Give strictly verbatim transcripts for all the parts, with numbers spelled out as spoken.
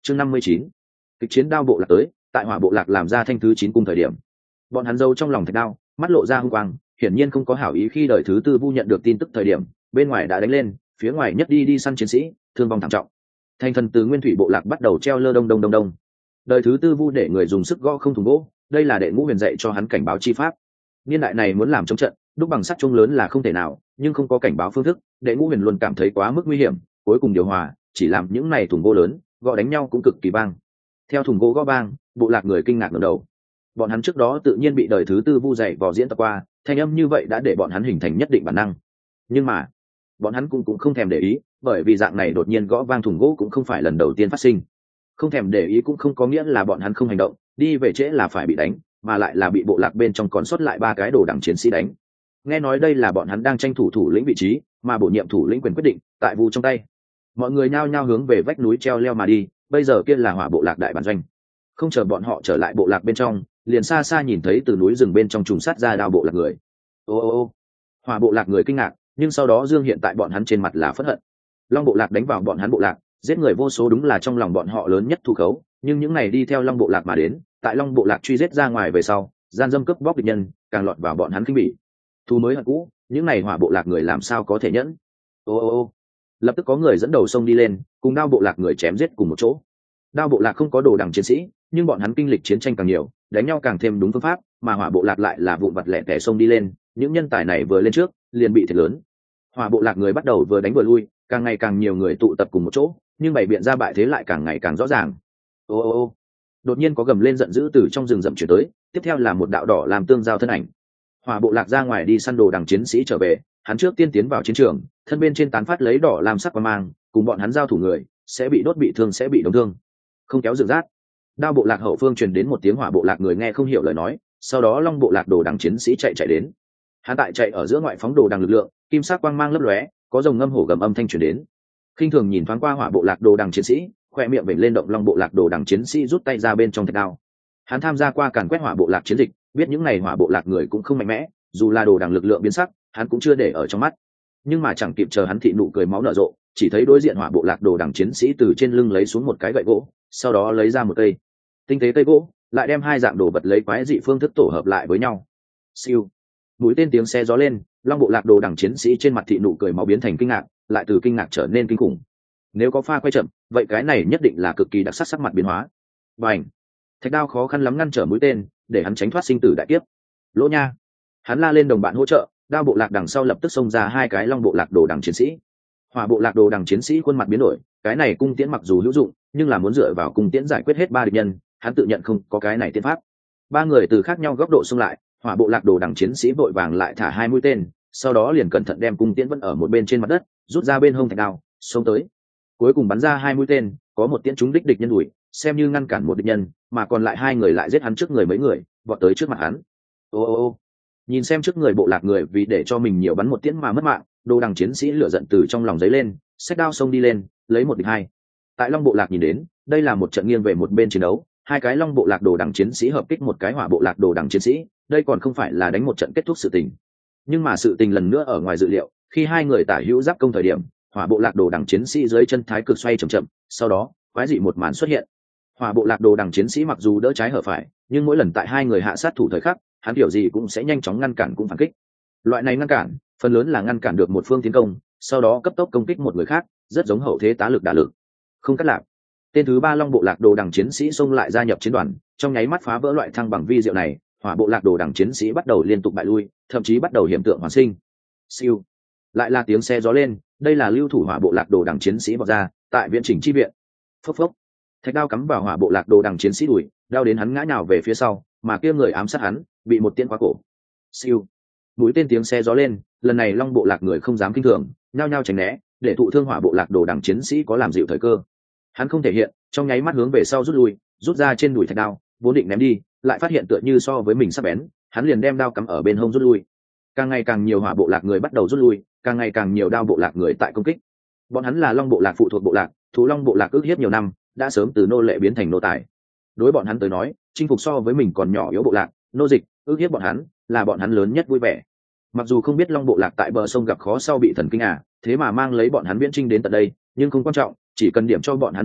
chương năm mươi chín, kịch chiến đao bộ lạc tới. Tại hỏa bộ lạc làm ra thanh thứ chín cung thời điểm, bọn hắn giấu trong lòng thạch đao, mắt lộ ra hung quang, hiển nhiên không có hảo ý. Khi đời thứ tư vu nhận được tin tức thời điểm, bên ngoài đã đánh lên, phía ngoài nhất đi đi săn chiến sĩ thương vong thảm trọng. Thành thần từ nguyên thủy bộ lạc bắt đầu treo lơ đông đông đông đông. Đời thứ tư vu để người dùng sức gõ không thùng gỗ, đây là đệ ngũ huyền dạy cho hắn cảnh báo chi pháp. Niên đại này muốn làm chống trận đúc bằng sắt chuông lớn là không thể nào, nhưng không có cảnh báo phương thức, đệ ngũ huyền luôn cảm thấy quá mức nguy hiểm, cuối cùng điều hòa chỉ làm những này thùng gỗ lớn gõ đánh nhau cũng cực kỳ bang. Theo thùng gỗ gõ bang, bộ lạc người kinh ngạc ngẩng đầu. Bọn hắn trước đó tự nhiên bị đời thứ tư vu dạy vò diễn tập qua, thanh âm như vậy đã để bọn hắn hình thành nhất định bản năng. Nhưng mà bọn hắn cũng cũng không thèm để ý, bởi vì dạng này đột nhiên gõ vang thùng gỗ cũng không phải lần đầu tiên phát sinh. Không thèm để ý cũng không có nghĩa là bọn hắn không hành động, đi về trễ là phải bị đánh, mà lại là bị bộ lạc bên trong còn sót lại ba cái đồ đẳng chiến sĩ đánh. Nghe nói đây là bọn hắn đang tranh thủ thủ lĩnh vị trí, mà bổ nhiệm thủ lĩnh quyền quyết định tại vu trong tay. Mọi người nhao nhao hướng về vách núi treo leo mà đi, bây giờ kia là hỏa bộ lạc đại bản doanh. Không chờ bọn họ trở lại bộ lạc bên trong, liền xa xa nhìn thấy từ núi rừng bên trong trùng sát ra đao bộ lạc người. Ô ô ô, hỏa bộ lạc người kinh ngạc, nhưng sau đó dương hiện tại bọn hắn trên mặt là phẫn hận. Long bộ lạc đánh vào bọn hắn bộ lạc, giết người vô số đúng là trong lòng bọn họ lớn nhất thu khấu, nhưng những này đi theo long bộ lạc mà đến, tại long bộ lạc truy giết ra ngoài về sau, gian dâm cướp bóc địch nhân, càng lọt vào bọn hắn kinh bỉ. Thu mới hận cũ, những này hỏa bộ lạc người làm sao có thể nhẫn. Ô ô ô, lập tức có người dẫn đầu sông đi lên, cùng đao bộ lạc người chém giết cùng một chỗ. Đao bộ lạc không có đồ đẳng chiến sĩ, nhưng bọn hắn kinh lịch chiến tranh càng nhiều, đánh nhau càng thêm đúng phương pháp, mà hỏa bộ lạc lại là vụn vặt lẻ tẻ sông đi lên, những nhân tài này vừa lên trước liền bị thiệt lớn. Hỏa bộ lạc người bắt đầu vừa đánh vừa lui, càng ngày càng nhiều người tụ tập cùng một chỗ, nhưng bày biện ra bại thế lại càng ngày càng rõ ràng. Ô ô ô, đột nhiên có gầm lên giận dữ từ trong rừng rậm chuyển tới, tiếp theo là một đạo đỏ làm tương giao thân ảnh. Hỏa bộ lạc ra ngoài đi săn đồ đằng chiến sĩ trở về, hắn trước tiên tiến vào chiến trường, thân bên trên tán phát lấy đỏ làm sắc quang mang, cùng bọn hắn giao thủ người sẽ bị đốt bị thương sẽ bị đóng thương. Không kéo dựng rát. Đao bộ lạc hậu phương truyền đến một tiếng hỏa bộ lạc người nghe không hiểu lời nói, sau đó long bộ lạc đồ đằng chiến sĩ chạy chạy đến. Hắn tại chạy ở giữa ngoại phóng đồ đằng lực lượng, kim sắc quang mang lấp lóe, có rồng ngâm hổ gầm âm thanh truyền đến. Khinh thường nhìn thoáng qua hỏa bộ lạc đồ đằng chiến sĩ, khoe miệng vểnh lên động long bộ lạc đồ đằng chiến sĩ rút tay ra bên trong thạch đao. Hắn tham gia qua càn quét hỏa bộ lạc chiến dịch, biết những ngày hỏa bộ lạc người cũng không mạnh mẽ, dù là đồ đằng lực lượng biến sắc, hắn cũng chưa để ở trong mắt. Nhưng mà chẳng kịp chờ hắn thị nụ cười máu nở rộ, chỉ thấy đối diện hỏa bộ lạc đồ đằng chiến sĩ từ trên lưng lấy xuống một cái gậy gỗ, sau đó lấy ra một cây tinh tế cây gỗ, lại đem hai dạng đồ vật lấy quái dị phương thức tổ hợp lại với nhau. Siêu, mũi tên tiếng xe gió lên, long bộ lạc đồ đằng chiến sĩ trên mặt thị nụ cười máu biến thành kinh ngạc, lại từ kinh ngạc trở nên kinh khủng. Nếu có pha quay chậm, vậy cái này nhất định là cực kỳ đặc sắc sắc mặt biến hóa. Bành, thạch đao khó khăn lắm ngăn trở mũi tên, để hắn tránh thoát sinh tử đại kiếp. Lỗ nha, hắn la lên đồng bạn hỗ trợ, đao bộ lạc đằng sau lập tức xông ra hai cái long bộ lạc đồ đằng chiến sĩ. Hỏa bộ lạc đồ đằng chiến sĩ khuôn mặt biến đổi, cái này cung tiễn mặc dù hữu dụng, nhưng là muốn dựa vào cung tiễn giải quyết hết ba địch nhân, hắn tự nhận không có cái này tiên pháp. Ba người từ khác nhau góc độ xông lại, hỏa bộ lạc đồ đằng chiến sĩ vội vàng lại thả hai mũi tên, sau đó liền cẩn thận đem cung tiễn vẫn ở một bên trên mặt đất, rút ra bên hông thạch đao, xông tới. Cuối cùng bắn ra hai mũi tên, có một tiễn trúng đích địch nhân đuổi, xem như ngăn cản một địch nhân, mà còn lại hai người lại giết hắn trước người mấy người, vọt tới trước mặt hắn. Ô ô ô, nhìn xem trước người bộ lạc người vì để cho mình nhiều bắn một tiễn mà mất mạng, đồ đằng chiến sĩ lửa giận từ trong lòng giấy lên, xách đao xông đi lên, lấy một địch hai. Tại long bộ lạc nhìn đến, đây là một trận nghiêng về một bên chiến đấu, hai cái long bộ lạc đồ đằng chiến sĩ hợp kích một cái hỏa bộ lạc đồ đằng chiến sĩ, đây còn không phải là đánh một trận kết thúc sự tình. Nhưng mà sự tình lần nữa ở ngoài dự liệu, khi hai người tả hữu giáp công thời điểm, hỏa bộ lạc đồ đằng chiến sĩ dưới chân thái cực xoay chậm chậm, sau đó quái dị một màn xuất hiện. Hỏa bộ lạc đồ đằng chiến sĩ mặc dù đỡ trái hở phải, nhưng mỗi lần tại hai người hạ sát thủ thời khắc, hắn kiểu gì cũng sẽ nhanh chóng ngăn cản cũng phản kích. Loại này ngăn cản, phần lớn là ngăn cản được một phương tiến công, sau đó cấp tốc công kích một người khác, rất giống hậu thế tá lực đả lực. Không cắt lạc. Tên thứ ba long bộ lạc đồ đằng chiến sĩ xông lại gia nhập chiến đoàn, trong nháy mắt phá vỡ loại thăng bằng vi diệu này, hỏa bộ lạc đồ đằng chiến sĩ bắt đầu liên tục bại lui, thậm chí bắt đầu hiện tượng hoàn sinh. Siêu, lại là tiếng xe gió lên, đây là lưu thủ hỏa bộ lạc đồ đằng chiến sĩ vọt ra, tại viện chỉnh chi viện. Phốc phốc, thạch đao cắm vào hỏa bộ lạc đồ đằng chiến sĩ đùi, đau đến hắn ngã nhào về phía sau, mà kia người ám sát hắn bị một tiễn qua cổ. Siêu, mũi tên tiếng xe gió lên, lần này long bộ lạc người không dám kinh thường, nhao nhao tránh né, để thụ thương hỏa bộ lạc đồ đằng chiến sĩ có làm dịu thời cơ. Hắn không thể hiện, trong nháy mắt hướng về sau rút lui, rút ra trên đùi thạch đao, vốn định ném đi, lại phát hiện tựa như so với mình sắc bén, hắn liền đem đao cắm ở bên hông rút lui. Càng ngày càng nhiều hỏa bộ lạc người bắt đầu rút lui, càng ngày càng nhiều đao bộ lạc người tại công kích. Bọn hắn là long bộ lạc phụ thuộc bộ lạc, thú long bộ lạc ước hiếp nhiều năm, đã sớm từ nô lệ biến thành nô tài. Đối bọn hắn tới nói, chinh phục so với mình còn nhỏ yếu bộ lạc, nô dịch, ước hiếp bọn hắn, là bọn hắn lớn nhất vui vẻ. Mặc dù không biết long bộ lạc tại bờ sông gặp khó sau bị thần kinh à, thế mà mang lấy bọn hắn viễn chinh đến tận đây, nhưng không quan trọng, chỉ cần điểm cho bọn hắn nô lệ,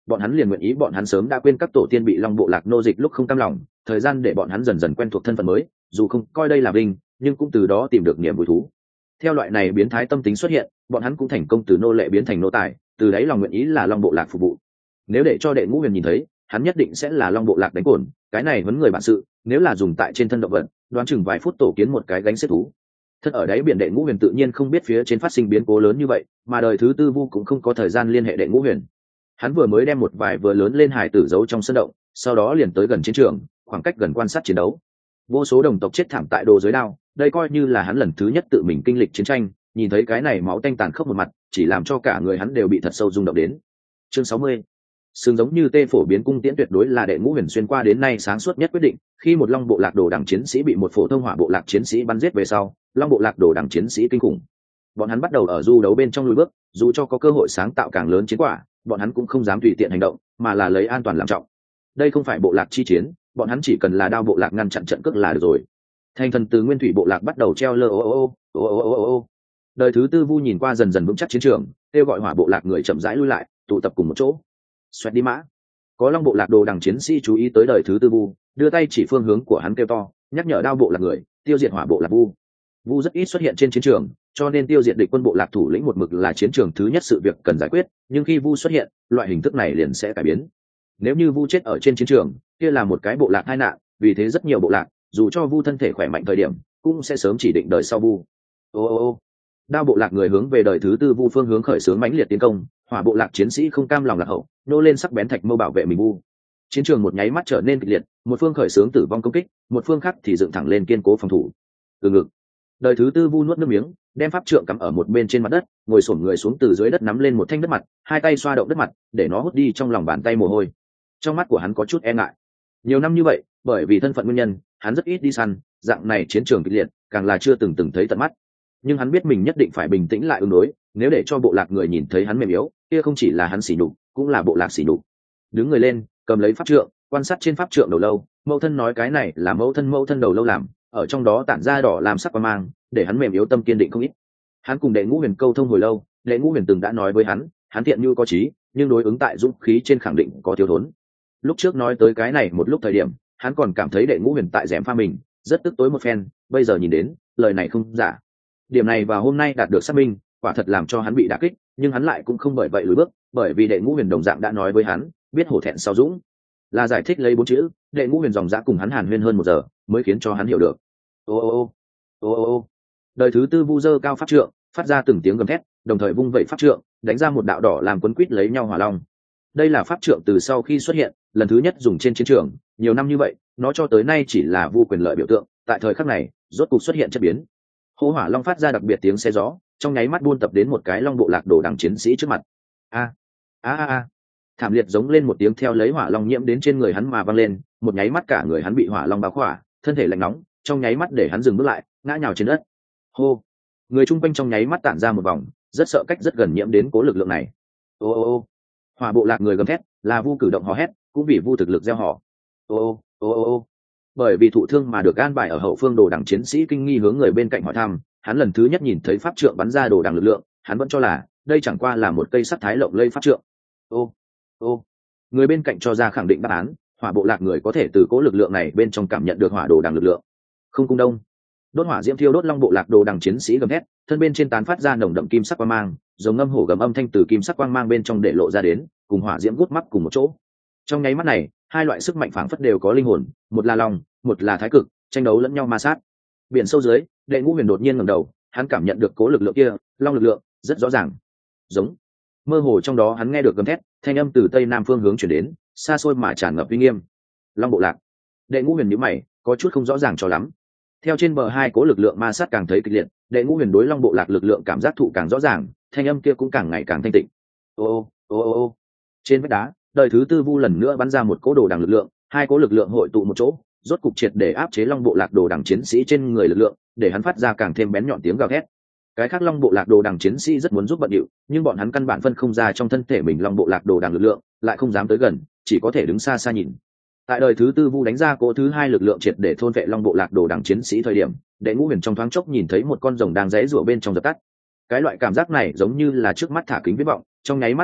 bọn hắn liền nguyện ý bọn hắn sớm đã quên các tổ tiên bị long bộ lạc nô dịch lúc không cam lòng, thời gian để bọn hắn dần dần quen thuộc thân phận mới, dù không coi đây là vinh, nhưng cũng từ đó tìm được niềm vui thú. Theo loại này biến thái tâm tính xuất hiện, bọn hắn cũng thành công từ nô lệ biến thành nô tài, từ đấy lòng nguyện ý là long bộ lạc phục vụ. Nếu để cho đệ ngũ huyền nhìn thấy, hắn nhất định sẽ là long bộ lạc đánh cồn, cái này vấn người bản sự, nếu là dùng tại trên thân động vật, đoán chừng vài phút tổ kiến một cái gánh xếp thú. Thật ở đấy biển đệ ngũ huyền tự nhiên không biết phía trên phát sinh biến cố lớn như vậy, mà đời thứ tư vu cũng không có thời gian liên hệ đệ ngũ huyền. Hắn vừa mới đem một vài vừa lớn lên hài tử giấu trong sân động, sau đó liền tới gần chiến trường, khoảng cách gần quan sát chiến đấu. Vô số đồng tộc chết thảm tại đồ giới đao, đây coi như là hắn lần thứ nhất tự mình kinh lịch chiến tranh, nhìn thấy cái này máu tanh tàn khốc một mặt, chỉ làm cho cả người hắn đều bị thật sâu rung động đến. Chương sáu mươi. Sừng giống như tê phổ biến cung tiễn tuyệt đối là đệ ngũ huyền xuyên qua đến nay sáng suốt nhất quyết định. Khi một long bộ lạc đồ đẳng chiến sĩ bị một phổ thông hỏa bộ lạc chiến sĩ bắn giết về sau, long bộ lạc đồ đẳng chiến sĩ kinh khủng. Bọn hắn bắt đầu ở du đấu bên trong lùi bước, dù cho có cơ hội sáng tạo càng lớn chiến quả, bọn hắn cũng không dám tùy tiện hành động, mà là lấy an toàn làm trọng. Đây không phải bộ lạc chi chiến, bọn hắn chỉ cần là đao bộ lạc ngăn chặn trận cước là được rồi. Thành thần từ nguyên thủy bộ lạc bắt đầu treo lơ ô ô ô ô ô ô ô. Đời thứ tư vu nhìn qua dần dần vững chắc chiến trường, kêu gọi hỏa bộ lạc người chậm rãi lui lại, tụ tập cùng một chỗ. Xoẹt đi mã. Có long bộ lạc đồ đằng chiến sĩ chú ý tới đời thứ tư vu, đưa tay chỉ phương hướng của hắn kêu to, nhắc nhở đao bộ lạc người tiêu diệt hỏa bộ lạc vu. Vu rất ít xuất hiện trên chiến trường, cho nên tiêu diệt địch quân bộ lạc thủ lĩnh một mực là chiến trường thứ nhất sự việc cần giải quyết, nhưng khi vu xuất hiện, loại hình thức này liền sẽ cải biến. Nếu như vu chết ở trên chiến trường, kia là một cái bộ lạc tai nạn, vì thế rất nhiều bộ lạc, dù cho vu thân thể khỏe mạnh thời điểm, cũng sẽ sớm chỉ định đời sau vu. Ô ô ô. Đao bộ lạc người hướng về đời thứ tư vu phương hướng khởi xướng mãnh liệt tiến công, hỏa bộ lạc chiến sĩ không cam lòng lạc hậu, nô lên sắc bén thạch mâu bảo vệ mình vu. Chiến trường một nháy mắt trở nên kịch liệt, một phương khởi xướng tử vong công kích, một phương khác thì dựng thẳng lên kiên cố phòng thủ. Từ ngực, đời thứ tư vu nuốt nước miếng, đem pháp trượng cắm ở một bên trên mặt đất, ngồi xổm người xuống từ dưới đất nắm lên một thanh đất mặt, hai tay xoa động đất mặt, để nó hút đi trong lòng bàn tay mồ hôi. Trong mắt của hắn có chút e ngại. Nhiều năm như vậy, bởi vì thân phận nguyên nhân, hắn rất ít đi săn, dạng này chiến trường kịch liệt, càng là chưa từng từng thấy tận mắt. Nhưng hắn biết mình nhất định phải bình tĩnh lại ứng đối, nếu để cho bộ lạc người nhìn thấy hắn mềm yếu, kia không chỉ là hắn sỉ nhục, cũng là bộ lạc sỉ nhục. Đứng người lên, cầm lấy pháp trượng, quan sát trên pháp trượng đầu lâu, mẫu thân nói cái này là mẫu thân mẫu thân đầu lâu làm, ở trong đó tản ra đỏ làm sắc qua mang, để hắn mềm yếu tâm kiên định không ít. Hắn cùng đệ ngũ huyền câu thông hồi lâu, đệ ngũ huyền từng đã nói với hắn, hắn thiện như có trí, nhưng đối ứng tại dũng khí trên khẳng định có thiếu thốn. Lúc trước nói tới cái này một lúc thời điểm, hắn còn cảm thấy đệ ngũ huyền tại dẻm pha mình, rất tức tối một phen, bây giờ nhìn đến, lời này không giả. Điểm này và hôm nay đạt được xác minh, quả thật làm cho hắn bị đả kích, nhưng hắn lại cũng không bởi vậy lùi bước, bởi vì đệ ngũ huyền đồng dạng đã nói với hắn, biết hổ thẹn sau dũng. Là giải thích lấy bốn chữ, đệ ngũ huyền dòng dã cùng hắn hàn huyên hơn một giờ, mới khiến cho hắn hiểu được. Ô ô ô, ô ô ô. Đời thứ tư vu dơ cao pháp trượng, phát ra từng tiếng gầm thét, đồng thời vung vẩy pháp trượng, đánh ra một đạo đỏ làm quấn quít lấy nhau hỏa long. Đây là pháp trượng từ sau khi xuất hiện, lần thứ nhất dùng trên chiến trường, nhiều năm như vậy, nó cho tới nay chỉ là vu quyền lợi biểu tượng, tại thời khắc này, rốt cục xuất hiện chất biến. Hô hỏa long phát ra đặc biệt tiếng xe gió, trong nháy mắt buôn tập đến một cái long bộ lạc đồ đằng chiến sĩ trước mặt. A a a a. Thảm liệt giống lên một tiếng theo lấy hỏa long nhiễm đến trên người hắn mà văng lên, một nháy mắt cả người hắn bị hỏa long bao khỏa, thân thể lạnh nóng, trong nháy mắt để hắn dừng bước lại, ngã nhào trên đất. Hô. Người chung quanh trong nháy mắt tản ra một vòng, rất sợ cách rất gần nhiễm đến cố lực lượng này. Ô ô ô. Hỏa bộ lạc người gầm thét, là vu cử động hò hét, cũng vì vu thực lực gieo họ. Ô ô ô ô ô. Bởi vì thụ thương mà được an bài ở hậu phương đồ đằng chiến sĩ kinh nghi hướng người bên cạnh hỏi thăm, hắn lần thứ nhất nhìn thấy pháp trượng bắn ra đồ đằng lực lượng, hắn vẫn cho là đây chẳng qua là một cây sắt thái lộng lây pháp trượng. Ô ô. Người bên cạnh cho ra khẳng định đáp án, hỏa bộ lạc người có thể từ cố lực lượng này bên trong cảm nhận được hỏa đồ đằng lực lượng. Không cung đông, đốt hỏa diễm thiêu đốt long bộ lạc đồ đằng chiến sĩ gầm thét, thân bên trên tán phát ra nồng đậm kim sắc quang mang, giống ngâm hổ gầm âm thanh từ kim sắc quang mang bên trong để lộ ra đến, cùng hỏa diễm gút mắt cùng một chỗ. Trong nháy mắt này, hai loại sức mạnh phảng phất đều có linh hồn, một là long, một là thái cực, tranh đấu lẫn nhau ma sát. Biển sâu dưới, đệ ngũ huyền đột nhiên ngẩng đầu, hắn cảm nhận được cố lực lượng kia, long lực lượng, rất rõ ràng. Giống. Mơ hồ trong đó hắn nghe được gầm thét, thanh âm từ tây nam phương hướng chuyển đến, xa xôi mà tràn ngập uy nghiêm. Long bộ lạc. Đệ ngũ huyền nhíu mày, có chút không rõ ràng cho lắm. Theo trên bờ hai cố lực lượng ma sát càng thấy kịch liệt, đệ ngũ huyền đối long bộ lạc lực lượng cảm giác thụ càng rõ ràng, thanh âm kia cũng càng ngày càng thanh tịnh. Ô ô ô ô. Trên vách đá, đời thứ tư vu lần nữa bắn ra một cố đồ đằng lực lượng, hai cố lực lượng hội tụ một chỗ, rốt cục triệt để áp chế long bộ lạc đồ đằng chiến sĩ trên người lực lượng, để hắn phát ra càng thêm bén nhọn tiếng gào thét. Cái khác long bộ lạc đồ đằng chiến sĩ rất muốn giúp bận điệu, nhưng bọn hắn căn bản phân không ra trong thân thể mình long bộ lạc đồ đằng lực lượng, lại không dám tới gần, chỉ có thể đứng xa xa nhìn. Tại đời thứ tư vu đánh ra cỗ thứ hai lực lượng triệt để thôn vệ long bộ lạc đồ đằng chiến sĩ thời điểm, đệ ngũ huyền trong thoáng chốc nhìn thấy một con rồng đang rẽ rủa bên trong dập tắt. Cái loại cảm giác này giống như là trước mắt thả kính viễn vọng, trong nháy mắt viễn thị,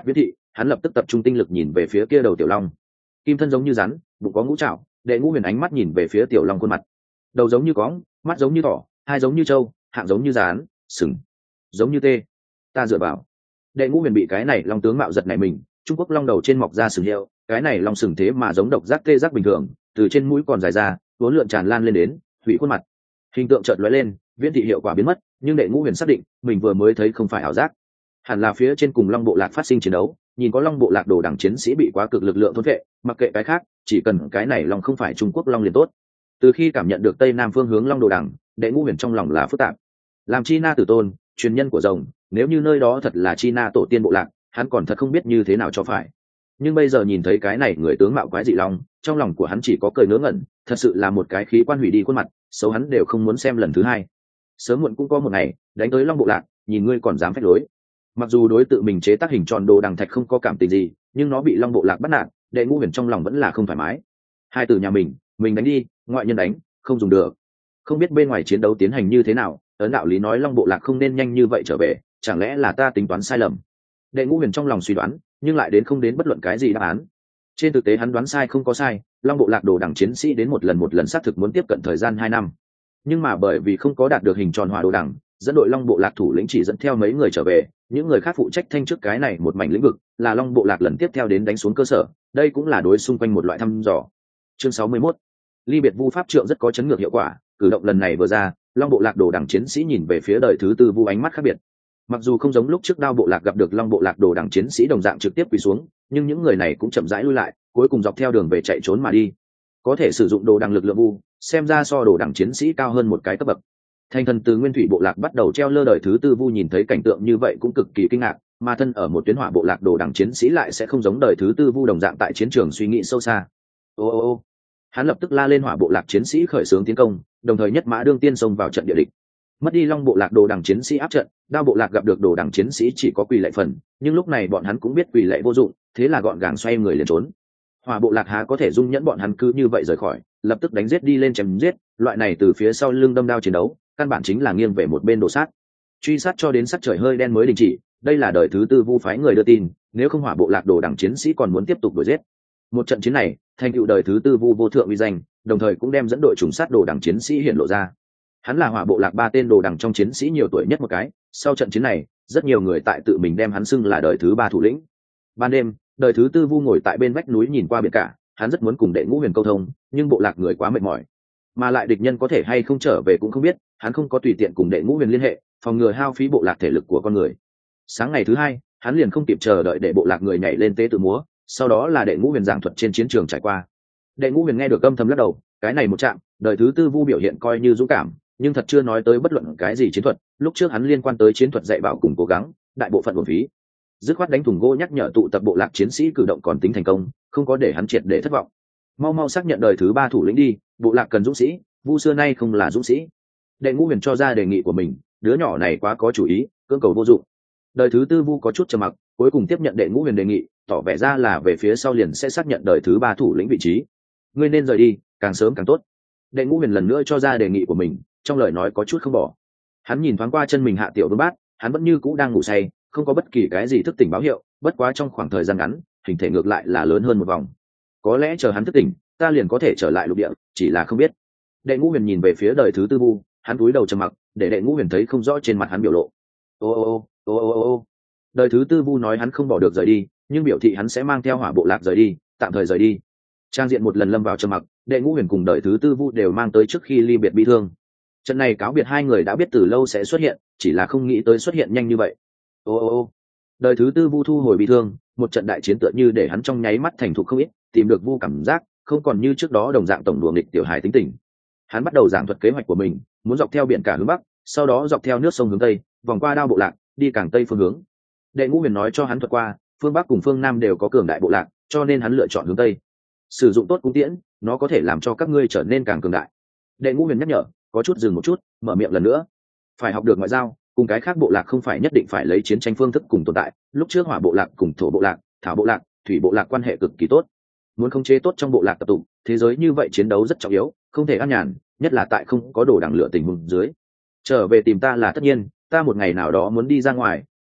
hắn lập tức tập trung tinh lực nhìn về phía kia đầu tiểu long. Kim thân giống như rắn, bụng có ngũ trảo. Đệ Ngũ Huyền ánh mắt nhìn về phía tiểu long khuôn mặt, đầu giống như cóng, mắt giống như thỏ, hai giống như trâu, hạng giống như rán, sừng giống như tê. Ta dựa vào. Đệ Ngũ Huyền bị cái này long tướng mạo giật này mình. Trung Quốc long đầu trên mọc ra sừng hiệu, cái này long sừng thế mà giống độc giác tê giác bình thường, từ trên mũi còn dài ra, uốn lượn tràn lan lên đến hủy khuôn mặt. Hình tượng chợt lóe lên, viễn thị hiệu quả biến mất, nhưng Đệ Ngũ Huyền xác định mình vừa mới thấy không phải ảo giác, hẳn là phía trên cùng long bộ lạc phát sinh chiến đấu. Nhìn có long bộ lạc đồ đẳng chiến sĩ bị quá cực lực lượng thôn vệ, mặc kệ cái khác, chỉ cần cái này long không phải Trung Quốc long liền tốt. Từ khi cảm nhận được tây nam phương hướng long đồ đẳng, Đệ Ngũ Huyền trong lòng là phức tạp. Làm chi na tử tôn, truyền nhân của rồng, nếu như nơi đó thật là chi na tổ tiên bộ lạc, hắn còn thật không biết như thế nào cho phải. Nhưng bây giờ nhìn thấy cái này người tướng mạo quái dị long, trong lòng của hắn chỉ có cười ngớ ngẩn, thật sự là một cái khí quan hủy đi khuôn mặt, xấu hắn đều không muốn xem lần thứ hai. Sớm muộn cũng có một ngày đánh tới long bộ lạc, nhìn ngươi còn dám phách lối. Mặc dù đối tự mình chế tác hình tròn đồ đằng thạch không có cảm tình gì, nhưng nó bị long bộ lạc bắt nạt, Đệ Ngũ Huyền trong lòng vẫn là không thoải mái. Hai từ nhà mình, mình đánh đi, ngoại nhân đánh không dùng được. Không biết bên ngoài chiến đấu tiến hành như thế nào, ấn đạo lý nói long bộ lạc không nên nhanh như vậy trở về, chẳng lẽ là ta tính toán sai lầm? Đệ Ngũ Huyền trong lòng suy đoán, nhưng lại đến không đến bất luận cái gì đáp án. Trên thực tế hắn đoán sai không có sai, long bộ lạc đồ đẳng chiến sĩ đến một lần một lần xác thực muốn tiếp cận thời gian hai năm, nhưng mà bởi vì không có đạt được hình tròn hỏa đồ đẳng, dẫn đội long bộ lạc thủ lĩnh chỉ dẫn theo mấy người trở về, những người khác phụ trách thanh trước cái này một mảnh lĩnh vực, là long bộ lạc lần tiếp theo đến đánh xuống cơ sở. Đây cũng là đối xung quanh một loại thăm dò. Chương sáu mươi mốt, ly biệt vu pháp trượng rất có chấn ngược hiệu quả. Cử động lần này vừa ra, long bộ lạc đồ đẳng chiến sĩ nhìn về phía đời thứ tư vu ánh mắt khác biệt. Mặc dù không giống lúc trước đao bộ lạc gặp được long bộ lạc đồ đẳng chiến sĩ đồng dạng trực tiếp quỳ xuống, nhưng những người này cũng chậm rãi lui lại, cuối cùng dọc theo đường về chạy trốn mà đi. Có thể sử dụng đồ đẳng lực lượng vu, xem ra so đồ đẳng chiến sĩ cao hơn một cái cấp bậc. Thành thần từ nguyên thủy bộ lạc bắt đầu treo lơ đời thứ tư vu nhìn thấy cảnh tượng như vậy cũng cực kỳ kinh ngạc, mà thân ở một tuyến hỏa bộ lạc đồ đẳng chiến sĩ lại sẽ không giống đời thứ tư vu đồng dạng tại chiến trường suy nghĩ sâu xa. Ô ô ô, hắn lập tức la lên hỏa bộ lạc chiến sĩ khởi xướng tiến công, đồng thời nhất mã đương tiên xông vào trận địa địch. Mất đi long bộ lạc đồ đẳng chiến sĩ áp trận, đao bộ lạc gặp được đồ đẳng chiến sĩ chỉ có quỳ lạy phần, nhưng lúc này bọn hắn cũng biết quỳ lạy vô dụng, thế là gọn gàng xoay người liền trốn. Hỏa bộ lạc há có thể dung nhẫn bọn hắn cứ như vậy rời khỏi, lập tức đánh giết đi lên chém giết, loại này từ phía sau lưng đâm đao chiến đấu, căn bản chính là nghiêng về một bên đổ sát, truy sát cho đến sắc trời hơi đen mới đình chỉ. Đây là đời thứ tư vu phái người đưa tin, nếu không hỏa bộ lạc đồ đẳng chiến sĩ còn muốn tiếp tục đuổi giết. Một trận chiến này thành tựu đời thứ tư vu vô thượng uy danh, đồng thời cũng đem dẫn đội trùng sát đồ đẳng chiến sĩ hiện lộ ra. Hắn là hỏa bộ lạc ba tên đồ đẳng trong chiến sĩ nhiều tuổi nhất một cái. Sau trận chiến này, rất nhiều người tại tự mình đem hắn xưng là đời thứ ba thủ lĩnh. Ban đêm, đời thứ tư vu ngồi tại bên vách núi nhìn qua biển cả, hắn rất muốn cùng Đệ Ngũ Huyền câu thông, nhưng bộ lạc người quá mệt mỏi, mà lại địch nhân có thể hay không trở về cũng không biết, hắn không có tùy tiện cùng Đệ Ngũ Huyền liên hệ, phòng ngừa hao phí bộ lạc thể lực của con người. Sáng ngày thứ hai, hắn liền không kịp chờ đợi để bộ lạc người nhảy lên tế tự múa, sau đó là Đệ Ngũ Huyền giảng thuật trên chiến trường trải qua. Đệ Ngũ Huyền nghe được âm thầm lắc đầu, cái này một chạm, đời thứ tư vu biểu hiện coi như dũng cảm, nhưng thật chưa nói tới bất luận cái gì chiến thuật. Lúc trước hắn liên quan tới chiến thuật dạy bảo cùng cố gắng, đại bộ phận uổng phí. Dứt khoát đánh thùng gỗ nhắc nhở tụ tập bộ lạc chiến sĩ cử động còn tính thành công, không có để hắn triệt để thất vọng. Mau mau xác nhận đời thứ ba thủ lĩnh đi, bộ lạc cần dũng sĩ, vu xưa nay không là dũng sĩ. Đệ Ngũ Huyền cho ra đề nghị của mình, đứa nhỏ này quá có chủ ý, cưỡng cầu vô dụng. Đời thứ tư vu có chút trầm mặc, cuối cùng tiếp nhận Đệ Ngũ Huyền đề nghị, tỏ vẻ ra là về phía sau liền sẽ xác nhận đời thứ ba thủ lĩnh vị trí. Ngươi nên rời đi, càng sớm càng tốt. Đệ Ngũ Huyền lần nữa cho ra đề nghị của mình, trong lời nói có chút không bỏ. Hắn nhìn thoáng qua chân mình hạ tiểu vương bát, hắn vẫn như cũ đang ngủ say, không có bất kỳ cái gì thức tỉnh báo hiệu, bất quá trong khoảng thời gian ngắn, hình thể ngược lại là lớn hơn một vòng. Có lẽ chờ hắn thức tỉnh, ta liền có thể trở lại lục địa, chỉ là không biết. Đệ Ngũ Huyền nhìn về phía đời thứ tư vu, hắn cúi đầu trầm mặc, để Đệ Ngũ Huyền thấy không rõ trên mặt hắn biểu lộ. Ô ô ô ô ô ô. Đời thứ tư vu nói hắn không bỏ được rời đi, nhưng biểu thị hắn sẽ mang theo hỏa bộ lạc rời đi, tạm thời rời đi. Trang diện một lần lâm vào trầm mặc, Đệ Ngũ Huyền cùng đời thứ tư vu đều mang tới trước khi ly biệt bi thương. Trận này cáo biệt hai người đã biết từ lâu sẽ xuất hiện, chỉ là không nghĩ tới xuất hiện nhanh như vậy. Ô ô ô. Đời thứ tư vu thu hồi bi thương, một trận đại chiến tựa như để hắn trong nháy mắt thành thục không ít, tìm được vu cảm giác, không còn như trước đó đồng dạng tổng đùa nghịch tiểu hài tính tình. Hắn bắt đầu giảng thuật kế hoạch của mình, muốn dọc theo biển cả hướng bắc, sau đó dọc theo nước sông hướng tây, vòng qua đao bộ lạc, đi càng tây phương hướng. Đệ Ngũ Huyền nói cho hắn thuật qua, phương bắc cùng phương nam đều có cường đại bộ lạc, cho nên hắn lựa chọn hướng tây. Sử dụng tốt cung tiễn, nó có thể làm cho các ngươi trở nên càng cường đại. Đệ Ngũ Huyền nhắc nhở, có chút dừng một chút, mở miệng lần nữa. Phải học được ngoại giao, cùng cái khác bộ lạc không phải nhất định phải lấy chiến tranh phương thức cùng tồn tại. Lúc trước hỏa bộ lạc cùng thổ bộ lạc, thảo bộ lạc, thủy bộ lạc quan hệ cực kỳ tốt. Muốn khống chế tốt trong bộ lạc tập tụ, thế giới như vậy chiến đấu rất trọng yếu, không thể an nhàn, nhất là tại không có đồ đẳng lửa tình huống dưới. Trở về tìm ta là tất nhiên, ta một ngày nào đó muốn đi ra ngoài,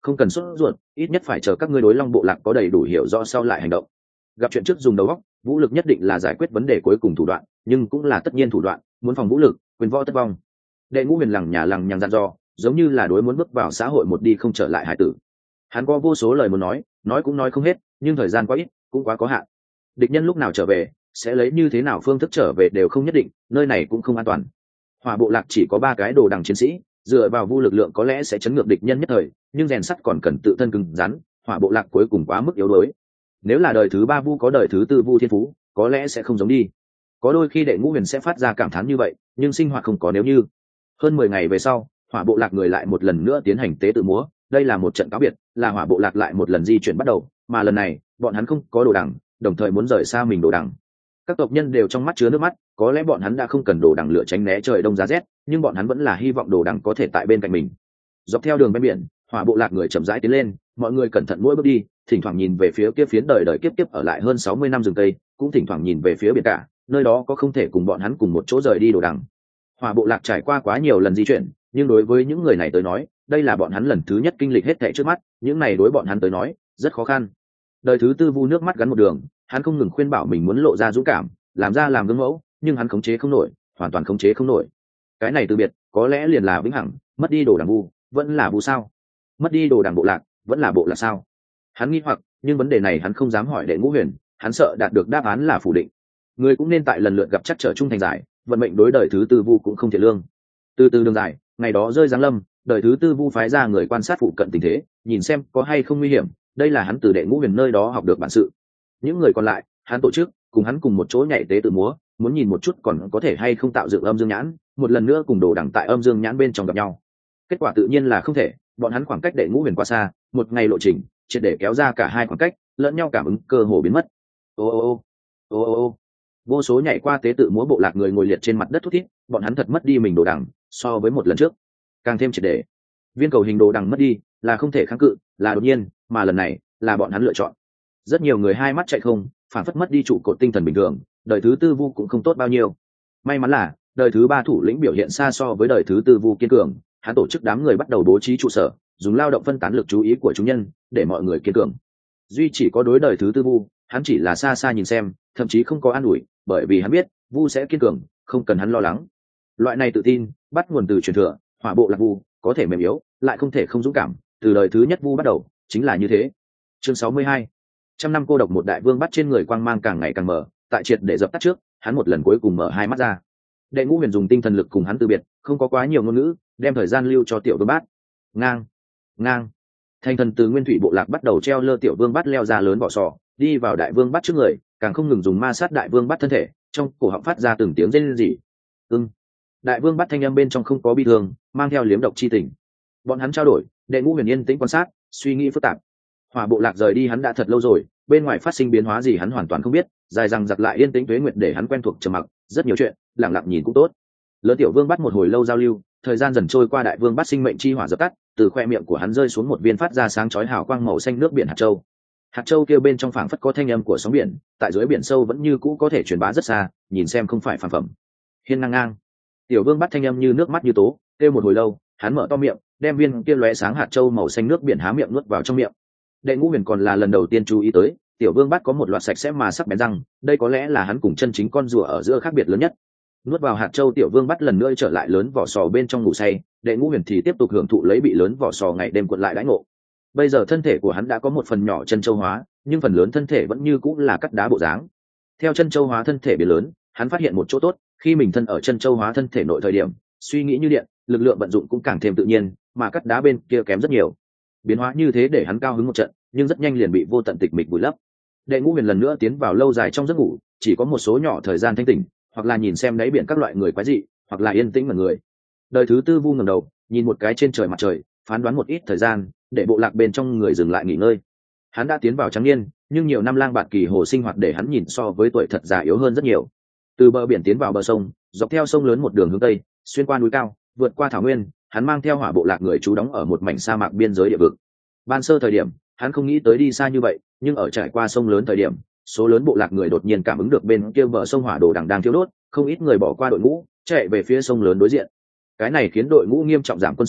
không cần sốt ruột, ít nhất phải chờ các ngươi đối Long bộ lạc có đầy đủ hiểu rõ sau lại hành động. Gặp chuyện trước dùng đầu óc, vũ lực nhất định là giải quyết vấn đề cuối cùng thủ đoạn, nhưng cũng là tất nhiên thủ đoạn, muốn phòng vũ lực, quyền võ tất vong. Đệ Ngũ Huyền lằng nhà lằng nhằng dặn dò, giống như là đối muốn bước vào xã hội một đi không trở lại hải tử. Hắn có vô số lời muốn nói, nói cũng nói không hết, nhưng thời gian quá ít, cũng quá có hạn. Địch nhân lúc nào trở về, sẽ lấy như thế nào phương thức trở về đều không nhất định, nơi này cũng không an toàn. Hỏa bộ lạc chỉ có ba cái đồ đằng chiến sĩ, dựa vào vu lực lượng có lẽ sẽ chấn ngược địch nhân nhất thời, nhưng rèn sắt còn cần tự thân cứng rắn, hỏa bộ lạc cuối cùng quá mức yếu đuối. Nếu là đời thứ ba vu có đời thứ tư vu thiên phú, có lẽ sẽ không giống đi. Có đôi khi Đệ Ngũ Huyền sẽ phát ra cảm thán như vậy, nhưng sinh hoạt không có nếu như. Hơn mười ngày về sau, hỏa bộ lạc người lại một lần nữa tiến hành tế tự múa, đây là một trận cáo biệt, là hỏa bộ lạc lại một lần di chuyển bắt đầu, mà lần này, bọn hắn không có đồ đằng, đồng thời muốn rời xa mình đồ đằng. Các tộc nhân đều trong mắt chứa nước mắt, có lẽ bọn hắn đã không cần đồ đằng lửa tránh né trời đông giá rét, nhưng bọn hắn vẫn là hy vọng đồ đằng có thể tại bên cạnh mình. Dọc theo đường ven biển, hỏa bộ lạc người chậm rãi tiến lên, mọi người cẩn thận mỗi bước đi, thỉnh thoảng nhìn về phía kia phiến đời đời kiếp kiếp ở lại hơn sáu mươi năm rừng tây, cũng thỉnh thoảng nhìn về phía biển cả, nơi đó có không thể cùng bọn hắn cùng một chỗ rời đi đồ đằng. Hỏa bộ lạc trải qua quá nhiều lần di chuyển, nhưng đối với những người này tới nói, đây là bọn hắn lần thứ nhất kinh lịch hết thảy trước mắt, những này đối bọn hắn tới nói rất khó khăn. Đời thứ tư vu nước mắt gắn một đường, hắn không ngừng khuyên bảo mình muốn lộ ra dũng cảm, làm ra làm gương mẫu, nhưng hắn khống chế không nổi, hoàn toàn khống chế không nổi. Cái này từ biệt, có lẽ liền là vĩnh hằng, mất đi đồ đằng vu, vẫn là vu sao? Mất đi đồ đằng bộ lạc, vẫn là bộ lạc sao? Hắn nghi hoặc, nhưng vấn đề này hắn không dám hỏi Đệ Ngũ Huyền, hắn sợ đạt được đáp án là phủ định. Người cũng nên tại lần lượt gặp chắc trở chung thành giải, vận mệnh đối đời thứ tư vu cũng không thiện lương. Từ từ đường dài, ngày đó rơi giáng lâm, đời thứ tư vu phái ra người quan sát phụ cận tình thế, nhìn xem có hay không nguy hiểm, đây là hắn từ Đệ Ngũ Huyền nơi đó học được bản sự. Những người còn lại, hắn tổ chức cùng hắn cùng một chỗ nhảy tế tự múa, muốn nhìn một chút còn có thể hay không tạo dựng âm dương nhãn, một lần nữa cùng đồ đằng tại âm dương nhãn bên trong gặp nhau. Kết quả tự nhiên là không thể, bọn hắn khoảng cách Đệ Ngũ Huyền quá xa, một ngày lộ trình, triệt để kéo ra cả hai khoảng cách, lẫn nhau cảm ứng cơ hồ biến mất. Ô ô ô ô ô ô vô số nhảy qua tế tự múa bộ lạc người ngồi liệt trên mặt đất thút thít, bọn hắn thật mất đi mình đồ đằng, so với một lần trước càng thêm triệt để. Viên cầu hình đồ đằng mất đi là không thể kháng cự, là đột nhiên, mà lần này là bọn hắn lựa chọn. Rất nhiều người hai mắt chạy không, phản phất mất đi trụ cột tinh thần bình thường, đời thứ tư vu cũng không tốt bao nhiêu. May mắn là đời thứ ba thủ lĩnh biểu hiện xa so với đời thứ tư vu kiên cường, hắn tổ chức đám người bắt đầu bố trí trụ sở, dùng lao động phân tán lực chú ý của chúng nhân để mọi người kiên cường. Duy chỉ có đối đời thứ tư vu, hắn chỉ là xa xa nhìn xem, thậm chí không có an ủi, bởi vì hắn biết vu sẽ kiên cường, không cần hắn lo lắng. Loại này tự tin bắt nguồn từ truyền thừa, hỏa bộ lạc vu có thể mềm yếu, lại không thể không dũng cảm, từ đời thứ nhất vu bắt đầu chính là như thế. Chương sáu mươi hai, trăm năm cô độc một đại vương bắt trên người quang mang càng ngày càng mở, tại triệt để dập tắt trước, hắn một lần cuối cùng mở hai mắt ra. Đệ Ngũ Huyền dùng tinh thần lực cùng hắn từ biệt, không có quá nhiều ngôn ngữ, đem thời gian lưu cho tiểu vương bát. Ngang, ngang. Thành thần từ nguyên thủy bộ lạc bắt đầu treo lơ tiểu vương bát leo ra lớn vỏ sò, đi vào đại vương bát trước người, càng không ngừng dùng ma sát đại vương bát thân thể, trong cổ họng phát ra từng tiếng rên rỉ. Ưng. Đại vương bát thanh âm bên trong không có bi thương, mang theo liếm độc chi tình. Bọn hắn trao đổi, Đệ Ngũ Huyền yên tĩnh quan sát, suy nghĩ phức tạp. Hỏa bộ lạc rời đi hắn đã thật lâu rồi, bên ngoài phát sinh biến hóa gì hắn hoàn toàn không biết, dài rằng giặc lại yên tĩnh tuế nguyệt để hắn quen thuộc trầm mặc, rất nhiều chuyện, lặng lặng nhìn cũng tốt. Lớn tiểu vương bắt một hồi lâu giao lưu, thời gian dần trôi qua, đại vương bắt sinh mệnh chi hỏa dập tắt, từ khoe miệng của hắn rơi xuống một viên phát ra sáng chói hào quang màu xanh nước biển hạt châu. Hạt châu kia bên trong phảng phất có thanh âm của sóng biển, tại dưới biển sâu vẫn như cũ có thể truyền bá rất xa, nhìn xem không phải phàm phẩm. Hiên ngang ngang, tiểu vương bắt thanh âm như nước mắt như tố, kêu một hồi lâu, hắn mở to miệng, đem viên kia lóe sáng hạt châu màu xanh nước biển há miệng nuốt vào trong miệng. Đệ Ngũ Huyền còn là lần đầu tiên chú ý tới, tiểu vương bắt có một loạt sạch sẽ mà sắc bén răng, đây có lẽ là hắn cùng chân chính con rùa ở giữa khác biệt lớn nhất. Nuốt vào hạt châu, tiểu vương bắt lần nữa trở lại lớn vỏ sò bên trong ngủ say, Đệ Ngũ Huyền thì tiếp tục hưởng thụ lấy bị lớn vỏ sò ngày đêm cuộn lại đãi ngộ. Bây giờ thân thể của hắn đã có một phần nhỏ chân châu hóa, nhưng phần lớn thân thể vẫn như cũng là cắt đá bộ dáng. Theo chân châu hóa thân thể biến lớn, hắn phát hiện một chỗ tốt, khi mình thân ở chân châu hóa thân thể nội thời điểm, suy nghĩ như điện, lực lượng vận dụng cũng càng thêm tự nhiên, mà cắt đá bên kia kém rất nhiều. Biến hóa như thế để hắn cao hứng một trận, nhưng rất nhanh liền bị vô tận tịch mịch vùi lấp. Đệ Ngũ Huyền lần nữa tiến vào lâu dài trong giấc ngủ, chỉ có một số nhỏ thời gian thanh tỉnh, hoặc là nhìn xem đáy biển các loại người quái dị, hoặc là yên tĩnh mà người. Đời thứ tư vu ngẩng đầu, nhìn một cái trên trời mặt trời, phán đoán một ít thời gian, để bộ lạc bên trong người dừng lại nghỉ ngơi. Hắn đã tiến vào trắng niên, nhưng nhiều năm lang bạt kỳ hồ sinh hoạt để hắn nhìn so với tuổi thật già yếu hơn rất nhiều. Từ bờ biển tiến vào bờ sông, dọc theo sông lớn một đường hướng tây, xuyên qua núi cao, vượt qua thảo nguyên, hắn mang theo hỏa bộ lạc người trú đóng ở một mảnh sa mạc biên giới địa vực. Ban sơ thời điểm, hắn không nghĩ tới đi xa như vậy, nhưng ở trải qua sông lớn thời điểm, số lớn bộ lạc người đột nhiên cảm ứng được bên kia bờ sông hỏa đồ đằng đang thiêu đốt, không ít người bỏ qua đội ngũ, chạy về phía sông lớn đối diện. Cái này khiến đội ngũ nghiêm trọng giảm quân số,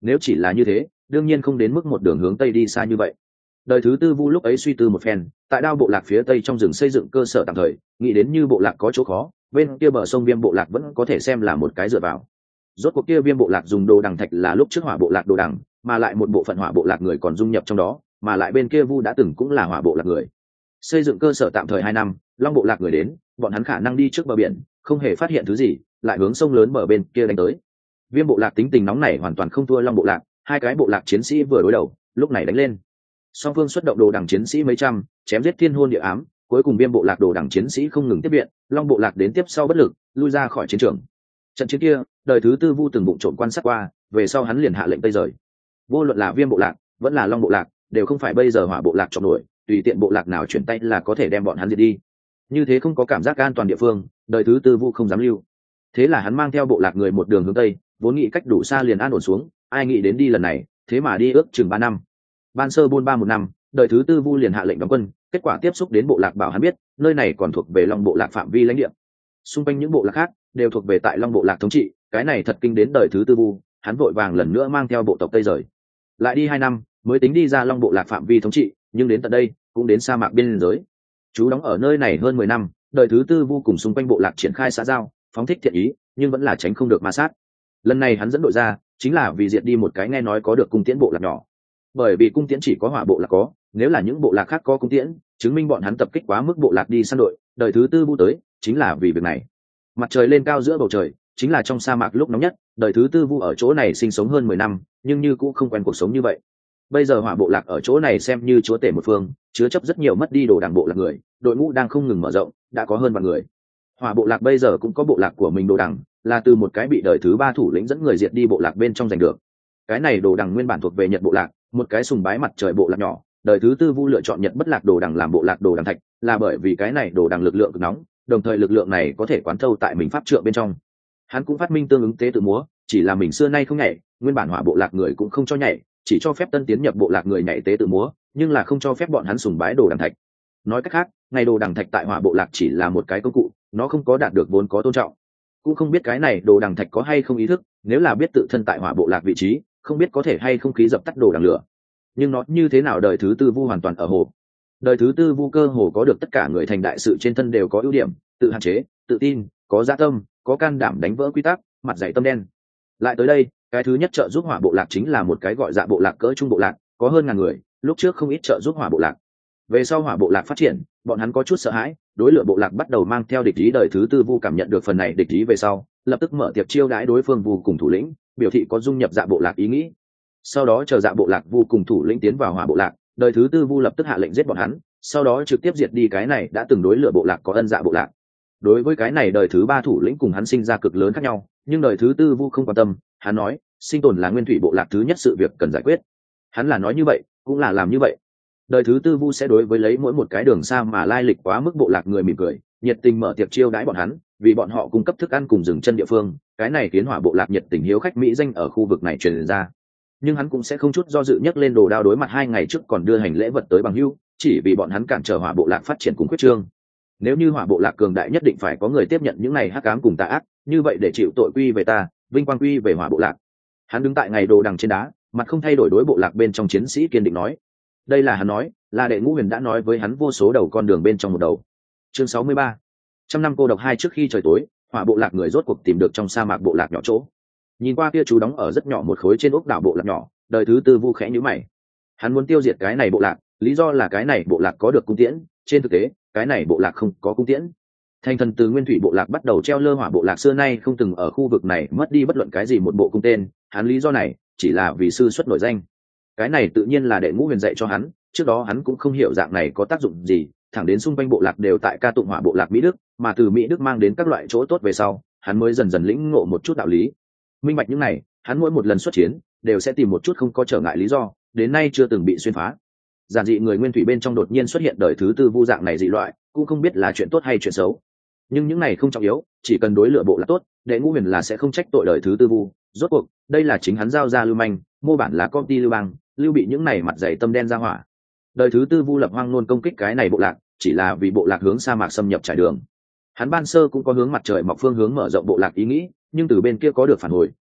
nếu chỉ là như thế đương nhiên không đến mức một đường hướng tây đi xa như vậy. Đời thứ tư vu lúc ấy suy tư một phen, tại đao bộ lạc phía tây trong rừng xây dựng cơ sở tạm thời, nghĩ đến như bộ lạc có chỗ khó, bên kia bờ sông Viêm bộ lạc vẫn có thể xem là một cái dựa vào. Rốt cuộc kia Viêm bộ lạc dùng đồ đằng thạch là lúc trước hỏa bộ lạc đồ đằng, mà lại một bộ phận hỏa bộ lạc người còn dung nhập trong đó, mà lại bên kia vu đã từng cũng là hỏa bộ lạc người. Xây dựng cơ sở tạm thời hai năm, Long bộ lạc người đến, bọn hắn khả năng đi trước bờ biển, không hề phát hiện thứ gì, lại hướng sông lớn bờ bên kia đánh tới. Viêm bộ lạc tính tình nóng nảy hoàn toàn không thua Long bộ lạc, hai cái bộ lạc chiến sĩ vừa đối đầu, lúc này đánh lên. Song phương xuất động đồ đằng chiến sĩ mấy trăm, chém giết thiên hôn địa ám, cuối cùng Viêm bộ lạc đồ đằng chiến sĩ không ngừng tiếp viện, Long bộ lạc đến tiếp sau bất lực, lui ra khỏi chiến trường. Trận chiến kia, đời thứ tư vu từng bụng trộn quan sát qua, về sau hắn liền hạ lệnh tây rời. Vô luận là Viêm bộ lạc, vẫn là Long bộ lạc, đều không phải bây giờ hỏa bộ lạc trọng nổi, tùy tiện bộ lạc nào chuyển tay là có thể đem bọn hắn diệt đi. Như thế không có cảm giác an toàn địa phương, đời thứ tư vu không dám lưu. Thế là hắn mang theo bộ lạc người một đường hướng tây, vốn nghĩ cách đủ xa liền an ổn xuống, ai nghĩ đến đi lần này, thế mà đi ước chừng ba năm. Ban sơ buôn ba một năm, đời thứ tư vu liền hạ lệnh đóng quân, kết quả tiếp xúc đến bộ lạc bảo hắn biết, nơi này còn thuộc về Long bộ lạc phạm vi lãnh địa. Xung quanh những bộ lạc khác đều thuộc về tại Long bộ lạc thống trị, cái này thật kinh đến đời thứ tư vu, hắn vội vàng lần nữa mang theo bộ tộc tây rời. Lại đi hai năm, mới tính đi ra Long bộ lạc phạm vi thống trị, nhưng đến tận đây cũng đến sa mạc biên giới. Chú đóng ở nơi này hơn mười năm, đời thứ tư vu cùng xung quanh bộ lạc triển khai xã giao, phóng thích thiện ý, nhưng vẫn là tránh không được ma sát. Lần này hắn dẫn đội ra, chính là vì diệt đi một cái nghe nói có được cung tiễn bộ lạc nhỏ. Bởi vì cung tiễn chỉ có hỏa bộ lạc có, nếu là những bộ lạc khác có cung tiễn, chứng minh bọn hắn tập kích quá mức bộ lạc đi săn đội, đời thứ tư vu tới, chính là vì việc này. Mặt trời lên cao giữa bầu trời, chính là trong sa mạc lúc nóng nhất, đời thứ tư vu ở chỗ này sinh sống hơn mười năm, nhưng như cũng không quen cuộc sống như vậy. Bây giờ hỏa bộ lạc ở chỗ này xem như chúa tể một phương, chứa chấp rất nhiều mất đi đồ đằng bộ lạc người, đội ngũ đang không ngừng mở rộng, đã có hơn vạn người. Hỏa bộ lạc bây giờ cũng có bộ lạc của mình đồ đằng, là từ một cái bị đời thứ ba thủ lĩnh dẫn người diệt đi bộ lạc bên trong giành được. Cái này đồ đằng nguyên bản thuộc về Nhật bộ lạc, một cái sùng bái mặt trời bộ lạc nhỏ, đời thứ tư vu lựa chọn Nhật bất lạc đồ đằng làm bộ lạc đồ đằng thạch, là bởi vì cái này đồ đằng lực lượng cực nóng, đồng thời lực lượng này có thể quán thâu tại mình pháp trượng bên trong. Hắn cũng phát minh tương ứng tế tự múa, chỉ là mình xưa nay không nhảy, nguyên bản hỏa bộ lạc người cũng không cho nhảy, chỉ cho phép tân tiến nhập bộ lạc người nhảy tế tự múa, nhưng là không cho phép bọn hắn sùng bái đồ đằng thạch. Nói cách khác, ngày đồ đằng thạch tại hỏa bộ lạc chỉ là một cái công cụ, nó không có đạt được vốn có tôn trọng. Cũng không biết cái này đồ đằng thạch có hay không ý thức, nếu là biết tự thân tại hỏa bộ lạc vị trí, không biết có thể hay không khí dập tắt đồ đằng lửa. Nhưng nó như thế nào đời thứ tư vu hoàn toàn ở hồ. Đời thứ tư vu cơ hồ có được tất cả người thành đại sự trên thân đều có ưu điểm, tự hạn chế, tự tin, có dạ tâm, có can đảm đánh vỡ quy tắc, mặt dày tâm đen. Lại tới đây, cái thứ nhất trợ giúp hỏa bộ lạc chính là một cái gọi dạ bộ lạc cỡ trung bộ lạc, có hơn ngàn người, lúc trước không ít trợ giúp hỏa bộ lạc. Về sau hỏa bộ lạc phát triển, bọn hắn có chút sợ hãi, đối lửa bộ lạc bắt đầu mang theo địch ý. Đời thứ tư vu cảm nhận được phần này địch ý về sau, lập tức mở tiệc chiêu đãi đối phương vu cùng thủ lĩnh, biểu thị có dung nhập dạ bộ lạc ý nghĩ. Sau đó chờ dạ bộ lạc vu cùng thủ lĩnh tiến vào hỏa bộ lạc, đời thứ tư vu lập tức hạ lệnh giết bọn hắn, sau đó trực tiếp diệt đi cái này đã từng đối lửa bộ lạc có ân dạ bộ lạc. Đối với cái này đời thứ ba thủ lĩnh cùng hắn sinh ra cực lớn khác nhau, nhưng đời thứ tư vu không quan tâm, hắn nói sinh tồn là nguyên thủy bộ lạc thứ nhất sự việc cần giải quyết. Hắn là nói như vậy, cũng là làm như vậy. Đời thứ tư vu sẽ đối với lấy mỗi một cái đường xa mà lai lịch quá mức bộ lạc người mỉm cười, nhiệt tình mở tiệc chiêu đãi bọn hắn, vì bọn họ cung cấp thức ăn cùng dừng chân địa phương. Cái này khiến hỏa bộ lạc nhiệt tình hiếu khách mỹ danh ở khu vực này truyền ra. Nhưng hắn cũng sẽ không chút do dự nhấc lên đồ đao đối mặt hai ngày trước còn đưa hành lễ vật tới bằng hữu, chỉ vì bọn hắn cản trở hỏa bộ lạc phát triển cùng quyết trương. Nếu như hỏa bộ lạc cường đại nhất định phải có người tiếp nhận những này hắc ám cùng tà ác, như vậy để chịu tội quy về ta, vinh quang quy về hỏa bộ lạc. Hắn đứng tại ngày đồ đằng trên đá, mặt không thay đổi đối bộ lạc bên trong chiến sĩ kiên định nói. Đây là hắn nói, là đệ ngũ huyền đã nói với hắn vô số đầu con đường bên trong một đầu. Chương sáu mươi ba. Trăm năm cô độc hai. Trước khi trời tối, hỏa bộ lạc người rốt cuộc tìm được trong sa mạc bộ lạc nhỏ chỗ. Nhìn qua kia chú đóng ở rất nhỏ một khối trên ốc đảo bộ lạc nhỏ, đời thứ tư vu khẽ nhíu mày. Hắn muốn tiêu diệt cái này bộ lạc, lý do là cái này bộ lạc có được cung tiễn, trên thực tế, cái này bộ lạc không có cung tiễn. Thành thần từ nguyên thủy bộ lạc bắt đầu treo lơ hỏa bộ lạc xưa nay không từng ở khu vực này mất đi bất luận cái gì một bộ cung tên, hắn lý do này chỉ là vì sư xuất nổi danh. Cái này tự nhiên là đệ ngũ huyền dạy cho hắn, trước đó hắn cũng không hiểu dạng này có tác dụng gì, thẳng đến xung quanh bộ lạc đều tại ca tụng hỏa bộ lạc Mỹ Đức, mà từ Mỹ Đức mang đến các loại chỗ tốt về sau, hắn mới dần dần lĩnh ngộ một chút đạo lý. Minh bạch những này, hắn mỗi một lần xuất chiến đều sẽ tìm một chút không có trở ngại lý do, đến nay chưa từng bị xuyên phá. Giản dị người nguyên thủy bên trong đột nhiên xuất hiện đời thứ tư vu dạng này dị loại, cũng không biết là chuyện tốt hay chuyện xấu. Nhưng những này không trọng yếu, chỉ cần đối lựa bộ là tốt, đệ ngũ huyền là sẽ không trách tội đời thứ tư vu. Rốt cuộc, đây là chính hắn giao ra lưu manh, mô bản là công ty lưu bang, lưu bị những này mặt dày tâm đen ra hỏa. Đời thứ tư vu lập hoang nôn công kích cái này bộ lạc, chỉ là vì bộ lạc hướng sa mạc xâm nhập trải đường. Hắn ban sơ cũng có hướng mặt trời mọc phương hướng mở rộng bộ lạc ý nghĩ, nhưng từ bên kia có được phản hồi,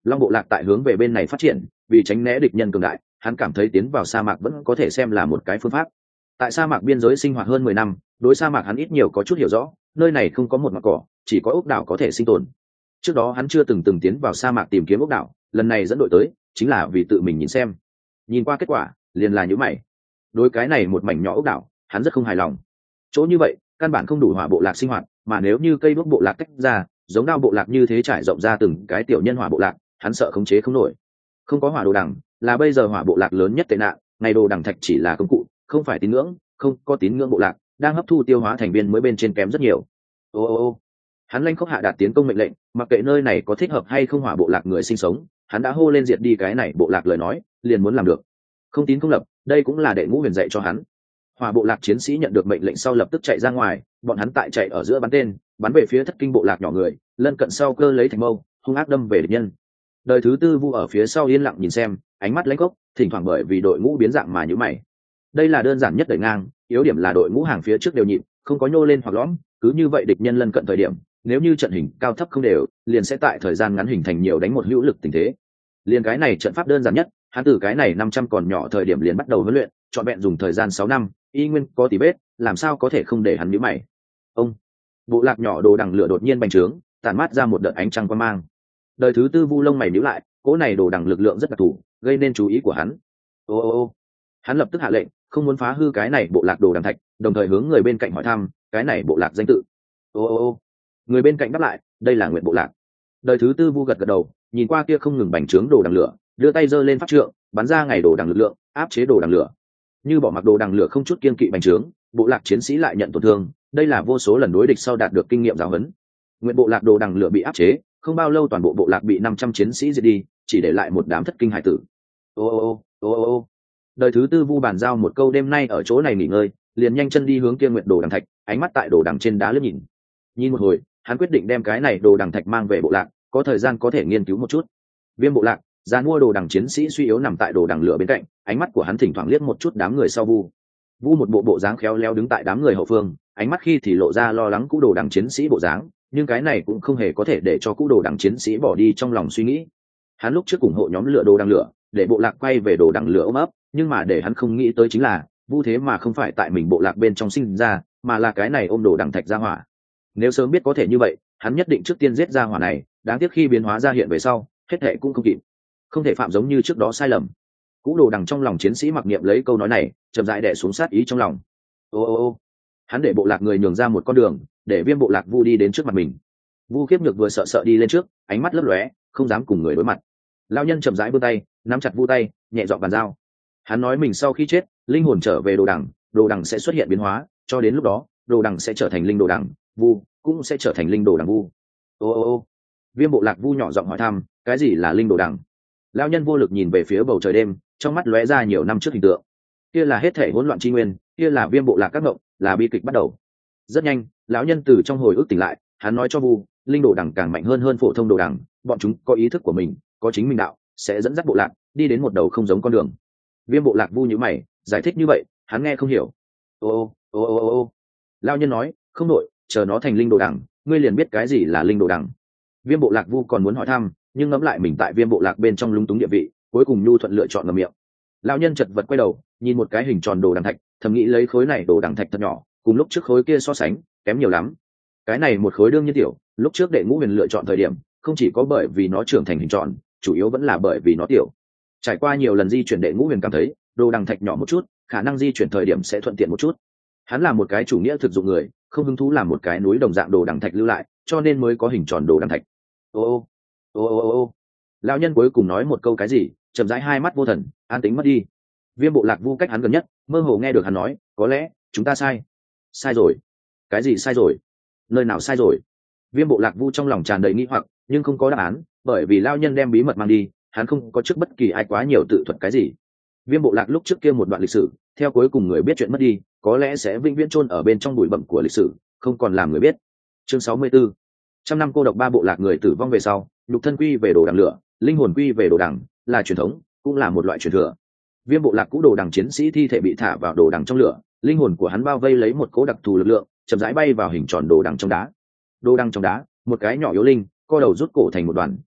long bộ lạc tại hướng về bên này phát triển, vì tránh né địch nhân cường đại, hắn cảm thấy tiến vào sa mạc vẫn có thể xem là một cái phương pháp. Tại sa mạc biên giới sinh hoạt hơn mười năm, đối sa mạc hắn ít nhiều có chút hiểu rõ, nơi này không có một mặt cỏ, chỉ có ốc đảo có thể sinh tồn. Trước đó hắn chưa từng từng tiến vào sa mạc tìm kiếm ốc đảo, lần này dẫn đội tới chính là vì tự mình nhìn xem. Nhìn qua kết quả liền là những mày, đối cái này một mảnh nhỏ ốc đảo hắn rất không hài lòng. Chỗ như vậy căn bản không đủ hỏa bộ lạc sinh hoạt, mà nếu như cây đuốc bộ lạc tách ra, giống đao bộ lạc như thế trải rộng ra từng cái tiểu nhân hỏa bộ lạc, hắn sợ khống chế không nổi. Không có hỏa đồ đằng là bây giờ hỏa bộ lạc lớn nhất tệ nạn, ngày đồ đằng thạch chỉ là công cụ, không phải tín ngưỡng, không có tín ngưỡng bộ lạc đang hấp thu tiêu hóa thành viên mới bên trên kém rất nhiều. Ô ô ô hắn lanh khóc hạ đạt tiến công mệnh lệnh, mặc kệ nơi này có thích hợp hay không hỏa bộ lạc người sinh sống, hắn đã hô lên diệt đi cái này bộ lạc lời nói liền muốn làm được. Không tín không lập, đây cũng là đệ ngũ huyền dạy cho hắn. Hỏa bộ lạc chiến sĩ nhận được mệnh lệnh sau lập tức chạy ra ngoài, bọn hắn tại chạy ở giữa bắn tên, bắn về phía thất kinh bộ lạc nhỏ người, lân cận sau cơ lấy thành mâu hung ác đâm về địch nhân. Đời thứ tư vu ở phía sau yên lặng nhìn xem, ánh mắt lãnh khốc, thỉnh thoảng bởi vì đội ngũ biến dạng mà nhíu mày. Đây là đơn giản nhất đẩy ngang, yếu điểm là đội ngũ hàng phía trước đều nhịp, không có nhô lên hoặc lõm, cứ như vậy địch nhân lân cận thời điểm, nếu như trận hình cao thấp không đều, liền sẽ tại thời gian ngắn hình thành nhiều đánh một hữu lực tình thế. Liền cái này trận pháp đơn giản nhất, hắn từ cái này năm trăm còn nhỏ thời điểm liền bắt đầu huấn luyện, chọn vẹn dùng thời gian sáu năm, y nguyên có tí vết, làm sao có thể không để hắn nhíu mày. Ông, bộ lạc nhỏ đồ đằng lửa đột nhiên bành trướng, tản mát ra một đợt ánh trăng quang mang. Đời thứ tư vu lông mày nhíu lại, cỗ này đồ đằng lực lượng rất đặc thù, gây nên chú ý của hắn. Ô ô ô, hắn lập tức hạ lệnh, không muốn phá hư cái này bộ lạc đồ đằng thạch, đồng thời hướng người bên cạnh hỏi thăm cái này bộ lạc danh tự. Ô ô ô, người bên cạnh đáp lại, đây là Nguyện bộ lạc. Đời thứ tư vu gật gật đầu, nhìn qua kia không ngừng bành trướng đồ đằng lửa, đưa tay giơ lên pháp trượng, bắn ra ngày đồ đằng lực lượng, áp chế đồ đằng lửa. Như bỏ mặc đồ đằng lửa không chút kiên kỵ bành trướng, bộ lạc chiến sĩ lại nhận tổn thương, đây là vô số lần đối địch sau đạt được kinh nghiệm giáo huấn. Nguyện bộ lạc đồ đằng lửa bị áp chế, không bao lâu toàn bộ bộ lạc bị năm trăm chiến sĩ diệt đi, chỉ để lại một đám thất kinh hải tử. Ô ô ô ô ô, đời thứ tư vu bàn giao một câu đêm nay ở chỗ này nghỉ ngơi, liền nhanh chân đi hướng kia Nguyện đồ đằng thạch, ánh mắt tại đồ đằng trên đá lướt nhìn. Nhìn một hồi, hắn quyết định đem cái này đồ đằng thạch mang về bộ lạc, có thời gian có thể nghiên cứu một chút. Viêm bộ lạc, giá mua đồ đằng chiến sĩ suy yếu nằm tại đồ đằng lửa bên cạnh, ánh mắt của hắn thỉnh thoảng liếc một chút đám người sau vu. Vu một bộ bộ dáng khéo léo đứng tại đám người hậu phương, ánh mắt khi thì lộ ra lo lắng cũ đồ đằng chiến sĩ bộ dáng, nhưng cái này cũng không hề có thể để cho cũ đồ đằng chiến sĩ bỏ đi trong lòng suy nghĩ. Hắn lúc trước ủng hộ nhóm lửa đồ đằng lửa, để bộ lạc quay về đồ đằng lửa ôm ấp, nhưng mà để hắn không nghĩ tới chính là vu thế mà không phải tại mình bộ lạc bên trong sinh ra, mà là cái này ôm đồ đằng thạch ra hỏa. Nếu sớm biết có thể như vậy, hắn nhất định trước tiên giết ra hỏa này, đáng tiếc khi biến hóa ra hiện về sau, hết thệ cũng không kịp. Không thể phạm giống như trước đó sai lầm. Cũ đồ đằng trong lòng chiến sĩ mặc niệm lấy câu nói này, chậm rãi đè xuống sát ý trong lòng. Ô ô ô, hắn để bộ lạc người nhường ra một con đường, để Viêm bộ lạc vu đi đến trước mặt mình. Vu Khiếp Nhược vừa sợ sợ đi lên trước, ánh mắt lấp lóe, không dám cùng người đối mặt. Lão nhân chậm rãi vươn tay, nắm chặt vu tay, nhẹ giọng bàn giao. Hắn nói mình sau khi chết, linh hồn trở về đồ đằng, đồ đằng sẽ xuất hiện biến hóa, cho đến lúc đó, đồ đằng sẽ trở thành linh đồ đằng, vu cũng sẽ trở thành linh đồ đằng vu. Ô ô ô, Viêm bộ lạc vu nhỏ giọng hỏi thăm, cái gì là linh đồ đằng? Lão nhân vô lực nhìn về phía bầu trời đêm, trong mắt lóe ra nhiều năm trước hình tượng. Kia là hết thể hỗn loạn chi nguyên, kia là Viêm bộ lạc các ngộng, là bi kịch bắt đầu. Rất nhanh, lão nhân từ trong hồi ức tỉnh lại, hắn nói cho vu, linh đồ đằng càng mạnh hơn hơn phổ thông đồ đằng, bọn chúng có ý thức của mình, có chính mình đạo, sẽ dẫn dắt bộ lạc đi đến một đầu không giống con đường. Viêm bộ lạc vu nhíu mày, giải thích như vậy, hắn nghe không hiểu. Ô ô ô ô ô, lão nhân nói, không đổi, chờ nó thành linh đồ đằng, ngươi liền biết cái gì là linh đồ đằng. Viêm bộ lạc vu còn muốn hỏi thăm, nhưng ngẫm lại mình tại Viêm bộ lạc bên trong lúng túng địa vị, cuối cùng nhu thuận lựa chọn ngậm miệng. Lão nhân chật vật quay đầu, nhìn một cái hình tròn đồ đằng thạch, thầm nghĩ lấy khối này đồ đằng thạch thật nhỏ, cùng lúc trước khối kia so sánh, kém nhiều lắm. Cái này một khối đương nhiên tiểu, lúc trước đệ ngũ huyền lựa chọn thời điểm, không chỉ có bởi vì nó trưởng thành hình tròn, chủ yếu vẫn là bởi vì nó tiểu. Trải qua nhiều lần di chuyển đệ ngũ huyền cảm thấy, đồ đằng thạch nhỏ một chút, khả năng di chuyển thời điểm sẽ thuận tiện một chút. Hắn là một cái chủ nghĩa thực dụng người, không hứng thú làm một cái núi đồng dạng đồ đằng thạch lưu lại, cho nên mới có hình tròn đồ đằng thạch. Ô ô ô ô ô, lão nhân cuối cùng nói một câu cái gì, chậm rãi hai mắt vô thần, an tĩnh mất đi. Viêm bộ lạc vu cách hắn gần nhất, mơ hồ nghe được hắn nói, có lẽ chúng ta sai. Sai rồi? Cái gì sai rồi? Nơi nào sai rồi? Viêm bộ lạc vu trong lòng tràn đầy nghi hoặc, nhưng không có đáp án, bởi vì lão nhân đem bí mật mang đi, hắn không có trước bất kỳ ai quá nhiều tự thuật cái gì. Viêm bộ lạc lúc trước kia một đoạn lịch sử, theo cuối cùng người biết chuyện mất đi, có lẽ sẽ vĩnh viễn chôn ở bên trong bụi bặm của lịch sử, không còn làm người biết. Chương sáu mươi tư. Trăm năm cô độc ba bộ lạc người tử vong về sau, nhục thân quy về đồ đằng lửa, linh hồn quy về đồ đằng, là truyền thống, cũng là một loại truyền thừa. Viêm bộ lạc cũ đồ đằng chiến sĩ thi thể bị thả vào đồ đằng trong lửa, linh hồn của hắn bao vây lấy một cỗ đặc thù lực lượng, chậm rãi bay vào hình tròn đồ đằng trong đá. Đồ đằng trong đá, một cái nhỏ yếu linh, co đầu rút cổ thành một đoàn,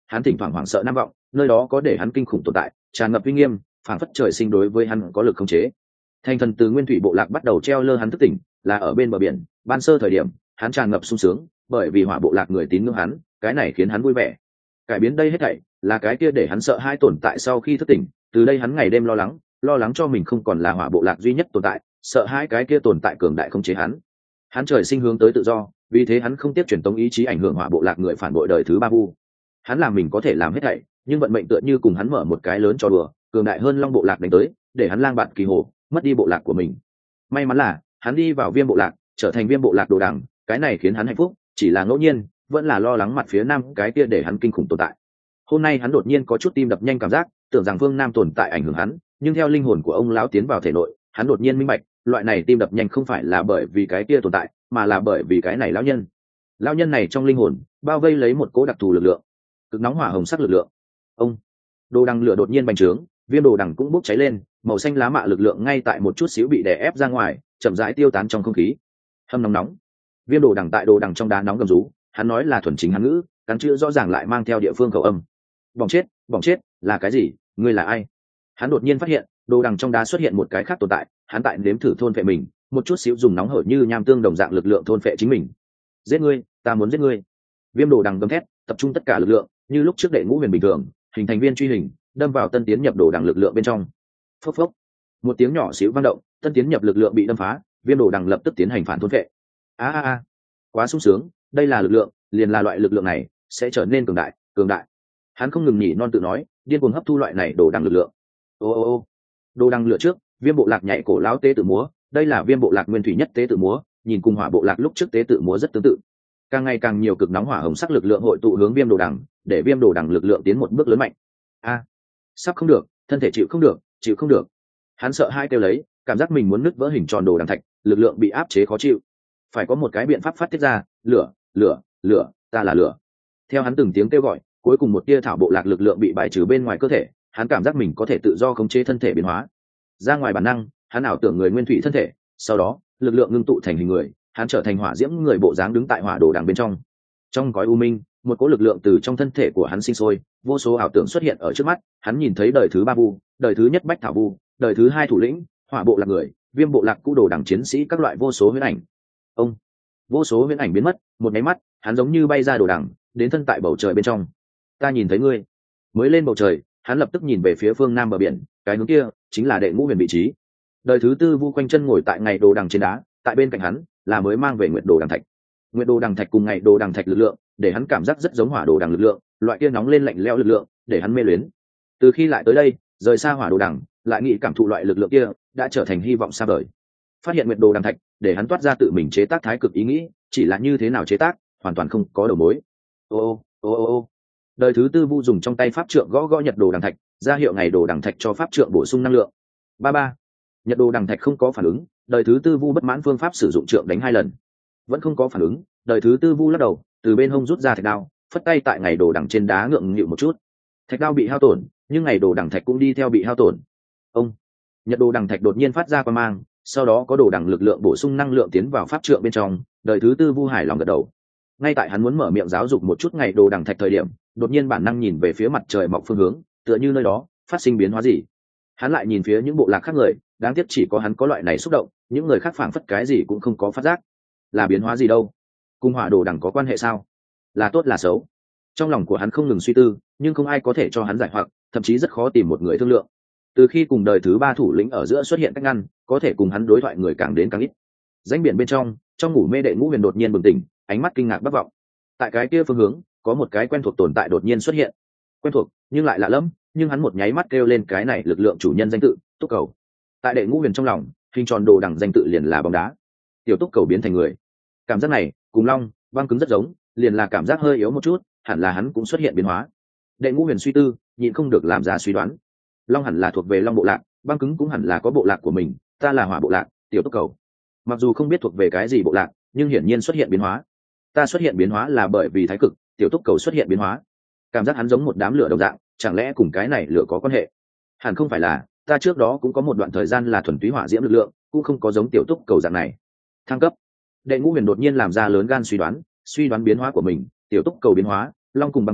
hắn thỉnh thoảng hoảng sợ nam vọng, nơi đó có để hắn kinh khủng tồn tại, tràn ngập uy nghiêm, phảng phất trời sinh đối với hắn có lực khống chế. Thành thần từ nguyên thủy bộ lạc bắt đầu treo lơ hắn thức tỉnh, là ở bên bờ biển, ban sơ thời điểm, hắn tràn ngập sung sướng, bởi vì hỏa bộ lạc người tín ngưỡng hắn, cái này khiến hắn vui vẻ. Cải biến đây hết thảy, là cái kia để hắn sợ hai tồn tại sau khi thức tỉnh, từ đây hắn ngày đêm lo lắng, lo lắng cho mình không còn là hỏa bộ lạc duy nhất tồn tại, sợ hai cái kia tồn tại cường đại không chế hắn. Hắn trời sinh hướng tới tự do, vì thế hắn không tiếp truyền tống ý chí ảnh hưởng hỏa bộ lạc người phản bội đời thứ ba vu. Hắn làm mình có thể làm hết thảy, nhưng vận mệnh tựa như cùng hắn mở một cái lớn cho đùa, cường đại hơn long bộ lạc đánh tới, để hắn lang bạn kỳ hồ, mất đi bộ lạc của mình. May mắn là hắn đi vào viêm bộ lạc, trở thành viêm bộ lạc đồ đằng, cái này khiến hắn hạnh phúc, chỉ là ngẫu nhiên, vẫn là lo lắng mặt phía nam cái kia để hắn kinh khủng tồn tại. Hôm nay hắn đột nhiên có chút tim đập nhanh cảm giác, tưởng rằng phương nam tồn tại ảnh hưởng hắn, nhưng theo linh hồn của ông lão tiến vào thể nội, hắn đột nhiên minh bạch, loại này tim đập nhanh không phải là bởi vì cái kia tồn tại, mà là bởi vì cái này lão nhân. Lão nhân này trong linh hồn bao vây lấy một cỗ đặc thù lực lượng, cực nóng hỏa hồng sắc lực lượng. Ông đồ đằng lửa đột nhiên bành trướng, viêm đồ đằng cũng bốc cháy lên, màu xanh lá mạ lực lượng ngay tại một chút xíu bị đè ép ra ngoài, chậm rãi tiêu tán trong không khí. Hâm nóng nóng, viêm đồ đằng tại đồ đằng trong đá nóng gầm rú, hắn nói là thuần chính hán ngữ, cắn chữ rõ ràng lại mang theo địa phương khẩu âm. Bỏng chết, bỏng chết, là cái gì? Ngươi là ai? Hắn đột nhiên phát hiện, đồ đằng trong đá xuất hiện một cái khác tồn tại, hắn tại nếm thử thôn phệ mình, một chút xíu dùng nóng hổi như nham tương đồng dạng lực lượng thôn phệ chính mình. Giết ngươi, ta muốn giết ngươi! Viêm đồ đằng gầm thét, tập trung tất cả lực lượng, như lúc trước đệ ngũ huyền bình thường, hình thành viên truy hình, đâm vào tân tiến nhập đồ đằng lực lượng bên trong. Phốc phốc, một tiếng nhỏ xíu vang động, tân tiến nhập lực lượng bị đâm phá, viêm đồ đằng lập tức tiến hành phản thôn phệ. A a a, quá sung sướng, đây là lực lượng, liền là loại lực lượng này sẽ trở nên cường đại, cường đại. Hắn không ngừng nhỉ non tự nói, điên cuồng hấp thu loại này đồ đằng lực lượng. Ô ô ô, đồ đằng lửa trước, viêm bộ lạc nhảy cổ lão tế tự múa, đây là viêm bộ lạc nguyên thủy nhất tế tự múa, nhìn cùng hỏa bộ lạc lúc trước tế tự múa rất tương tự. Càng ngày càng nhiều cực nóng hỏa hồng sắc lực lượng hội tụ hướng viêm đồ đằng, để viêm đồ đằng lực lượng tiến một bước lớn mạnh. A, sắp không được, thân thể chịu không được, chịu không được. Hắn sợ hai kêu lấy, cảm giác mình muốn nứt vỡ hình tròn đồ đằng thạch, lực lượng bị áp chế khó chịu. Phải có một cái biện pháp phát tiết ra, lửa, lửa, lửa, ta là lửa. Theo hắn từng tiếng kêu gọi, cuối cùng một tia thảo bộ lạc lực lượng bị bài trừ bên ngoài cơ thể, hắn cảm giác mình có thể tự do khống chế thân thể biến hóa. Ra ngoài bản năng, hắn ảo tưởng người nguyên thủy thân thể, sau đó, lực lượng ngưng tụ thành hình người, hắn trở thành hỏa diễm người bộ dáng đứng tại hỏa đồ đằng bên trong. Trong cõi u minh, một cỗ lực lượng từ trong thân thể của hắn sinh sôi, vô số ảo tưởng xuất hiện ở trước mắt, hắn nhìn thấy đời thứ ba vu, đời thứ nhất bách thảo vu, đời thứ hai thủ lĩnh, hỏa bộ lạc người, viêm bộ lạc cũ đồ đằng chiến sĩ các loại vô số huyễn ảnh. Ông, vô số huyễn ảnh biến mất, một máy mắt, hắn giống như bay ra đồ đằng, đến thân tại bầu trời bên trong. Ta nhìn thấy ngươi. Mới lên bầu trời, hắn lập tức nhìn về phía phương nam bờ biển, cái hướng kia chính là đệ ngũ huyền vị trí. Đời thứ tư vu quanh chân ngồi tại ngày đồ đằng trên đá, tại bên cạnh hắn là mới mang về nguyệt đồ đằng thạch. Nguyệt đồ đằng thạch cùng ngày đồ đằng thạch lực lượng, để hắn cảm giác rất giống hỏa đồ đằng lực lượng, loại kia nóng lên lạnh lẽo lực lượng, để hắn mê luyến. Từ khi lại tới đây, rời xa hỏa đồ đằng, lại nghĩ cảm thụ loại lực lượng kia, đã trở thành hy vọng xa vời. Phát hiện nguyệt đồ đằng thạch, để hắn toát ra tự mình chế tác thái cực ý nghĩ, chỉ là như thế nào chế tác, hoàn toàn không có đầu mối. Ô ô ô ô. Đời thứ tư vu dùng trong tay pháp trượng gõ gõ nhật đồ đằng thạch, ra hiệu ngày đồ đằng thạch cho pháp trượng bổ sung năng lượng. Ba ba. Nhật đồ đằng thạch không có phản ứng, đời thứ tư vu bất mãn phương pháp sử dụng trượng đánh hai lần, vẫn không có phản ứng. Đời thứ tư vu lắc đầu, từ bên hông rút ra thạch đao, phất tay tại ngày đồ đằng trên đá ngượng nghịu một chút. Thạch đao bị hao tổn, nhưng ngày đồ đằng thạch cũng đi theo bị hao tổn. Ông, nhật đồ đằng thạch đột nhiên phát ra quang mang, sau đó có đồ đằng lực lượng bổ sung năng lượng tiến vào pháp trượng bên trong. Đời thứ tư vu hài lòng gật đầu. Ngay tại hắn muốn mở miệng giáo dục một chút ngày đồ đằng thạch thời điểm, đột nhiên bản năng nhìn về phía mặt trời mọc phương hướng, tựa như nơi đó phát sinh biến hóa gì. Hắn lại nhìn phía những bộ lạc khác người, đáng tiếc chỉ có hắn có loại này xúc động, những người khác phảng phất cái gì cũng không có phát giác. Là biến hóa gì đâu? Cùng hỏa đồ đằng có quan hệ sao? Là tốt là xấu? Trong lòng của hắn không ngừng suy tư, nhưng không ai có thể cho hắn giải hoặc, thậm chí rất khó tìm một người thương lượng. Từ khi cùng đời thứ ba thủ lĩnh ở giữa xuất hiện cách ngăn, có thể cùng hắn đối thoại người càng đến càng ít. Danh biển bên trong, trong ngủ mê đệ ngũ huyền đột nhiên bừng tỉnh, ánh mắt kinh ngạc bất vọng. Tại cái kia phương hướng, có một cái quen thuộc tồn tại đột nhiên xuất hiện. Quen thuộc, nhưng lại lạ lẫm, nhưng hắn một nháy mắt kêu lên cái này lực lượng chủ nhân danh tự, Túc Cầu. Tại đệ ngũ huyền trong lòng, hình tròn đồ đằng danh tự liền là bóng đá. Tiểu Túc Cầu biến thành người. Cảm giác này, cùng long, băng cứng rất giống, liền là cảm giác hơi yếu một chút, hẳn là hắn cũng xuất hiện biến hóa. Đệ ngũ huyền suy tư, nhịn không được làm ra suy đoán. Long hẳn là thuộc về long bộ lạc, băng cứng cũng hẳn là có bộ lạc của mình, ta là hỏa bộ lạc, Tiểu Túc Cầu. Mặc dù không biết thuộc về cái gì bộ lạc, nhưng hiển nhiên xuất hiện biến hóa. Ta xuất hiện biến hóa là bởi vì thái cực, Tiểu Túc Cầu xuất hiện biến hóa. Cảm giác hắn giống một đám lửa đồng dạng, chẳng lẽ cùng cái này lửa có quan hệ? Hẳn không phải là, ta trước đó cũng có một đoạn thời gian là thuần túy hỏa diễm lực lượng, cũng không có giống Tiểu Túc Cầu dạng này. Thăng cấp. Đệ ngũ huyền đột nhiên làm ra lớn gan suy đoán, suy đoán biến hóa của mình, Tiểu Túc Cầu biến hóa, long cùng băng cứng,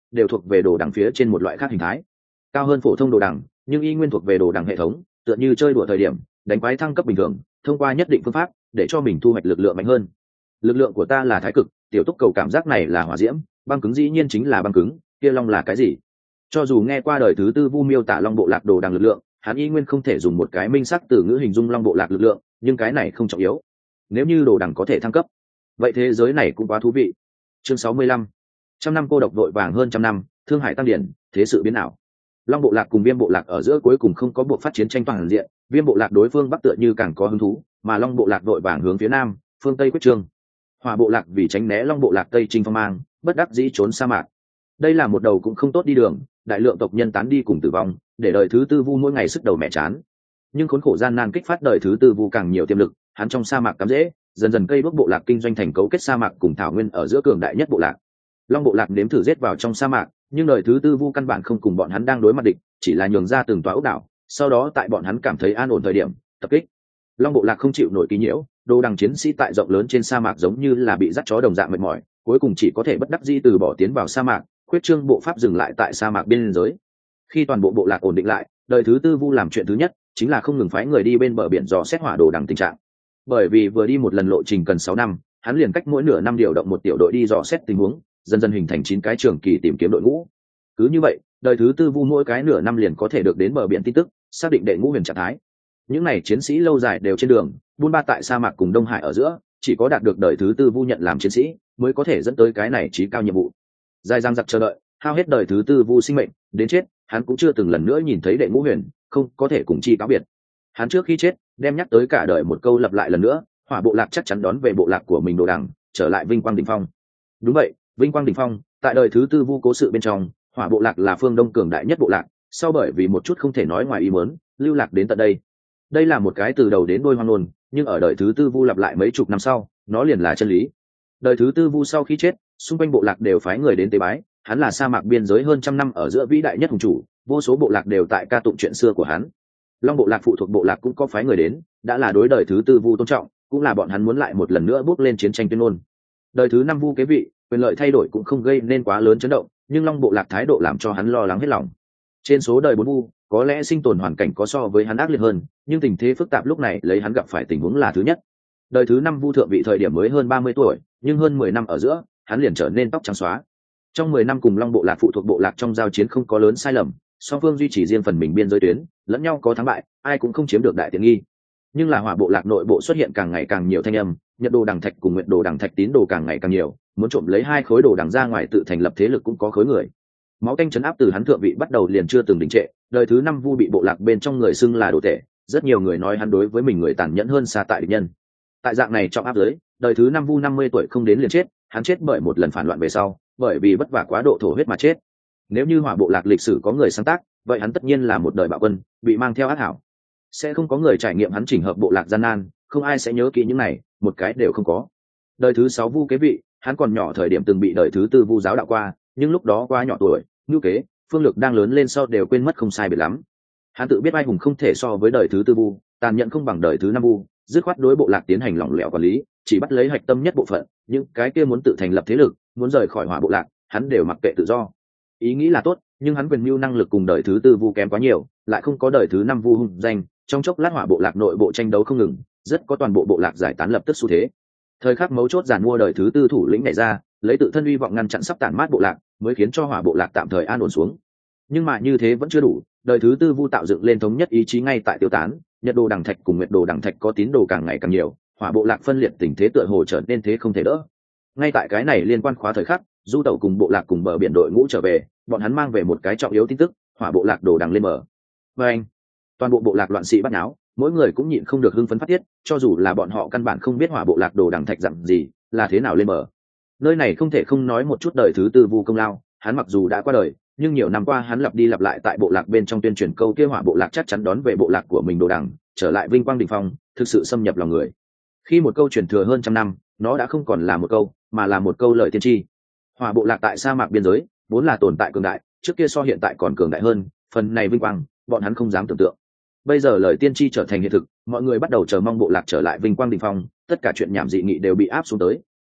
đều thuộc về đồ đằng phía trên một loại khác hình thái, cao hơn phổ thông đồ đằng nhưng y nguyên thuộc về đồ đằng hệ thống, tựa như chơi đùa thời điểm đánh quái thăng cấp bình thường, thông qua nhất định phương pháp để cho mình thu hoạch lực lượng mạnh hơn. Lực lượng của ta là thái cực, tiểu túc cầu cảm giác này là hỏa diễm, băng cứng dĩ nhiên chính là băng cứng, kia long là cái gì? Cho dù nghe qua đời thứ tư vu miêu tả long bộ lạc đồ đằng lực lượng, hắn y nguyên không thể dùng một cái minh sắc từ ngữ hình dung long bộ lạc lực lượng, nhưng cái này không trọng yếu. Nếu như đồ đằng có thể thăng cấp, vậy thế giới này cũng quá thú vị. Chương sáu mươi lăm. Trăm năm cô độc vội vàng hơn trăm năm, thương hải tăng điển, thế sự biến ảo. Long bộ lạc cùng Viêm bộ lạc ở giữa cuối cùng không có buộc phát chiến tranh toàn diện, Viêm bộ lạc đối phương bắc tựa như càng có hứng thú, mà Long bộ lạc vội vàng hướng phía nam, phương tây quyết trương. Hỏa bộ lạc vì tránh né Long bộ lạc tây chinh phong mang, bất đắc dĩ trốn sa mạc. Đây là một đầu cũng không tốt đi đường, đại lượng tộc nhân tán đi cùng tử vong, để đời thứ tư vu mỗi ngày sức đầu mẹ chán. Nhưng khốn khổ gian nan kích phát đời thứ tư vu càng nhiều tiềm lực, hắn trong sa mạc cắm rễ, dần dần cây đuốc bộ lạc kinh doanh thành cấu kết sa mạc cùng thảo nguyên ở giữa cường đại nhất bộ lạc. Long bộ lạc nếm thử giết vào trong sa mạc, nhưng đời thứ tư vu căn bản không cùng bọn hắn đang đối mặt địch, chỉ là nhường ra từng tòa ốc đảo, sau đó tại bọn hắn cảm thấy an ổn thời điểm tập kích. Long bộ lạc không chịu nổi ký nhiễu, đồ đằng chiến sĩ tại rộng lớn trên sa mạc giống như là bị dắt chó đồng dạng mệt mỏi, cuối cùng chỉ có thể bất đắc dĩ từ bỏ tiến vào sa mạc, khuyết trương bộ pháp dừng lại tại sa mạc biên giới. Khi toàn bộ bộ lạc ổn định lại, đời thứ tư vu làm chuyện thứ nhất chính là không ngừng phái người đi bên bờ biển dò xét hỏa đồ đằng tình trạng. Bởi vì vừa đi một lần lộ trình cần sáu năm, hắn liền cách mỗi nửa năm điều động một tiểu đội đi dò xét tình huống, dần dần hình thành chín cái trường kỳ tìm kiếm đội ngũ. Cứ như vậy, đời thứ tư vu mỗi cái nửa năm liền có thể được đến bờ biển tin tức, xác định đệ ngũ huyền trạng thái. Những này chiến sĩ lâu dài đều trên đường buôn ba tại sa mạc cùng Đông Hải ở giữa, chỉ có đạt được đời thứ tư vu nhận làm chiến sĩ mới có thể dẫn tới cái này chí cao nhiệm vụ. Dài dằng dặc chờ đợi, hao hết đời thứ tư vu sinh mệnh, đến chết hắn cũng chưa từng lần nữa nhìn thấy đệ ngũ huyền, không có thể cùng chi cáo biệt. Hắn trước khi chết đem nhắc tới cả đời một câu lặp lại lần nữa, hỏa bộ lạc chắc chắn đón về bộ lạc của mình đồ đằng, trở lại vinh quang đỉnh phong. Đúng vậy, vinh quang đỉnh phong, tại đời thứ tư vu cố sự bên trong, hỏa bộ lạc là phương đông cường đại nhất bộ lạc, sau bởi vì một chút không thể nói ngoài ý muốn, lưu lạc đến tận đây. Đây là một cái từ đầu đến đuôi hoang ngôn, nhưng ở đời thứ tư vu lặp lại mấy chục năm sau, nó liền là chân lý. Đời thứ tư vu sau khi chết, xung quanh bộ lạc đều phái người đến tế bái, hắn là sa mạc biên giới hơn trăm năm ở giữa vĩ đại nhất hùng chủ, vô số bộ lạc đều tại ca tụng chuyện xưa của hắn. Long bộ lạc phụ thuộc bộ lạc cũng có phái người đến, đã là đối đời thứ tư vu tôn trọng, cũng là bọn hắn muốn lại một lần nữa bước lên chiến tranh tuyên ngôn. Đời thứ năm vu kế vị, quyền lợi thay đổi cũng không gây nên quá lớn chấn động, nhưng Long bộ lạc thái độ làm cho hắn lo lắng hết lòng. Trên số đời bốn vu, có lẽ sinh tồn hoàn cảnh có so với hắn ác liệt hơn, nhưng tình thế phức tạp lúc này lấy hắn gặp phải tình huống là thứ nhất. Đời thứ năm vu thượng vị thời điểm mới hơn ba mươi tuổi, nhưng hơn mười năm ở giữa, hắn liền trở nên tóc trắng xóa. Trong mười năm cùng Long bộ lạc phụ thuộc bộ lạc trong giao chiến không có lớn sai lầm, song phương duy trì riêng phần mình biên giới tuyến, lẫn nhau có thắng bại, ai cũng không chiếm được đại tiện nghi. Nhưng là hỏa bộ lạc nội bộ xuất hiện càng ngày càng nhiều thanh âm, Nhật đồ đằng thạch cùng Nguyệt đồ đằng thạch tín đồ càng ngày càng nhiều, muốn trộm lấy hai khối đồ đằng ra ngoài tự thành lập thế lực cũng có khối người. Máu tanh chấn áp từ hắn thượng vị bắt đầu liền chưa từng đình trệ, đời thứ năm vu bị bộ lạc bên trong người xưng là đồ tể, rất nhiều người nói hắn đối với mình người tàn nhẫn hơn xa tại địch nhân. Tại dạng này trọng áp giới, đời thứ năm vu năm mươi tuổi không đến liền chết, hắn chết bởi một lần phản loạn về sau, bởi vì vất vả quá độ thổ huyết mà chết. Nếu như hỏa bộ lạc lịch sử có người sáng tác, vậy hắn tất nhiên là một đời bạo quân, bị mang theo ác hảo. Sẽ không có người trải nghiệm hắn chỉnh hợp bộ lạc gian nan, không ai sẽ nhớ kỹ những này, một cái đều không có. Đời thứ sáu vu kế vị, hắn còn nhỏ thời điểm từng bị đời thứ tư vu giáo đạo qua, nhưng lúc đó quá nhỏ tuổi, ngữ kế, phương lực đang lớn lên sau đều quên mất không sai biệt lắm. Hắn tự biết ai hùng không thể so với đời thứ tư vu, tàn nhẫn không bằng đời thứ năm vu, dứt khoát đối bộ lạc tiến hành lỏng lẻo quản lý, chỉ bắt lấy hạch tâm nhất bộ phận, những cái kia muốn tự thành lập thế lực, muốn rời khỏi hỏa bộ lạc, hắn đều mặc kệ tự do. Ý nghĩ là tốt, nhưng hắn quyền mưu năng lực cùng đời thứ tư vu kém quá nhiều, lại không có đời thứ năm vu hùng danh, trong chốc lát hỏa bộ lạc nội bộ tranh đấu không ngừng, rất có toàn bộ bộ lạc giải tán lập tức xu thế. Thời khắc mấu chốt giàn mua đời thứ tư thủ lĩnh nhảy ra, lấy tự thân uy vọng ngăn chặn sắp tàn mát bộ lạc, mới khiến cho hỏa bộ lạc tạm thời an ổn xuống. Nhưng mà như thế vẫn chưa đủ, đời thứ tư vu tạo dựng lên thống nhất ý chí ngay tại tiêu tán, Nhật đồ đằng thạch cùng Nguyệt đồ đằng thạch có tín đồ càng ngày càng nhiều, hỏa bộ lạc phân liệt tình thế tựa hồ trở nên thế không thể đỡ. Ngay tại cái này liên quan khóa thời khắc, du tẩu cùng bộ lạc cùng bờ biển đội ngũ trở về, bọn hắn mang về một cái trọng yếu tin tức, hỏa bộ lạc đồ đằng lên mở. Và anh, toàn bộ bộ lạc loạn sĩ bắt náo, mỗi người cũng nhịn không được hưng phấn phát tiết, cho dù là bọn họ căn bản không biết hỏa bộ lạc đồ đằng thạch dặn gì, là thế nào lên mở. Nơi này không thể không nói một chút đời thứ tư vu công lao, hắn mặc dù đã qua đời, nhưng nhiều năm qua hắn lặp đi lặp lại tại bộ lạc bên trong tuyên truyền câu kia hỏa bộ lạc chắc chắn đón về bộ lạc của mình đồ đằng, trở lại vinh quang đỉnh phong, thực sự xâm nhập lòng người. Khi một câu truyền thừa hơn trăm năm, nó đã không còn là một câu, mà là một câu lời tiên tri. Hỏa bộ lạc tại sa mạc biên giới, vốn là tồn tại cường đại, trước kia so hiện tại còn cường đại hơn, phần này vinh quang, bọn hắn không dám tưởng tượng. Bây giờ lời tiên tri trở thành hiện thực, mọi người bắt đầu chờ mong bộ lạc trở lại vinh quang đỉnh phong, tất cả chuyện nhảm dị nghị đều bị áp xuống tới.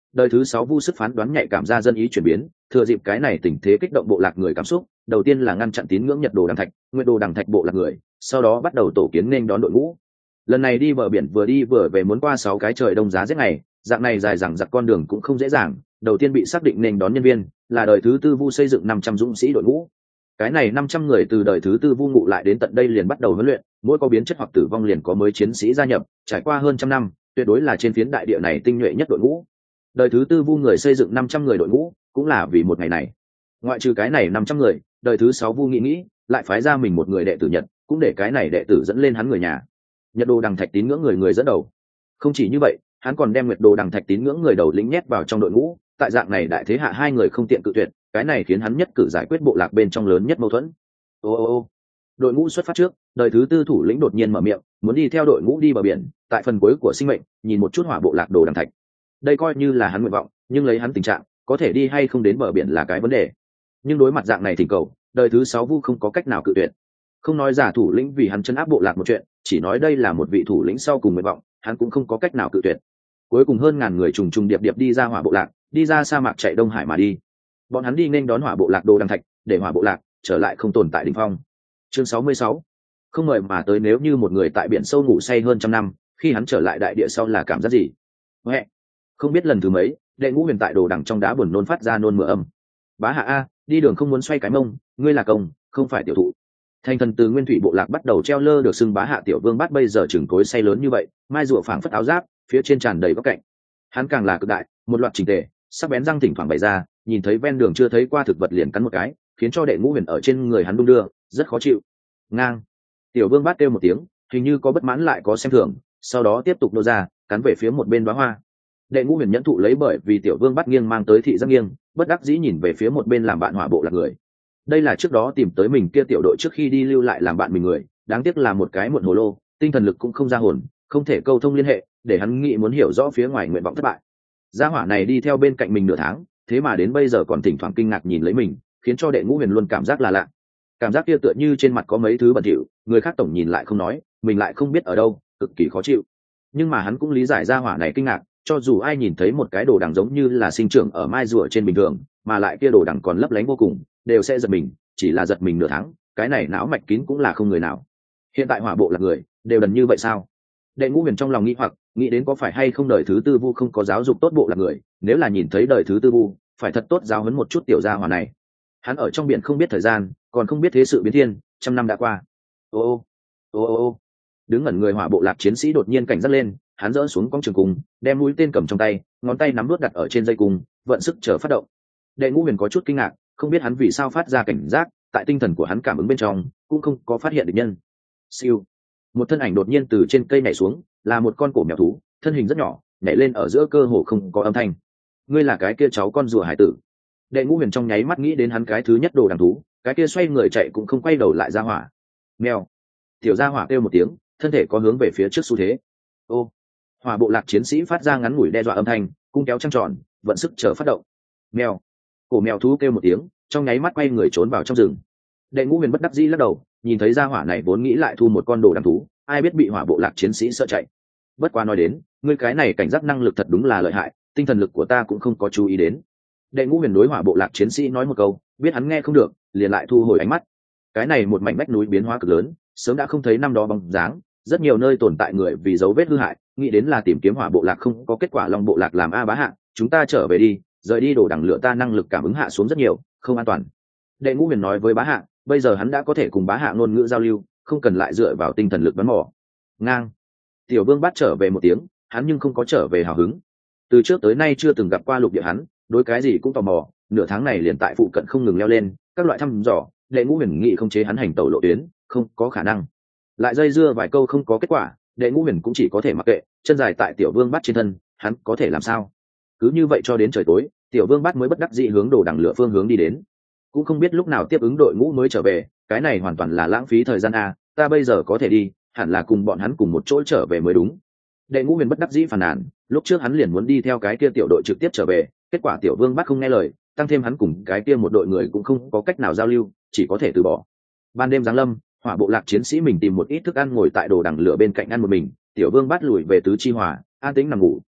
đời thứ sáu vu sức phán đoán nhạy cảm ra dân ý chuyển biến, thừa dịp cái này tình thế kích động bộ lạc người cảm xúc, đầu tiên là ngăn chặn tín ngưỡng Nhật Đồ Đằng Thạch, Nguyệt Đồ Đằng Thạch bộ lạc người, sau đó bắt đầu tổ kiến nên đón đội ngũ. Lần này đi bờ biển vừa đi vừa về muốn qua sáu cái trời đông giá rét ngày, dạng này dài dằng dặc con đường cũng không dễ dàng, đầu tiên bị xác định nên đón nhân viên là đời thứ tư vu xây dựng năm trăm dũng sĩ đội ngũ. Cái này năm trăm người từ đời thứ tư vu ngụ lại đến tận đây liền bắt đầu huấn luyện, mỗi có biến chất hoặc tử vong liền có mới chiến sĩ gia nhập, trải qua hơn trăm năm, tuyệt đối là trên phiến đại địa này tinh nhuệ nhất đội ngũ. Đời thứ tư vu người xây dựng năm trăm người đội ngũ, cũng là vì một ngày này. Ngoại trừ cái này năm trăm người, đời thứ sáu vu nghĩ nghĩ, lại phái ra mình một người đệ tử Nhật, cũng để cái này đệ tử dẫn lên hắn người nhà. Nhật Đồ Đằng Thạch tín ngưỡng người người dẫn đầu. Không chỉ như vậy, hắn còn đem Nguyệt Đồ Đằng Thạch tín ngưỡng người đầu lĩnh nhét vào trong đội ngũ, tại dạng này đại thế hạ hai người không tiện cự tuyệt, cái này khiến hắn nhất cử giải quyết bộ lạc bên trong lớn nhất mâu thuẫn. Ô ô ô. Đội ngũ xuất phát trước, đời thứ tư thủ lĩnh đột nhiên mở miệng, muốn đi theo đội ngũ đi bờ biển, tại phần cuối của sinh mệnh, nhìn một chút hỏa bộ lạc Đồ Đằng Thạch. Đây coi như là hắn nguyện vọng, nhưng lấy hắn tình trạng, có thể đi hay không đến bờ biển là cái vấn đề. Nhưng đối mặt dạng này thỉnh cầu, đời thứ sáu vu không có cách nào cự tuyệt. Không nói giả thủ lĩnh vì hắn chân áp bộ lạc một chuyện, chỉ nói đây là một vị thủ lĩnh sau cùng nguyện vọng, hắn cũng không có cách nào cự tuyệt. Cuối cùng hơn ngàn người trùng trùng điệp điệp đi ra hỏa bộ lạc, đi ra sa mạc chạy đông hải mà đi. Bọn hắn đi nên đón hỏa bộ lạc Đồ Đằng Thạch, để hỏa bộ lạc trở lại không tồn tại đỉnh phong. Chương sáu mươi sáu. Không ngờ mà tới, nếu như một người tại biển sâu ngủ say hơn trăm năm, khi hắn trở lại đại địa sau là cảm giác gì? Mẹ, không biết lần thứ mấy, đệ ngũ huyền tại Đồ Đằng trong đá buồn nôn phát ra nôn mửa âm. Bá hạ a, đi đường không muốn xoay cái mông, ngươi là công, không phải tiểu thụ. Thành thần từ nguyên thủy bộ lạc bắt đầu treo lơ được xưng Bá hạ tiểu vương bát bây giờ chừng cối say lớn như vậy, mai rùa phảng phất áo giáp, phía trên tràn đầy góc cạnh. Hắn càng là cực đại, một loạt chỉnh tề, sắc bén răng thỉnh thoảng bày ra, nhìn thấy ven đường chưa thấy qua thực vật liền cắn một cái, khiến cho đệ ngũ huyền ở trên người hắn đung đưa, rất khó chịu. Ngang. Tiểu vương bát kêu một tiếng, hình như có bất mãn lại có xem thường, sau đó tiếp tục nô ra, cắn về phía một bên đóa hoa. Đệ ngũ huyền nhẫn thụ lấy bởi vì tiểu vương bát nghiêng mang tới thị giác nghiêng, bất đắc dĩ nhìn về phía một bên làm bạn hỏa bộ lạc người. Đây là trước đó tìm tới mình kia tiểu đội trước khi đi lưu lại làm bạn mình người, đáng tiếc là một cái muộn hồ lô, tinh thần lực cũng không ra hồn, không thể câu thông liên hệ, để hắn nghĩ muốn hiểu rõ phía ngoài nguyện vọng thất bại. Gia hỏa này đi theo bên cạnh mình nửa tháng, thế mà đến bây giờ còn thỉnh thoảng kinh ngạc nhìn lấy mình, khiến cho đệ ngũ huyền luôn cảm giác là lạ. Cảm giác kia tựa như trên mặt có mấy thứ bẩn thỉu, người khác tổng nhìn lại không nói, mình lại không biết ở đâu, cực kỳ khó chịu. Nhưng mà hắn cũng lý giải gia hỏa này kinh ngạc, cho dù ai nhìn thấy một cái đồ đằng giống như là sinh trưởng ở mai rùa trên bình thường, mà lại kia đồ đằng còn lấp lánh vô cùng, đều sẽ giật mình, chỉ là giật mình nửa tháng, cái này não mạch kín cũng là không người nào. Hiện tại hỏa bộ là người, đều đần như vậy sao? Đệ ngũ huyền trong lòng nghĩ hoặc, nghĩ đến có phải hay không đời thứ tư vu không có giáo dục tốt bộ là người, nếu là nhìn thấy đời thứ tư vu, phải thật tốt giáo huấn một chút tiểu gia hỏa này. Hắn ở trong biển không biết thời gian, còn không biết thế sự biến thiên, trăm năm đã qua. Ô ô ô ô ô. Đứng ngẩn người hỏa bộ lạc chiến sĩ đột nhiên cảnh giác lên, hắn dỡ xuống cong trường cung, đem mũi tên cầm trong tay, ngón tay nắm nuốt đặt ở trên dây cung, vận sức chờ phát động. Đệ ngũ huyền có chút kinh ngạc, không biết hắn vì sao phát ra cảnh giác, tại tinh thần của hắn cảm ứng bên trong cũng không có phát hiện địch nhân. Siêu, một thân ảnh đột nhiên từ trên cây nhảy xuống, là một con cổ mèo thú, thân hình rất nhỏ, nhảy lên ở giữa cơ hồ không có âm thanh. Ngươi là cái kia cháu con rùa hải tử. Đệ ngũ huyền trong nháy mắt nghĩ đến hắn cái thứ nhất đồ đằng thú, cái kia xoay người chạy cũng không quay đầu lại ra hỏa. Mèo. Tiểu gia hỏa kêu một tiếng, thân thể có hướng về phía trước xu thế. Ô. Hỏa bộ lạc chiến sĩ phát ra ngắn ngủi đe dọa âm thanh, cung kéo trăng tròn, vận sức chờ phát động. Mèo. Cổ mèo thú kêu một tiếng, trong nháy mắt quay người trốn vào trong rừng. Đệ ngũ huyền bất đắc dĩ lắc đầu, nhìn thấy gia hỏa này vốn nghĩ lại thu một con đồ đằng thú, ai biết bị hỏa bộ lạc chiến sĩ sợ chạy. Bất quá nói đến, ngươi cái này cảnh giác năng lực thật đúng là lợi hại, tinh thần lực của ta cũng không có chú ý đến. Đệ ngũ huyền đối hỏa bộ lạc chiến sĩ nói một câu, biết hắn nghe không được, liền lại thu hồi ánh mắt. Cái này một mảnh vách núi biến hóa cực lớn, sớm đã không thấy năm đó bóng dáng, rất nhiều nơi tồn tại người vì dấu vết hư hại, nghĩ đến là tìm kiếm hỏa bộ lạc không có kết quả, long bộ lạc làm a bá hạ, chúng ta trở về đi, rời đi đồ đằng lửa ta năng lực cảm ứng hạ xuống rất nhiều, không an toàn. Đệ ngũ huyền nói với bá hạ, bây giờ hắn đã có thể cùng bá hạ ngôn ngữ giao lưu, không cần lại dựa vào tinh thần lực bắn mỏ. Ngang. Tiểu vương bắt trở về một tiếng, hắn nhưng không có trở về hào hứng. Từ trước tới nay chưa từng gặp qua lục địa hắn, đối cái gì cũng tò mò, nửa tháng này liền tại phụ cận không ngừng leo lên các loại thăm dò. Đệ ngũ huyền nghị không chế hắn hành tẩu lộ tuyến, không có khả năng. Lại dây dưa vài câu không có kết quả, đệ ngũ huyền cũng chỉ có thể mặc kệ, chân dài tại tiểu vương bắt trên thân, hắn có thể làm sao? Cứ như vậy cho đến trời tối, tiểu vương bắt mới bất đắc dĩ hướng đồ đằng lửa phương hướng đi đến. Cũng không biết lúc nào tiếp ứng đội ngũ mới trở về, cái này hoàn toàn là lãng phí thời gian a, ta bây giờ có thể đi, hẳn là cùng bọn hắn cùng một chỗ trở về mới đúng. Đệ ngũ huyền bất đắc dĩ phàn nàn, lúc trước hắn liền muốn đi theo cái kia tiểu đội trực tiếp trở về, kết quả tiểu vương bắt không nghe lời, tăng thêm hắn cùng cái kia một đội người cũng không có cách nào giao lưu, chỉ có thể từ bỏ. Ban đêm giáng lâm, hỏa bộ lạc chiến sĩ mình tìm một ít thức ăn ngồi tại đồ đằng lửa bên cạnh ăn một mình, tiểu vương bắt lùi về tứ chi hỏa, an tĩnh nằm ngủ.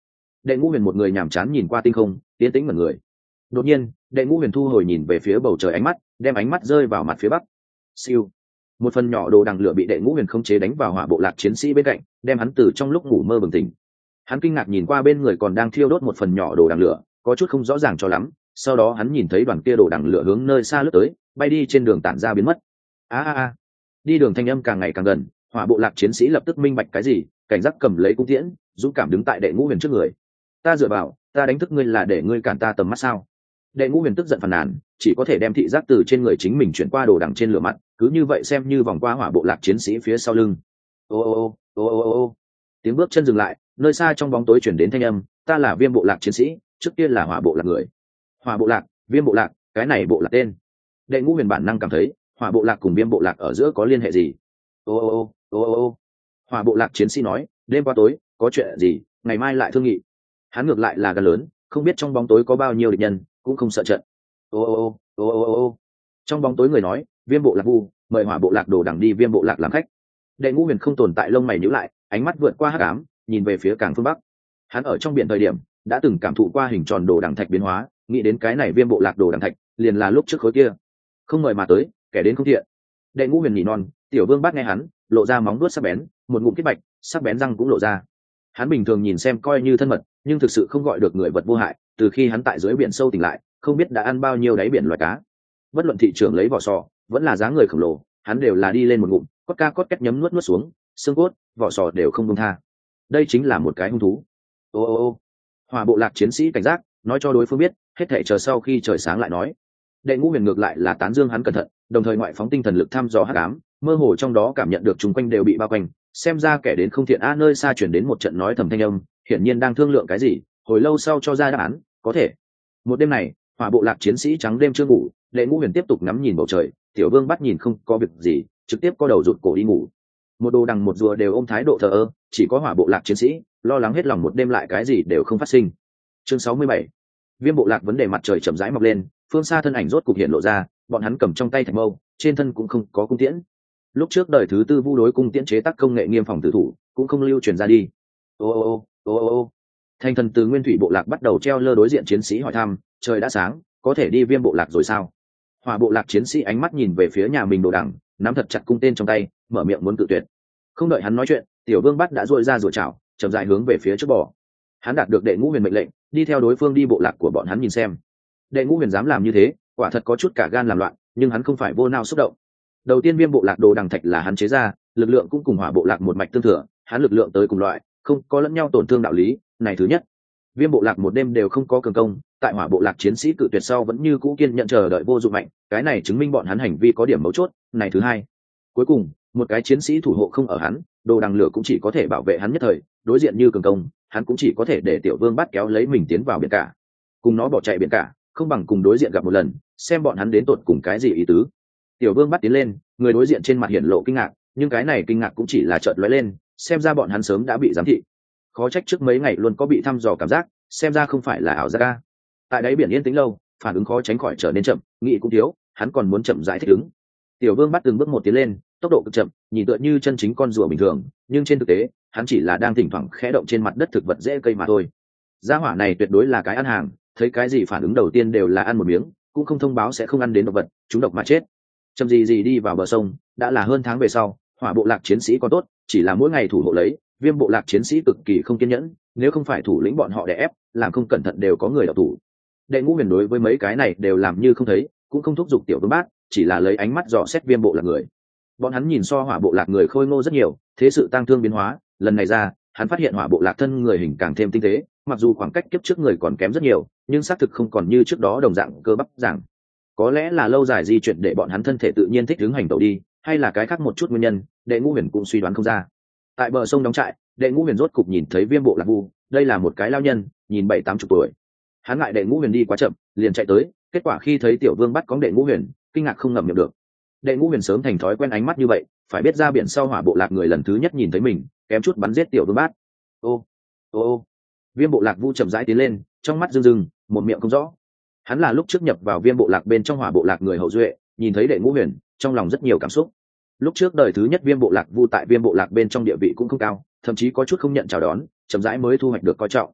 Đệ ngũ huyền một người nhàm chán nhìn qua tinh không, tiến tĩnh mật người. Đột nhiên đệ ngũ huyền thu hồi nhìn về phía bầu trời ánh mắt, đem ánh mắt rơi vào mặt phía bắc. Siêu, một phần nhỏ đồ đằng lửa bị đệ ngũ huyền khống chế đánh vào hỏa bộ lạc chiến sĩ bên cạnh, đem hắn từ trong lúc ngủ mơ bừng tỉnh. Hắn kinh ngạc nhìn qua bên người còn đang thiêu đốt một phần nhỏ đồ đằng lửa, có chút không rõ ràng cho lắm. Sau đó hắn nhìn thấy đoàn kia đồ đằng lửa hướng nơi xa lướt tới, bay đi trên đường tản ra biến mất. A a a, đi đường thanh âm càng ngày càng gần, hỏa bộ lạc chiến sĩ lập tức minh bạch cái gì, cảnh giác cầm lấy cung tiễn, dũng cảm đứng tại đệ ngũ huyền trước người. Ta dựa vào, ta đánh thức ngươi là để ngươi cản ta tầm mắt sao? Đệ ngũ huyền tức giận phàn nàn, chỉ có thể đem thị giác từ trên người chính mình chuyển qua đồ đằng trên lửa mặt, cứ như vậy xem như vòng qua hỏa bộ lạc chiến sĩ phía sau lưng. Ô ô ô ô ô ô, tiếng bước chân dừng lại, nơi xa trong bóng tối chuyển đến thanh âm, ta là Viêm bộ lạc chiến sĩ, trước kia là hỏa bộ lạc người. Hỏa bộ lạc, Viêm bộ lạc, cái này bộ lạc tên. Đệ ngũ huyền bản năng cảm thấy hỏa bộ lạc cùng Viêm bộ lạc ở giữa có liên hệ gì. Ô ô ô ô ô ô, hỏa bộ lạc chiến sĩ nói, đêm qua tối có chuyện gì, ngày mai lại thương nghị. Hắn ngược lại là gan lớn, không biết trong bóng tối có bao nhiêu địch nhân, cũng không sợ trận. Ô ô ô ô ô ô ô, trong bóng tối người nói, Viêm bộ lạc vu mời hỏa bộ lạc đồ đằng đi Viêm bộ lạc làm khách. Đệ ngũ huyền không tồn tại lông mày nhíu lại, ánh mắt vượt qua hắc ám, nhìn về phía càng phương bắc. Hắn ở trong biển thời điểm đã từng cảm thụ qua hình tròn đồ đằng thạch biến hóa, nghĩ đến cái này Viêm bộ lạc đồ đằng thạch liền là lúc trước khối kia. Không mời mà tới, kẻ đến không thiện. Đệ ngũ huyền nhỉ non, tiểu vương bắt nghe hắn lộ ra móng vuốt sắc bén, một ngụm kết bạch, sắc bén răng cũng lộ ra. Hắn bình thường nhìn xem coi như thân mật, nhưng thực sự không gọi được người vật vô hại. Từ khi hắn tại dưới biển sâu tỉnh lại, không biết đã ăn bao nhiêu đáy biển loài cá. Bất luận thị trường lấy vỏ sò vẫn là giá người khổng lồ, hắn đều là đi lên một ngụm, cốt ca cốt két nhấm nuốt nuốt xuống, xương cốt vỏ sò đều không buông tha. Đây chính là một cái hung thú. Ô ô ô, hỏa bộ lạc chiến sĩ cảnh giác, nói cho đối phương biết, hết thảy chờ sau khi trời sáng lại nói. Đệ ngũ huyền ngược lại là tán dương hắn cẩn thận, đồng thời ngoại phóng tinh thần lực thăm dò hắc ám, mơ hồ trong đó cảm nhận được chung quanh đều bị bao quanh, xem ra kẻ đến không thiện a. Nơi xa chuyển đến một trận nói thầm thanh âm, hiển nhiên đang thương lượng cái gì, hồi lâu sau cho ra đáp án, có thể. Một đêm này hỏa bộ lạc chiến sĩ trắng đêm chưa ngủ, đệ ngũ huyền tiếp tục ngắm nhìn bầu trời, tiểu vương bắt nhìn không có việc gì, trực tiếp co đầu rụt cổ đi ngủ. Một đồ đằng một rùa đều ôm thái độ thờ ơ, chỉ có hỏa bộ lạc chiến sĩ lo lắng hết lòng một đêm lại cái gì đều không phát sinh. Chương sáu mươi bảy, Viêm bộ lạc vấn đề. Mặt trời chậm rãi mọc lên, phương xa thân ảnh rốt cục hiện lộ ra, bọn hắn cầm trong tay thạch mâu, trên thân cũng không có cung tiễn. Lúc trước đời thứ tư vu đối cung tiễn chế tác công nghệ nghiêm phòng tử thủ, cũng không lưu truyền ra đi. Ô ô ô ô ô ô, thành thần từ nguyên thủy bộ lạc bắt đầu treo lơ đối diện chiến sĩ hỏi thăm, trời đã sáng, có thể đi Viêm bộ lạc rồi sao? Hỏa bộ lạc chiến sĩ ánh mắt nhìn về phía nhà mình đồ đằng, nắm thật chặt cung tên trong tay, mở miệng muốn cự tuyệt. Không đợi hắn nói chuyện, tiểu vương bắt đã duỗi ra rồi chảo, chậm rãi hướng về phía trước bò. Hắn đạt được đệ ngũ huyền mệnh lệnh, đi theo đối phương đi bộ lạc của bọn hắn nhìn xem. Đệ ngũ huyền dám làm như thế, quả thật có chút cả gan làm loạn, nhưng hắn không phải vô nao xúc động. Đầu tiên Viêm bộ lạc đồ đằng thạch là hắn chế ra, lực lượng cũng cùng hỏa bộ lạc một mạch tương thừa, hắn lực lượng tới cùng loại, không có lẫn nhau tổn thương đạo lý, này thứ nhất. Viêm bộ lạc một đêm đều không có cường công, tại hỏa bộ lạc chiến sĩ cự tuyệt sau vẫn như cũ kiên nhận chờ đợi vô dụng mạnh, cái này chứng minh bọn hắn hành vi có điểm mấu chốt, này thứ hai. Cuối cùng, một cái chiến sĩ thủ hộ không ở hắn, đồ đằng lửa cũng chỉ có thể bảo vệ hắn nhất thời, đối diện như cường công, hắn cũng chỉ có thể để tiểu vương bắt kéo lấy mình tiến vào biển cả. Cùng nó bỏ chạy biển cả, không bằng cùng đối diện gặp một lần, xem bọn hắn đến tột cùng cái gì ý tứ. Tiểu vương bắt tiến lên, người đối diện trên mặt hiển lộ kinh ngạc, nhưng cái này kinh ngạc cũng chỉ là chợt lóe lên, xem ra bọn hắn sớm đã bị giám thị. Khó trách trước mấy ngày luôn có bị thăm dò cảm giác, xem ra không phải là ảo giác. Tại đáy biển yên tĩnh lâu, phản ứng khó tránh khỏi trở nên chậm, nghĩ cũng thiếu, hắn còn muốn chậm rãi thích ứng. Tiểu vương bắt từng bước một tiến lên, tốc độ cực chậm, nhìn tựa như chân chính con rùa bình thường, nhưng trên thực tế hắn chỉ là đang thỉnh thoảng khẽ động trên mặt đất thực vật dễ cây mà thôi. Gia hỏa này tuyệt đối là cái ăn hàng, thấy cái gì phản ứng đầu tiên đều là ăn một miếng, cũng không thông báo sẽ không ăn đến động vật, chúng độc mà chết. Chậm gì gì đi vào bờ sông, đã là hơn tháng về sau, hỏa bộ lạc chiến sĩ còn tốt, chỉ là mỗi ngày thủ hộ lấy, Viêm bộ lạc chiến sĩ cực kỳ không kiên nhẫn, nếu không phải thủ lĩnh bọn họ đè ép, làm không cẩn thận đều có người đọc thủ. Đệ ngũ huyền đối với mấy cái này đều làm như không thấy, cũng không thúc giục tiểu vương bát, chỉ là lấy ánh mắt dò xét Viêm bộ lạc người. Bọn hắn nhìn so hỏa bộ lạc người khôi ngô rất nhiều, thế sự tăng thương biến hóa, lần này ra, hắn phát hiện hỏa bộ lạc thân người hình càng thêm tinh tế, mặc dù khoảng cách kiếp trước người còn kém rất nhiều, nhưng xác thực không còn như trước đó đồng dạng cơ bắp dạng. Có lẽ là lâu dài di chuyển để bọn hắn thân thể tự nhiên thích ứng hành tẩu đi, hay là cái khác một chút nguyên nhân, Đệ ngũ huyền cũng suy đoán không ra. Tại bờ sông đóng trại, Đệ ngũ huyền rốt cục nhìn thấy Viêm bộ lạc vu, đây là một cái lao nhân, nhìn bảy tám chục tuổi. Hắn ngại Đệ ngũ huyền đi quá chậm, liền chạy tới, kết quả khi thấy tiểu vương bắt có Đệ ngũ huyền, kinh ngạc không ngậm miệng được. Đệ ngũ huyền sớm thành thói quen ánh mắt như vậy, phải biết ra biển sau hỏa bộ lạc người lần thứ nhất nhìn thấy mình, kém chút bắn giết tiểu vương bát. Ô ô ô, Viêm bộ lạc vu chậm rãi tiến lên, trong mắt rưng rưng, một miệng không rõ. Hắn là lúc trước nhập vào Viêm bộ lạc bên trong hỏa bộ lạc người hậu duệ, nhìn thấy Đệ ngũ huyền, trong lòng rất nhiều cảm xúc. Lúc trước đời thứ nhất Viêm bộ lạc vu tại Viêm bộ lạc bên trong địa vị cũng không cao, thậm chí có chút không nhận chào đón, chậm rãi mới thu hoạch được coi trọng.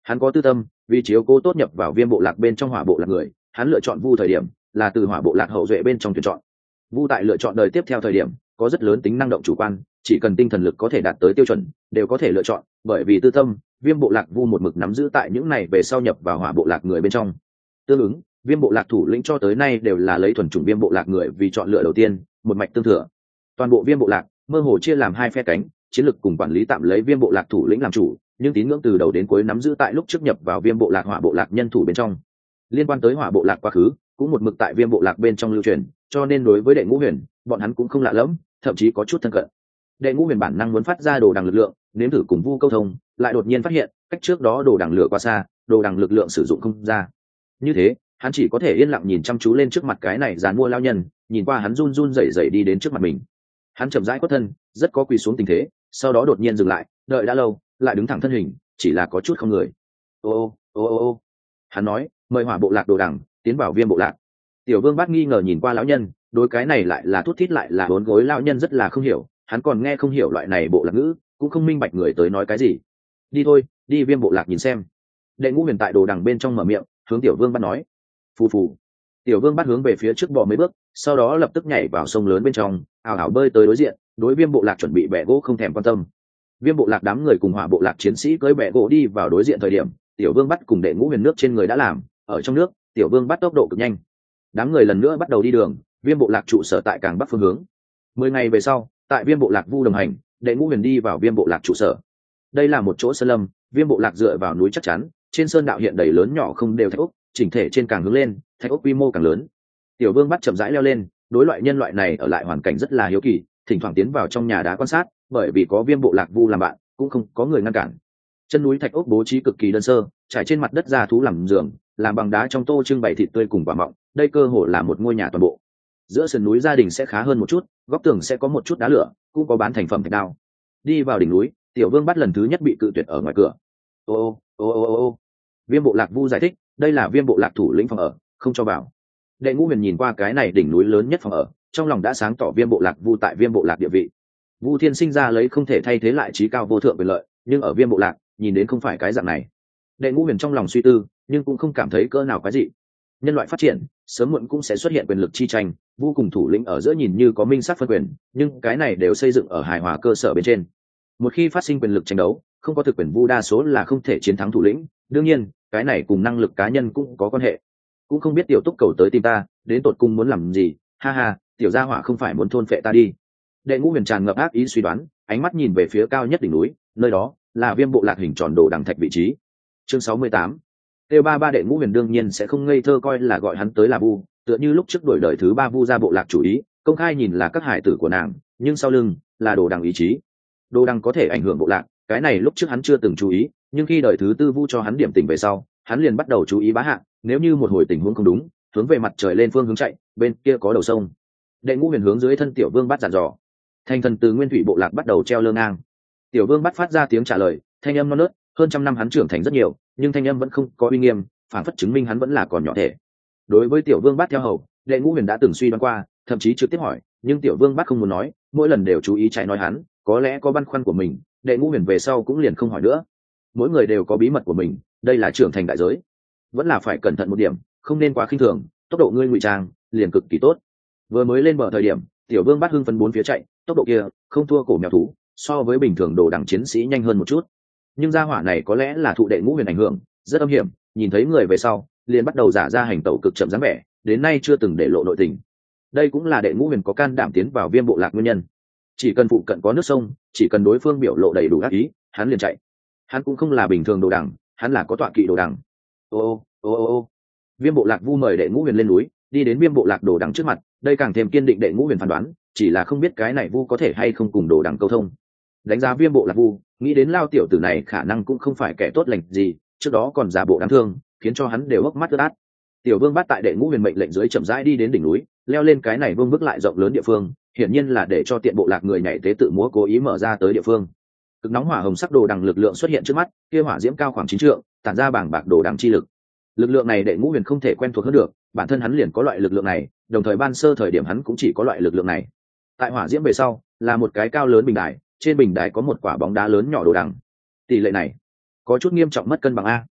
Hắn có tư tâm, vì chiếu cố tốt nhập vào viêm bộ lạc bên trong hỏa bộ lạc người, hắn lựa chọn vu thời điểm là từ hỏa bộ lạc hậu duệ bên trong tuyển chọn. Vu tại lựa chọn đời tiếp theo thời điểm có rất lớn tính năng động chủ quan, chỉ cần tinh thần lực có thể đạt tới tiêu chuẩn đều có thể lựa chọn. Bởi vì tư tâm, viêm bộ lạc vu một mực nắm giữ tại những này về sau nhập vào hỏa bộ lạc người bên trong. Tương ứng, viêm bộ lạc thủ lĩnh cho tới nay đều là lấy thuần chủng viêm bộ lạc người vì chọn lựa đầu tiên, một mạch tương thừa. Toàn bộ viêm bộ lạc mơ hồ chia làm hai phe cánh, chiến lực cùng quản lý tạm lấy viêm bộ lạc thủ lĩnh làm chủ, nhưng tín ngưỡng từ đầu đến cuối nắm giữ tại lúc trước nhập vào viêm bộ lạc hỏa bộ lạc nhân thủ bên trong. Liên quan tới hỏa bộ lạc quá khứ cũng một mực tại viêm bộ lạc bên trong lưu truyền, cho nên đối với đệ ngũ huyền bọn hắn cũng không lạ lẫm, thậm chí có chút thân cận. Đệ ngũ huyền bản năng muốn phát ra đồ đằng lực lượng, nếm thử cùng vu câu thông, lại đột nhiên phát hiện cách trước đó đồ đằng lửa quá xa, đồ đằng lực lượng sử dụng không ra. Như thế hắn chỉ có thể yên lặng nhìn chăm chú lên trước mặt cái này dàn mua lao nhân, nhìn qua hắn run run rẩy rẩy đi đến trước mặt mình. Hắn chậm rãi quất thân, rất có quỳ xuống tình thế, sau đó đột nhiên dừng lại, đợi đã lâu lại đứng thẳng thân hình, chỉ là có chút không người. Ô ô ô ô ô hắn nói, mời hỏa bộ lạc đồ đằng tiến vào viêm bộ lạc. Tiểu Vương Bát nghi ngờ nhìn qua lão nhân, đối cái này lại là thút thít lại là bốn gối lão nhân rất là không hiểu, hắn còn nghe không hiểu loại này bộ lạc ngữ, cũng không minh bạch người tới nói cái gì. Đi thôi, đi viêm bộ lạc nhìn xem. Đệ ngũ huyền tại đồ đằng bên trong mở miệng, hướng Tiểu Vương Bát nói. Phù phù. Tiểu Vương Bát hướng về phía trước bò mấy bước, sau đó lập tức nhảy vào sông lớn bên trong, ảo ảo bơi tới đối diện, đối viêm bộ lạc chuẩn bị bẻ gỗ không thèm quan tâm. Viêm bộ lạc đám người cùng hỏa bộ lạc chiến sĩ cưỡi bẻ gỗ đi vào đối diện thời điểm, Tiểu Vương Bát cùng đệ ngũ huyền nước trên người đã làm, ở trong nước Tiểu Vương Bát tốc độ cực nhanh. Đám người lần nữa bắt đầu đi đường, viêm bộ lạc trụ sở tại càng bắc phương hướng. Mười ngày về sau, tại viêm bộ lạc vu đồng hành, đệ ngũ huyền đi vào viêm bộ lạc trụ sở. Đây là một chỗ sơn lâm, viêm bộ lạc dựa vào núi chắc chắn, trên sơn đạo hiện đầy lớn nhỏ không đều thạch ốc, chỉnh thể trên càng hướng lên, thạch ốc quy mô càng lớn. Tiểu Vương Bát chậm rãi leo lên, đối loại nhân loại này ở lại hoàn cảnh rất là hiếu kỳ, thỉnh thoảng tiến vào trong nhà đá quan sát, bởi vì có viêm bộ lạc vu làm bạn, cũng không có người ngăn cản. Chân núi thạch ốc bố trí cực kỳ đơn sơ, trải trên mặt đất ra thú làm giường, làm bằng đá trong tô trưng bày thịt tươi cùng quả mọng, đây cơ hồ là một ngôi nhà toàn bộ. Giữa sườn núi gia đình sẽ khá hơn một chút, góc tường sẽ có một chút đá lửa, cũng có bán thành phẩm thạch đao. Đi vào đỉnh núi, Tiểu Vương Bát lần thứ nhất bị cự tuyệt ở ngoài cửa. Ô ô ô ô ô viêm bộ lạc vu giải thích, đây là viêm bộ lạc thủ lĩnh phòng ở, không cho vào. Đệ ngũ huyền nhìn qua cái này đỉnh núi lớn nhất phòng ở, trong lòng đã sáng tỏ viêm bộ lạc vu tại viêm bộ lạc địa vị. Vu Thiên sinh ra lấy không thể thay thế lại trí cao vô thượng quyền lợi, nhưng ở viêm bộ lạc nhìn đến không phải cái dạng này. Đệ ngũ huyền trong lòng suy tư, nhưng cũng không cảm thấy cỡ nào quái dị. Nhân loại phát triển sớm muộn cũng sẽ xuất hiện quyền lực chi tranh, vu cùng thủ lĩnh ở giữa nhìn như có minh sát phân quyền, nhưng cái này đều xây dựng ở hài hòa cơ sở bên trên. Một khi phát sinh quyền lực tranh đấu, không có thực quyền vu đa số là không thể chiến thắng thủ lĩnh. Đương nhiên cái này cùng năng lực cá nhân cũng có quan hệ. Cũng không biết tiểu túc cầu tới tìm ta đến tột cùng muốn làm gì, ha ha, tiểu gia hỏa không phải muốn thôn phệ ta đi. Đệ ngũ huyền tràn ngập ác ý suy đoán, ánh mắt nhìn về phía cao nhất đỉnh núi, nơi đó là viêm bộ lạc hình tròn đồ đằng thạch vị trí. Chương sáu mươi tám. Têu ba ba đệ ngũ huyền đương nhiên sẽ không ngây thơ coi là gọi hắn tới là vu, tựa như lúc trước đổi đời thứ ba vu ra bộ lạc chủ ý, công khai nhìn là các hải tử của nàng, nhưng sau lưng là đồ đằng ý chí. Đồ đằng có thể ảnh hưởng bộ lạc, cái này lúc trước hắn chưa từng chú ý, nhưng khi đời thứ tư vu cho hắn điểm tỉnh về sau, hắn liền bắt đầu chú ý bá hạ, nếu như một hồi tình huống không đúng, hướng về mặt trời lên phương hướng chạy, bên kia có đầu sông. Đệ ngũ huyền hướng dưới thân Tiểu Vương Bát dặn dò. Thành thần từ nguyên thủy bộ lạc bắt đầu treo lơ ngang. Tiểu Vương Bát phát ra tiếng trả lời, thanh âm non nớt, hơn trăm năm hắn trưởng thành rất nhiều, nhưng thanh âm vẫn không có uy nghiêm, phản phất chứng minh hắn vẫn là còn nhỏ thể. Đối với Tiểu Vương Bát theo hầu, đệ ngũ huyền đã từng suy đoán qua, thậm chí trực tiếp hỏi, nhưng Tiểu Vương Bát không muốn nói, mỗi lần đều chú ý chạy nói hắn, có lẽ có băn khoăn của mình, đệ ngũ huyền về sau cũng liền không hỏi nữa. Mỗi người đều có bí mật của mình, đây là trưởng thành đại giới, vẫn là phải cẩn thận một điểm, không nên quá khinh thường, tốc độ ngươi ngụy trang liền cực kỳ tốt. Vừa mới lên bờ thời điểm, Tiểu Vương Bát hưng phấn bốn phía chạy, tốc độ kia không thua cổ mèo thú, so với bình thường đồ đẳng chiến sĩ nhanh hơn một chút. Nhưng gia hỏa này có lẽ là thụ đệ ngũ huyền ảnh hưởng, rất âm hiểm, nhìn thấy người về sau liền bắt đầu giả ra hành tẩu cực chậm dáng vẻ, đến nay chưa từng để lộ nội tình. Đây cũng là đệ ngũ huyền có can đảm tiến vào viêm bộ lạc nguyên nhân. Chỉ cần phụ cận có nước sông, chỉ cần đối phương biểu lộ đầy đủ ác ý, hắn liền chạy. Hắn cũng không là bình thường đồ đẳng, hắn là có tọa kỵ đồ đẳng. Ô ô ô ô viêm bộ lạc vu mời đệ ngũ huyền lên núi, đi đến viêm bộ lạc đồ đẳng trước mặt, đây càng thêm kiên định đệ ngũ huyền phán đoán, chỉ là không biết cái này vu có thể hay không cùng đồ đẳng câu thông. Đánh giá viêm bộ lạc vu, nghĩ đến lao tiểu tử này khả năng cũng không phải kẻ tốt lành gì, trước đó còn giả bộ đáng thương, khiến cho hắn đều hốc mắt ướt át. Tiểu Vương Bát tại đệ ngũ huyền mệnh lệnh dưới chậm rãi đi đến đỉnh núi, leo lên cái này vương bước lại rộng lớn địa phương, hiển nhiên là để cho tiện bộ lạc người nhảy tế tự múa cố ý mở ra tới địa phương. Cực nóng hỏa hồng sắc đồ đằng lực lượng xuất hiện trước mắt, kia hỏa diễm cao khoảng chín trượng, tản ra bảng bạc đồ đằng chi lực. Lực lượng này đệ ngũ huyền không thể quen thuộc hơn được, bản thân hắn liền có loại lực lượng này, đồng thời ban sơ thời điểm hắn cũng chỉ có loại lực lượng này. Tại hỏa diễm về sau là một cái cao lớn bình đài, trên bình đài có một quả bóng đá lớn nhỏ đồ đằng. Tỷ lệ này có chút nghiêm trọng mất cân bằng a.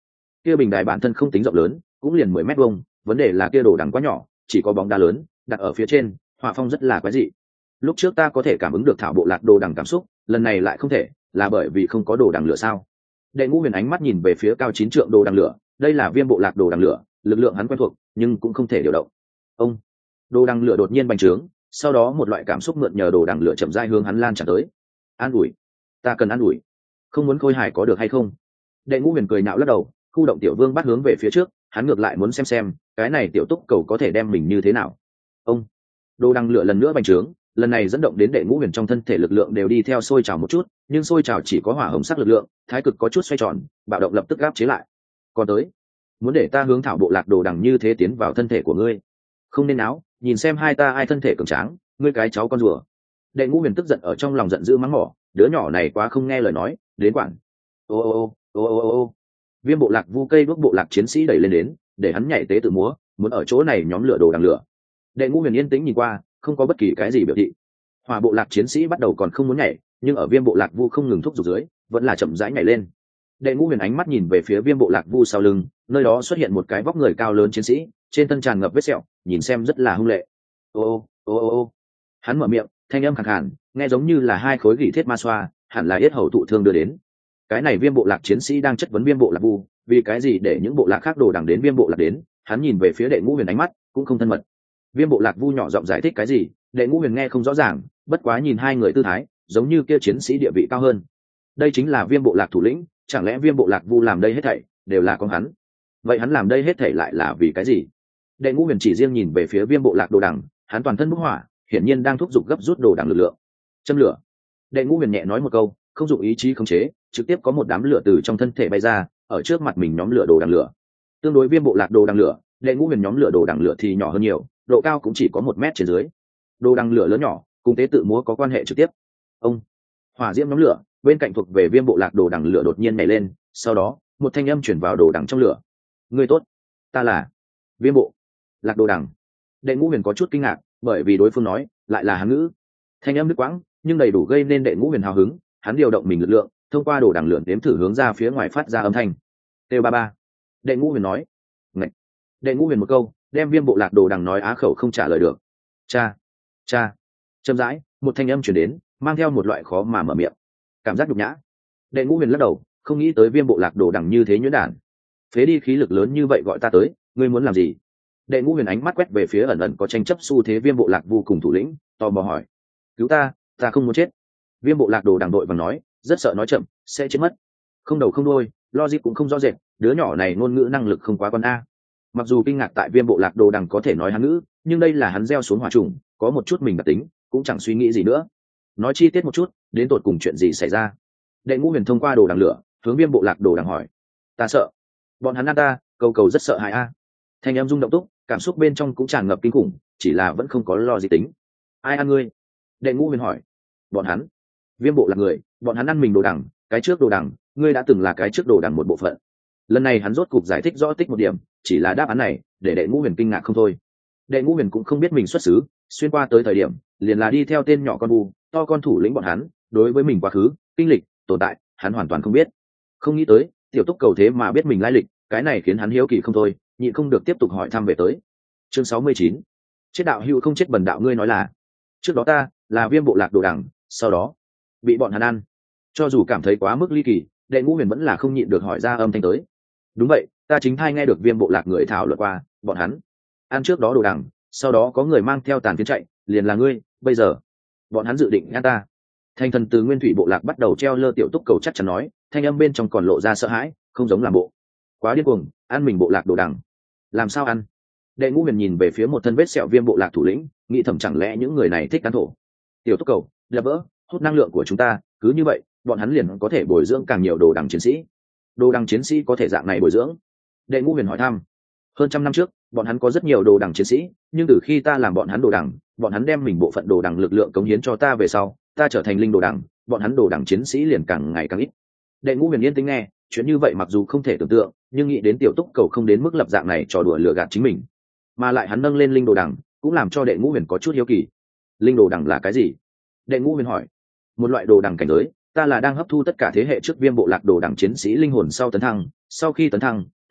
Kia bình đài bản thân không tính rộng lớn, cũng liền mười mét vuông, vấn đề là kia đồ đằng quá nhỏ, chỉ có bóng đá lớn đặt ở phía trên, hỏa phong rất là quái dị. Lúc trước ta có thể cảm ứng được thảo bộ lạc đồ đằng cảm xúc, lần này lại không thể, là bởi vì không có đồ đằng lửa sao? Đệ Ngũ Huyền ánh mắt nhìn về phía cao chín trượng đồ đằng lửa, đây là viêm bộ lạc đồ đằng lửa, lực lượng hắn quen thuộc, nhưng cũng không thể điều động. Ông, đồ đằng lửa đột nhiên bành trướng, sau đó một loại cảm xúc mượn nhờ đồ đằng lửa chậm rãi hướng hắn lan tràn tới. An ủi, ta cần an ủi, không muốn khôi hài có được hay không? Đệ Ngũ Huyền cười nhạo lắc đầu, khu động tiểu vương bắt hướng về phía trước, hắn ngược lại muốn xem xem cái này tiểu túc cầu có thể đem mình như thế nào. Ông, đồ đằng lửa lần nữa bành trướng, lần này dẫn động đến Đệ Ngũ Huyền trong thân thể lực lượng đều đi theo sôi trào một chút, nhưng sôi trào chỉ có hỏa hồng sắc lực lượng, thái cực có chút xoay tròn, bạo động lập tức áp chế lại. Còn tới, muốn để ta hướng thảo bộ lạc đồ đằng như thế tiến vào thân thể của ngươi, không nên áo, nhìn xem hai ta ai thân thể cường tráng, ngươi cái cháu con rùa. Đệ Ngũ Huyền tức giận ở trong lòng giận dữ mắng mỏ, đứa nhỏ này quá không nghe lời nói, đến quản. Ô ô ô ô ô ô ô. Viêm bộ lạc vu cây đuốc bộ lạc chiến sĩ đẩy lên đến, để hắn nhảy tế tự múa, muốn ở chỗ này nhóm lửa đồ đằng lửa. Đệ Ngũ Huyền yên tĩnh nhìn qua, không có bất kỳ cái gì biểu thị. Hỏa bộ lạc chiến sĩ bắt đầu còn không muốn nhảy, nhưng ở viêm bộ lạc vu không ngừng thúc giục dưới, vẫn là chậm rãi nhảy lên. Đệ Ngũ Huyền ánh mắt nhìn về phía viêm bộ lạc vu sau lưng, nơi đó xuất hiện một cái vóc người cao lớn chiến sĩ, trên thân tràn ngập vết sẹo, nhìn xem rất là hung lệ. Ô ô ô ô. Hắn mở miệng, thanh âm khàn khàn, nghe giống như là hai khối gỉ thiết ma xoa, hẳn là yết hầu thụ thương đưa đến. Cái này viêm bộ lạc chiến sĩ đang chất vấn viêm bộ lạc vu, vì cái gì để những bộ lạc khác đồ đằng đến viêm bộ lạc đến? Hắn nhìn về phía Đệ Ngũ Huyền ánh mắt cũng không thân mật. Viêm bộ lạc vu nhỏ giọng giải thích cái gì, Đệ Ngũ Huyền nghe không rõ ràng, bất quá nhìn hai người tư thái, giống như kia chiến sĩ địa vị cao hơn. Đây chính là viêm bộ lạc thủ lĩnh, chẳng lẽ viêm bộ lạc vu làm đây hết thảy đều là con hắn? Vậy hắn làm đây hết thảy lại là vì cái gì? Đệ Ngũ Huyền chỉ riêng nhìn về phía viêm bộ lạc đồ đằng, hắn toàn thân bốc hỏa, hiển nhiên đang thúc giục gấp rút đồ đằng lực lượng. Châm lửa. Đệ Ngũ Huyền nhẹ nói một câu, không dụng ý chí khống chế, trực tiếp có một đám lửa từ trong thân thể bay ra, ở trước mặt mình nhóm lửa đồ đằng lửa. Tương đối viêm bộ lạc đồ đằng lửa, Đệ Ngũ Huyền nhóm lửa đồ đằng lửa thì nhỏ hơn nhiều, độ cao cũng chỉ có một mét trên dưới. Đồ đằng lửa lớn nhỏ, cùng tế tự múa có quan hệ trực tiếp. Ông, hỏa diễm nhóm lửa, bên cạnh thuộc về viêm bộ lạc đồ đằng lửa đột nhiên nhảy lên, sau đó, một thanh âm chuyển vào đồ đằng trong lửa. Ngươi tốt, ta là viêm bộ lạc đồ đằng. Đệ Ngũ Huyền có chút kinh ngạc, bởi vì đối phương nói lại là hán ngữ. Thanh âm đứt quãng, nhưng đầy đủ gây nên Đệ Ngũ Huyền hào hứng, hắn điều động mình lực lượng, thông qua đồ đằng lửa đếm thử hướng ra phía ngoài phát ra âm thanh. Têu ba ba. Đệ Ngũ Huyền nói. Ngậy. Đệ Ngũ Huyền một câu, đem viêm bộ lạc đồ đằng nói á khẩu không trả lời được. Cha, cha. Chậm rãi, một thanh âm truyền đến, mang theo một loại khó mà mở miệng, cảm giác nhục nhã. Đệ Ngũ Huyền lắc đầu, không nghĩ tới viêm bộ lạc đồ đằng như thế nhuyễn đản. Phế đi khí lực lớn như vậy gọi ta tới, ngươi muốn làm gì? Đệ Ngũ Huyền ánh mắt quét về phía ẩn ẩn có tranh chấp xu thế viêm bộ lạc vô cùng thủ lĩnh, tò mò hỏi. Cứu ta, ta không muốn chết. Viêm bộ lạc đồ đằng đội vàng nói, rất sợ nói chậm sẽ chết mất. Không đầu không đuôi, logic cũng không rõ rệt, đứa nhỏ này ngôn ngữ năng lực không quá con a. Mặc dù kinh ngạc tại viêm bộ lạc đồ đằng có thể nói hán ngữ, nhưng đây là hắn gieo xuống hỏa trùng, có một chút mình đặc tính, cũng chẳng suy nghĩ gì nữa. Nói chi tiết một chút, đến tột cùng chuyện gì xảy ra? Đệ Ngũ Huyền thông qua đồ đằng lửa, hướng viêm bộ lạc đồ đằng hỏi. Ta sợ, bọn hắn ăn ta, cầu cầu rất sợ hãi a. Thanh em rung động túc, cảm xúc bên trong cũng tràn ngập kinh khủng, chỉ là vẫn không có lo gì tính. Ai ăn ngươi? Đệ Ngũ Huyền hỏi. Bọn hắn. Viêm bộ lạc người, bọn hắn ăn mình đồ đằng, cái trước đồ đằng, ngươi đã từng là cái trước đồ đằng một bộ phận. Lần này hắn rốt cục giải thích rõ tích một điểm, chỉ là đáp án này để Đệ Ngũ Huyền kinh ngạc không thôi. Đệ Ngũ Huyền cũng không biết mình xuất xứ, xuyên qua tới thời điểm liền là đi theo tên nhỏ con bu to con thủ lĩnh bọn hắn, đối với mình quá khứ kinh lịch tồn tại hắn hoàn toàn không biết. Không nghĩ tới tiểu túc cầu thế mà biết mình lai lịch, cái này khiến hắn hiếu kỳ không thôi, nhịn không được tiếp tục hỏi thăm về tới. Chương sáu mươi chín. Chết đạo hữu không chết bần đạo, ngươi nói là trước đó ta là viêm bộ lạc đồ đằng, sau đó bị bọn hắn ăn. Cho dù cảm thấy quá mức ly kỳ, Đệ Ngũ Huyền vẫn là không nhịn được hỏi ra âm thanh tới. Đúng vậy, ta chính thai nghe được viêm bộ lạc người thảo luận qua, bọn hắn ăn trước đó đồ đằng, sau đó có người mang theo tàn phiến chạy, liền là ngươi, bây giờ bọn hắn dự định ngăn ta. Thành thần từ nguyên thủy bộ lạc bắt đầu treo lơ tiểu túc cầu chắc chắn nói, thanh âm bên trong còn lộ ra sợ hãi, không giống làm bộ. Quá điên cuồng, ăn mình bộ lạc đồ đằng. Làm sao ăn? Đệ Ngũ Huyền nhìn về phía một thân vết sẹo viêm bộ lạc thủ lĩnh, nghĩ thầm chẳng lẽ những người này thích ăn thổ. Tiểu túc cầu, đập vỡ, hút năng lượng của chúng ta, cứ như vậy, bọn hắn liền có thể bồi dưỡng càng nhiều đồ đằng chiến sĩ. Đồ đằng chiến sĩ có thể dạng này bồi dưỡng? Đệ Ngũ Huyền hỏi thăm. Hơn trăm năm trước, bọn hắn có rất nhiều đồ đằng chiến sĩ, nhưng từ khi ta làm bọn hắn đồ đằng, bọn hắn đem mình bộ phận đồ đằng lực lượng cống hiến cho ta về sau, ta trở thành linh đồ đằng, bọn hắn đồ đằng chiến sĩ liền càng ngày càng ít. Đệ Ngũ Huyền yên tĩnh nghe, chuyện như vậy mặc dù không thể tưởng tượng, nhưng nghĩ đến tiểu túc cầu không đến mức lập dạng này trò đùa lừa gạt chính mình, mà lại hắn nâng lên linh đồ đằng, cũng làm cho Đệ Ngũ Huyền có chút hiếu kỳ. Linh đồ đằng là cái gì? Đệ Ngũ Huyền hỏi. Một loại đồ đằng cảnh giới, ta là đang hấp thu tất cả thế hệ trước viêm bộ lạc đồ đằng chiến sĩ linh hồn sau tấn thăng, sau khi tấn thăng,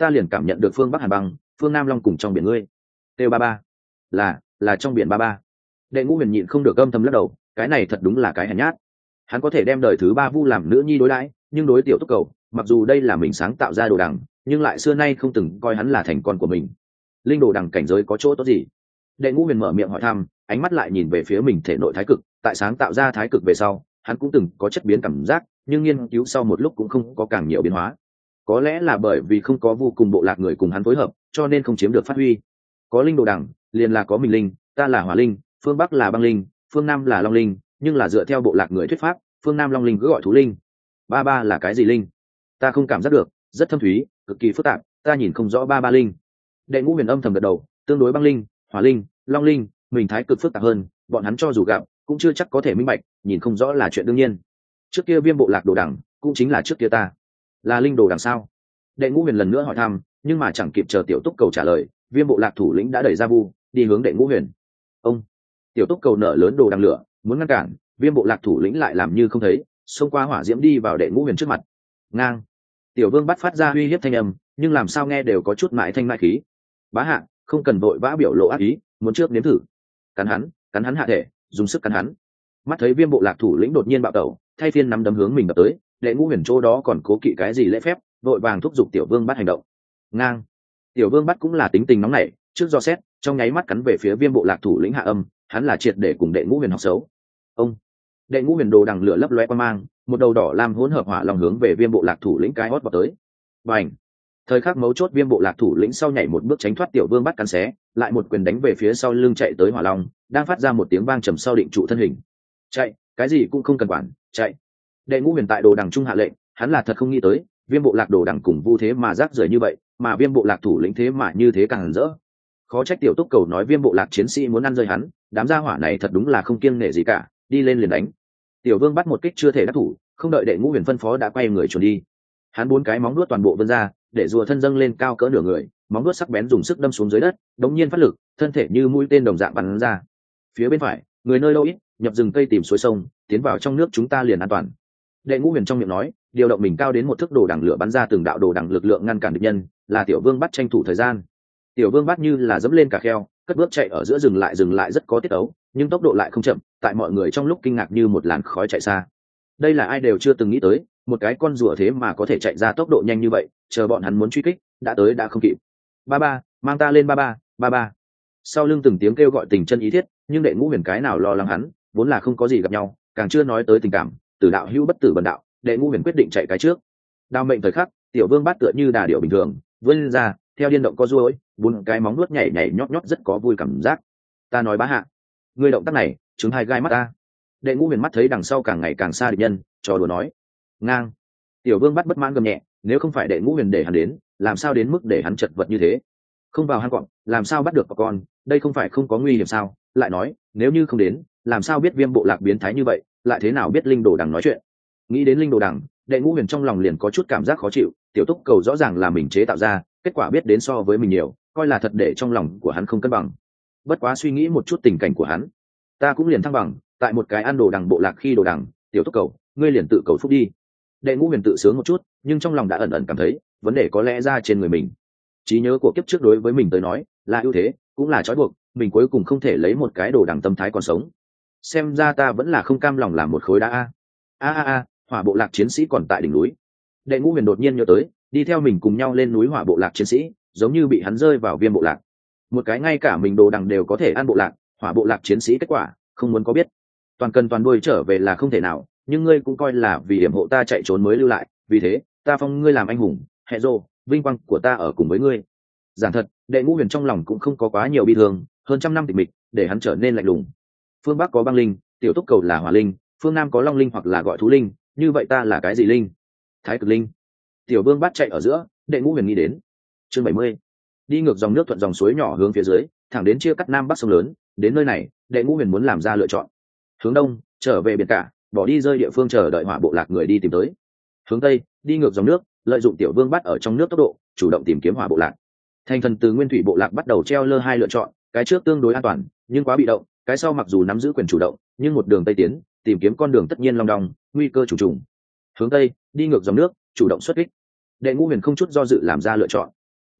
ta liền cảm nhận được phương bắc hàn băng, phương nam long cùng trong biển ngươi. Têu ba ba, là là trong biển ba ba. Đệ Ngũ Huyền nhịn không được âm thầm lắc đầu, cái này thật đúng là cái hèn nhát. Hắn có thể đem đời thứ ba vu làm nữ nhi đối đãi, nhưng đối tiểu túc cầu, mặc dù đây là mình sáng tạo ra đồ đằng, nhưng lại xưa nay không từng coi hắn là thành con của mình. Linh đồ đằng cảnh giới có chỗ tốt gì? Đệ Ngũ Huyền mở miệng hỏi thăm, ánh mắt lại nhìn về phía mình thể nội thái cực, tại sáng tạo ra thái cực về sau, hắn cũng từng có chất biến cảm giác, nhưng nghiên cứu sau một lúc cũng không có càng nhiều biến hóa. Có lẽ là bởi vì không có vu cùng bộ lạc người cùng hắn phối hợp, cho nên không chiếm được phát huy. Có linh đồ đằng, liền là có mình linh, ta là hỏa linh, phương bắc là băng linh, phương nam là long linh, nhưng là dựa theo bộ lạc người thuyết pháp, phương nam long linh cứ gọi thú linh. Ba ba là cái gì linh? Ta không cảm giác được, rất thâm thúy, cực kỳ phức tạp, ta nhìn không rõ ba ba linh. Đệ Ngũ Huyền âm thầm gật đầu, tương đối băng linh, hỏa linh, long linh, mình thái cực phức tạp hơn, bọn hắn cho dù gặp cũng chưa chắc có thể minh bạch, nhìn không rõ là chuyện đương nhiên. Trước kia viêm bộ lạc đồ đằng, cũng chính là trước kia ta. Là linh đồ đằng sao? Đệ Ngũ Huyền lần nữa hỏi thăm, nhưng mà chẳng kịp chờ tiểu túc cầu trả lời, viêm bộ lạc thủ lĩnh đã đẩy ra vu, đi hướng Đệ Ngũ Huyền. Ông, tiểu túc cầu nở lớn đồ đằng lửa, muốn ngăn cản, viêm bộ lạc thủ lĩnh lại làm như không thấy, xông qua hỏa diễm đi vào Đệ Ngũ Huyền trước mặt. Ngang, tiểu vương bắt phát ra uy hiếp thanh âm, nhưng làm sao nghe đều có chút mại thanh mại khí. Bá hạ, không cần vội vã biểu lộ ác ý, muốn trước nếm thử. Cắn hắn, cắn hắn hạ thể, dùng sức cắn hắn. Mắt thấy viêm bộ lạc thủ lĩnh đột nhiên bạo tẩu, thay phiên nắm đấm hướng mình đập tới, Đệ Ngũ Huyền chỗ đó còn cố kỵ cái gì lễ phép, vội vàng thúc giục tiểu vương bắt hành động. Ngang, tiểu vương bắt cũng là tính tình nóng nảy, trước do xét, trong nháy mắt cắn về phía viêm bộ lạc thủ lĩnh hạ âm, hắn là triệt để cùng Đệ Ngũ Huyền học xấu. Ông, Đệ Ngũ Huyền đồ đằng lửa lấp loé qua mang, một đầu đỏ lam hỗn hợp hỏa long hướng về viêm bộ lạc thủ lĩnh cái hót vào tới. Bành, thời khắc mấu chốt viêm bộ lạc thủ lĩnh sau nhảy một bước tránh thoát tiểu vương bắt cắn xé, lại một quyền đánh về phía sau lưng chạy tới hỏa long, đang phát ra một tiếng vang trầm sau định trụ thân hình. Chạy, cái gì cũng không cần quản, chạy. Đệ Ngũ Huyền tại đồ đằng trung hạ lệnh, hắn là thật không nghĩ tới, viêm bộ lạc đồ đằng cùng vu thế mà rác rưởi như vậy, mà viêm bộ lạc thủ lĩnh thế mà như thế càng rỡ. Khó trách tiểu túc cầu nói viêm bộ lạc chiến sĩ muốn ăn rơi hắn, đám gia hỏa này thật đúng là không kiêng nể gì cả, đi lên liền đánh. Tiểu vương bắt một kích chưa thể đắc thủ, không đợi Đệ Ngũ Huyền phân phó đã quay người chuồn đi. Hắn bốn cái móng nuốt toàn bộ vươn ra, để rùa thân dâng lên cao cỡ nửa người, móng nuốt sắc bén dùng sức đâm xuống dưới đất, đống nhiên phát lực, thân thể như mũi tên đồng dạng bắn ra. Phía bên phải, người nơi đâu ít, nhập rừng cây tìm suối sông, tiến vào trong nước chúng ta liền an toàn. Đệ Ngũ Huyền trong miệng nói, điều động mình cao đến một thước đồ đằng lửa bắn ra từng đạo đồ đằng lực lượng ngăn cản địch nhân, là tiểu vương bắt tranh thủ thời gian. Tiểu vương bắt như là dẫm lên cả kheo, cất bước chạy ở giữa rừng lại dừng lại rất có tiết ấu, nhưng tốc độ lại không chậm, tại mọi người trong lúc kinh ngạc như một làn khói chạy xa. Đây là ai đều chưa từng nghĩ tới, một cái con rùa thế mà có thể chạy ra tốc độ nhanh như vậy, chờ bọn hắn muốn truy kích, đã tới đã không kịp. Ba ba, mang ta lên ba ba, ba ba. Sau lưng từng tiếng kêu gọi tình chân ý thiết, nhưng Đệ Ngũ Huyền cái nào lo lắng hắn, vốn là không có gì gặp nhau, càng chưa nói tới tình cảm, tử đạo hữu bất tử bần đạo, Đệ Ngũ Huyền quyết định chạy cái trước. Đao mệnh thời khắc, tiểu vương bắt tựa như đà điểu bình thường, vươn ra, theo điên động co duỗi, bốn cái móng nuốt nhảy nhảy nhót nhót rất có vui cảm giác. Ta nói bá hạ, ngươi động tác này, chứng hai gai mắt ta. Đệ Ngũ Huyền mắt thấy đằng sau càng ngày càng xa địch nhân, trò đùa nói. Ngang. Tiểu vương bắt bất mãn gầm nhẹ, nếu không phải Đệ Ngũ Huyền để hắn đến, làm sao đến mức để hắn chật vật như thế? Không vào hang cọp, làm sao bắt được có con, đây không phải không có nguy hiểm sao? Lại nói, nếu như không đến, làm sao biết viêm bộ lạc biến thái như vậy, lại thế nào biết linh đồ đằng nói chuyện? Nghĩ đến linh đồ đằng, Đệ Ngũ Huyền trong lòng liền có chút cảm giác khó chịu, tiểu túc cầu rõ ràng là mình chế tạo ra, kết quả biết đến so với mình nhiều, coi là thật để trong lòng của hắn không cân bằng. Bất quá suy nghĩ một chút tình cảnh của hắn, ta cũng liền thăng bằng, tại một cái ăn đồ đằng bộ lạc khi đồ đằng, tiểu túc cầu, ngươi liền tự cầu phúc đi. Đệ Ngũ Huyền tự sướng một chút, nhưng trong lòng đã ẩn ẩn cảm thấy, vấn đề có lẽ ra trên người mình. Trí nhớ của kiếp trước đối với mình tới nói, là ưu thế, cũng là trói buộc, mình cuối cùng không thể lấy một cái đồ đằng tâm thái còn sống. Xem ra ta vẫn là không cam lòng làm một khối đá a. A a a, hỏa bộ lạc chiến sĩ còn tại đỉnh núi. Đệ Ngũ Huyền đột nhiên nhớ tới, đi theo mình cùng nhau lên núi hỏa bộ lạc chiến sĩ, giống như bị hắn rơi vào viêm bộ lạc. Một cái ngay cả mình đồ đằng đều có thể ăn bộ lạc, hỏa bộ lạc chiến sĩ kết quả, không muốn có biết. Toàn cần toàn đuôi trở về là không thể nào, nhưng ngươi cũng coi là vì hiểm hộ ta chạy trốn mới lưu lại, vì thế, ta phong ngươi làm anh hùng, hệ rồ, vinh quang của ta ở cùng với ngươi. Giảng thật, Đệ Ngũ Huyền trong lòng cũng không có quá nhiều bi thương, hơn trăm năm tịch mịch, để hắn trở nên lạnh lùng. Phương Bắc có băng linh, tiểu túc cầu là hỏa linh, phương Nam có long linh hoặc là gọi thú linh, như vậy ta là cái gì linh? Thái cực linh. Tiểu vương bắt chạy ở giữa, Đệ Ngũ Huyền nghĩ đến. Chương bảy mươi. Đi ngược dòng nước thuận dòng suối nhỏ hướng phía dưới, thẳng đến chia cắt nam bắc sông lớn, đến nơi này, Đệ Ngũ Huyền muốn làm ra lựa chọn. Hướng đông, trở về biển cả, bỏ đi rơi địa phương chờ đợi hỏa bộ lạc người đi tìm tới. Hướng tây, đi ngược dòng nước, lợi dụng tiểu vương bắt ở trong nước tốc độ, chủ động tìm kiếm hỏa bộ lạc. Thành thần từ nguyên thủy bộ lạc bắt đầu treo lơ hai lựa chọn, cái trước tương đối an toàn, nhưng quá bị động, cái sau mặc dù nắm giữ quyền chủ động, nhưng một đường tây tiến, tìm kiếm con đường tất nhiên long đong, nguy cơ trùng trùng. Hướng tây, đi ngược dòng nước, chủ động xuất kích. Đệ Ngũ Huyền không chút do dự làm ra lựa chọn.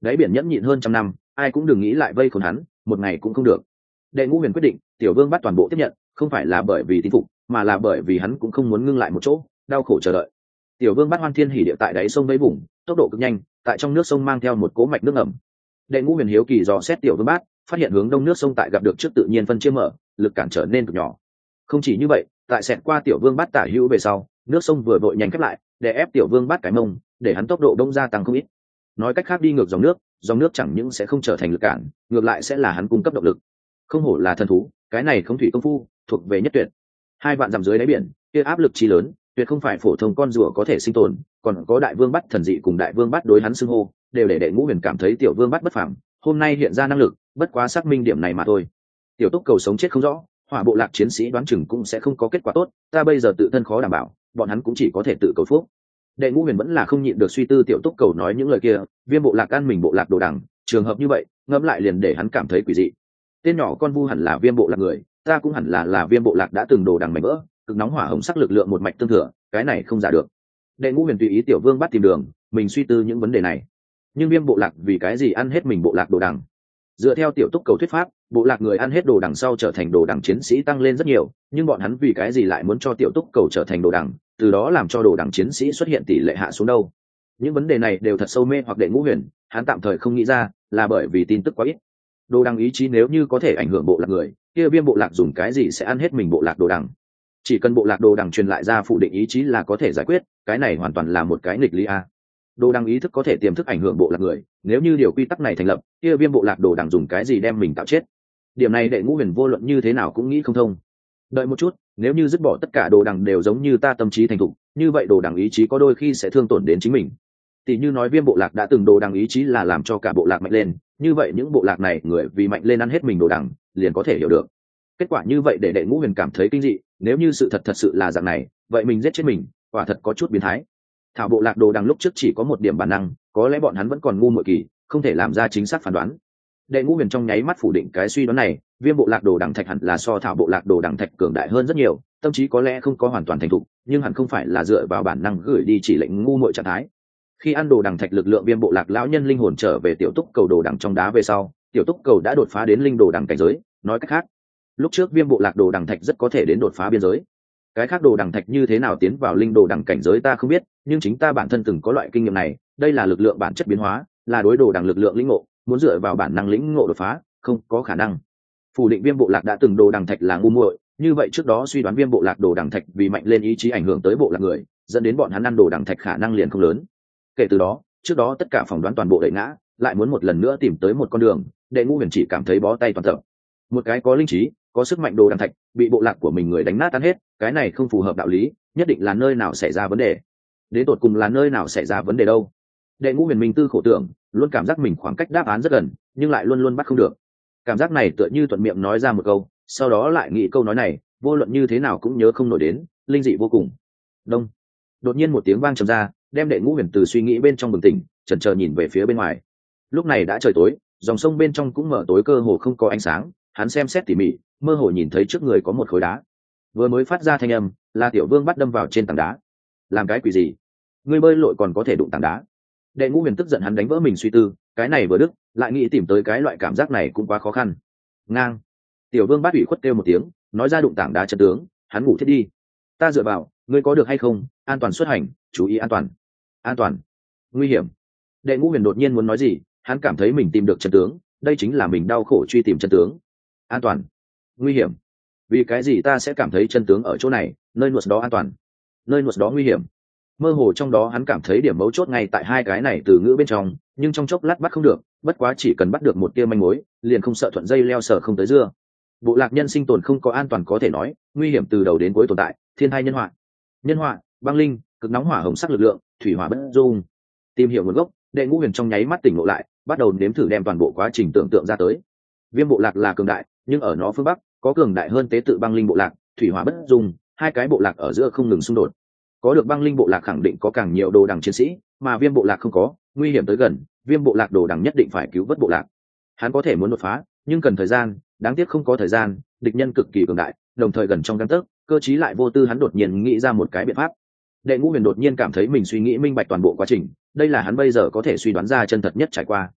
đáy biển nhẫn nhịn hơn trăm năm, ai cũng đừng nghĩ lại vây khốn hắn, một ngày cũng không được. Đệ Ngũ Huyền quyết định, Tiểu Vương bắt toàn bộ tiếp nhận, không phải là bởi vì tín phục, mà là bởi vì hắn cũng không muốn ngưng lại một chỗ, đau khổ chờ đợi. Tiểu Vương bắt Hoan Thiên Hỉ địa tại đáy sông vây vùng, tốc độ cực nhanh, tại trong nước sông mang theo một cỗ mạch nước ẩm. Đệ Ngũ Huyền hiếu kỳ dò xét Tiểu Vương bát, phát hiện hướng đông nước sông tại gặp được trước tự nhiên phân chia mở, lực cản trở nên cực nhỏ. Không chỉ như vậy, tại xẹt qua Tiểu Vương bát tả hữu về sau, nước sông vừa vội nhanh khép lại, để ép Tiểu Vương bát cái mông, để hắn tốc độ đông gia tăng không ít. Nói cách khác, đi ngược dòng nước, dòng nước chẳng những sẽ không trở thành lực cản, ngược lại sẽ là hắn cung cấp động lực. Không hổ là thần thú, cái này không thủy công phu, thuộc về nhất tuyệt. Hai vạn dặm dưới đáy biển, kia áp lực chi lớn, tuyệt không phải phổ thông con rùa có thể sinh tồn, còn có đại vương bắt thần dị cùng đại vương bắt đối hắn xưng hô, đều để Đệ Ngũ Huyền cảm thấy Tiểu Vương bắt bất phàm, hôm nay hiện ra năng lực, bất quá xác minh điểm này mà thôi. Tiểu Túc cầu sống chết không rõ, Hỏa bộ lạc chiến sĩ đoán chừng cũng sẽ không có kết quả tốt, ta bây giờ tự thân khó đảm bảo, bọn hắn cũng chỉ có thể tự cầu phúc. Đệ Ngũ Huyền vẫn là không nhịn được suy tư Tiểu Túc cầu nói những lời kia, Viêm bộ lạc ăn mình bộ lạc đồ đằng, trường hợp như vậy, ngẫm lại liền để hắn cảm thấy quỷ dị. Tên nhỏ con vu hẳn là Viêm bộ lạc người, ta cũng hẳn là là Viêm bộ lạc đã từng đồ đằng mảnh vỡ, cực nóng hỏa hồng sắc lực lượng một mạch tương thừa, cái này không giả được. Đệ Ngũ Huyền tùy ý Tiểu Vương bắt tìm đường, mình suy tư những vấn đề này. Nhưng Viêm bộ lạc vì cái gì ăn hết mình bộ lạc đồ đằng? Dựa theo Tiểu Túc cầu thuyết pháp, bộ lạc người ăn hết đồ đằng sau trở thành đồ đằng chiến sĩ tăng lên rất nhiều, nhưng bọn hắn vì cái gì lại muốn cho Tiểu Túc cầu trở thành đồ đằng, từ đó làm cho đồ đằng chiến sĩ xuất hiện tỷ lệ hạ xuống đâu? Những vấn đề này đều thật sâu mê hoặc Đệ Ngũ Huyền, hắn tạm thời không nghĩ ra, là bởi vì tin tức quá ít. Đồ đằng ý chí nếu như có thể ảnh hưởng bộ lạc người, kia Viêm bộ lạc dùng cái gì sẽ ăn hết mình bộ lạc đồ đằng? Chỉ cần bộ lạc đồ đằng truyền lại ra phủ định ý chí là có thể giải quyết, cái này hoàn toàn là một cái nghịch lý a. Đồ đằng ý thức có thể tiềm thức ảnh hưởng bộ lạc người, nếu như điều quy tắc này thành lập, kia Viêm bộ lạc đồ đằng dùng cái gì đem mình tạo chết? Điểm này Đệ Ngũ Huyền vô luận như thế nào cũng nghĩ không thông. Đợi một chút, nếu như dứt bỏ tất cả đồ đằng đều giống như ta tâm trí thành thục, như vậy đồ đằng ý chí có đôi khi sẽ thương tổn đến chính mình. Tỷ như nói Viêm bộ lạc đã từng đồ đằng ý chí là làm cho cả bộ lạc mạnh lên, như vậy những bộ lạc này người vì mạnh lên ăn hết mình đồ đằng, liền có thể hiểu được. Kết quả như vậy để Đệ Ngũ Huyền cảm thấy kinh dị, nếu như sự thật thật sự là dạng này, vậy mình giết chết mình, quả thật có chút biến thái. Thảo bộ lạc đồ đằng lúc trước chỉ có một điểm bản năng, có lẽ bọn hắn vẫn còn ngu muội kỳ, không thể làm ra chính xác phán đoán. Đệ Ngũ Huyền trong nháy mắt phủ định cái suy đoán này, Viêm bộ lạc đồ đằng thạch hẳn là so thảo bộ lạc đồ đằng thạch cường đại hơn rất nhiều, tâm trí có lẽ không có hoàn toàn thành thục, nhưng hẳn không phải là dựa vào bản năng gửi đi chỉ lệnh ngu muội trạng thái. Khi ăn đồ đằng thạch lực lượng Viêm bộ lạc lão nhân linh hồn trở về Tiểu Túc cầu đồ đằng trong đá về sau, Tiểu Túc cầu đã đột phá đến linh đồ đằng cảnh giới, nói cách khác, lúc trước Viêm bộ lạc đồ đằng thạch rất có thể đến đột phá biên giới. Cái khác đồ đằng thạch như thế nào tiến vào linh đồ đằng cảnh giới ta không biết, nhưng chính ta bản thân từng có loại kinh nghiệm này, đây là lực lượng bản chất biến hóa, là đối đồ đằng lực lượng lĩnh ngộ, muốn dựa vào bản năng lĩnh ngộ đột phá, không có khả năng. Phủ định Viêm bộ lạc đã từng đồ đằng thạch là ngu muội, như vậy trước đó suy đoán Viêm bộ lạc đồ đằng thạch vì mạnh lên ý chí ảnh hưởng tới bộ lạc người, dẫn đến bọn hắn ăn đồ đằng thạch khả năng liền không lớn. Kể từ đó, trước đó tất cả phỏng đoán toàn bộ đẩy ngã, lại muốn một lần nữa tìm tới một con đường, Đệ Ngũ Huyền chỉ cảm thấy bó tay toàn tập. Một cái có linh trí, có sức mạnh đồ đằng thạch, bị bộ lạc của mình người đánh nát tan hết, cái này không phù hợp đạo lý, nhất định là nơi nào xảy ra vấn đề. Đến tột cùng là nơi nào xảy ra vấn đề đâu? Đệ Ngũ Huyền minh tư khổ tưởng, luôn cảm giác mình khoảng cách đáp án rất gần, nhưng lại luôn luôn bắt không được. Cảm giác này tựa như thuận miệng nói ra một câu, sau đó lại nghĩ câu nói này, vô luận như thế nào cũng nhớ không nổi đến, linh dị vô cùng. Đông. Đột nhiên một tiếng vang trầm ra, đem Đệ Ngũ Huyền từ suy nghĩ bên trong bừng tỉnh, chần chờ nhìn về phía bên ngoài. Lúc này đã trời tối, dòng sông bên trong cũng mở tối cơ hồ không có ánh sáng, hắn xem xét tỉ mỉ, mơ hồ nhìn thấy trước người có một khối đá. Vừa mới phát ra thanh âm, là Tiểu Vương bắt đâm vào trên tảng đá. Làm cái quỷ gì? Ngươi bơi lội còn có thể đụng tảng đá? Đệ Ngũ Huyền tức giận, hắn đánh vỡ mình suy tư, cái này vừa đức, lại nghĩ tìm tới cái loại cảm giác này cũng quá khó khăn. Ngang. Tiểu Vương bắt ủy khuất kêu một tiếng, nói ra đụng tảng đá chân tướng, hắn ngủ thiết đi. Ta dựa vào, ngươi có được hay không? An toàn xuất hành, chú ý an toàn. An toàn. Nguy hiểm. Đệ Ngũ Huyền đột nhiên muốn nói gì, hắn cảm thấy mình tìm được chân tướng, đây chính là mình đau khổ truy tìm chân tướng. An toàn. Nguy hiểm. Vì cái gì ta sẽ cảm thấy chân tướng ở chỗ này, nơi nuột đó an toàn, nơi nuột đó nguy hiểm? Mơ hồ trong đó hắn cảm thấy điểm mấu chốt ngay tại hai cái này từ ngữ bên trong, nhưng trong chốc lát bắt không được, bất quá chỉ cần bắt được một tia manh mối, liền không sợ thuận dây leo sở không tới dưa. Bộ lạc nhân sinh tồn không có an toàn có thể nói, nguy hiểm từ đầu đến cuối tồn tại, thiên hai nhân họa. Nhân họa, băng linh, cực nóng hỏa hồng sắc lực lượng, thủy hỏa bất dung. Tìm hiểu nguồn gốc, Đệ Ngũ Huyền trong nháy mắt tỉnh ngộ lại, bắt đầu nếm thử đem toàn bộ quá trình tưởng tượng ra tới. Viêm bộ lạc là cường đại, nhưng ở nó phương bắc có cường đại hơn tế tự băng linh bộ lạc, thủy hỏa bất dung, hai cái bộ lạc ở giữa không ngừng xung đột. Có được băng linh bộ lạc khẳng định có càng nhiều đồ đằng chiến sĩ, mà Viêm bộ lạc không có, nguy hiểm tới gần, Viêm bộ lạc đồ đằng nhất định phải cứu vớt bộ lạc. Hắn có thể muốn đột phá, nhưng cần thời gian, đáng tiếc không có thời gian, địch nhân cực kỳ cường đại, đồng thời gần trong gang tấc, cơ chí lại vô tư, hắn đột nhiên nghĩ ra một cái biện pháp. Đệ Ngũ Huyền đột nhiên cảm thấy mình suy nghĩ minh bạch toàn bộ quá trình, đây là hắn bây giờ có thể suy đoán ra chân thật nhất trải qua.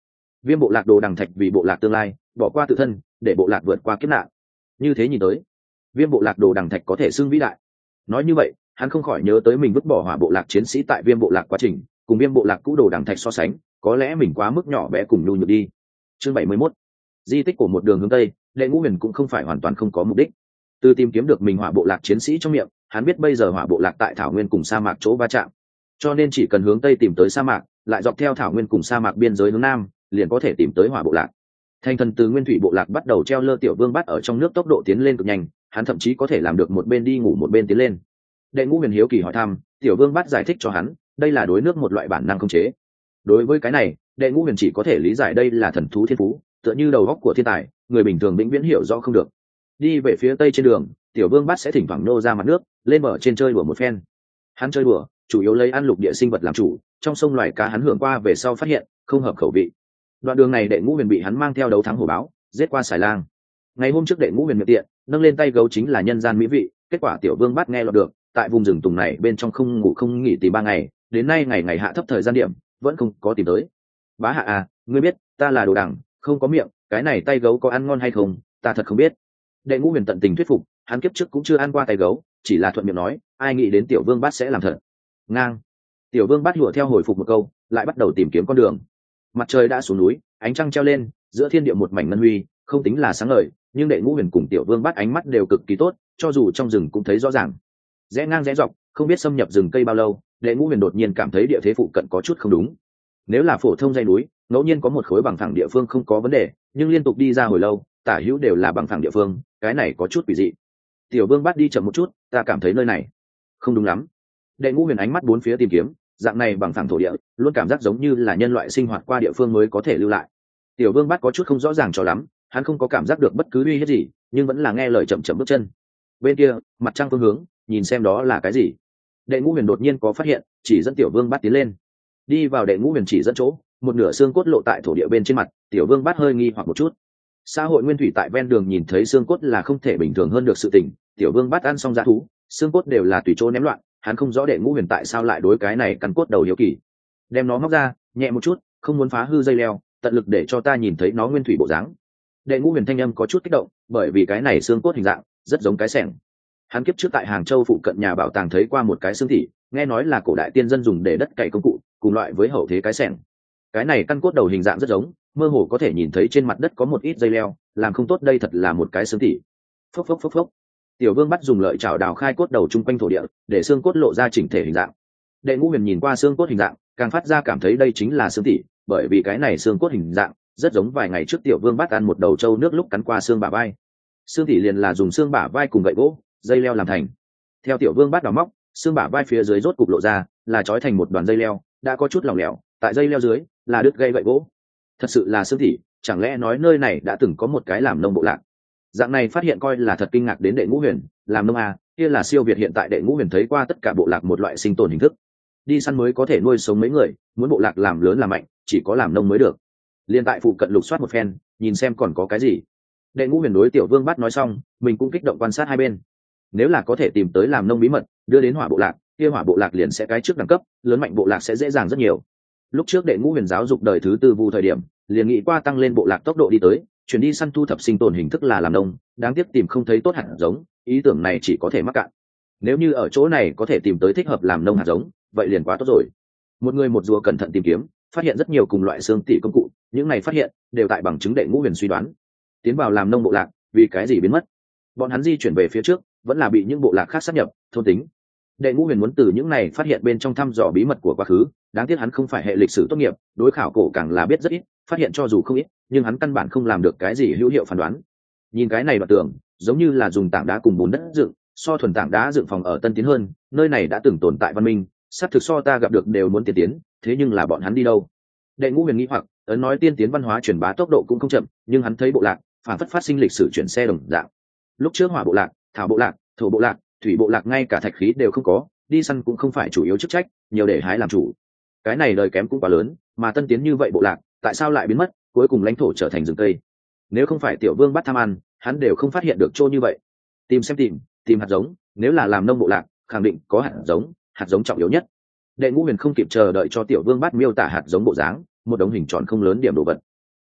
Viêm bộ lạc đồ đằng thạch vì bộ lạc tương lai bỏ qua tự thân để bộ lạc vượt qua kiếp nạn. Như thế nhìn tới, Viêm bộ lạc đồ đằng thạch có thể xưng vĩ đại. Nói như vậy, hắn không khỏi nhớ tới mình vứt bỏ hỏa bộ lạc chiến sĩ tại Viêm bộ lạc quá trình, cùng Viêm bộ lạc cũ đồ đằng thạch so sánh, có lẽ mình quá mức nhỏ bé cùng nhu nhược đi. Chương bảy mươi mốt, di tích của một đường hướng tây. Đệ Ngũ Huyền cũng không phải hoàn toàn không có mục đích. Từ tìm kiếm được mình hỏa bộ lạc chiến sĩ trong miệng, hắn biết bây giờ hỏa bộ lạc tại thảo nguyên cùng sa mạc chỗ va chạm, cho nên chỉ cần hướng tây tìm tới sa mạc, lại dọc theo thảo nguyên cùng sa mạc biên giới hướng nam, liền có thể tìm tới hỏa bộ lạc. Thành thần từ nguyên thủy bộ lạc bắt đầu treo lơ tiểu vương bắt ở trong nước, tốc độ tiến lên cực nhanh, hắn thậm chí có thể làm được một bên đi ngủ một bên tiến lên. Đệ Ngũ Huyền hiếu kỳ hỏi thăm, tiểu vương bắt giải thích cho hắn, đây là đối nước một loại bản năng khống chế. Đối với cái này, Đệ Ngũ Huyền chỉ có thể lý giải đây là thần thú thiên phú, tựa như đầu óc của thiên tài, người bình thường vĩnh viễn hiểu rõ không được. Đi về phía tây trên đường, tiểu vương bắt sẽ thỉnh thoảng nô ra mặt nước, lên bờ trên chơi đùa một phen. Hắn chơi đùa chủ yếu lấy ăn lục địa sinh vật làm chủ, trong sông loài cá hắn hưởng qua về sau phát hiện không hợp khẩu vị. Đoạn đường này Đệ Ngũ Huyền bị hắn mang theo đấu thắng hổ báo, giết qua xài lang. Ngày hôm trước Đệ Ngũ Huyền miệng tiện nâng lên tay gấu chính là nhân gian mỹ vị, kết quả tiểu vương bắt nghe lọt được, tại vùng rừng tùng này bên trong không ngủ không nghỉ tìm ba ngày, đến nay ngày ngày hạ thấp thời gian điểm vẫn không có tìm tới. Bá hạ à, ngươi biết ta là đồ đẳng không có miệng, cái này tay gấu có ăn ngon hay không ta thật không biết. Đệ Ngũ Huyền tận tình thuyết phục, hắn kiếp trước cũng chưa ăn qua tay gấu, chỉ là thuận miệng nói, ai nghĩ đến tiểu vương bát sẽ làm thật. Ngang. Tiểu vương bát hùa theo hồi phục một câu, lại bắt đầu tìm kiếm con đường. Mặt trời đã xuống núi, ánh trăng treo lên, giữa thiên địa một mảnh ngân huy, không tính là sáng ngời, nhưng Đệ Ngũ Huyền cùng tiểu vương bát ánh mắt đều cực kỳ tốt, cho dù trong rừng cũng thấy rõ ràng. Rẽ ngang rẽ dọc, không biết xâm nhập rừng cây bao lâu, Đệ Ngũ Huyền đột nhiên cảm thấy địa thế phụ cận có chút không đúng. Nếu là phổ thông dãy núi, ngẫu nhiên có một khối bằng phẳng địa phương không có vấn đề, nhưng liên tục đi ra hồi lâu, tả hữu đều là bằng phẳng địa phương, cái này có chút quỷ dị. Tiểu vương bắt đi chậm một chút, ta cảm thấy nơi này không đúng lắm. Đệ Ngũ Huyền ánh mắt bốn phía tìm kiếm, dạng này bằng phẳng thổ địa, luôn cảm giác giống như là nhân loại sinh hoạt qua địa phương mới có thể lưu lại. Tiểu vương bắt có chút không rõ ràng cho lắm, hắn không có cảm giác được bất cứ uy hiếp gì, nhưng vẫn là nghe lời chậm chậm bước chân. Bên kia, mặt trăng phương hướng, nhìn xem đó là cái gì. Đệ Ngũ Huyền đột nhiên có phát hiện, chỉ dẫn tiểu vương bắt tiến lên. Đi vào Đệ Ngũ Huyền chỉ dẫn chỗ, một nửa xương cốt lộ tại thổ địa bên trên mặt, tiểu vương bắt hơi nghi hoặc một chút. Xã hội nguyên thủy tại ven đường nhìn thấy xương cốt là không thể bình thường hơn được sự tình, tiểu vương bắt ăn xong dã thú, xương cốt đều là tùy chỗ ném loạn, hắn không rõ Đệ Ngũ Huyền tại sao lại đối cái này căn cốt đầu hiếu kỳ. Đem nó móc ra, nhẹ một chút, không muốn phá hư dây leo, tận lực để cho ta nhìn thấy nó nguyên thủy bộ dáng. Đệ Ngũ Huyền thanh âm có chút kích động, bởi vì cái này xương cốt hình dạng rất giống cái xẻng. Hắn kiếp trước tại Hàng Châu phụ cận nhà bảo tàng thấy qua một cái xương tỉ, nghe nói là cổ đại tiên dân dùng để đất cày công cụ, cùng loại với hậu thế cái xẻng. Cái này căn cốt đầu hình dạng rất giống, mơ hồ có thể nhìn thấy trên mặt đất có một ít dây leo, làm không tốt đây thật là một cái xương tỉ. Phốc phốc phốc phốc. Tiểu vương bắt dùng lợi chảo đào khai cốt đầu chung quanh thổ địa, để xương cốt lộ ra chỉnh thể hình dạng. Đệ Ngũ Huyền nhìn qua xương cốt hình dạng, càng phát ra cảm thấy đây chính là xương tỉ, bởi vì cái này xương cốt hình dạng rất giống vài ngày trước tiểu vương bắt ăn một đầu trâu nước lúc cắn qua xương bả vai. Xương tỉ liền là dùng xương bả vai cùng gậy gỗ, dây leo làm thành. Theo tiểu vương bắt đào móc, xương bả vai phía dưới rốt cục lộ ra, là trói thành một đoàn dây leo, đã có chút lỏng lẻo, tại dây leo dưới là đứt gây gậy gỗ. Thật sự là xương tỉ, chẳng lẽ nói nơi này đã từng có một cái làm nông bộ lạc? Dạng này phát hiện coi là thật kinh ngạc đến Đệ Ngũ Huyền, làm nông à, kia là siêu việt hiện tại Đệ Ngũ Huyền thấy qua tất cả bộ lạc một loại sinh tồn hình thức. Đi săn mới có thể nuôi sống mấy người, muốn bộ lạc làm lớn làm mạnh, chỉ có làm nông mới được. Liên tại phụ cận lục soát một phen, nhìn xem còn có cái gì. Đệ Ngũ Huyền đối tiểu vương bắt nói xong, mình cũng kích động quan sát hai bên. Nếu là có thể tìm tới làm nông bí mật, đưa đến hỏa bộ lạc, kia hỏa bộ lạc liền sẽ cái trước đẳng cấp, lớn mạnh bộ lạc sẽ dễ dàng rất nhiều. Lúc trước Đệ Ngũ Huyền giáo dục đời thứ tư vu thời điểm, liền nghĩ qua tăng lên bộ lạc tốc độ đi tới, chuyển đi săn thu thập sinh tồn hình thức là làm nông, đáng tiếc tìm không thấy tốt hạt giống, ý tưởng này chỉ có thể mắc cạn. Nếu như ở chỗ này có thể tìm tới thích hợp làm nông hạt giống, vậy liền quá tốt rồi. Một người một rùa cẩn thận tìm kiếm, phát hiện rất nhiều cùng loại xương tỉ công cụ, những này phát hiện đều tại bằng chứng Đệ Ngũ Huyền suy đoán. Tiến vào làm nông bộ lạc, vì cái gì biến mất? Bọn hắn di chuyển về phía trước, vẫn là bị những bộ lạc khác sát nhập, thôn tính. Đệ Ngũ Huyền muốn từ những này phát hiện bên trong thăm dò bí mật của quá khứ, đáng tiếc hắn không phải hệ lịch sử tốt nghiệp, đối khảo cổ càng là biết rất ít, phát hiện cho dù không ít, nhưng hắn căn bản không làm được cái gì hữu hiệu phán đoán. Nhìn cái này đoạn tường, giống như là dùng tảng đá cùng bùn đất dựng, so thuần tảng đá dựng phòng ở tân tiến hơn, nơi này đã từng tồn tại văn minh, xác thực so ta gặp được đều muốn tiên tiến, thế nhưng là bọn hắn đi đâu? Đệ Ngũ Huyền nghĩ hoặc, ấn nói tiên tiến văn hóa truyền bá tốc độ cũng không chậm, nhưng hắn thấy bộ lạc phản phất phát sinh lịch sử chuyển xe đồng dạng. Lúc trước hỏa bộ lạc, thảo bộ lạc, thổ bộ lạc, thủy bộ lạc ngay cả thạch khí đều không có, đi săn cũng không phải chủ yếu chức trách, nhiều để hái làm chủ. Cái này đời kém cũng quá lớn, mà tân tiến như vậy bộ lạc, tại sao lại biến mất, cuối cùng lãnh thổ trở thành rừng cây? Nếu không phải tiểu vương bắt tham ăn, hắn đều không phát hiện được chỗ như vậy. Tìm xem tìm, tìm hạt giống, nếu là làm nông bộ lạc, khẳng định có hạt giống, hạt giống trọng yếu nhất. Đệ Ngũ Huyền không kịp chờ đợi cho tiểu vương bắt miêu tả hạt giống bộ dáng, một đống hình tròn không lớn điểm đồ vật.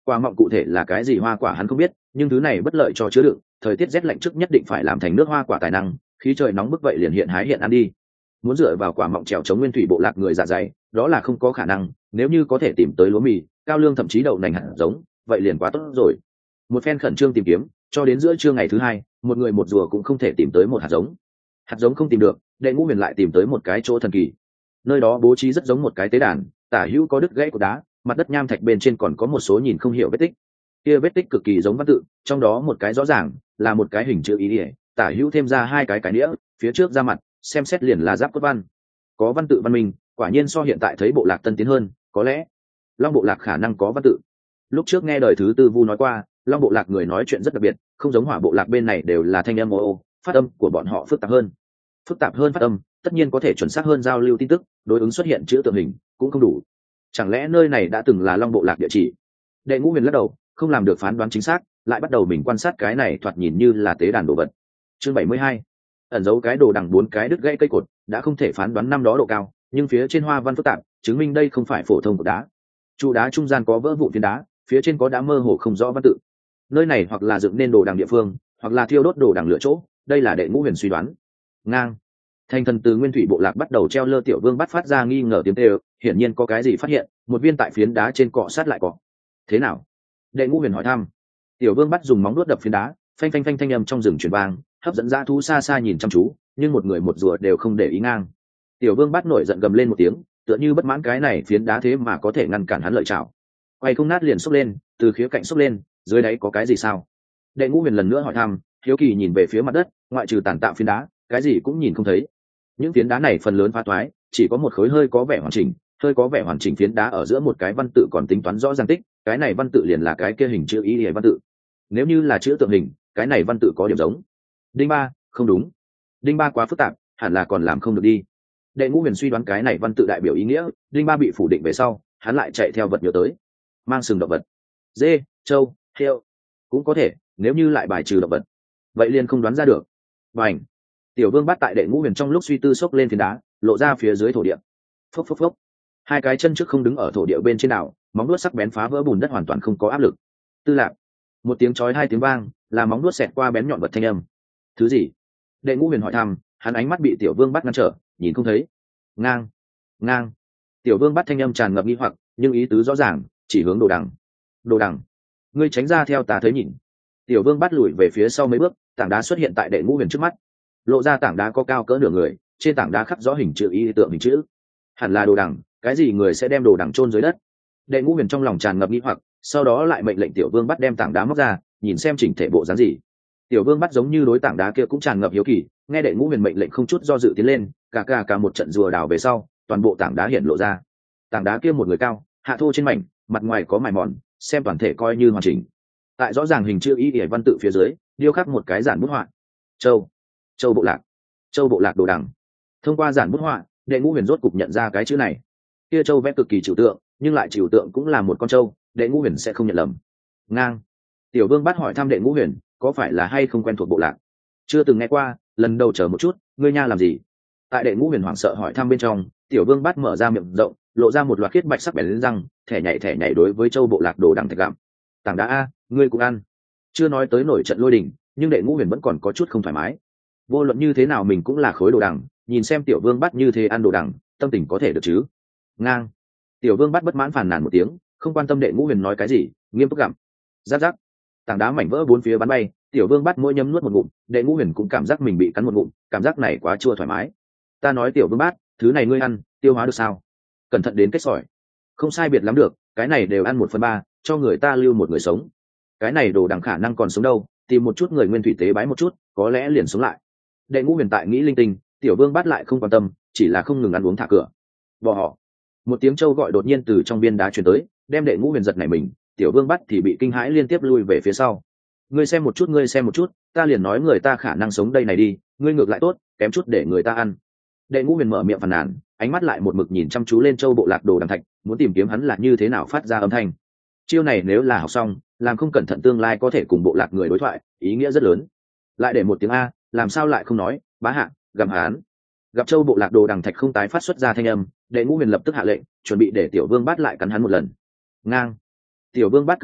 Quả mọng cụ thể là cái gì hoa quả hắn không biết, nhưng thứ này bất lợi cho chứa đựng, thời tiết rét lạnh trước nhất định phải làm thành nước hoa quả tài năng, khí trời nóng bức vậy liền hiện hái hiện ăn đi. Muốn dựa vào quả mọng trèo chống nguyên thủy bộ lạc người dạ dày, đó là không có khả năng, nếu như có thể tìm tới lúa mì, cao lương thậm chí đậu nành hạt giống, vậy liền quá tốt rồi. Một phen khẩn trương tìm kiếm, cho đến giữa trưa ngày thứ hai, một người một rùa cũng không thể tìm tới một hạt giống. Hạt giống không tìm được, Đệ Ngũ Huyền lại tìm tới một cái chỗ thần kỳ. Nơi đó bố trí rất giống một cái tế đàn, tả hữu có đứt gãy của đá, mặt đất nham thạch bên trên còn có một số nhìn không hiểu vết tích. Kia vết tích cực kỳ giống văn tự, trong đó một cái rõ ràng là một cái hình chữ ý ỉa, tả hữu thêm ra hai cái cái đĩa, phía trước ra mặt, xem xét liền là giáp cốt văn. Có văn tự văn minh, quả nhiên so hiện tại thấy bộ lạc tân tiến hơn, có lẽ Long bộ lạc khả năng có văn tự. Lúc trước nghe đời thứ tư Vu nói qua, Long bộ lạc người nói chuyện rất đặc biệt, không giống Hỏa bộ lạc bên này đều là thanh âm ô ô, phát âm của bọn họ phức tạp hơn. Phức tạp hơn phát âm, tất nhiên có thể chuẩn xác hơn giao lưu tin tức, đối ứng xuất hiện chữ tượng hình cũng không đủ. Chẳng lẽ nơi này đã từng là Long bộ lạc địa chỉ? Đệ Ngũ Huyền lắc đầu, không làm được phán đoán chính xác, lại bắt đầu mình quan sát cái này thoạt nhìn như là tế đàn đồ vật. Chương bảy mươi hai, ẩn giấu cái đồ đằng bốn cái đứt gãy cây cột, đã không thể phán đoán năm đó độ cao, nhưng phía trên hoa văn phức tạp, chứng minh đây không phải phổ thông cột đá. Trụ đá trung gian có vỡ vụn phiến đá, phía trên có đá mơ hồ không rõ văn tự. Nơi này hoặc là dựng nên đồ đằng địa phương, hoặc là thiêu đốt đồ đằng lửa chỗ, đây là Đệ Ngũ Huyền suy đoán. Ngang. Thành thần từ nguyên thủy bộ lạc bắt đầu treo lơ tiểu vương bắt phát ra nghi ngờ tiếng tê, hiển nhiên có cái gì phát hiện, một viên tại phiến đá trên cọ sát lại cọ. Thế nào? Đệ Ngũ Huyền hỏi thăm. Tiểu vương bắt dùng móng đuốt đập phiến đá, phanh phanh phanh thanh âm trong rừng truyền vang, hấp dẫn dã thú xa xa nhìn chăm chú, nhưng một người một rùa đều không để ý ngang. Tiểu vương bắt nổi giận gầm lên một tiếng, tựa như bất mãn cái này phiến đá thế mà có thể ngăn cản hắn lợi chảo. Quay không nát liền xốc lên, từ khía cạnh xốc lên, dưới đáy có cái gì sao? Đệ Ngũ Huyền lần nữa hỏi thăm, hiếu kỳ nhìn về phía mặt đất, ngoại trừ tàn tạo phiến đá, cái gì cũng nhìn không thấy. Những phiến đá này phần lớn phá toái, chỉ có một khối hơi có vẻ hoàn chỉnh, hơi có vẻ hoàn chỉnh phiến đá ở giữa một cái văn tự còn tính toán rõ ràng tích, cái này văn tự liền là cái kia hình chữ ý hề văn tự. Nếu như là chữ tượng hình, cái này văn tự có điểm giống. Đinh ba, không đúng. Đinh ba quá phức tạp, hẳn là còn làm không được đi. Đệ Ngũ Huyền suy đoán cái này văn tự đại biểu ý nghĩa, đinh ba bị phủ định về sau, hắn lại chạy theo vật nhớ tới. Mang sừng động vật, dê, trâu, heo, cũng có thể, nếu như lại bài trừ động vật, vậy liền không đoán ra được. Bành. Tiểu vương bắt tại Đệ Ngũ Huyền trong lúc suy tư xốc lên phiến đá, lộ ra phía dưới thổ địa. Phốc phốc phốc. Hai cái chân trước không đứng ở thổ địa bên trên nào, móng đuốt sắc bén phá vỡ bùn đất hoàn toàn không có áp lực. Tư lạc. Một tiếng chói hai tiếng vang, là móng đuốt xẹt qua bén nhọn vật thanh âm. Thứ gì? Đệ Ngũ Huyền hỏi thăm, hắn ánh mắt bị tiểu vương bắt ngăn trở, nhìn không thấy. Ngang, ngang. Tiểu vương bắt thanh âm tràn ngập nghi hoặc, nhưng ý tứ rõ ràng, chỉ hướng đồ đằng. Đồ đằng. Ngươi tránh ra theo ta thấy nhìn. Tiểu vương bắt lùi về phía sau mấy bước, tảng đá xuất hiện tại Đệ Ngũ Huyền trước mắt. Lộ ra tảng đá có cao cỡ nửa người, trên tảng đá khắc rõ hình chữ ý tượng hình chữ. Hẳn là đồ đằng, cái gì người sẽ đem đồ đằng chôn dưới đất? Đệ Ngũ Huyền trong lòng tràn ngập nghi hoặc, sau đó lại mệnh lệnh tiểu vương bắt đem tảng đá móc ra, nhìn xem chỉnh thể bộ dáng gì. Tiểu vương bắt giống như đối tảng đá kia cũng tràn ngập hiếu kỳ, nghe Đệ Ngũ Huyền mệnh lệnh không chút do dự tiến lên, cả cả cả một trận rùa đào về sau, toàn bộ tảng đá hiện lộ ra. Tảng đá kia một người cao, hạ thô trên mảnh, mặt ngoài có mài mòn, xem toàn thể coi như hoàn chỉnh. Tại rõ ràng hình chữ ý ỉa văn tự phía dưới, điêu khắc một cái giản bút họa. Châu, Châu bộ lạc, Châu bộ lạc đồ đằng. Thông qua giản bút họa, Đệ Ngũ Huyền rốt cục nhận ra cái chữ này. Kia châu vẽ cực kỳ trừu tượng, nhưng lại trừu tượng cũng là một con trâu, Đệ Ngũ Huyền sẽ không nhận lầm. Ngang. Tiểu vương bắt hỏi thăm Đệ Ngũ Huyền, có phải là hay không quen thuộc bộ lạc? Chưa từng nghe qua, lần đầu chờ một chút, ngươi nha làm gì? Tại Đệ Ngũ Huyền hoảng sợ hỏi thăm bên trong, tiểu vương bắt mở ra miệng rộng, lộ ra một loạt khiết bạch sắc bén lên răng, thẻ nhảy thẻ nhảy đối với châu bộ lạc đồ đằng thạch gặm. Tảng đá a, ngươi cũng ăn. Chưa nói tới nổi trận lôi đình, nhưng Đệ Ngũ Huyền vẫn còn có chút không thoải mái. Vô luận như thế nào mình cũng là khối đồ đằng, nhìn xem tiểu vương bắt như thế ăn đồ đằng, tâm tình có thể được chứ? Ngang. Tiểu vương bắt bất mãn phàn nàn một tiếng, không quan tâm Đệ Ngũ Huyền nói cái gì, nghiêm túc gặm. Giáp giáp. Tảng đá mảnh vỡ bốn phía bắn bay, tiểu vương bắt mỗi nhấm nuốt một ngụm, Đệ Ngũ Huyền cũng cảm giác mình bị cắn một ngụm, cảm giác này quá chua thoải mái. Ta nói tiểu vương bắt, thứ này ngươi ăn, tiêu hóa được sao? Cẩn thận đến kết sỏi. Không sai biệt lắm được, cái này đều ăn một phần ba, cho người ta lưu một người sống. Cái này đồ đằng khả năng còn sống đâu, tìm một chút người nguyên thủy tế bái một chút, có lẽ liền sống lại. Đệ Ngũ Huyền tại nghĩ linh tinh, tiểu vương bắt lại không quan tâm, chỉ là không ngừng ăn uống thả cửa. Bò họ. Một tiếng trâu gọi đột nhiên từ trong biên đá truyền tới, đem Đệ Ngũ Huyền giật nảy mình, tiểu vương bắt thì bị kinh hãi liên tiếp lui về phía sau. Ngươi xem một chút, ngươi xem một chút, ta liền nói người ta khả năng sống đây này đi, ngươi ngược lại tốt, kém chút để người ta ăn. Đệ Ngũ Huyền mở miệng phàn nàn, ánh mắt lại một mực nhìn chăm chú lên châu bộ lạc đồ đằng thạch, muốn tìm kiếm hắn là như thế nào phát ra âm thanh. Chiêu này nếu là học xong, làm không cẩn thận tương lai có thể cùng bộ lạc người đối thoại, ý nghĩa rất lớn. Lại để một tiếng a, làm sao lại không nói, bá hạ, gầm hán. Gặp châu bộ lạc đồ đằng thạch không tái phát xuất ra thanh âm, Đệ Ngũ Huyền lập tức hạ lệnh, chuẩn bị để tiểu vương bắt lại cắn hắn một lần. Ngang. Tiểu vương bắt cự tuyệt,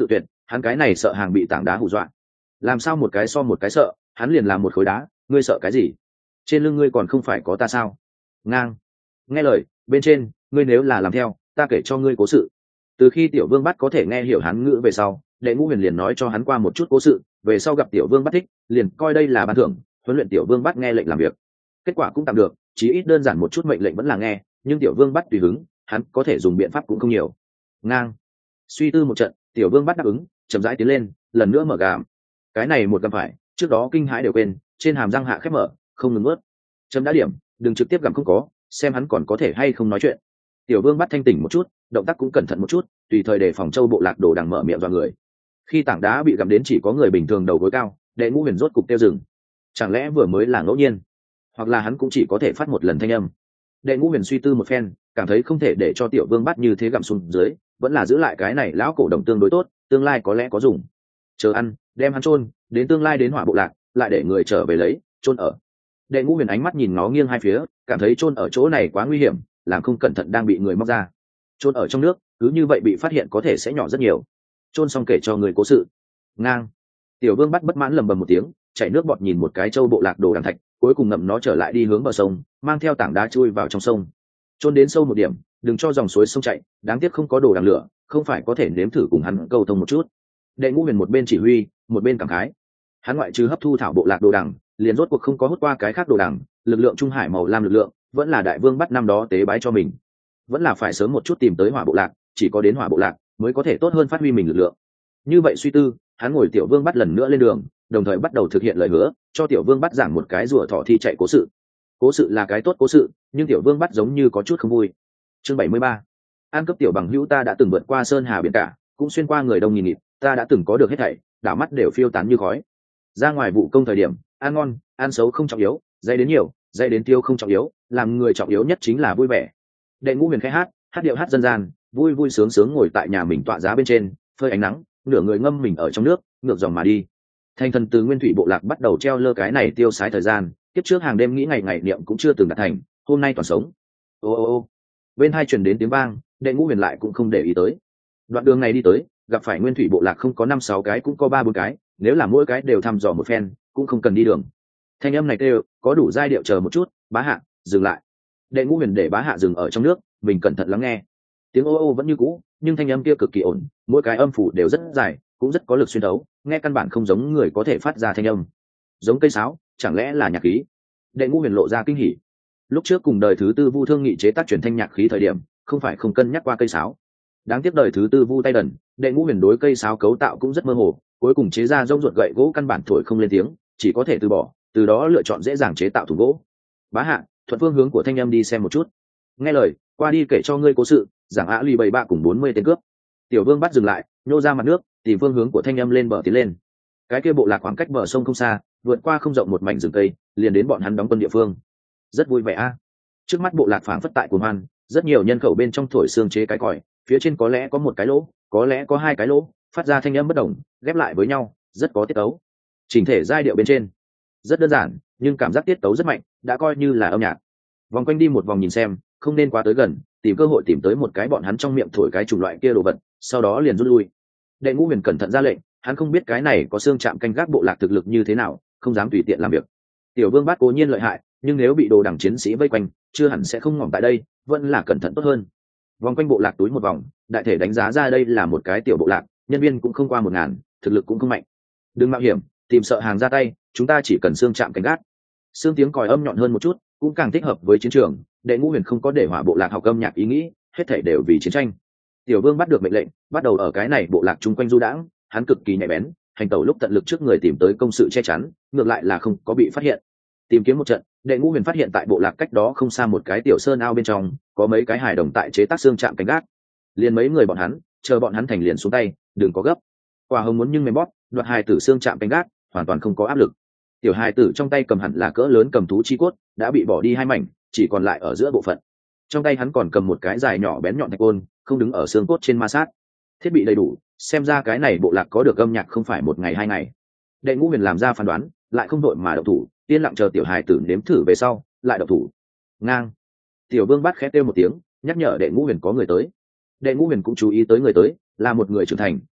hắn cái này sợ hàng bị tảng đá hù dọa, làm sao một cái so một cái sợ, hắn liền làm một khối đá. Ngươi sợ cái gì? Trên lưng ngươi còn không phải có ta sao? Ngang. Nghe lời, bên trên, ngươi nếu là làm theo, ta kể cho ngươi cố sự. Từ khi tiểu vương bắt có thể nghe hiểu hắn ngữ về sau, Đệ Ngũ Huyền liền nói cho hắn qua một chút cố sự, về sau gặp tiểu vương bắt thích, liền coi đây là ban thưởng, huấn luyện tiểu vương bắt nghe lệnh làm việc. Kết quả cũng tạm được, chí ít đơn giản một chút mệnh lệnh vẫn là nghe, nhưng tiểu vương bắt tùy hứng, hắn có thể dùng biện pháp cũng không nhiều. Ngang. Suy tư một trận, tiểu vương bắt đáp ứng, chậm rãi tiến lên, lần nữa mở gàm. Cái này một gầm phải, trước đó kinh hãi đều quên, trên hàm răng hạ khép mở, không ngừng ướt. Chấm đã điểm, đừng trực tiếp gặm không có, xem hắn còn có thể hay không nói chuyện. Tiểu vương bắt thanh tỉnh một chút, động tác cũng cẩn thận một chút, tùy thời để phòng châu bộ lạc đồ đằng mở miệng vào người. Khi tảng đá bị gặm đến chỉ có người bình thường đầu gối cao, Đệ Ngũ Huyền rốt cục tiêu dừng. Chẳng lẽ vừa mới là ngẫu nhiên, hoặc là hắn cũng chỉ có thể phát một lần thanh âm. Đệ Ngũ Huyền suy tư một phen, cảm thấy không thể để cho tiểu vương bắt như thế gặm xuống dưới, vẫn là giữ lại cái này lão cổ đồng tương đối tốt, tương lai có lẽ có dùng. Chờ ăn, đem hắn chôn, đến tương lai đến hỏa bộ lạc, lại để người trở về lấy, chôn ở. Đệ Ngũ Huyền ánh mắt nhìn ngó nghiêng hai phía, cảm thấy chôn ở chỗ này quá nguy hiểm, làm không cẩn thận đang bị người móc ra. Chôn ở trong nước, cứ như vậy bị phát hiện có thể sẽ nhỏ rất nhiều. Chôn xong kể cho người cố sự. Ngang. Tiểu vương bắt bất mãn lầm bầm một tiếng, chảy nước bọt nhìn một cái châu bộ lạc đồ đằng thạch, cuối cùng ngậm nó trở lại đi hướng bờ sông, mang theo tảng đá chui vào trong sông. Chôn đến sâu một điểm, đừng cho dòng suối sông chạy, đáng tiếc không có đồ đằng lửa, không phải có thể nếm thử cùng hắn câu thông một chút. Đệ Ngũ Huyền một bên chỉ huy, một bên cảm khái. Hắn ngoại trừ hấp thu thảo bộ lạc đồ đằng, liền rốt cuộc không có hút qua cái khác đồ đằng, lực lượng trung hải màu lam lực lượng, vẫn là đại vương bắt năm đó tế bái cho mình. Vẫn là phải sớm một chút tìm tới hỏa bộ lạc, chỉ có đến hỏa bộ lạc mới có thể tốt hơn phát huy mình lực lượng. Như vậy suy tư, hắn ngồi tiểu vương bắt lần nữa lên đường, đồng thời bắt đầu thực hiện lời hứa, cho tiểu vương bắt giảng một cái rùa thỏ thi chạy cố sự. Cố sự là cái tốt cố sự, nhưng tiểu vương bắt giống như có chút không vui. Chương bảy mươi ba. An cấp tiểu bằng hữu, ta đã từng vượt qua sơn hà biển cả, cũng xuyên qua người đông nghìn nghịt, ta đã từng có được hết thảy, đảo mắt đều phiêu tán như khói. Ra ngoài vụ công thời điểm, ăn ngon, ăn xấu không trọng yếu, dây đến nhiều, dây đến tiêu không trọng yếu, làm người trọng yếu nhất chính là vui vẻ. Đệ Ngũ Huyền khẽ hát, hát điệu hát dân gian, vui vui sướng sướng ngồi tại nhà mình tọa giá bên trên, phơi ánh nắng, nửa người ngâm mình ở trong nước, ngược dòng mà đi. Thành thần từ nguyên thủy bộ lạc bắt đầu treo lơ cái này tiêu sái thời gian, tiếp trước hàng đêm nghĩ ngày ngày niệm cũng chưa từng đạt thành, hôm nay toàn sống. Ô ô ô. Bên hai truyền đến tiếng vang, Đệ Ngũ Huyền lại cũng không để ý tới. Đoạn đường này đi tới, gặp phải nguyên thủy bộ lạc không có năm sáu cái cũng có ba bốn cái, nếu là mỗi cái đều thăm dò một phen, cũng không cần đi đường. Thanh âm này kêu, có đủ giai điệu, chờ một chút, bá hạ, dừng lại. Đệ Ngũ Huyền để bá hạ dừng ở trong nước, mình cẩn thận lắng nghe. Tiếng ô ô vẫn như cũ, nhưng thanh âm kia cực kỳ ổn, mỗi cái âm phủ đều rất dài, cũng rất có lực xuyên thấu, nghe căn bản không giống người có thể phát ra thanh âm. Giống cây sáo, chẳng lẽ là nhạc khí? Đệ Ngũ Huyền lộ ra kinh hỉ. Lúc trước cùng đời thứ tư Vu Thương Nghị chế tác truyền thanh nhạc khí thời điểm, không phải không cân nhắc qua cây sáo. Đáng tiếc đời thứ tư Vu Tay Đần, Đệ Ngũ Huyền đối cây sáo cấu tạo cũng rất mơ hồ, cuối cùng chế ra rông ruột gậy gỗ căn bản thổi không lên tiếng, chỉ có thể từ bỏ, từ đó lựa chọn dễ dàng chế tạo thủ gỗ. Bá hạ, thuận phương hướng của thanh âm đi xem một chút. Nghe lời, qua đi kể cho ngươi cố sự, giảng ạ lì bảy ba cùng bốn mươi tên cướp. Tiểu vương bắt dừng lại, nhô ra mặt nước, tìm phương hướng của thanh âm lên bờ tiến lên. Cái kia bộ lạc khoảng cách bờ sông không xa, vượt qua không rộng một mảnh rừng cây, liền đến bọn hắn đóng quân địa phương. Rất vui vẻ a. Trước mắt bộ lạc phảng phất tại cuồng hoan, rất nhiều nhân khẩu bên trong thổi xương chế cái còi, phía trên có lẽ có một cái lỗ, có lẽ có hai cái lỗ, phát ra thanh âm bất đồng, ghép lại với nhau, rất có tiết tấu. Chỉnh thể giai điệu bên trên rất đơn giản, nhưng cảm giác tiết tấu rất mạnh, đã coi như là âm nhạc. Vòng quanh đi một vòng nhìn xem, không nên quá tới gần, tìm cơ hội tìm tới một cái bọn hắn trong miệng thổi cái chủng loại kia đồ vật, sau đó liền rút lui. Đệ Ngũ Huyền cẩn thận ra lệnh, hắn không biết cái này có xương chạm canh gác bộ lạc thực lực như thế nào, không dám tùy tiện làm việc. Tiểu vương bát cố nhiên lợi hại, nhưng nếu bị đồ đẳng chiến sĩ vây quanh, chưa hẳn sẽ không ngỏm tại đây, vẫn là cẩn thận tốt hơn. Vòng quanh bộ lạc túi một vòng, đại thể đánh giá ra đây là một cái tiểu bộ lạc, nhân viên cũng không qua một ngàn, thực lực cũng không mạnh. Đừng mạo hiểm, tìm sợ hàng ra tay, chúng ta chỉ cần xương chạm canh gác. Xương tiếng còi âm nhọn hơn một chút, cũng càng thích hợp với chiến trường. Đệ Ngũ Huyền không có để hỏa bộ lạc học âm nhạc ý nghĩ, hết thảy đều vì chiến tranh. Tiểu vương bắt được mệnh lệnh, bắt đầu ở cái này bộ lạc chung quanh du đãng, hắn cực kỳ nhạy bén, hành tẩu lúc tận lực trước người tìm tới công sự che chắn, ngược lại là không có bị phát hiện. Tìm kiếm một trận, Đệ Ngũ Huyền phát hiện tại bộ lạc cách đó không xa một cái tiểu sơn ao bên trong, có mấy cái hài đồng tại chế tác xương chạm cánh gác. Liền mấy người bọn hắn, chờ bọn hắn thành liền xuống tay, đừng có gấp. Quả hồng muốn nhưng mềm bóp, đoạt hài tử xương chạm cánh gác, hoàn toàn không có áp lực. Tiểu hài tử trong tay cầm hẳn là cỡ lớn cầm thú chi cốt, đã bị bỏ đi hai mảnh, chỉ còn lại ở giữa bộ phận. Trong tay hắn còn cầm một cái dài nhỏ bén nhọn thạch côn, không đứng ở xương cốt trên ma sát. Thiết bị đầy đủ, xem ra cái này bộ lạc có được âm nhạc không phải một ngày hai ngày. Đệ Ngũ Huyền làm ra phán đoán, lại không đội mà động thủ, yên lặng chờ tiểu hài tử nếm thử về sau, lại động thủ. Ngang. Tiểu vương bắt khẽ kêu một tiếng, nhắc nhở Đệ Ngũ Huyền có người tới. Đệ Ngũ Huyền cũng chú ý tới người tới, là một người trưởng thành,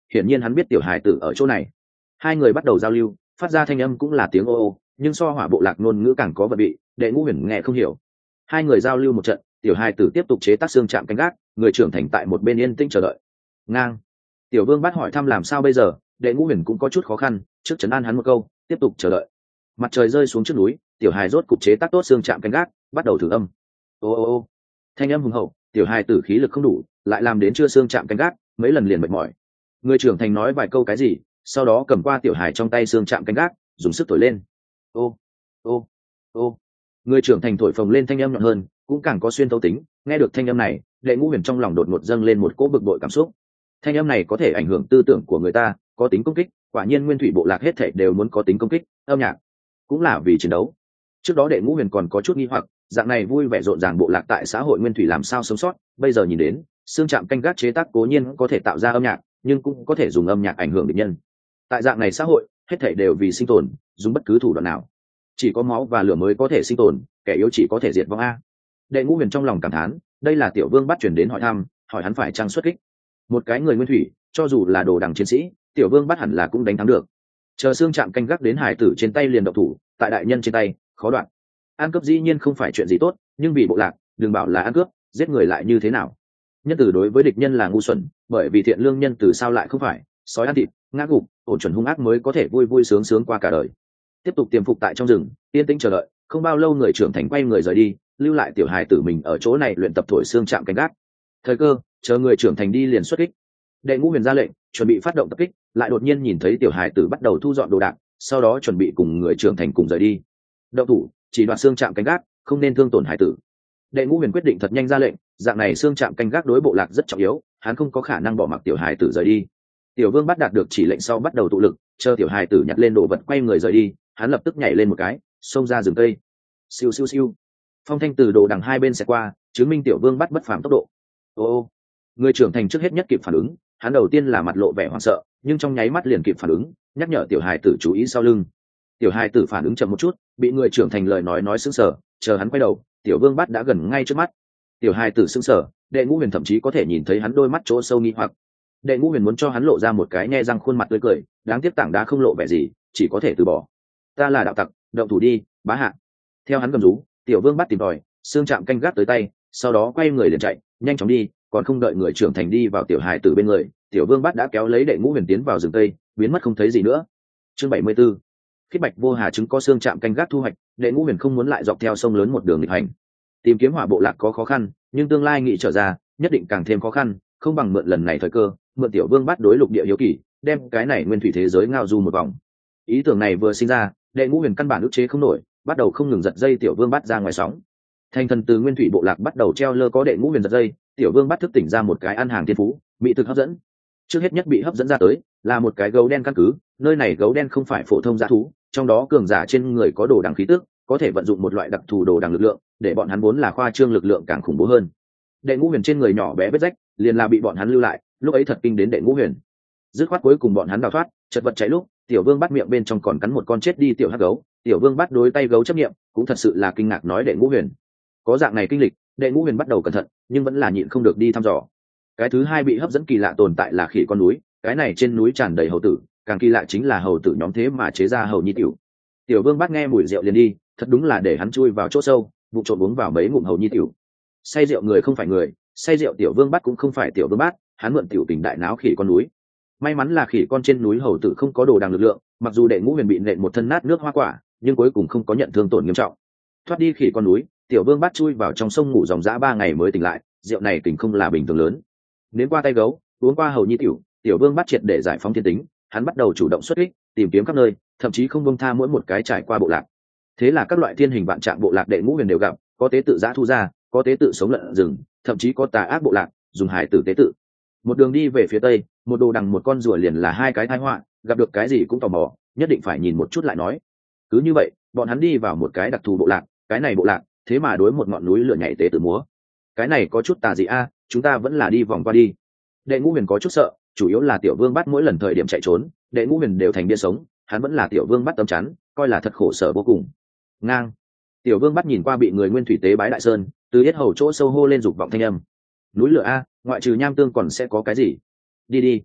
hiển nhiên hắn biết tiểu hài tử ở chỗ này. Hai người bắt đầu giao lưu, phát ra thanh âm cũng là tiếng ô ô, nhưng so hỏa bộ lạc ngôn ngữ càng có vận vị, đệ ngũ huyền nghe không hiểu. Hai người giao lưu một trận, tiểu hài tử tiếp tục chế tác xương chạm canh gác, người trưởng thành tại một bên yên tĩnh chờ đợi. Ngang. Tiểu vương bắt hỏi thăm làm sao bây giờ, đệ ngũ huyền cũng có chút khó khăn, trước trấn an hắn một câu, tiếp tục chờ đợi. Mặt trời rơi xuống trước núi, tiểu hài rốt cục chế tác tốt xương chạm canh gác, bắt đầu thử âm. Ô ô ô. Thanh âm hùng hậu, tiểu hài tử khí lực không đủ, lại làm đến chưa xương chạm canh gác, mấy lần liền mệt mỏi. Người trưởng thành nói vài câu cái gì, sau đó cầm qua tiểu hài trong tay xương chạm canh gác, dùng sức thổi lên. Ô ô ô. Người trưởng thành thổi phồng lên thanh âm nhọn hơn, cũng càng có xuyên thấu tính. Nghe được thanh âm này, đệ ngũ huyền trong lòng đột ngột dâng lên một cỗ bực bội cảm xúc. Thanh âm này có thể ảnh hưởng tư tưởng của người ta, có tính công kích. Quả nhiên nguyên thủy bộ lạc hết thảy đều muốn có tính công kích. Âm nhạc cũng là vì chiến đấu. Trước đó đệ ngũ huyền còn có chút nghi hoặc, dạng này vui vẻ rộn ràng bộ lạc tại xã hội nguyên thủy làm sao sống sót. Bây giờ nhìn đến, xương chạm canh gác chế tác cố nhiên có thể tạo ra âm nhạc, nhưng cũng có thể dùng âm nhạc ảnh hưởng địch nhân. Tại dạng này xã hội, hết thảy đều vì sinh tồn, dùng bất cứ thủ đoạn nào. Chỉ có máu và lửa mới có thể sinh tồn, kẻ yếu chỉ có thể diệt vong a. Đệ ngũ huyền trong lòng cảm thán, đây là tiểu vương bắt chuyển đến hỏi thăm, hỏi hắn phải trang xuất kích. Một cái người nguyên thủy, cho dù là đồ đằng chiến sĩ, tiểu vương bắt hẳn là cũng đánh thắng được. Chờ xương chạm canh gác đến hải tử trên tay liền động thủ, tại đại nhân trên tay, khó đoạn. Ăn cướp dĩ nhiên không phải chuyện gì tốt, nhưng vì bộ lạc, đừng bảo là ăn cướp, giết người lại như thế nào. Nhân từ đối với địch nhân là ngu xuẩn, bởi vì thiện lương nhân từ sao lại không phải, sói ăn thịt, ngã gục, ổn chuẩn hung ác mới có thể vui vui sướng sướng qua cả đời. Tiếp tục tiềm phục tại trong rừng, yên tĩnh chờ đợi, không bao lâu người trưởng thành quay người rời đi, lưu lại tiểu hài tử mình ở chỗ này luyện tập thổi xương chạm canh gác. Thời cơ, chờ người trưởng thành đi liền xuất kích. Đệ ngũ huyền ra lệnh, chuẩn bị phát động tập kích, lại đột nhiên nhìn thấy tiểu hài tử bắt đầu thu dọn đồ đạc, sau đó chuẩn bị cùng người trưởng thành cùng rời đi. Động thủ, chỉ đoạt xương chạm canh gác, không nên thương tổn hài tử. Đệ ngũ huyền quyết định thật nhanh ra lệnh, dạng này xương chạm canh gác đối bộ lạc rất trọng yếu, hắn không có khả năng bỏ mặc tiểu hài tử rời đi. Tiểu vương bắt đạt được chỉ lệnh sau bắt đầu tụ lực, chờ tiểu hài tử nhặt lên đồ vật quay người rời đi, hắn lập tức nhảy lên một cái, xông ra rừng cây. Siêu siêu siêu. Phong thanh từ đồ đằng hai bên sẽ qua, chứng minh tiểu vương bắt bất phàm tốc độ. Ô ô. Người trưởng thành trước hết nhất kịp phản ứng, hắn đầu tiên là mặt lộ vẻ hoảng sợ, nhưng trong nháy mắt liền kịp phản ứng, nhắc nhở tiểu hài tử chú ý sau lưng. Tiểu hài tử phản ứng chậm một chút, bị người trưởng thành lời nói nói sững sờ, chờ hắn quay đầu, tiểu vương bắt đã gần ngay trước mắt. Tiểu hài tử sững sờ, đệ ngũ huyền thậm chí có thể nhìn thấy hắn đôi mắt chỗ sâu nghi hoặc. Đệ ngũ huyền muốn cho hắn lộ ra một cái nhe răng khuôn mặt tươi cười, đáng tiếc tảng đá không lộ vẻ gì, chỉ có thể từ bỏ. Ta là đạo tặc, động thủ đi, bá hạ. Theo hắn gầm rú, tiểu vương bắt tìm tòi, xương chạm canh gác tới tay, sau đó quay người liền chạy, nhanh chóng đi, còn không đợi người trưởng thành đi vào tiểu hài tử bên người, tiểu vương bắt đã kéo lấy đệ ngũ huyền tiến vào rừng tây, biến mất không thấy gì nữa. Chương bảy mươi 74. Khiết bạch vô hà chứng có xương chạm canh gác thu hoạch, đệ ngũ huyền không muốn lại dọc theo sông lớn một đường nghịch hành. Tìm kiếm hỏa bộ lạc có khó khăn, nhưng tương lai nghị trở ra, nhất định càng thêm khó khăn, không bằng mượn lần này thời cơ, mượn tiểu vương bắt đối lục địa hiếu kỳ, đem cái này nguyên thủy thế giới ngao du một vòng. Ý tưởng này vừa sinh ra, đệ ngũ huyền căn bản ức chế không nổi, bắt đầu không ngừng giật dây tiểu vương bắt ra ngoài sóng. Thành thần từ nguyên thủy bộ lạc bắt đầu treo lơ có đệ ngũ huyền giật dây, tiểu vương bắt thức tỉnh ra một cái ăn hàng thiên phú, bị thực hấp dẫn. Trước hết nhất bị hấp dẫn ra tới là một cái gấu đen căn cứ, nơi này gấu đen không phải phổ thông dã thú, trong đó cường giả trên người có đồ đằng khí tức, có thể vận dụng một loại đặc thù đồ đằng lực lượng, để bọn hắn vốn là khoa trương lực lượng càng khủng bố hơn. Đệ ngũ huyền trên người nhỏ bé vết rách, liền là bị bọn hắn lưu lại, lúc ấy thật kinh đến đệ ngũ huyền. Dứt khoát cuối cùng bọn hắn đào thoát, chật vật chạy lúc, tiểu vương bắt miệng bên trong còn cắn một con chết đi tiểu hắc gấu, tiểu vương bắt đối tay gấu chấp nghiệm, cũng thật sự là kinh ngạc nói đệ ngũ huyền. Có dạng này kinh lịch, đệ ngũ huyền bắt đầu cẩn thận, nhưng vẫn là nhịn không được đi thăm dò. Cái thứ hai bị hấp dẫn kỳ lạ tồn tại là khỉ con núi, cái này trên núi tràn đầy hầu tử, càng kỳ lạ chính là hầu tử nhóm thế mà chế ra hầu nhi tiểu. Tiểu vương bắt nghe mùi rượu liền đi, thật đúng là để hắn chui vào chỗ sâu, vụ trộm uống vào mấy ngụm hầu nhi tiểu. Say rượu người không phải người, say rượu tiểu vương bắt cũng không phải tiểu vương bắt, hắn mượn tiểu tình đại náo khỉ con núi. May mắn là khỉ con trên núi hầu tử không có đồ đằng lực lượng, mặc dù đệ ngũ huyền bị nện một thân nát nước hoa quả, nhưng cuối cùng không có nhận thương tổn nghiêm trọng. Thoát đi khỉ con núi, tiểu vương bắt chui vào trong sông ngủ dòng dã ba ngày mới tỉnh lại, rượu này tỉnh không là bình thường lớn. Đến qua tay gấu, uống qua hầu nhi tiểu, tiểu vương bắt triệt để giải phóng thiên tính, hắn bắt đầu chủ động xuất kích, tìm kiếm khắp nơi, thậm chí không buông tha mỗi một cái trải qua bộ lạc. Thế là các loại thiên hình vạn trạng bộ lạc đệ ngũ huyền đều gặp, có tế tự giã thu ra, có tế tự sống lợn rừng, thậm chí có tà ác bộ lạc dùng hải tử tế tự. Một đường đi về phía tây, một đồ đằng một con rùa liền là hai cái tai họa, gặp được cái gì cũng tò mò, nhất định phải nhìn một chút lại nói. Cứ như vậy, bọn hắn đi vào một cái đặc thù bộ lạc, cái này bộ lạc thế mà đối một ngọn núi lửa nhảy tế tự múa. Cái này có chút tà dị a, chúng ta vẫn là đi vòng qua đi. Đệ ngũ huyền có chút sợ, chủ yếu là tiểu vương bắt mỗi lần thời điểm chạy trốn, đệ ngũ huyền đều thành bia sống, hắn vẫn là tiểu vương bắt tấm chắn, coi là thật khổ sở vô cùng. Ngang. Tiểu vương bắt nhìn qua bị người nguyên thủy tế bái đại sơn, từ yết hầu chỗ sâu hô lên dục vọng thanh âm. Núi lửa a, ngoại trừ nham tương còn sẽ có cái gì? Đi đi.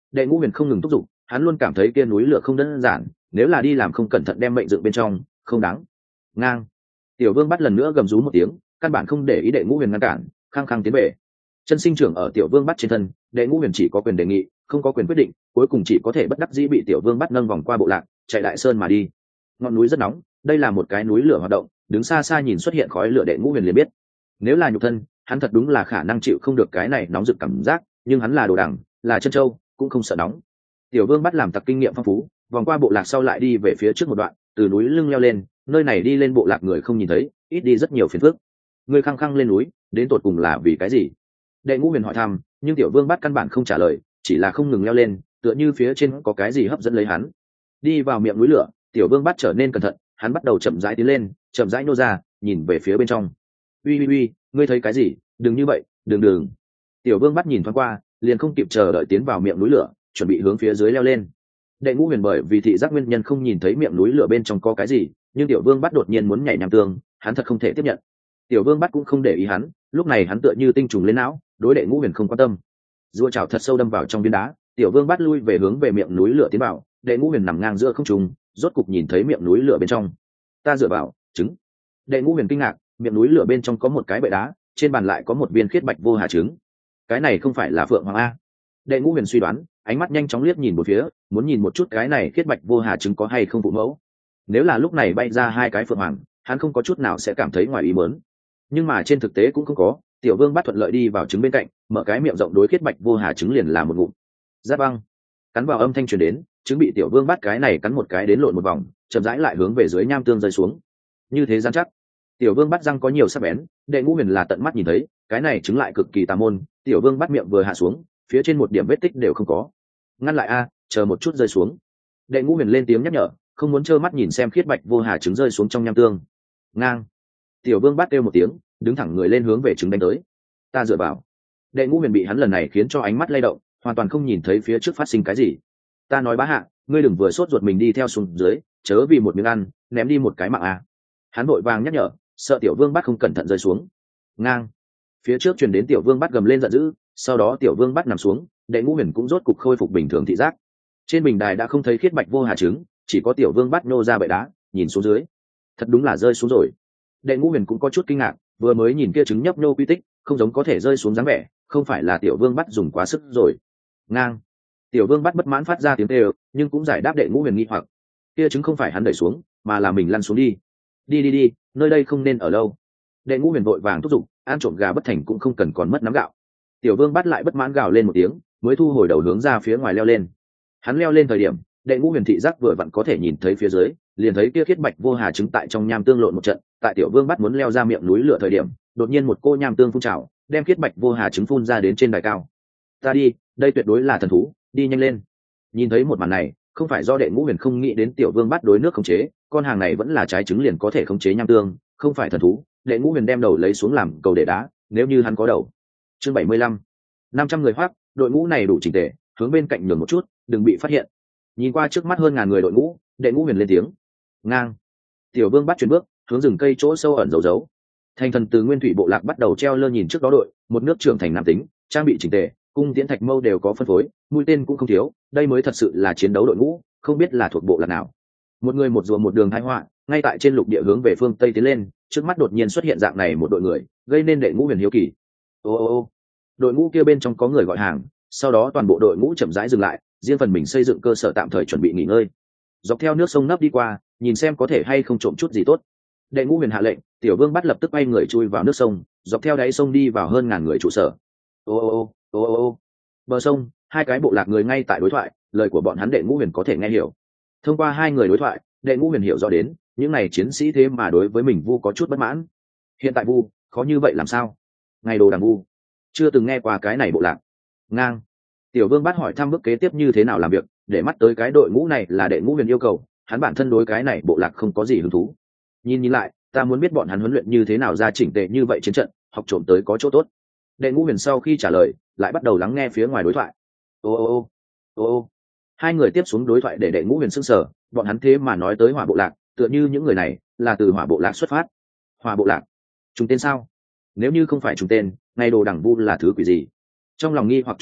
Đệ Ngũ Huyền không ngừng thúc giục, hắn luôn cảm thấy kia núi lửa không đơn giản, nếu là đi làm không cẩn thận đem mệnh dựng bên trong, không đáng. Ngang. Tiểu Vương bắt lần nữa gầm rú một tiếng, căn bản không để ý Đệ Ngũ Huyền ngăn cản, khăng khăng tiến về. Chân sinh trưởng ở Tiểu Vương bắt trên thân, Đệ Ngũ Huyền chỉ có quyền đề nghị, không có quyền quyết định, cuối cùng chỉ có thể bất đắc dĩ bị Tiểu Vương bắt nâng vòng qua bộ lạc, chạy đại sơn mà đi. Ngọn núi rất nóng, đây là một cái núi lửa hoạt động, đứng xa xa nhìn xuất hiện khói lửa Đệ Ngũ Huyền liền biết. Nếu là nhục thân, hắn thật đúng là khả năng chịu không được cái này nóng rực cảm giác, nhưng hắn là đồ đằng, là chân châu, cũng không sợ nóng. Tiểu Vương bắt làm tặc kinh nghiệm phong phú, vòng qua bộ lạc sau lại đi về phía trước một đoạn, từ núi lưng leo lên, nơi này đi lên bộ lạc người không nhìn thấy, ít đi rất nhiều phiền phức. Người khăng khăng lên núi, đến tột cùng là vì cái gì? Đệ Ngũ Huyền hỏi thăm, nhưng Tiểu Vương bắt căn bản không trả lời, chỉ là không ngừng leo lên, tựa như phía trên có cái gì hấp dẫn lấy hắn. Đi vào miệng núi lửa, Tiểu Vương bắt trở nên cẩn thận, hắn bắt đầu chậm rãi tiến lên, chậm rãi nô ra, nhìn về phía bên trong. Uy uy uy, ngươi thấy cái gì? Đừng như vậy, đừng đừng. Tiểu Vương bắt nhìn thoáng qua, liền không kịp chờ đợi tiến vào miệng núi lửa, chuẩn bị hướng phía dưới leo lên. Đệ Ngũ Huyền bởi vì thị giác nguyên nhân không nhìn thấy miệng núi lửa bên trong có cái gì, nhưng Tiểu Vương bắt đột nhiên muốn nhảy nham tương, hắn thật không thể tiếp nhận. Tiểu Vương bắt cũng không để ý hắn, lúc này hắn tựa như tinh trùng lên não, đối Đệ Ngũ Huyền không quan tâm. Rùa chảo thật sâu đâm vào trong viên đá, Tiểu Vương bắt lui về hướng về miệng núi lửa tiến vào, Đệ Ngũ Huyền nằm ngang giữa không trung, rốt cục nhìn thấy miệng núi lửa bên trong. Ta dựa vào, trứng. Đệ Ngũ Huyền kinh ngạc, miệng núi lửa bên trong có một cái bệ đá, trên bàn lại có một viên khiết bạch vô hà trứng. Cái này không phải là Phượng Hoàng a? Đệ Ngũ Huyền suy đoán, ánh mắt nhanh chóng liếc nhìn một phía, muốn nhìn một chút cái này khiết bạch vô hà trứng có hay không phụ mẫu. Nếu là lúc này bay ra hai cái Phượng Hoàng, hắn không có chút nào sẽ cảm thấy ngoài ý muốn. Nhưng mà trên thực tế cũng không có, Tiểu Vương bắt thuận lợi đi vào trứng bên cạnh, mở cái miệng rộng đối khiết bạch vô hà trứng liền là một ngụm. Giáp băng. Cắn vào âm thanh truyền đến, trứng bị Tiểu Vương bắt cái này cắn một cái đến lộn một vòng, chậm rãi lại hướng về dưới nham tương rơi xuống. Như thế gian chắc. Tiểu Vương bắt răng có nhiều sắc bén, Đệ Ngũ Huyền là tận mắt nhìn thấy, cái này trứng lại cực kỳ tà môn. Tiểu Vương bắt miệng vừa hạ xuống, phía trên một điểm vết tích đều không có. Ngăn lại a, chờ một chút rơi xuống. Đệ Ngũ Huyền lên tiếng nhắc nhở, không muốn trơ mắt nhìn xem khiết bạch vô hà trứng rơi xuống trong nham tương. Ngang. Tiểu Vương bắt kêu một tiếng, đứng thẳng người lên hướng về trứng đánh tới. Ta dựa vào. Đệ Ngũ Huyền bị hắn lần này khiến cho ánh mắt lay động, hoàn toàn không nhìn thấy phía trước phát sinh cái gì. Ta nói bá hạ, ngươi đừng vừa sốt ruột mình đi theo xuống dưới, chớ vì một miếng ăn ném đi một cái mạng a. Hắn vội vàng nhắc nhở, sợ Tiểu Vương bắt không cẩn thận rơi xuống. Ngang. Phía trước truyền đến Tiểu Vương bắt gầm lên giận dữ, sau đó Tiểu Vương bắt nằm xuống, Đệ Ngũ Huyền cũng rốt cục khôi phục bình thường thị giác. Trên bình đài đã không thấy khiết bạch vô hà trứng, chỉ có Tiểu Vương bắt nô ra bệ đá, nhìn xuống dưới, thật đúng là rơi xuống rồi. Đệ Ngũ Huyền cũng có chút kinh ngạc, vừa mới nhìn kia trứng nhấp nhô quy tích, không giống có thể rơi xuống dáng vẻ, không phải là Tiểu Vương bắt dùng quá sức rồi. Ngang. Tiểu Vương bắt bất mãn phát ra tiếng kêu, nhưng cũng giải đáp Đệ Ngũ Huyền nghi hoặc. Kia trứng không phải hắn đẩy xuống, mà là mình lăn xuống đi. Đi đi đi, nơi đây không nên ở lâu. Đệ Ngũ Huyền vội vàng thúc giục, ăn trộm gà bất thành cũng không cần còn mất nắm gạo. Tiểu Vương bắt lại bất mãn gào lên một tiếng, mới thu hồi đầu hướng ra phía ngoài leo lên. Hắn leo lên thời điểm, Đệ Ngũ Huyền thị giác vừa vặn có thể nhìn thấy phía dưới, liền thấy kia khiết bạch vô hà trứng tại trong nham tương lộn một trận. Tại Tiểu Vương bắt muốn leo ra miệng núi lửa thời điểm, đột nhiên một cô nham tương phun trào, đem khiết bạch vô hà trứng phun ra đến trên đài cao. Ta đi, đây tuyệt đối là thần thú, đi nhanh lên. Nhìn thấy một màn này, không phải do Đệ Ngũ Huyền không nghĩ đến Tiểu Vương bắt đối nước khống chế, con hàng này vẫn là trái trứng liền có thể khống chế nham tương, không phải thần thú. Đệ Ngũ Huyền đem đầu lấy xuống làm cầu để đá, nếu như hắn có đầu. Chương bảy mươi lăm. năm trăm người hoác, đội ngũ này đủ chỉnh tề, hướng bên cạnh nhường một chút, đừng bị phát hiện. Nhìn qua trước mắt hơn ngàn người đội ngũ, Đệ Ngũ Huyền lên tiếng. Ngang. Tiểu Vương bắt chuyển bước, hướng rừng cây chỗ sâu ẩn giấu giấu. Thành thần từ Nguyên Thủy bộ lạc bắt đầu treo lơ nhìn trước đó đội, một nước trưởng thành nam tính, trang bị chỉnh tề, cung tiễn thạch mâu đều có phân phối, mũi tên cũng không thiếu, đây mới thật sự là chiến đấu đội ngũ, không biết là thuộc bộ lạc nào. Một người một rùa một đường thái họa, ngay tại trên lục địa hướng về phương tây tiến lên, trước mắt đột nhiên xuất hiện dạng này một đội người, gây nên Đệ Ngũ Huyền hiếu kỳ. Ô ô ô. Đội ngũ kia bên trong có người gọi hàng, sau đó toàn bộ đội ngũ chậm rãi dừng lại, riêng phần mình xây dựng cơ sở tạm thời chuẩn bị nghỉ ngơi. Dọc theo nước sông nấp đi qua, nhìn xem có thể hay không trộm chút gì tốt. Đệ Ngũ Huyền hạ lệnh, Tiểu Vương bắt lập tức bay người chui vào nước sông, dọc theo đáy sông đi vào hơn ngàn người trụ sở. Ô ô ô ô ô ô. Bờ sông, hai cái bộ lạc người ngay tại đối thoại, lời của bọn hắn Đệ Ngũ Huyền có thể nghe hiểu. Thông qua hai người đối thoại, Đệ Ngũ Huyền hiểu rõ đến, những này chiến sĩ thế mà đối với mình Vu có chút bất mãn. Hiện tại Vu, khó như vậy làm sao? Ngày đồ đằng Vu, chưa từng nghe qua cái này bộ lạc. Ngang. Tiểu Vương bắt hỏi thăm bước kế tiếp như thế nào làm việc, để mắt tới cái đội ngũ này là Đệ Ngũ Huyền yêu cầu, hắn bản thân đối cái này bộ lạc không có gì hứng thú. Nhìn nhìn lại, ta muốn biết bọn hắn huấn luyện như thế nào ra chỉnh tề như vậy chiến trận, học trộm tới có chỗ tốt. Đệ Ngũ Huyền sau khi trả lời, lại bắt đầu lắng nghe phía ngoài đối thoại. Ô ô ô ô ô. Hai người tiếp xuống đối thoại để Đệ Ngũ Huyền sững sờ, bọn hắn thế mà nói tới Hỏa bộ lạc, tựa như những người này là từ Hỏa bộ lạc xuất phát. Hỏa bộ lạc? Trùng tên sao? Nếu như không phải trùng tên, ngày đồ đẳng Vu là thứ quỷ gì? Trong lòng nghi hoặc trùng điệp,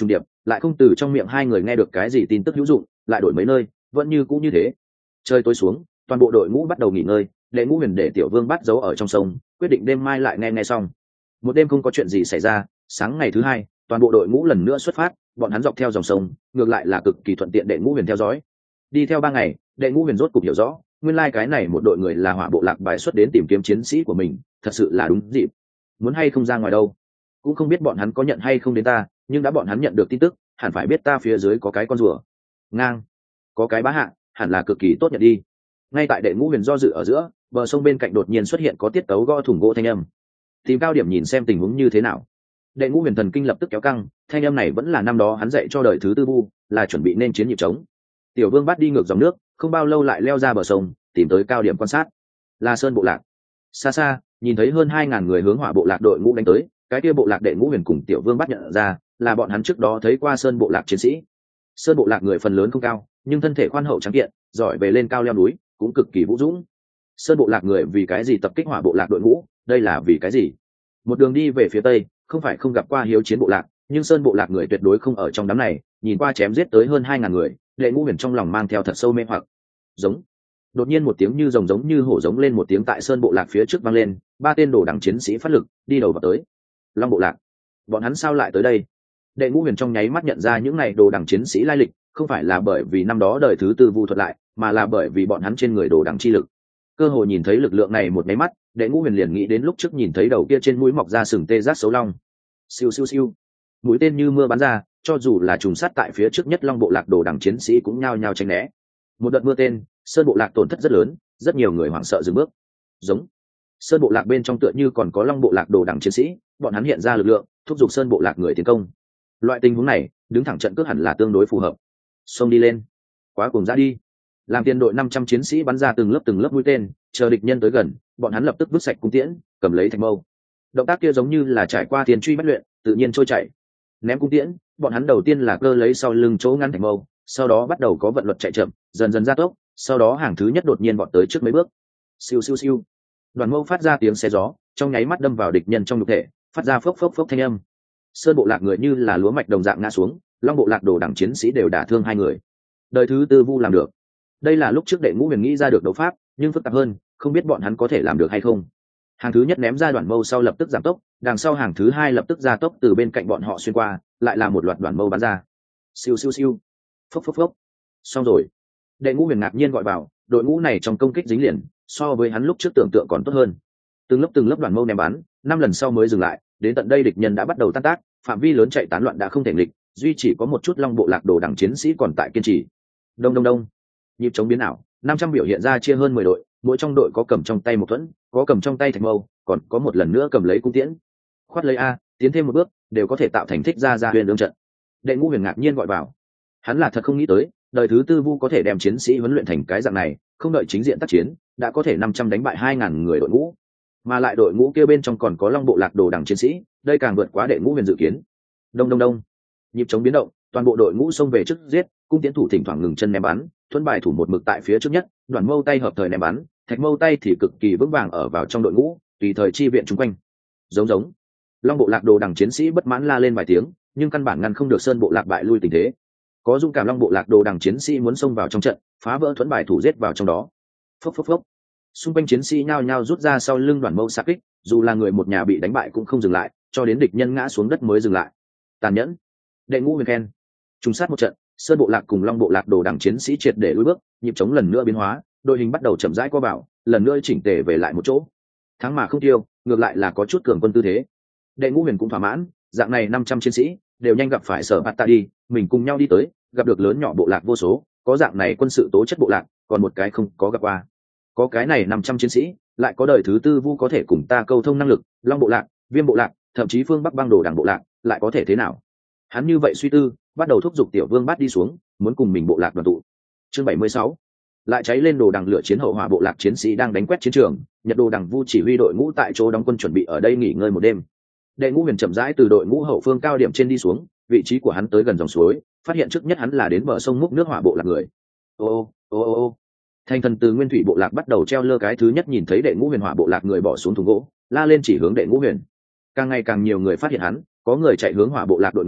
lại không từ trong miệng hai người nghe được cái gì tin tức hữu dụng, lại đổi mấy nơi vẫn như cũ như thế. Trời tối xuống, toàn bộ đội ngũ bắt đầu nghỉ ngơi. Đệ Ngũ Huyền để Tiểu Vương bắt giấu ở trong sông, quyết định đêm mai lại nghe nghe xong. Một đêm không có chuyện gì xảy ra, sáng ngày thứ hai toàn bộ đội ngũ lần nữa xuất phát. Bọn hắn dọc theo dòng sông, ngược lại là cực kỳ thuận tiện Đệ Ngũ Huyền theo dõi. Đi theo ba ngày, Đệ Ngũ Huyền rốt cục hiểu rõ, nguyên lai cái này một đội người là Hỏa Bộ Lạc bài xuất đến tìm kiếm chiến sĩ của mình, thật sự là đúng dịp. Muốn hay không ra ngoài đâu, cũng không biết bọn hắn có nhận hay không đến ta, nhưng đã bọn hắn nhận được tin tức, hẳn phải biết ta phía dưới có cái con rùa ngang, có cái bá hạ, hẳn là cực kỳ tốt nhận đi. Ngay tại Đệ Ngũ Huyền do dự ở giữa, bờ sông bên cạnh đột nhiên xuất hiện có tiết tấu gõ thủng gỗ thanh âm. Tìm cao điểm nhìn xem tình huống như thế nào. Đệ Ngũ Huyền thần kinh lập tức kéo căng, thanh âm này vẫn là năm đó hắn dạy cho đời thứ tư bu, là chuẩn bị nên chiến nhịp trống. Tiểu Vương bắt đi ngược dòng nước, không bao lâu lại leo ra bờ sông, tìm tới cao điểm quan sát. Là Sơn Bộ Lạc. Xa xa, nhìn thấy hơn hai ngàn người hướng Hỏa Bộ Lạc đội ngũ đánh tới, cái kia bộ lạc Đệ Ngũ Huyền cùng Tiểu Vương bắt nhận ra, là bọn hắn trước đó thấy qua Sơn Bộ Lạc chiến sĩ. Sơn Bộ Lạc người phần lớn không cao, nhưng thân thể khoan hậu trắng kiện, giỏi về lên cao leo núi, cũng cực kỳ vũ dũng. Sơn Bộ Lạc người vì cái gì tập kích Hỏa Bộ Lạc đội ngũ, đây là vì cái gì? Một đường đi về phía tây, không phải không gặp qua hiếu chiến bộ lạc, nhưng Sơn Bộ Lạc người tuyệt đối không ở trong đám này. Nhìn qua chém giết tới hơn hai ngàn người, Đệ Ngũ Huyền trong lòng mang theo thật sâu mê hoặc. Giống. Đột nhiên một tiếng như rồng giống như hổ giống lên một tiếng tại Sơn Bộ Lạc phía trước vang lên, ba tên đồ đẳng chiến sĩ phát lực, đi đầu vào tới. Long Bộ Lạc, bọn hắn sao lại tới đây? Đệ Ngũ Huyền trong nháy mắt nhận ra những này đồ đẳng chiến sĩ lai lịch, không phải là bởi vì năm đó đời thứ tư vu thuật lại, mà là bởi vì bọn hắn trên người đồ đẳng chi lực. Cơ hội nhìn thấy lực lượng này một máy mắt, Đệ Ngũ Huyền liền nghĩ đến lúc trước nhìn thấy đầu kia trên mũi mọc ra sừng tê giác xấu long. Siêu siêu siêu, mũi tên như mưa bắn ra, cho dù là trùng sát tại phía trước nhất Long Bộ Lạc đồ đẳng chiến sĩ cũng nhao nhao tránh né. Một đợt mưa tên, Sơn Bộ Lạc tổn thất rất lớn, rất nhiều người hoảng sợ dừng bước. Giống. Sơn Bộ Lạc bên trong tựa như còn có Long Bộ Lạc đồ đẳng chiến sĩ, bọn hắn hiện ra lực lượng, thúc giục Sơn Bộ Lạc người tiến công. Loại tình huống này, đứng thẳng trận cước hẳn là tương đối phù hợp. Xông đi lên, quá cùng ra đi. Làm tiền đội năm trăm chiến sĩ bắn ra từng lớp từng lớp mũi tên, chờ địch nhân tới gần, bọn hắn lập tức vứt sạch cung tiễn, cầm lấy thạch mâu. Động tác kia giống như là trải qua tiền truy bất luyện, tự nhiên trôi chảy. Ném cung tiễn, bọn hắn đầu tiên là cơ lấy sau lưng chỗ ngăn thạch mâu, sau đó bắt đầu có vận luật chạy chậm, dần dần gia tốc, sau đó hàng thứ nhất đột nhiên vọt tới trước mấy bước. Siêu siêu siêu. Đoàn mâu phát ra tiếng xé gió, trong nháy mắt đâm vào địch nhân trong nhục thể, phát ra phốc phốc phốc thanh âm. Sơn Bộ Lạc người như là lúa mạch đồng dạng ngã xuống, Long Bộ Lạc đồ đẳng chiến sĩ đều đả thương hai người. Đời thứ tư vu làm được. Đây là lúc trước Đệ Ngũ Huyền nghĩ ra được đấu pháp, nhưng phức tạp hơn, không biết bọn hắn có thể làm được hay không. Hàng thứ nhất ném ra đoạn mâu sau lập tức giảm tốc, đằng sau hàng thứ hai lập tức gia tốc từ bên cạnh bọn họ xuyên qua, lại là một loạt đoạn mâu bắn ra. Siêu siêu siêu. Phốc phốc phốc. Xong rồi. Đệ Ngũ Huyền ngạc nhiên gọi vào, đội ngũ này trong công kích dính liền, so với hắn lúc trước tưởng tượng còn tốt hơn. Từng lớp từng lớp đoạn mâu ném bắn, năm lần sau mới dừng lại, đến tận đây địch nhân đã bắt đầu tan tác, phạm vi lớn chạy tán loạn đã không thể nghịch, duy chỉ có một chút Long Bộ Lạc đồ đẳng chiến sĩ còn tại kiên trì. Đông đông đông. Nhịp chống biến ảo, năm trăm biểu hiện ra chia hơn mười đội, mỗi trong đội có cầm trong tay một thuẫn, có cầm trong tay thạch mâu, còn có một lần nữa cầm lấy cung tiễn. Khoát lấy a, tiến thêm một bước, đều có thể tạo thành thích ra ra huyền lương trận. Đệ Ngũ Huyền ngạc nhiên gọi vào. Hắn là thật không nghĩ tới, đời thứ tư vu có thể đem chiến sĩ huấn luyện thành cái dạng này, không đợi chính diện tác chiến, đã có thể năm trăm đánh bại hai ngàn người đội ngũ. Mà lại đội ngũ kia bên trong còn có Long Bộ Lạc đồ đẳng chiến sĩ, đây càng vượt quá Đệ Ngũ Huyền dự kiến. Đông đông đông. Nhịp chống biến động, toàn bộ đội ngũ xông về trước giết, cung tiến thủ thỉnh thoảng ngừng chân ném bắn, thuẫn bài thủ một mực tại phía trước nhất, đoàn mâu tay hợp thời ném bắn, thạch mâu tay thì cực kỳ vững vàng ở vào trong đội ngũ, tùy thời chi viện chung quanh. Giống giống. Long Bộ Lạc đồ đẳng chiến sĩ bất mãn la lên vài tiếng, nhưng căn bản ngăn không được Sơn Bộ Lạc bại lui tình thế. Có dũng cảm Long Bộ Lạc đồ đẳng chiến sĩ muốn xông vào trong trận, phá vỡ thuẫn bài thủ giết vào trong đó. Phốc phốc phốc. Xung quanh chiến sĩ nhao nhao rút ra sau lưng đoàn mâu xạ kích, dù là người một nhà bị đánh bại cũng không dừng lại, cho đến địch nhân ngã xuống đất mới dừng lại. Tàn nhẫn. Đệ Ngũ Huyền khen. Trùng sát một trận, Sơn Bộ Lạc cùng Long Bộ Lạc đồ đẳng chiến sĩ triệt để lùi bước, nhịp chống lần nữa biến hóa, đội hình bắt đầu chậm rãi co vào, lần nữa chỉnh tề về lại một chỗ. Thắng mà không tiêu, ngược lại là có chút cường quân tư thế. Đệ Ngũ Huyền cũng thỏa mãn, dạng này năm trăm chiến sĩ đều nhanh gặp phải Sở Bạt Tạ đi, mình cùng nhau đi tới, gặp được lớn nhỏ bộ lạc vô số, có dạng này quân sự tố chất bộ lạc, còn một cái không có gặp qua. Có cái này năm trăm chiến sĩ, lại có đời thứ tư vu có thể cùng ta câu thông năng lực, Long Bộ Lạc, Viêm Bộ Lạc, thậm chí phương Bắc băng đồ đảng bộ lạc, lại có thể thế nào? Hắn như vậy suy tư, bắt đầu thúc giục Tiểu Vương bắt đi xuống, muốn cùng mình bộ lạc đoàn tụ. Chương bảy mươi sáu, lại cháy lên đồ đằng lửa chiến hậu hỏa bộ lạc chiến sĩ đang đánh quét chiến trường, Nhật đồ đằng vu chỉ huy đội ngũ tại chỗ đóng quân chuẩn bị ở đây nghỉ ngơi một đêm. Đệ Ngũ Huyền chậm rãi từ đội ngũ hậu phương cao điểm trên đi xuống, vị trí của hắn tới gần dòng suối, phát hiện trước nhất hắn là đến bờ sông múc nước hỏa bộ lạc người. Ô ô ô ô. Thành thần từ Nguyên Thủy bộ lạc bắt đầu treo lơ cái thứ nhất nhìn thấy Đệ Ngũ Huyền hỏa bộ lạc người bỏ xuống thùng gỗ, la lên chỉ hướng Đệ Ngũ Huyền. Càng ngày càng nhiều người phát hiện hắn, có người chạy hướng hỏa bộ lạc đội ngũ,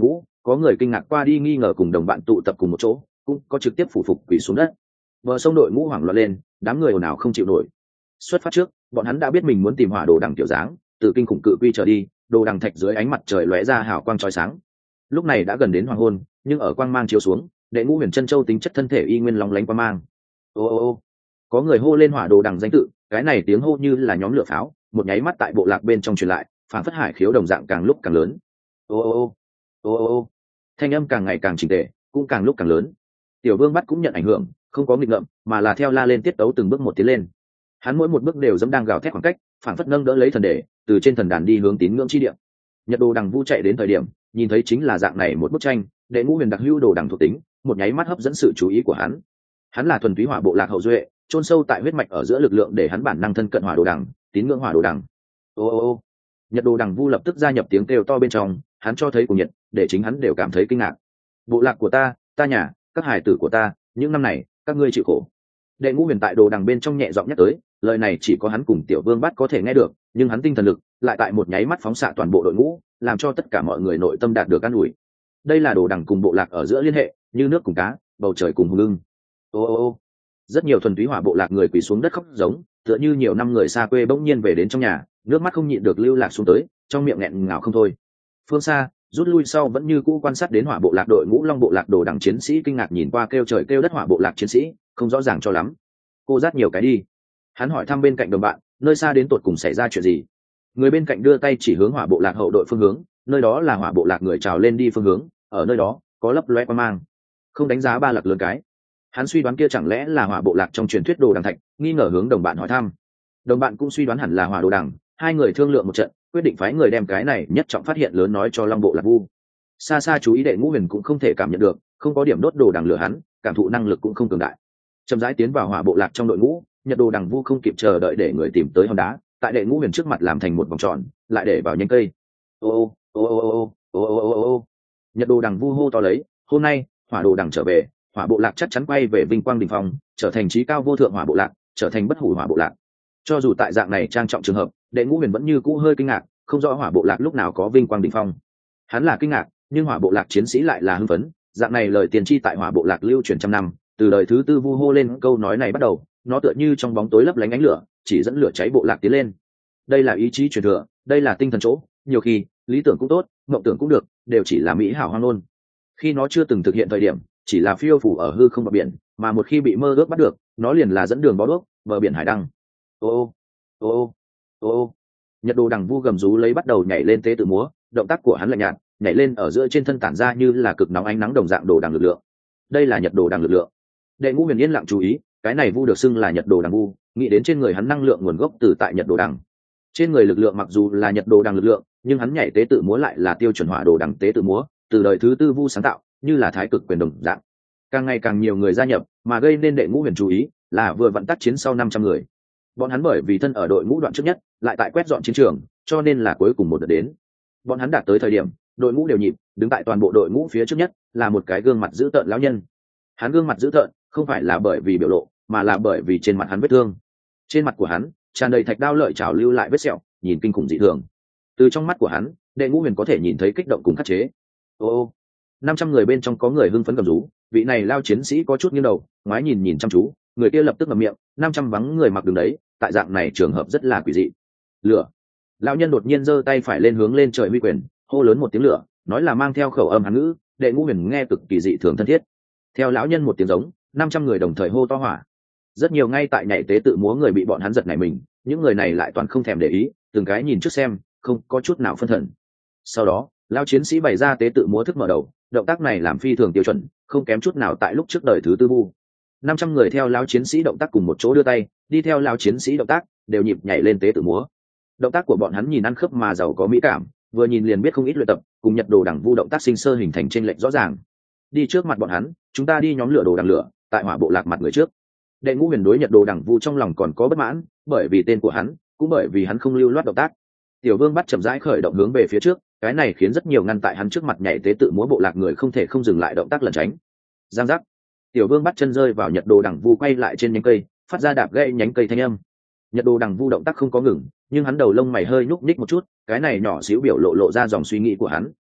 có người kinh ngạc qua đi nghi ngờ cùng đồng bạn tụ tập cùng một chỗ, cũng có trực tiếp phủ phục quỳ xuống đất. Bờ sông đội ngũ hoảng loạn lên, đám người ồn ào không chịu nổi. Xuất phát trước, bọn hắn đã biết mình muốn tìm hỏa đồ đằng tiểu dáng, từ kinh khủng cự quy trở đi, đồ đằng thạch dưới ánh mặt trời lóe ra hào quang chói sáng. Lúc này đã gần đến hoàng hôn, nhưng ở quang mang chiếu xuống, Đệ Ngũ Huyền Chân Châu tính chất thân thể y nguyên long lánh quang mang. Ô ô ô, có người hô lên hỏa đồ đằng danh tự, cái này tiếng hô như là nhóm lửa pháo, một nháy mắt tại bộ lạc bên trong truyền lại, phản phất hải khiếu đồng dạng càng lúc càng lớn. Ô ô ô, ô ô ô, thanh âm càng ngày càng chỉnh tề, cũng càng lúc càng lớn. Tiểu Vương Bắt cũng nhận ảnh hưởng, không có nghịch ngợm, mà là theo la lên tiết tấu từng bước một tiến lên. Hắn mỗi một bước đều giống đang gào thét khoảng cách, phản phất nâng đỡ lấy thần đề, từ trên thần đàn đi hướng tín ngưỡng chi địa. Nhật Đồ Đằng Vu chạy đến thời điểm, nhìn thấy chính là dạng này một bức tranh, Đệ Ngũ Huyền đặc hữu đồ đằng thuộc tính, một nháy mắt hấp dẫn sự chú ý của hắn. Hắn là thuần túy hỏa bộ lạc hậu duệ, chôn sâu tại huyết mạch ở giữa lực lượng để hắn bản năng thân cận hỏa đồ đằng, tín ngưỡng hỏa đồ đằng. Ô ô ô, Nhật Đồ Đằng Vu lập tức gia nhập tiếng kêu to bên trong, hắn cho thấy cùng nhiệt, để chính hắn đều cảm thấy kinh ngạc. Bộ lạc của ta, ta nhà, các hải tử của ta, những năm này, các ngươi chịu khổ. Đệ Ngũ Huyền tại đồ đằng bên trong nhẹ giọng nhắc tới, lời này chỉ có hắn cùng Tiểu Vương Bắt có thể nghe được, nhưng hắn tinh thần lực lại tại một nháy mắt phóng xạ toàn bộ đội ngũ, làm cho tất cả mọi người nội tâm đạt được an ủi. Đây là đồ đằng cùng bộ lạc ở giữa liên hệ, như nước cùng cá, bầu trời cùng hùng lưng. Ô ô ô, rất nhiều thuần túy hỏa bộ lạc người quỳ xuống đất khóc giống, tựa như nhiều năm người xa quê bỗng nhiên về đến trong nhà, nước mắt không nhịn được lưu lạc xuống tới, trong miệng nghẹn ngào không thôi. Phương xa, rút lui sau vẫn như cũ quan sát đến hỏa bộ lạc đội ngũ long bộ lạc đồ đằng chiến sĩ kinh ngạc nhìn qua kêu trời kêu đất hỏa bộ lạc chiến sĩ, không rõ ràng cho lắm. Cô dắt nhiều cái đi. Hắn hỏi thăm bên cạnh đồng bạn, nơi xa đến tột cùng xảy ra chuyện gì. Người bên cạnh đưa tay chỉ hướng hỏa bộ lạc hậu đội phương hướng, nơi đó là hỏa bộ lạc người trào lên đi phương hướng, ở nơi đó có lấp loe quang mang. Không đánh giá ba lạc lớn cái. Hắn suy đoán kia chẳng lẽ là hỏa bộ lạc trong truyền thuyết đồ đằng thạch, nghi ngờ hướng đồng bạn hỏi thăm. Đồng bạn cũng suy đoán hẳn là hỏa đồ đằng, hai người thương lượng một trận, quyết định phái người đem cái này nhất trọng phát hiện lớn nói cho long bộ lạc Vu. Xa xa chú ý Đệ Ngũ Huyền cũng không thể cảm nhận được, không có điểm đốt đồ đằng lửa hắn, cảm thụ năng lực cũng không cường đại. Chậm rãi tiến vào hỏa bộ lạc trong đội ngũ, Nhật Đồ Đằng Vu không kịp chờ đợi để người tìm tới hòn đá, tại Đệ Ngũ Huyền trước mặt làm thành một vòng tròn, lại để vào nhánh cây. Ô ô ô ô ô ô ô ô ô, Nhật Đồ Đằng Vu hô to lấy, hôm nay hỏa đồ đằng trở về, hỏa bộ lạc chắc chắn quay về vinh quang đỉnh phong, trở thành trí cao vô thượng hỏa bộ lạc, trở thành bất hủ hỏa bộ lạc. Cho dù tại dạng này trang trọng trường hợp, Đệ Ngũ Huyền vẫn như cũ hơi kinh ngạc, không rõ hỏa bộ lạc lúc nào có vinh quang đỉnh phong. Hắn là kinh ngạc, nhưng hỏa bộ lạc chiến sĩ lại là hưng phấn, dạng này lời tiền tri tại hỏa bộ lạc lưu truyền trăm năm, từ đời thứ tư Vu hô lên câu nói này bắt đầu, nó tựa như trong bóng tối lấp lánh ánh lửa, chỉ dẫn lửa cháy bộ lạc tiến lên. Đây là ý chí truyền thừa, đây là tinh thần chỗ, nhiều khi lý tưởng cũng tốt, mộng tưởng cũng được, đều chỉ là mỹ hảo hoang ngôn. Khi nó chưa từng thực hiện thời điểm, chỉ là phiêu phủ ở hư không bờ biển, mà một khi bị mơ ước bắt được, nó liền là dẫn đường bó đuốc, bờ biển hải đăng. Ô ô ô ô, Nhật Đồ Đằng Vu gầm rú lấy bắt đầu nhảy lên tế tự múa, động tác của hắn lạnh nhạt, nhảy lên ở giữa trên thân tản ra như là cực nóng ánh nắng đồng dạng đồ đằng lực lượng. Đây là Nhật Đồ Đằng lực lượng. Đệ Ngũ Huyền yên lặng chú ý, cái này Vu được xưng là Nhật Đồ Đằng Vu, nghĩ đến trên người hắn năng lượng nguồn gốc từ tại Nhật Đồ Đằng. Trên người lực lượng mặc dù là Nhật Đồ Đằng lực lượng, nhưng hắn nhảy tế tự múa lại là tiêu chuẩn hỏa đồ đằng tế tự múa, từ đời thứ tư Vu sáng tạo, như là thái cực quyền đồng dạng. Càng ngày càng nhiều người gia nhập, mà gây nên Đệ Ngũ Huyền chú ý là vừa vận tác chiến sau năm trăm người. Bọn hắn bởi vì thân ở đội ngũ đoạn trước nhất, lại tại quét dọn chiến trường, cho nên là cuối cùng một đợt đến. Bọn hắn đạt tới thời điểm, đội ngũ đều nhịp, đứng tại toàn bộ đội ngũ phía trước nhất là một cái gương mặt dữ tợn lão nhân. Hắn gương mặt dữ tợn, không phải là bởi vì biểu lộ, mà là bởi vì trên mặt hắn vết thương. Trên mặt của hắn tràn đầy thạch đao lợi chảo lưu lại vết sẹo, nhìn kinh khủng dị thường. Từ trong mắt của hắn, Đệ Ngũ Huyền có thể nhìn thấy kích động cùng khắc chế. Ô, năm trăm người bên trong có người hưng phấn cầm rú, vị này lao chiến sĩ có chút nghiêng đầu, ngoái nhìn nhìn chăm chú, người kia lập tức ngậm miệng, năm trăm vắng người mặc đường đấy, tại dạng này trường hợp rất là quỷ dị. Lửa. Lão nhân đột nhiên giơ tay phải lên hướng lên trời huy quyền, hô lớn một tiếng lửa, nói là mang theo khẩu âm Hán ngữ, Đệ Ngũ Huyền nghe cực kỳ dị thường thân thiết. Theo lão nhân một tiếng giống, năm trăm người đồng thời hô to hỏa. Rất nhiều ngay tại nhảy tế tự múa người bị bọn hắn giật nảy mình, những người này lại toàn không thèm để ý, từng cái nhìn trước xem, không có chút nào phân thần. Sau đó, lão chiến sĩ bày ra tế tự múa thức mở đầu, động tác này làm phi thường tiêu chuẩn, không kém chút nào tại lúc trước đời thứ tư Vu. năm trăm người theo lão chiến sĩ động tác cùng một chỗ đưa tay, đi theo lão chiến sĩ động tác, đều nhịp nhảy lên tế tự múa. Động tác của bọn hắn nhìn ăn khớp mà giàu có mỹ cảm, vừa nhìn liền biết không ít luyện tập, cùng Nhật Đồ Đằng Vu động tác sinh sơ hình thành chênh lệch rõ ràng. Đi trước mặt bọn hắn, chúng ta đi nhóm lửa đồ đằng lửa, tại hỏa bộ lạc mặt người trước. Đệ Ngũ Huyền đối Nhật Đồ Đằng Vu trong lòng còn có bất mãn, bởi vì tên của hắn, cũng bởi vì hắn không lưu loát động tác. Tiểu Vương bắt chậm rãi khởi động hướng về phía trước, cái này khiến rất nhiều ngăn tại hắn trước mặt nhảy tế tự múa bộ lạc người không thể không dừng lại động tác lẩn tránh. Giang giác. Tiểu Vương bắt chân rơi vào Nhật Đồ Đằng Vu quay lại trên nhánh cây, phát ra đạp gãy nhánh cây thanh âm. Nhật Đồ Đằng Vu động tác không có ngừng, nhưng hắn đầu lông mày hơi nhúc nhích một chút, cái này nhỏ xíu biểu lộ lộ ra dòng suy nghĩ của hắn.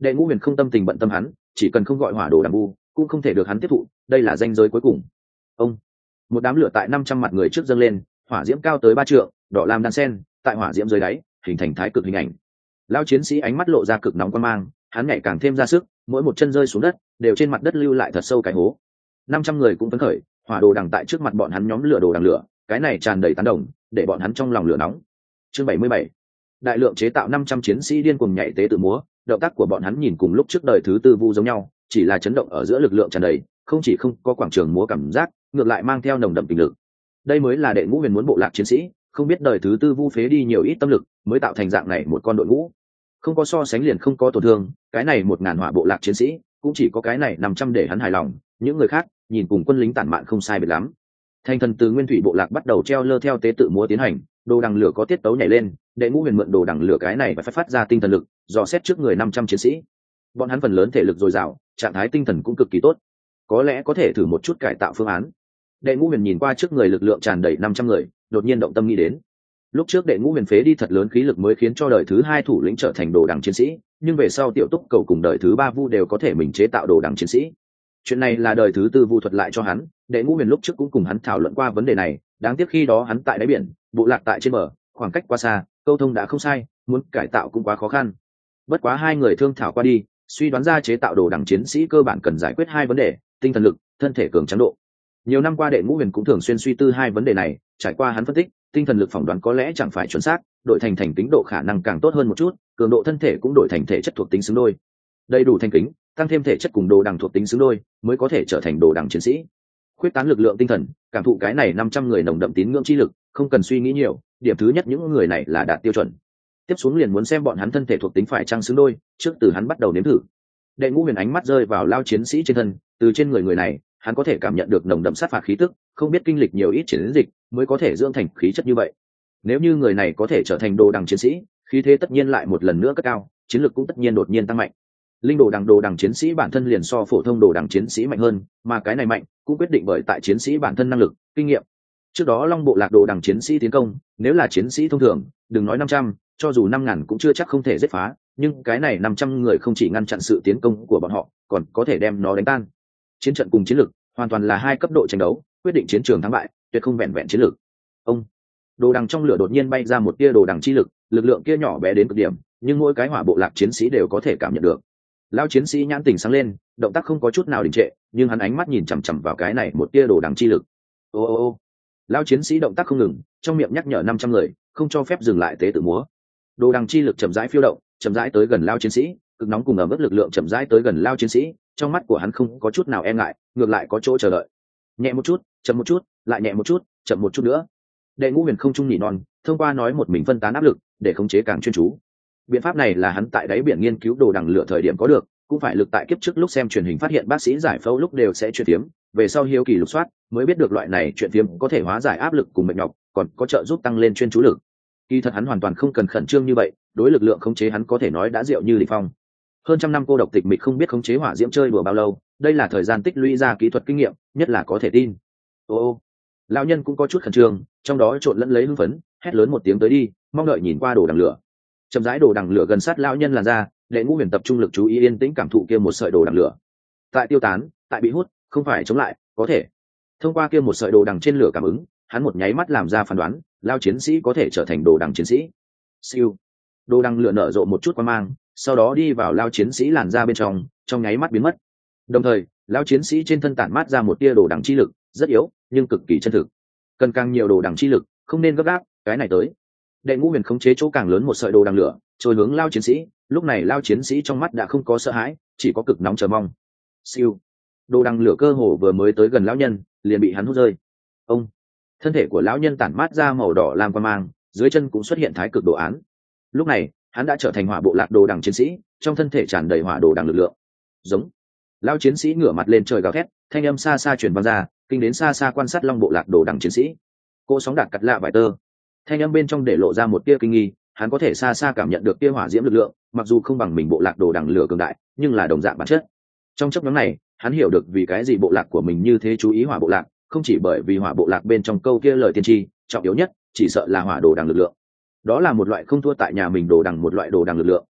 Đệ Ngũ Huyền không tâm tình bận tâm hắn, chỉ cần không gọi hỏa đồ đằng vu cũng không thể được hắn tiếp thụ, đây là ranh giới cuối cùng. Ông, một đám lửa tại năm trăm mặt người trước dâng lên, hỏa diễm cao tới ba trượng, đỏ lam đan sen tại hỏa diễm dưới đáy hình thành thái cực hình ảnh. Lão chiến sĩ ánh mắt lộ ra cực nóng quan mang, hắn nhảy càng thêm ra sức, mỗi một chân rơi xuống đất đều trên mặt đất lưu lại thật sâu cái hố. Năm trăm người cũng phấn khởi, hỏa đồ đằng tại trước mặt bọn hắn nhóm lửa đồ đằng lửa, cái này tràn đầy tán đồng, để bọn hắn trong lòng lửa nóng. Chương bảy mươi bảy, đại lượng chế tạo năm trăm chiến sĩ điên cuồng nhảy tế tự múa, động tác của bọn hắn nhìn cùng lúc trước đời thứ tư vu giống nhau, chỉ là chấn động ở giữa lực lượng tràn đầy, không chỉ không có quảng trường múa cảm giác, ngược lại mang theo nồng đậm tình lực. Đây mới là Đệ Ngũ Huyền muốn bộ lạc chiến sĩ, không biết đời thứ tư vu phế đi nhiều ít tâm lực mới tạo thành dạng này một con đội ngũ. Không có so sánh liền không có tổn thương, cái này một ngàn hỏa bộ lạc chiến sĩ cũng chỉ có cái này năm trăm để hắn hài lòng, những người khác nhìn cùng quân lính tản mạn không sai biệt lắm. Thành thần từ nguyên thủy bộ lạc bắt đầu treo lơ theo tế tự múa tiến hành, đồ đằng lửa có tiết tấu nhảy lên, Đệ Ngũ Huyền mượn đồ đằng lửa cái này và phát phát ra tinh thần lực, dò xét trước người năm trăm chiến sĩ. Bọn hắn phần lớn thể lực dồi dào, trạng thái tinh thần cũng cực kỳ tốt, có lẽ có thể thử một chút cải tạo phương án. Đệ Ngũ Huyền nhìn qua trước người lực lượng tràn đầy năm trăm người, đột nhiên động tâm nghĩ đến. Lúc trước Đệ Ngũ Huyền phế đi thật lớn khí lực mới khiến cho đời thứ hai thủ lĩnh trở thành đồ đằng chiến sĩ, nhưng về sau Tiểu Túc Cầu cùng đời thứ ba vu đều có thể mình chế tạo đồ đằng chiến sĩ. Chuyện này là đời thứ tư vu thuật lại cho hắn, Đệ Ngũ Huyền lúc trước cũng cùng hắn thảo luận qua vấn đề này, đáng tiếc khi đó hắn tại đáy biển, bộ lạc tại trên bờ, khoảng cách quá xa, câu thông đã không sai, muốn cải tạo cũng quá khó khăn. Bất quá hai người thương thảo qua đi, suy đoán ra chế tạo đồ đằng chiến sĩ cơ bản cần giải quyết hai vấn đề, tinh thần lực, thân thể cường tráng độ. Nhiều năm qua Đệ Ngũ Huyền cũng thường xuyên suy tư hai vấn đề này, trải qua hắn phân tích, tinh thần lực phỏng đoán có lẽ chẳng phải chuẩn xác, đổi thành thành tính độ khả năng càng tốt hơn một chút, cường độ thân thể cũng đổi thành thể chất thuộc tính xứng đôi. Đầy đủ thành kính, tăng thêm thể chất cùng đồ đằng thuộc tính xứng đôi, mới có thể trở thành đồ đằng chiến sĩ. Khuyết tán lực lượng tinh thần, cảm thụ cái này năm trăm người nồng đậm tín ngưỡng chi lực, không cần suy nghĩ nhiều, điểm thứ nhất những người này là đạt tiêu chuẩn. Tiếp xuống liền muốn xem bọn hắn thân thể thuộc tính phải chăng xứng đôi, trước từ hắn bắt đầu nếm thử. Đệ Ngũ Huyền ánh mắt rơi vào lao chiến sĩ trên thân, từ trên người người này, hắn có thể cảm nhận được nồng đậm sát phạt khí tức, không biết kinh lịch nhiều ít chiến dịch mới có thể dưỡng thành khí chất như vậy. Nếu như người này có thể trở thành đồ đằng chiến sĩ, khí thế tất nhiên lại một lần nữa cất cao, chiến lược cũng tất nhiên đột nhiên tăng mạnh. Linh đồ đằng đồ đằng chiến sĩ bản thân liền so phổ thông đồ đằng chiến sĩ mạnh hơn, mà cái này mạnh cũng quyết định bởi tại chiến sĩ bản thân năng lực, kinh nghiệm. Trước đó Long bộ lạc đồ đằng chiến sĩ tiến công, nếu là chiến sĩ thông thường, đừng nói năm trăm, cho dù năm ngàn cũng chưa chắc không thể giết phá, nhưng cái này năm trăm người không chỉ ngăn chặn sự tiến công của bọn họ, còn có thể đem nó đánh tan. Chiến trận cùng chiến lược hoàn toàn là hai cấp độ tranh đấu, quyết định chiến trường thắng bại, tuyệt không vẹn vẹn chiến lược. Ông, đồ đằng trong lửa đột nhiên bay ra một tia đồ đằng chi lực, lực lượng kia nhỏ bé đến cực điểm, nhưng mỗi cái hỏa bộ lạc chiến sĩ đều có thể cảm nhận được. Lão chiến sĩ nhãn tình sáng lên, động tác không có chút nào đình trệ, nhưng hắn ánh mắt nhìn chằm chằm vào cái này một tia đồ đằng chi lực. Ô ô ô, lão chiến sĩ động tác không ngừng, trong miệng nhắc nhở năm trăm người, không cho phép dừng lại tế tự múa. Đồ đằng chi lực chậm rãi phiêu động, chậm rãi tới gần lão chiến sĩ, cực nóng cùng ẩm ướt lực lượng chậm rãi tới gần lão chiến sĩ, trong mắt của hắn không có chút nào e ngại, ngược lại có chỗ chờ đợi. Nhẹ một chút, chậm một chút, lại nhẹ một chút, chậm một chút nữa. Đệ Ngũ Huyền không trung nhị non, thông qua nói một mình phân tán áp lực, để khống chế càng chuyên chú. Biện pháp này là hắn tại đáy biển nghiên cứu đồ đằng lửa thời điểm có được, cũng phải lực tại kiếp trước lúc xem truyền hình phát hiện bác sĩ giải phẫu lúc đều sẽ chuyện tiếm, về sau hiếu kỳ lục soát mới biết được loại này chuyện tiếm có thể hóa giải áp lực cùng mệt nhọc, còn có trợ giúp tăng lên chuyên chú lực. Kỳ thật hắn hoàn toàn không cần khẩn trương như vậy, đối lực lượng khống chế hắn có thể nói đã diệu như đỉnh phong. Hơn trăm năm cô độc tịch mịch không biết khống chế hỏa diễm chơi đùa bao lâu, đây là thời gian tích lũy ra kỹ thuật kinh nghiệm, nhất là có thể tin. Ô ô, lão nhân cũng có chút khẩn trương, trong đó trộn lẫn lấy hưng phấn, hét lớn một tiếng tới đi, mong đợi nhìn qua đồ đằng lửa. Chậm rãi đồ đằng lửa gần sát lão nhân làn ra, Đệ Ngũ Huyền tập trung lực chú ý yên tĩnh cảm thụ kia một sợi đồ đằng lửa. Tại tiêu tán, tại bị hút, không phải chống lại, có thể. Thông qua kia một sợi đồ đằng trên lửa cảm ứng, hắn một nháy mắt làm ra phán đoán, lao chiến sĩ có thể trở thành đồ đằng chiến sĩ. Siêu. Đồ đằng lửa nở rộ một chút quang mang, sau đó đi vào lao chiến sĩ làn ra bên trong, trong nháy mắt biến mất. Đồng thời, lao chiến sĩ trên thân tản mát ra một tia đồ đằng chi lực, rất yếu, nhưng cực kỳ chân thực. Cần càng nhiều đồ đằng chi lực, không nên gấp gáp, cái này tới. Đệ Ngũ Huyền khống chế chỗ càng lớn một sợi đồ đằng lửa, trôi hướng lao chiến sĩ, lúc này lao chiến sĩ trong mắt đã không có sợ hãi, chỉ có cực nóng chờ mong. Siêu. Đồ đằng lửa cơ hồ vừa mới tới gần lão nhân, liền bị hắn hút rơi. Ông, thân thể của lão nhân tản mát ra màu đỏ lam quang mang, dưới chân cũng xuất hiện thái cực đồ án. Lúc này, hắn đã trở thành hỏa bộ lạc đồ đằng chiến sĩ, trong thân thể tràn đầy hỏa đồ đằng lực lượng. Giống. Lão chiến sĩ ngửa mặt lên trời gào thét, thanh âm xa xa truyền vang ra, kinh đến xa xa quan sát Long bộ lạc đồ đằng chiến sĩ. Cô sóng đạt cắt lạ vải tơ. Thanh âm bên trong để lộ ra một tia kinh nghi, hắn có thể xa xa cảm nhận được tia hỏa diễm lực lượng, mặc dù không bằng mình bộ lạc đồ đằng lửa cường đại, nhưng là đồng dạng bản chất. Trong chốc ngắn này, hắn hiểu được vì cái gì bộ lạc của mình như thế chú ý hỏa bộ lạc, không chỉ bởi vì hỏa bộ lạc bên trong câu kia lời tiên tri, trọng yếu nhất chỉ sợ là hỏa đồ đằng lực lượng. Đó là một loại không thua tại nhà mình đồ đằng một loại đồ đằng lực lượng.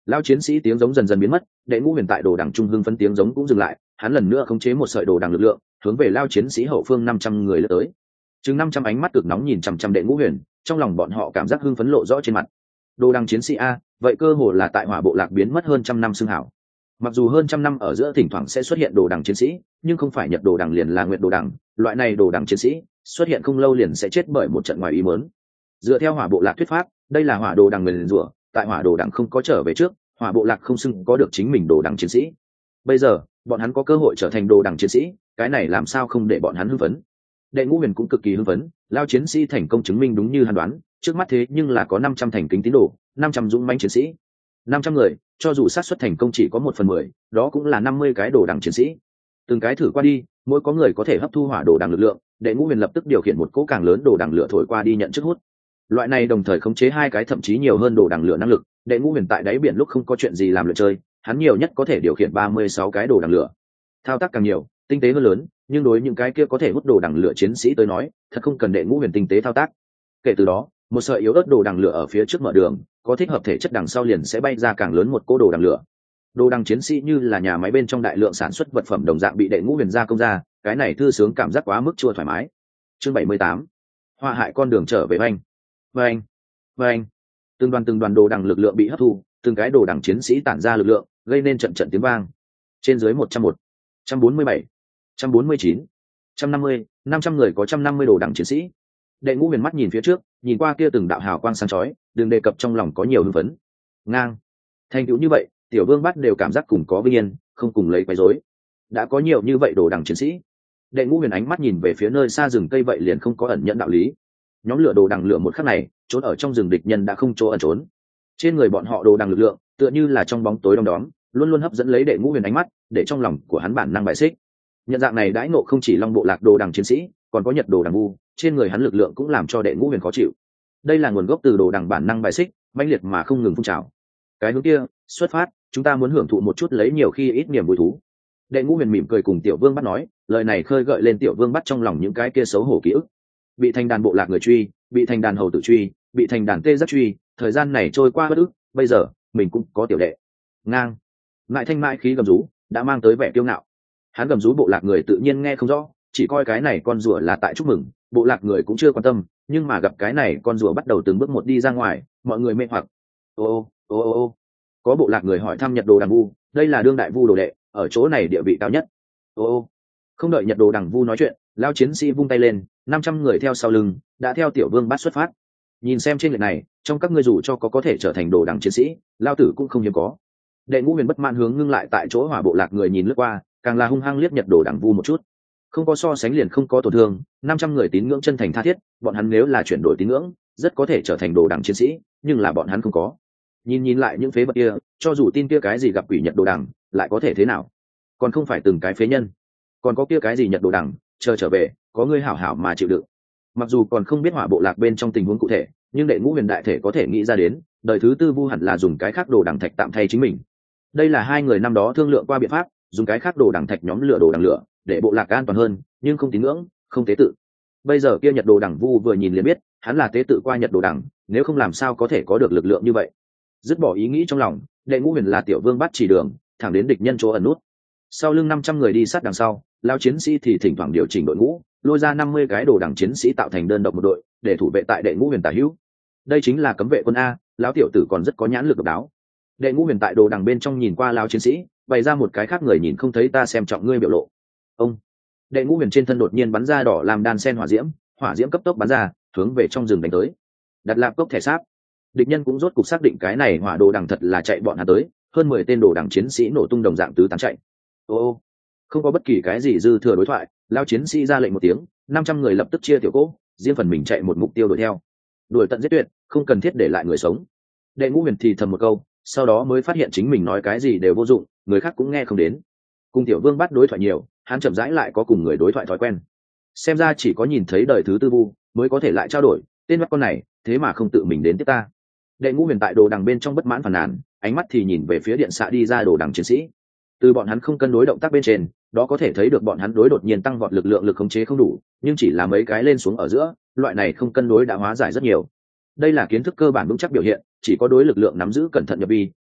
Lao chiến sĩ tiếng giống dần dần biến mất, đệ ngũ huyền tại đồ đằng trung hưng phấn tiếng giống cũng dừng lại, hắn lần nữa khống chế một sợi đồ đằng lực lượng hướng về Lao chiến sĩ hậu phương năm trăm người lướt tới. Chừng năm trăm ánh mắt cực nóng nhìn chằm chằm đệ ngũ huyền, trong lòng bọn họ cảm giác hưng phấn lộ rõ trên mặt. Đồ đằng chiến sĩ a, vậy cơ hồ là tại hỏa bộ lạc biến mất hơn trăm năm xưng hảo. Mặc dù hơn trăm năm ở giữa thỉnh thoảng sẽ xuất hiện đồ đằng chiến sĩ, nhưng không phải nhật đồ đằng liền là nguyệt đồ đằng, loại này đồ đằng chiến sĩ xuất hiện không lâu liền sẽ chết bởi một trận ngoài ý muốn. Dựa theo hỏa bộ lạc thuyết pháp, đây là hỏa đồ đằng nguyền rủa, tại hỏa đồ đằng không có trở về trước, hỏa bộ lạc không xưng có được chính mình đồ đằng chiến sĩ. Bây giờ bọn hắn có cơ hội trở thành đồ đằng chiến sĩ, cái này làm sao không để bọn hắn hưng phấn. Đệ ngũ huyền cũng cực kỳ hưng phấn, Lao chiến sĩ thành công chứng minh đúng như hắn đoán, trước mắt thế nhưng là có năm trăm thành kính tín đồ, năm trăm dũng mãnh chiến sĩ. năm trăm người, cho dù xác suất thành công chỉ có một phần mười, đó cũng là năm mươi cái đồ đằng chiến sĩ. Từng cái thử qua đi, mỗi có người có thể hấp thu hỏa đồ đằng lực lượng, đệ ngũ huyền lập tức điều khiển một cỗ càng lớn đồ đằng lửa thổi qua đi nhận chức hút. Loại này đồng thời khống chế hai cái thậm chí nhiều hơn đồ đằng lửa năng lực, đệ ngũ huyền tại đáy biển lúc không có chuyện gì làm lượt chơi, hắn nhiều nhất có thể điều khiển ba mươi sáu cái đồ đằng lửa. Thao tác càng nhiều, tinh tế hơn lớn, nhưng đối những cái kia có thể hút đồ đằng lửa chiến sĩ tới nói, thật không cần đệ ngũ huyền tinh tế thao tác. Kể từ đó, một sợi yếu ớt đồ đằng lửa ở phía trước mở đường, có thích hợp thể chất đằng sau liền sẽ bay ra càng lớn một cỗ đồ đằng lửa. Đồ đằng chiến sĩ như là nhà máy bên trong đại lượng sản xuất vật phẩm đồng dạng bị đệ ngũ huyền gia công ra, cái này thư sướng cảm giác quá mức chua thoải mái. Chương bảy mươi tám, họa hại con đường trở về anh. Vâng, vâng. Từng đoàn từng đoàn đồ đằng lực lượng bị hấp thu, từng cái đồ đằng chiến sĩ tản ra lực lượng, gây nên trận trận tiếng vang. Trên dưới một trăm một, một trăm bốn mươi bảy, một trăm bốn mươi chín, một trăm năm mươi, năm trăm người có một trăm năm mươi đồ đằng chiến sĩ. Đệ ngũ huyền mắt nhìn phía trước, nhìn qua kia từng đạo hào quang sáng chói, đừng đề cập trong lòng có nhiều hưng phấn. Ngang, thành tựu như vậy, tiểu vương bắt đều cảm giác cùng có vinh yên, không cùng lấy quấy rối. Đã có nhiều như vậy đồ đằng chiến sĩ. Đệ ngũ huyền ánh mắt nhìn về phía nơi xa rừng cây vậy liền không có ẩn nhận đạo lý. Nhóm lửa đồ đằng lửa một khắc này, trốn ở trong rừng địch nhân đã không chỗ ẩn trốn. Trên người bọn họ đồ đằng lực lượng, tựa như là trong bóng tối đom đóm, luôn luôn hấp dẫn lấy đệ ngũ huyền ánh mắt, để trong lòng của hắn bản năng bại xích. Nhận dạng này đãi ngộ không chỉ long bộ lạc đồ đằng chiến sĩ, còn có nhật đồ đằng vu, trên người hắn lực lượng cũng làm cho đệ ngũ huyền khó chịu. Đây là nguồn gốc từ đồ đằng bản năng bại xích, mãnh liệt mà không ngừng phun trào. Cái hướng kia, xuất phát, chúng ta muốn hưởng thụ một chút lấy nhiều khi ít niềm vui thú. Đệ ngũ huyền mỉm cười cùng tiểu vương bắt nói, lời này khơi gợi lên tiểu vương bắt trong lòng những cái kia xấu hổ ký ức. Bị thành đàn bộ lạc người truy, bị thành đàn hầu tử truy, bị thành đàn tê giác truy, thời gian này trôi qua bất ức, bây giờ mình cũng có tiểu đệ. Ngang, ngại thanh mãi khí gầm rú, đã mang tới vẻ kiêu ngạo. Hắn gầm rú bộ lạc người tự nhiên nghe không rõ, chỉ coi cái này con rùa là tại chúc mừng, bộ lạc người cũng chưa quan tâm, nhưng mà gặp cái này con rùa bắt đầu từng bước một đi ra ngoài, mọi người mê hoặc. Ô ô ô ô ô, có bộ lạc người hỏi thăm nhật đồ đằng vu, đây là đương đại vu đồ đệ, ở chỗ này địa vị cao nhất. Ô ô, không đợi nhật đồ đằng vu nói chuyện, Lao chiến sĩ vung tay lên, năm trăm người theo sau lưng, đã theo tiểu vương bắt xuất phát. Nhìn xem trên lệch này, trong các ngươi dù cho có có thể trở thành đồ đằng chiến sĩ, Lao tử cũng không hiếm có. Đệ ngũ huyền bất mãn hướng ngưng lại tại chỗ hỏa bộ lạc người nhìn lướt qua, càng là hung hăng liếc nhật đồ đằng vu một chút. Không có so sánh liền không có tổn thương, năm trăm người tín ngưỡng chân thành tha thiết, bọn hắn nếu là chuyển đổi tín ngưỡng, rất có thể trở thành đồ đằng chiến sĩ, nhưng là bọn hắn không có. Nhìn nhìn lại những phế vật kia, cho dù tin kia cái gì gặp quỷ nhật đồ đằng, lại có thể thế nào? Còn không phải từng cái phế nhân. Còn có kia cái gì nhật đồ đằng, chờ trở về, có ngươi hảo hảo mà chịu đựng. Mặc dù còn không biết hỏa bộ lạc bên trong tình huống cụ thể, nhưng đệ ngũ huyền đại thể có thể nghĩ ra đến, đời thứ tư vu hẳn là dùng cái khác đồ đằng thạch tạm thay chính mình. Đây là hai người năm đó thương lượng qua biện pháp, dùng cái khác đồ đằng thạch nhóm lửa đồ đằng lửa, để bộ lạc an toàn hơn, nhưng không tín ngưỡng, không tế tự. Bây giờ kia nhật đồ đằng vu vừa nhìn liền biết, hắn là tế tự qua nhật đồ đằng, nếu không làm sao có thể có được lực lượng như vậy. Dứt bỏ ý nghĩ trong lòng, đệ ngũ huyền là tiểu vương bắt chỉ đường, thẳng đến địch nhân chỗ ẩn nút. Sau lưng năm trăm người đi sát đằng sau, Lao chiến sĩ thì thỉnh thoảng điều chỉnh đội ngũ, lôi ra năm mươi cái đồ đằng chiến sĩ tạo thành đơn độc một đội, để thủ vệ tại đệ ngũ huyền tả hữu. Đây chính là cấm vệ quân a, lão tiểu tử còn rất có nhãn lực độc đáo. Đệ ngũ huyền tại đồ đằng bên trong nhìn qua Lao chiến sĩ, bày ra một cái khác người nhìn không thấy ta xem trọng ngươi biểu lộ. Ông, đệ ngũ huyền trên thân đột nhiên bắn ra đỏ làm đan sen hỏa diễm, hỏa diễm cấp tốc bắn ra, hướng về trong rừng đánh tới. Đặt lạp cốc thẻ sáp, địch nhân cũng rốt cục xác định cái này hỏa đồ đằng thật là chạy bọn hắn tới, hơn mười tên đồ đằng chiến sĩ nổ tung đồng dạng tứ tán chạy. Ô, không có bất kỳ cái gì dư thừa đối thoại, Lao chiến sĩ ra lệnh một tiếng, năm trăm người lập tức chia tiểu cỗ, riêng phần mình chạy một mục tiêu đuổi theo, đuổi tận giết tuyệt, không cần thiết để lại người sống. Đệ ngũ huyền thì thầm một câu, sau đó mới phát hiện chính mình nói cái gì đều vô dụng, người khác cũng nghe không đến. Cùng tiểu vương bắt đối thoại nhiều, hắn chậm rãi lại có cùng người đối thoại thói quen. Xem ra chỉ có nhìn thấy đời thứ tư vu mới có thể lại trao đổi, tên mắt con này thế mà không tự mình đến tiếp ta. Đệ ngũ huyền tại đồ đằng bên trong bất mãn phàn nàn, ánh mắt thì nhìn về phía điện xạ đi ra đồ đằng chiến sĩ. Từ bọn hắn không cân đối động tác bên trên, đó có thể thấy được bọn hắn đối đột nhiên tăng vọt lực lượng lực khống chế không đủ, nhưng chỉ là mấy cái lên xuống ở giữa, loại này không cân đối đã hóa giải rất nhiều. Đây là kiến thức cơ bản vững chắc biểu hiện, chỉ có đối lực lượng nắm giữ cẩn thận nhập vi,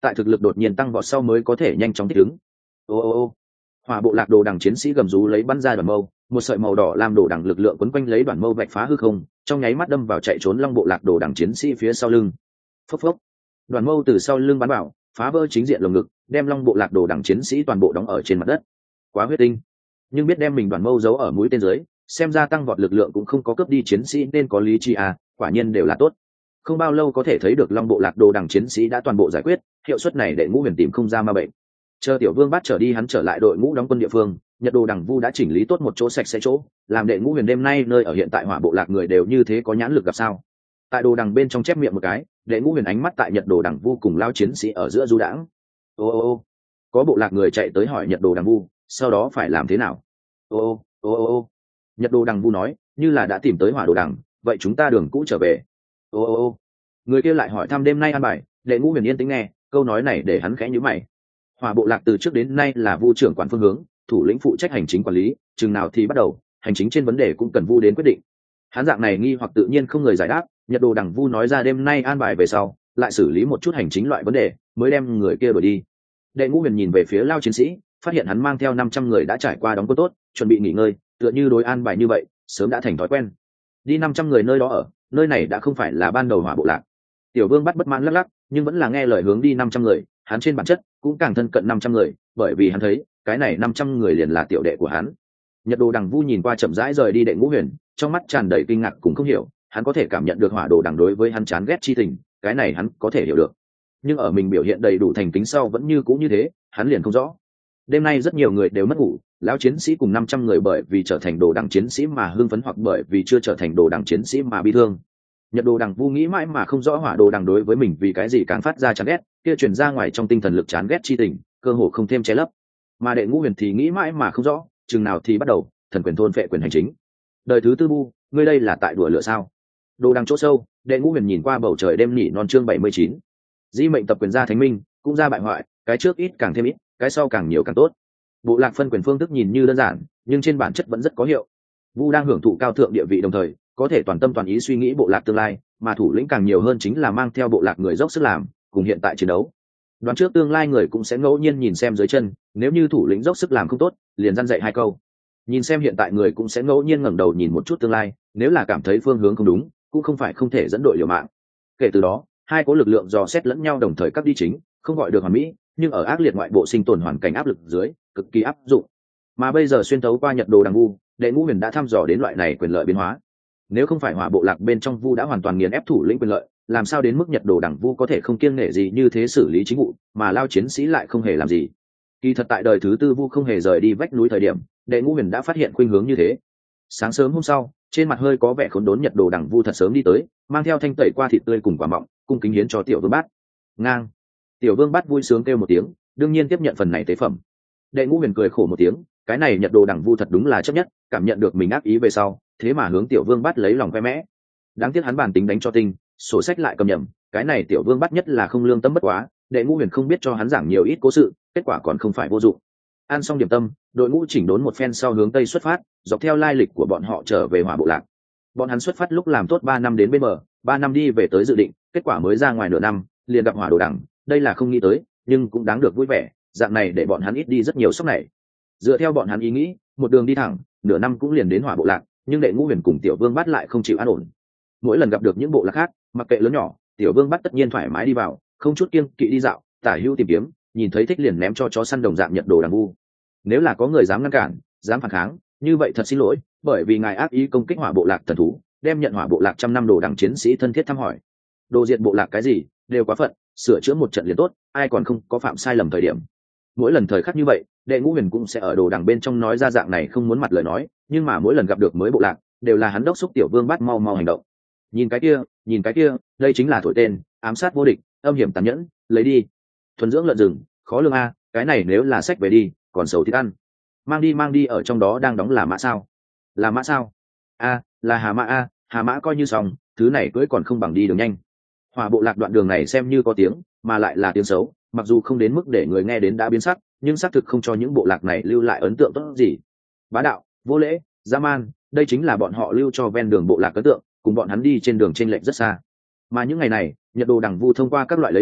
tại thực lực đột nhiên tăng vọt sau mới có thể nhanh chóng thích ứng. Ô ô ô hỏa bộ lạc đồ đằng chiến sĩ gầm rú lấy bắn ra đoàn mâu, một sợi màu đỏ làm đồ đằng lực lượng quấn quanh lấy đoàn mâu vạch phá hư không, trong nháy mắt đâm vào chạy trốn long bộ lạc đồ đằng chiến sĩ phía sau lưng. Phốc phốc, đoàn mâu từ sau lưng bắn vào, phá vỡ chính diện lồng ngực, đem long bộ lạc đồ đằng chiến sĩ toàn bộ đóng ở trên mặt đất. Quá huyết tinh, nhưng biết đem mình đoàn mâu giấu ở mũi tên dưới, xem ra tăng vọt lực lượng cũng không có cướp đi chiến sĩ nên có lý trí à, quả nhiên đều là tốt. Không bao lâu có thể thấy được long bộ lạc đồ đằng chiến sĩ đã toàn bộ giải quyết, hiệu suất này để Ngũ Huyền tìm không ra ma bệnh. Chờ tiểu vương bắt trở đi, hắn trở lại đội ngũ đóng quân địa phương, Nhật Đồ Đằng Vu đã chỉnh lý tốt một chỗ sạch sẽ chỗ, làm đệ Ngũ Huyền đêm nay nơi ở hiện tại hỏa bộ lạc người đều như thế có nhãn lực gặp sao. Tại đồ đằng bên trong chép miệng một cái, đệ Ngũ Huyền ánh mắt tại Nhật Đồ Đằng Vu cùng lao chiến sĩ ở giữa du đãng. Ô ô ô, có bộ lạc người chạy tới hỏi Nhật Đồ Đằng Vu, sau đó phải làm thế nào? Ô ô ô ô ô, Nhật Đồ Đằng Vu nói, như là đã tìm tới hỏa đồ đằng, vậy chúng ta đường cũ trở về. Ô ô ô, người kia lại hỏi thăm đêm nay ăn bài, đệ Ngũ Huyền yên tĩnh nghe, câu nói này để hắn khẽ nhíu mày. Hỏa bộ lạc từ trước đến nay là Vu trưởng quản phương hướng, thủ lĩnh phụ trách hành chính quản lý, chừng nào thì bắt đầu hành chính trên vấn đề cũng cần Vu đến quyết định. Hắn dạng này nghi hoặc tự nhiên không người giải đáp, Nhật Đồ Đằng Vu nói ra đêm nay an bài về sau, lại xử lý một chút hành chính loại vấn đề, mới đem người kia đuổi đi. Đệ Ngũ Huyền nhìn về phía lao chiến sĩ, phát hiện hắn mang theo năm trăm người đã trải qua đóng quân tốt, chuẩn bị nghỉ ngơi, tựa như đối an bài như vậy, sớm đã thành thói quen. Đi năm trăm người nơi đó ở, nơi này đã không phải là ban đầu hỏa bộ lạc. Tiểu Vương bắt bất mãn lắc lắc, nhưng vẫn là nghe lời hướng đi năm trăm người, hắn trên bản chất cũng càng thân cận năm trăm người, bởi vì hắn thấy, cái này năm trăm người liền là tiểu đệ của hắn. Nhật Đồ Đằng Vu nhìn qua chậm rãi rời đi đệ Ngũ Huyền, trong mắt tràn đầy kinh ngạc cũng không hiểu, hắn có thể cảm nhận được hỏa đồ đằng đối với hắn chán ghét chi tình, cái này hắn có thể hiểu được. Nhưng ở mình biểu hiện đầy đủ thành kính sau vẫn như cũ như thế, hắn liền không rõ. Đêm nay rất nhiều người đều mất ngủ, lão chiến sĩ cùng năm trăm người bởi vì trở thành đồ đằng chiến sĩ mà hưng phấn hoặc bởi vì chưa trở thành đồ đằng chiến sĩ mà bi thương. Nhật Đồ Đằng Vu nghĩ mãi mà không rõ hỏa đồ đằng đối với mình vì cái gì càng phát ra chán ghét, kia truyền ra ngoài trong tinh thần lực chán ghét chi tình, cơ hồ không thêm che lấp. Mà đệ Ngũ Huyền thì nghĩ mãi mà không rõ, chừng nào thì bắt đầu thần quyền thôn phệ quyền hành chính. Đời thứ tư Bu, ngươi đây là tại đùa lửa sao? Đồ đằng chỗ sâu, đệ Ngũ Huyền nhìn qua bầu trời đêm nhỉ non chương bảy mươi chín. Di mệnh tập quyền gia thánh minh, cũng ra bại hoại, cái trước ít càng thêm ít, cái sau càng nhiều càng tốt. Bộ lạc phân quyền phương thức nhìn như đơn giản, nhưng trên bản chất vẫn rất có hiệu. Vu đang hưởng thụ cao thượng địa vị đồng thời, có thể toàn tâm toàn ý suy nghĩ bộ lạc tương lai, mà thủ lĩnh càng nhiều hơn chính là mang theo bộ lạc người dốc sức làm, cùng hiện tại chiến đấu. Đoán trước tương lai người cũng sẽ ngẫu nhiên nhìn xem dưới chân, nếu như thủ lĩnh dốc sức làm không tốt, liền răn dạy hai câu. Nhìn xem hiện tại người cũng sẽ ngẫu nhiên ngẩng đầu nhìn một chút tương lai, nếu là cảm thấy phương hướng không đúng, cũng không phải không thể dẫn đội liều mạng. Kể từ đó, hai có lực lượng dò xét lẫn nhau đồng thời cắt đi chính, không gọi được hoàn mỹ, nhưng ở ác liệt ngoại bộ sinh tồn hoàn cảnh áp lực dưới, cực kỳ áp dụng. Mà bây giờ xuyên thấu qua Nhật Đồ Đằng Vu, đệ Ngũ Huyền đã thăm dò đến loại này quyền lợi biến hóa. Nếu không phải hỏa bộ lạc bên trong Vu đã hoàn toàn nghiền ép thủ lĩnh quyền lợi, làm sao đến mức Nhật Đồ Đằng Vu có thể không kiêng nể gì như thế xử lý chính vụ, mà lao chiến sĩ lại không hề làm gì. Kỳ thật tại đời thứ tư Vu không hề rời đi vách núi thời điểm, đệ Ngũ Huyền đã phát hiện khuynh hướng như thế. Sáng sớm hôm sau, trên mặt hơi có vẻ khốn đốn Nhật Đồ Đằng Vu thật sớm đi tới, mang theo thanh tẩy qua thịt tươi cùng quả mọng, cung kính hiến cho tiểu vương bát. Ngang. Tiểu vương bát vui sướng kêu một tiếng, đương nhiên tiếp nhận phần này tế phẩm. Đệ Ngũ Huyền cười khổ một tiếng, cái này Nhật Đồ Đằng Vu thật đúng là chấp nhất, cảm nhận được mình ác ý về sau, thế mà hướng tiểu vương bắt lấy lòng khoe mẽ. Đáng tiếc hắn bản tính đánh cho tinh, sổ sách lại cầm nhầm, cái này tiểu vương bắt nhất là không lương tâm bất quá, đệ Ngũ Huyền không biết cho hắn giảng nhiều ít cố sự, kết quả còn không phải vô dụng. Ăn xong điểm tâm, đội ngũ chỉnh đốn một phen sau hướng tây xuất phát, dọc theo lai lịch của bọn họ trở về hỏa bộ lạc. Bọn hắn xuất phát lúc làm tốt ba năm đến bên bờ, ba năm đi về tới dự định, kết quả mới ra ngoài nửa năm, liền gặp hỏa đồ đằng, đây là không nghĩ tới, nhưng cũng đáng được vui vẻ, dạng này để bọn hắn ít đi rất nhiều sốc này. Dựa theo bọn hắn ý nghĩ, một đường đi thẳng, nửa năm cũng liền đến hỏa bộ lạc, nhưng đệ Ngũ Huyền cùng tiểu vương bắt lại không chịu an ổn. Mỗi lần gặp được những bộ lạc khác, mặc kệ lớn nhỏ, tiểu vương bắt tất nhiên thoải mái đi vào, không chút kiêng kỵ đi dạo, tả hữu tìm kiếm, nhìn thấy thích liền ném cho chó săn đồng dạng Nhật Đồ Đằng Vu. Nếu là có người dám ngăn cản, dám phản kháng, như vậy thật xin lỗi, bởi vì ngài ác ý công kích hỏa bộ lạc thần thú, đem nhận hỏa bộ lạc trăm năm đồ đằng chiến sĩ thân thiết thăm hỏi. Đồ diệt bộ lạc cái gì, đều quá phận, sửa chữa một trận liền tốt, ai còn không có phạm sai lầm thời điểm. Mỗi lần thời khắc như vậy, đệ Ngũ Huyền cũng sẽ ở đồ đằng bên trong nói ra dạng này không muốn mặt lời nói, nhưng mà mỗi lần gặp được mới bộ lạc, đều là hắn đốc xúc tiểu vương bắt mau mau hành động. Nhìn cái kia, nhìn cái kia, đây chính là thổi tên, ám sát vô địch, âm hiểm tàn nhẫn, lấy đi. Thuần dưỡng lợn rừng, khó lường a, cái này nếu là sách về đi, còn xấu thịt ăn. Mang đi mang đi ở trong đó đang đóng là mã sao? Là mã sao? A, là hà mã a, hà mã coi như xong, thứ này cưỡi còn không bằng đi đường nhanh. Hỏa bộ lạc đoạn đường này xem như có tiếng, mà lại là tiếng xấu, mặc dù không đến mức để người nghe đến đã biến sắc, nhưng xác thực không cho những bộ lạc này lưu lại ấn tượng tốt gì. Bá đạo, vô lễ, dã man, đây chính là bọn họ lưu cho ven đường bộ lạc ấn tượng, cùng bọn hắn đi trên đường chênh lệch rất xa. Mà những ngày này, Nhật Đồ Đằng Vu thông qua các loại lấy lòng,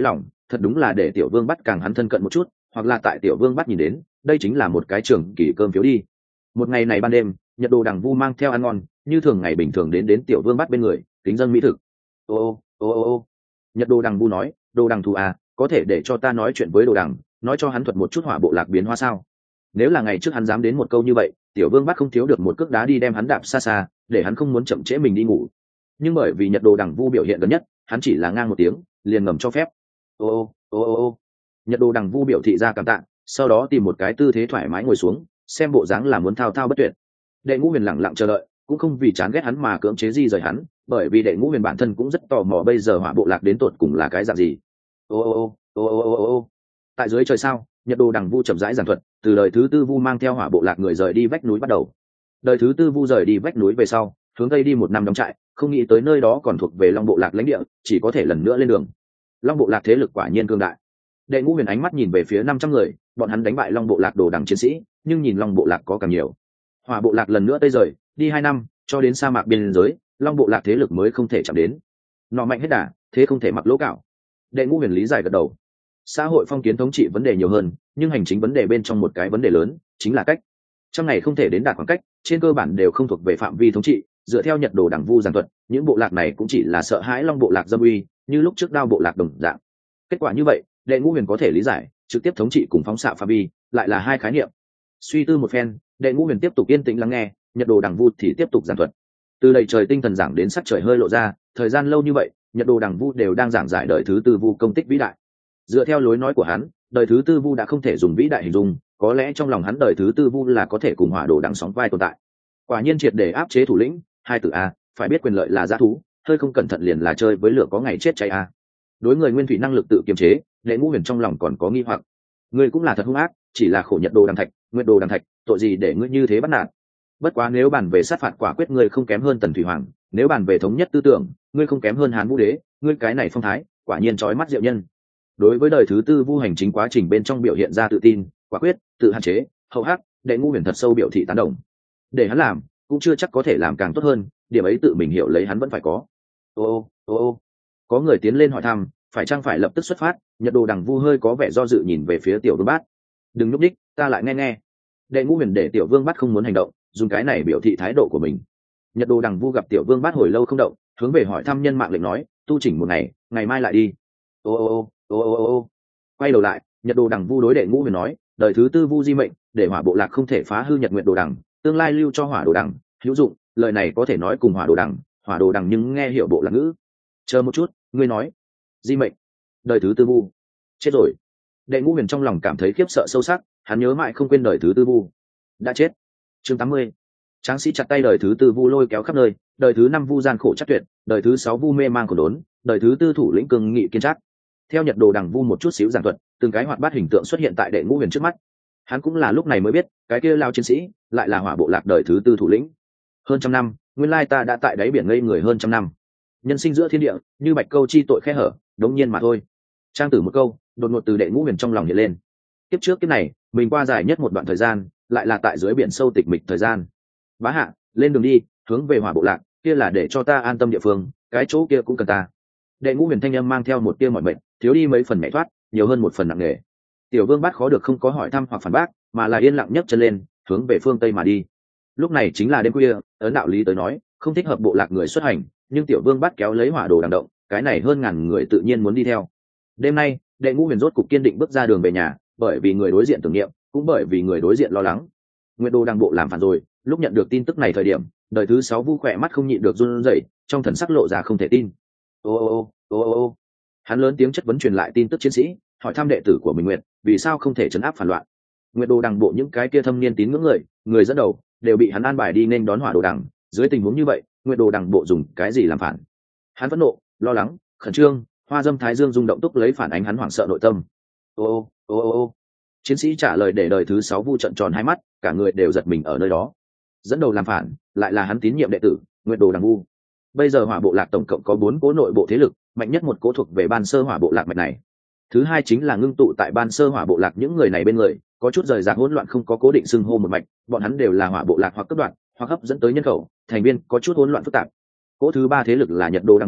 thật đúng là để tiểu vương bắt càng hắn thân cận một chút, hoặc là tại tiểu vương bắt nhìn đến đây chính là một cái trường kỳ cơm phiếu đi. Một ngày này ban đêm, Nhật Đồ Đằng Vu mang theo ăn ngon như thường ngày bình thường đến đến tiểu vương bắt bên người kính dân mỹ thực. Ô ô ô ô Nhật Đồ Đằng Vu nói, Đồ Đằng thù à, có thể để cho ta nói chuyện với Đồ Đằng, nói cho hắn thuật một chút hỏa bộ lạc biến hóa sao? Nếu là ngày trước hắn dám đến một câu như vậy, tiểu vương bắt không thiếu được một cước đá đi đem hắn đạp xa xa, để hắn không muốn chậm trễ mình đi ngủ. Nhưng bởi vì Nhật Đồ Đằng Vu biểu hiện gần nhất, hắn chỉ là ngang một tiếng liền ngầm cho phép. Ô ô ô ô Nhật Đồ Đằng Vu biểu thị ra cảm tạ, sau đó tìm một cái tư thế thoải mái ngồi xuống, xem bộ dáng là muốn thao thao bất tuyệt. Đệ Ngũ Huyền lặng lặng chờ đợi, cũng không vì chán ghét hắn mà cưỡng chế di rời hắn, bởi vì Đệ Ngũ Huyền bản thân cũng rất tò mò bây giờ hỏa bộ lạc đến tột cùng là cái dạng gì. Ô ô ô ô ô ô ô tại dưới trời sao, Nhật Đồ Đằng Vu chậm rãi giảng thuật, từ đời thứ tư Vu mang theo hỏa bộ lạc người rời đi vách núi bắt đầu. Đời thứ tư Vu rời đi vách núi về sau, hướng tây đi một năm đóng trại, không nghĩ tới nơi đó còn thuộc về Long bộ lạc lãnh địa, chỉ có thể lần nữa lên đường. Long bộ lạc thế lực quả nhiên cương đại. Đệ Ngũ Huyền ánh mắt nhìn về phía năm trăm người, bọn hắn đánh bại Long bộ lạc Đồ Đằng chiến sĩ, nhưng nhìn Long bộ lạc có càng nhiều. Hỏa bộ lạc lần nữa tây rời, đi hai năm, cho đến sa mạc biên giới, Long bộ lạc thế lực mới không thể chạm đến. Nọ mạnh hết đà, thế không thể mặc lỗ cạo. Đệ Ngũ Huyền lý giải gật đầu. Xã hội phong kiến thống trị vấn đề nhiều hơn, nhưng hành chính vấn đề bên trong một cái vấn đề lớn chính là cách. Trong ngày không thể đến đạt khoảng cách, trên cơ bản đều không thuộc về phạm vi thống trị. Dựa theo Nhật Đồ Đằng Vu giảng thuật, những bộ lạc này cũng chỉ là sợ hãi Long bộ lạc dâm uy, như lúc trước Đao bộ lạc đồng dạng. Kết quả như vậy, Đệ Ngũ Huyền có thể lý giải, trực tiếp thống trị cùng phóng xạ phạm vi lại là hai khái niệm. Suy tư một phen, Đệ Ngũ Huyền tiếp tục yên tĩnh lắng nghe, Nhật Đồ Đằng Vu thì tiếp tục giảng thuật. Từ đầy trời tinh thần giảng đến sắc trời hơi lộ ra, thời gian lâu như vậy, Nhật Đồ Đằng Vu đều đang giảng giải đời thứ tư Vu công tích vĩ đại. Dựa theo lối nói của hắn, đời thứ tư Vu đã không thể dùng vĩ đại hình dung, có lẽ trong lòng hắn đời thứ tư Vu là có thể cùng hỏa đồ đằng sóng vai tồn tại. Quả nhiên triệt để áp chế thủ lĩnh, hai từ a, phải biết quyền lợi là dã thú, hơi không cẩn thận liền là chơi với lửa có ngày chết cháy a. Đối người nguyên thủy năng lực tự kiềm chế, Đệ Ngũ Huyền trong lòng còn có nghi hoặc. Ngươi cũng là thật hung ác, chỉ là khổ Nhật Đồ Đằng Thạch, Nguyệt Đồ Đằng Thạch, tội gì để ngươi như thế bắt nạt? Bất quá nếu bàn về sát phạt quả quyết ngươi không kém hơn Tần Thủy Hoàng, nếu bàn về thống nhất tư tưởng, ngươi không kém hơn Hán Vũ Đế, ngươi cái này phong thái, quả nhiên chói mắt diệu nhân. Đối với đời thứ tư Vu hành chính quá trình bên trong biểu hiện ra tự tin, quả quyết, tự hạn chế, hậu hắc, Đệ Ngũ Huyền thật sâu biểu thị tán đồng. Để hắn làm, cũng chưa chắc có thể làm càng tốt hơn, điểm ấy tự mình hiểu lấy hắn vẫn phải có. Ô ô ô có người tiến lên hỏi thăm, phải chăng phải lập tức xuất phát? Nhật Đồ Đằng Vu hơi có vẻ do dự nhìn về phía Tiểu Vương Bát. Đừng núp đích, ta lại nghe nghe. Đệ Ngũ Huyền để Tiểu Vương Bát không muốn hành động, dùng cái này biểu thị thái độ của mình. Nhật Đồ Đằng Vu gặp Tiểu Vương Bát hồi lâu không động, hướng về hỏi thăm nhân mạng lệnh nói, tu chỉnh một ngày, ngày mai lại đi. Ô ô ô ô ô ô quay đầu lại, Nhật Đồ Đằng Vu đối Đệ Ngũ Huyền nói, đời thứ tư Vu di mệnh, để hỏa bộ lạc không thể phá hư Nhật Nguyệt Đồ Đằng, tương lai lưu cho hỏa đồ đằng hữu dụng. Lời này có thể nói cùng hỏa đồ đằng, hỏa đồ đằng nhưng nghe hiểu bộ lạc ngữ. Chờ một chút, ngươi nói di mệnh, đời thứ tư Vu chết rồi. Đệ Ngũ Huyền trong lòng cảm thấy khiếp sợ sâu sắc, hắn nhớ mãi không quên đời thứ tư Vu đã chết. Chương tám mươi. Tráng sĩ chặt tay đời thứ tư Vu lôi kéo khắp nơi, đời thứ năm Vu gian khổ chắc tuyệt, đời thứ sáu Vu mê mang khổ đốn, đời thứ tư thủ lĩnh cường nghị kiên trắc. Theo Nhật Đồ Đằng Vu một chút xíu giảng thuật, từng cái hoạt bát hình tượng xuất hiện tại Đệ Ngũ Huyền trước mắt. Hắn cũng là lúc này mới biết, cái kia lao chiến sĩ lại là hỏa bộ lạc đời thứ tư thủ lĩnh. Hơn trăm năm, nguyên lai ta đã tại đáy biển ngây người hơn trăm năm. Nhân sinh giữa thiên địa, như bạch câu chi tội khe hở, đống nhiên mà thôi. Trang tử một câu, đột ngột từ Đệ Ngũ Huyền trong lòng hiện lên. Kiếp trước kiếp này, mình qua dài nhất một đoạn thời gian, lại là tại dưới biển sâu tịch mịch thời gian. Bá hạ, lên đường đi, hướng về hỏa bộ lạc, kia là để cho ta an tâm địa phương, cái chỗ kia cũng cần ta. Đệ Ngũ Huyền thanh âm mang theo một tia mọi mệnh, thiếu đi mấy phần nhẹ thoát, nhiều hơn một phần nặng nề. Tiểu Vương Bát khó được không có hỏi thăm hoặc phản bác, mà là yên lặng nhấc chân lên, hướng về phương tây mà đi. Lúc này chính là đêm khuya, ấn đạo lý tới nói, không thích hợp bộ lạc người xuất hành, nhưng Tiểu Vương Bát kéo lấy hỏa đồ đằng động, cái này hơn ngàn người tự nhiên muốn đi theo. Đêm nay, Đệ Ngũ Huyền rốt cục kiên định bước ra đường về nhà, bởi vì người đối diện tưởng niệm, cũng bởi vì người đối diện lo lắng. Nguyệt Đồ Đằng bộ làm phản rồi. Lúc nhận được tin tức này thời điểm, đời thứ sáu Vu khỏe mắt không nhịn được run rẩy, trong thần sắc lộ ra không thể tin. Ô ô ô ô ô hắn lớn tiếng chất vấn truyền lại tin tức chiến sĩ, hỏi thăm đệ tử của mình Nguyệt, vì sao không thể trấn áp phản loạn. Nguyệt Đồ Đằng bộ những cái kia thâm niên tín ngưỡng người, người dẫn đầu đều bị hắn an bài đi nên đón hỏa đồ đằng. Dưới tình huống như vậy, Nguyệt Đồ Đằng bộ dùng cái gì làm phản? Hắn phẫn nộ, lo lắng, khẩn trương, hoa dâm thái dương rung động túc lấy phản ánh hắn hoảng sợ nội tâm. Ô ô ô ô chiến sĩ trả lời để đời thứ sáu Vu trợn tròn hai mắt, cả người đều giật mình ở nơi đó. Dẫn đầu làm phản lại là hắn tín nhiệm đệ tử Nguyệt Đồ Đằng Vu. Bây giờ hỏa bộ lạc tổng cộng có bốn cố nội bộ thế lực, mạnh nhất một cố thuộc về ban sơ hỏa bộ lạc mạch này. Thứ hai chính là ngưng tụ tại ban sơ hỏa bộ lạc những người này bên người, có chút rời rạc hỗn loạn, không có cố định xưng hô một mạch, bọn hắn đều là hỏa bộ lạc hoặc cấp đoạn, hoặc hấp dẫn tới nhân khẩu, thành viên có chút hỗn loạn phức tạp. Cố thứ ba thế lực là Nhật Đồ Đằng bộ,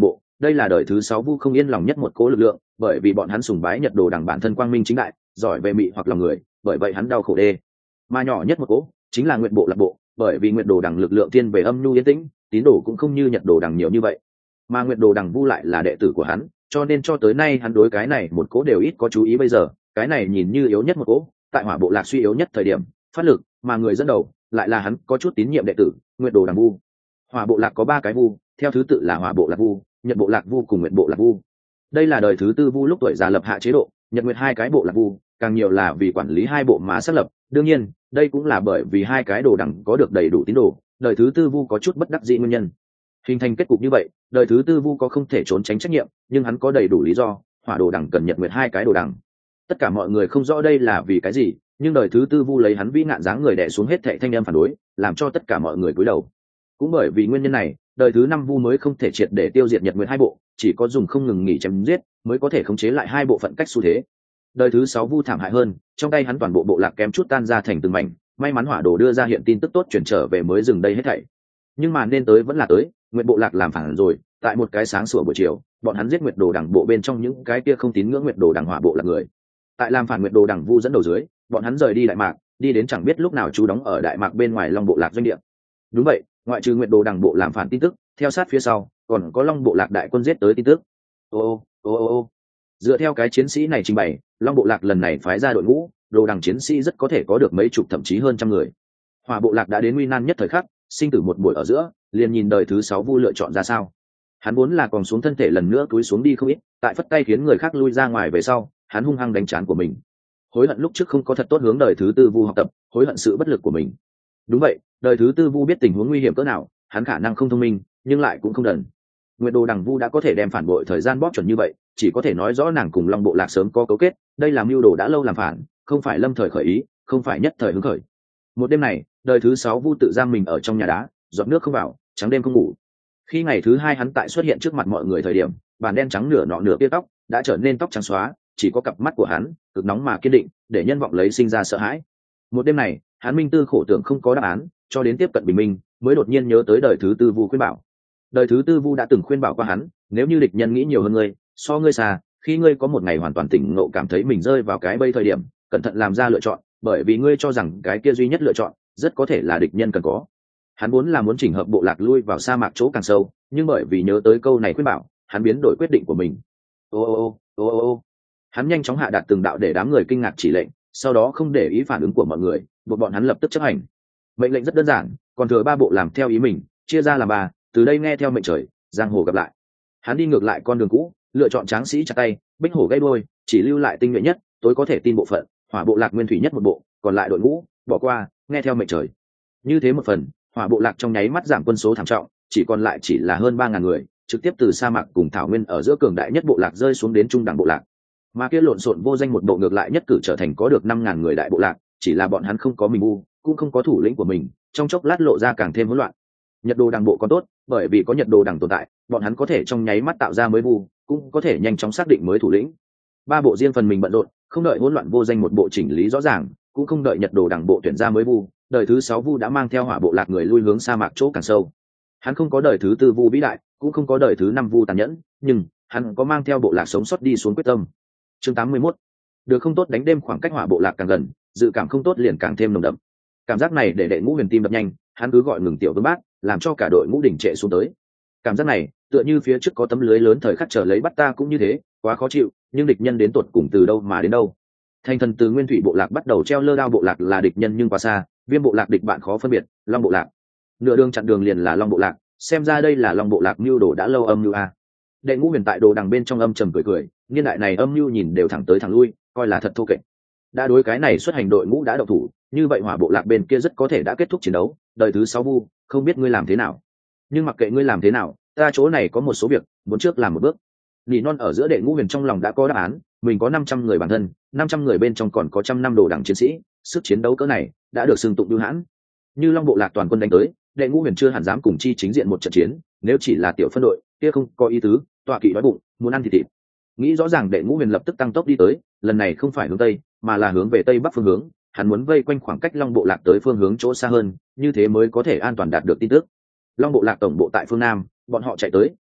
đây là đời thứ sáu vu không yên lòng nhất một cố lực lượng, bởi vì bọn hắn sùng bái Nhật Đồ Đằng bản thân quang minh chính đại, giỏi về mị hoặc lòng người, bởi vậy hắn đau khổ đê. Mà nhỏ nhất một cố chính là Nguyện Bộ Lạc Bộ, bởi vì Nguyện Đồ Đằng lực lượng thiên về âm nhu yên tĩnh, tín đồ cũng không như Nhật Đồ Đằng nhiều như vậy. Mà Nguyện Đồ Đằng vu lại là đệ tử của hắn, cho nên cho tới nay hắn đối cái này một cố đều ít có chú ý. Bây giờ cái này nhìn như yếu nhất một cố, tại Hỏa Bộ Lạc suy yếu nhất thời điểm phát lực, mà người dẫn đầu lại là hắn có chút tín nhiệm đệ tử Nguyện Đồ Đằng vu. Hỏa Bộ Lạc có ba cái vu, theo thứ tự là Hỏa Bộ Lạc vu, Nhật Bộ Lạc vu cùng Nguyện Bộ Lạc vu. Đây là đời thứ tư vu lúc tuổi già lập hạ chế độ, Nhật Nguyệt hai cái bộ lạc vu, càng nhiều là vì quản lý hai bộ mà xác lập. Đương nhiên, đây cũng là bởi vì hai cái đồ đẳng có được đầy đủ tín đồ, đời thứ tư vu có chút bất đắc dĩ nguyên nhân. Hình thành kết cục như vậy, đời thứ tư vu có không thể trốn tránh trách nhiệm, nhưng hắn có đầy đủ lý do, Hỏa đồ đẳng cần Nhật Nguyệt hai cái đồ đẳng. Tất cả mọi người không rõ đây là vì cái gì, nhưng đời thứ tư vu lấy hắn vĩ ngạn dáng người đè xuống hết thảy thanh em phản đối, làm cho tất cả mọi người cúi đầu. Cũng bởi vì nguyên nhân này, đời thứ năm vu mới không thể triệt để tiêu diệt Nhật Nguyệt hai bộ, chỉ có dùng không ngừng nghỉ chém giết mới có thể khống chế lại hai bộ phận cách xu thế. Đời thứ sáu vu thảm hại hơn, trong tay hắn toàn bộ bộ lạc kém chút tan ra thành từng mảnh, may mắn Hỏa đồ đưa ra hiện tin tức tốt chuyển trở về mới dừng đây hết thảy. Nhưng mà nên tới vẫn là tới, Nguyệt bộ lạc làm phản rồi, tại một cái sáng sủa buổi chiều, bọn hắn giết Nguyệt đồ đẳng bộ bên trong những cái kia không tín ngưỡng Nguyệt đồ đẳng Hỏa bộ lạc người. Tại làm phản Nguyệt đồ đẳng vu dẫn đầu dưới, bọn hắn rời đi Đại Mạc, đi đến chẳng biết lúc nào trú đóng ở Đại Mạc bên ngoài Long bộ lạc doanh địa. Đúng vậy, ngoại trừ Nguyệt đồ đẳng bộ làm phản tin tức, theo sát phía sau còn có Long bộ lạc đại quân giết tới tin tức. Ô ô ô ô dựa theo cái chiến sĩ này trình bày, Long bộ lạc lần này phái ra đội ngũ đồ đằng chiến sĩ rất có thể có được mấy chục thậm chí hơn trăm người. Hỏa bộ lạc đã đến nguy nan nhất thời khắc, sinh tử một buổi ở giữa, liền nhìn đời thứ sáu vu lựa chọn ra sao. Hắn vốn là còn xuống thân thể lần nữa cúi xuống đi không ít, tại phất tay khiến người khác lui ra ngoài về sau, hắn hung hăng đánh trán của mình. Hối hận lúc trước không có thật tốt hướng đời thứ tư vu học tập, hối hận sự bất lực của mình. Đúng vậy, đời thứ tư vu biết tình huống nguy hiểm cỡ nào, hắn khả năng không thông minh, nhưng lại cũng không đần. Nguyệt đồ đằng vu đã có thể đem phản bội thời gian bóp chuẩn như vậy, chỉ có thể nói rõ nàng cùng Long bộ lạc sớm có cấu kết, đây là mưu đồ đã lâu làm phản, không phải lâm thời khởi ý, không phải nhất thời hứng khởi. Một đêm này, đời thứ sáu vu tự giam mình ở trong nhà đá, giọt nước không vào, trắng đêm không ngủ. Khi ngày thứ hai hắn tại xuất hiện trước mặt mọi người thời điểm, bàn đen trắng nửa nọ nửa kia tóc đã trở nên tóc trắng xóa, chỉ có cặp mắt của hắn cực nóng mà kiên định, để nhân vọng lấy sinh ra sợ hãi. Một đêm này, hắn minh tư khổ tưởng không có đáp án, cho đến tiếp cận bình minh, mới đột nhiên nhớ tới đời thứ tư vu khuyên bảo. Đời thứ tư vu đã từng khuyên bảo qua hắn, nếu như địch nhân nghĩ nhiều hơn ngươi, so ngươi xa, khi ngươi có một ngày hoàn toàn tỉnh ngộ cảm thấy mình rơi vào cái bây thời điểm, cẩn thận làm ra lựa chọn, bởi vì ngươi cho rằng cái kia duy nhất lựa chọn rất có thể là địch nhân cần có. Hắn vốn là muốn chỉnh hợp bộ lạc lui vào sa mạc chỗ càng sâu, nhưng bởi vì nhớ tới câu này khuyên bảo, hắn biến đổi quyết định của mình. Ô ô ô ô ô ô hắn nhanh chóng hạ đạt từng đạo để đám người kinh ngạc chỉ lệnh, sau đó không để ý phản ứng của mọi người, buộc bọn hắn lập tức chấp hành. Mệnh lệnh rất đơn giản, còn thừa ba bộ làm theo ý mình, chia ra làm ba, từ đây nghe theo mệnh trời, giang hồ gặp lại. Hắn đi ngược lại con đường cũ, lựa chọn tráng sĩ chặt tay, bích hổ gây đuôi, chỉ lưu lại tinh nhuệ nhất, tối có thể tin bộ phận, hỏa bộ lạc nguyên thủy nhất một bộ, còn lại đội ngũ bỏ qua, nghe theo mệnh trời. Như thế một phần, hỏa bộ lạc trong nháy mắt giảm quân số thảm trọng, chỉ còn lại chỉ là hơn ba ngàn người, trực tiếp từ sa mạc cùng thảo nguyên ở giữa cường đại nhất bộ lạc rơi xuống đến trung đẳng bộ lạc. Mà kia lộn xộn vô danh một bộ ngược lại nhất cử trở thành có được năm ngàn người đại bộ lạc, chỉ là bọn hắn không có mình u, cũng không có thủ lĩnh của mình, trong chốc lát lộ ra càng thêm hỗn loạn. Nhật đồ đằng bộ còn tốt, bởi vì có nhật đồ đằng tồn tại, bọn hắn có thể trong nháy mắt tạo ra mới vu, cũng có thể nhanh chóng xác định mới thủ lĩnh. Ba bộ riêng phần mình bận rộn, không đợi hỗn loạn vô danh một bộ chỉnh lý rõ ràng, cũng không đợi nhật đồ đằng bộ tuyển ra mới vu, đời thứ sáu vu đã mang theo hỏa bộ lạc người lui hướng sa mạc chỗ càng sâu. Hắn không có đời thứ tư vu vĩ đại, cũng không có đời thứ năm vu tàn nhẫn, nhưng hắn có mang theo bộ lạc sống sót đi xuống quyết tâm. Chương tám mươi mốt. Được không tốt đánh đêm khoảng cách hỏa bộ lạc càng gần, dự cảm không tốt liền càng thêm nồng đậm. Cảm giác này để đệ ngũ huyền tim đập nhanh, hắn cứ gọi ngừng tiểu vương bác, làm cho cả đội ngũ đỉnh trệ xuống tới. Cảm giác này tựa như phía trước có tấm lưới lớn thời khắc chờ lấy bắt ta cũng như thế, quá khó chịu, nhưng địch nhân đến tột cùng từ đâu mà đến đâu. Thành thần từ nguyên thủy bộ lạc bắt đầu treo lơ đao bộ lạc là địch nhân nhưng quá xa, viêm bộ lạc địch bạn khó phân biệt, long bộ lạc nửa đường chặn đường liền là long bộ lạc, xem ra đây là long bộ lạc mưu đồ đã lâu âm mưu a. Đệ ngũ huyền tại đồ đằng bên trong âm trầm cười cười, niên đại này âm mưu nhìn đều thẳng tới thẳng lui, coi là thật thô kệch. Đã đối cái này xuất hành đội ngũ đã độc thủ, như vậy hỏa bộ lạc bên kia rất có thể đã kết thúc chiến đấu, đời thứ sáu vu, không biết ngươi làm thế nào. Nhưng mặc kệ ngươi làm thế nào, ta chỗ này có một số việc muốn trước làm một bước. Nỉ non ở giữa đệ ngũ huyền trong lòng đã có đáp án, mình có năm trăm người bản thân, năm trăm người bên trong còn có trăm năm đồ đẳng chiến sĩ, sức chiến đấu cỡ này đã được xưng tụng ưu hãn. Như long bộ lạc toàn quân đánh tới, đệ ngũ huyền chưa hẳn dám cùng chi chính diện một trận chiến, nếu chỉ là tiểu phân đội, kia không có ý tứ, tọa kỵ đói bụng, muốn ăn thịt thịt. Nghĩ rõ ràng đệ ngũ huyền lập tức tăng tốc đi tới, lần này không phải hướng tây, mà là hướng về tây bắc phương hướng, hắn muốn vây quanh khoảng cách long bộ lạc tới phương hướng chỗ xa hơn, như thế mới có thể an toàn đạt được tin tức. Long bộ lạc tổng bộ tại phương nam, bọn họ chạy tới,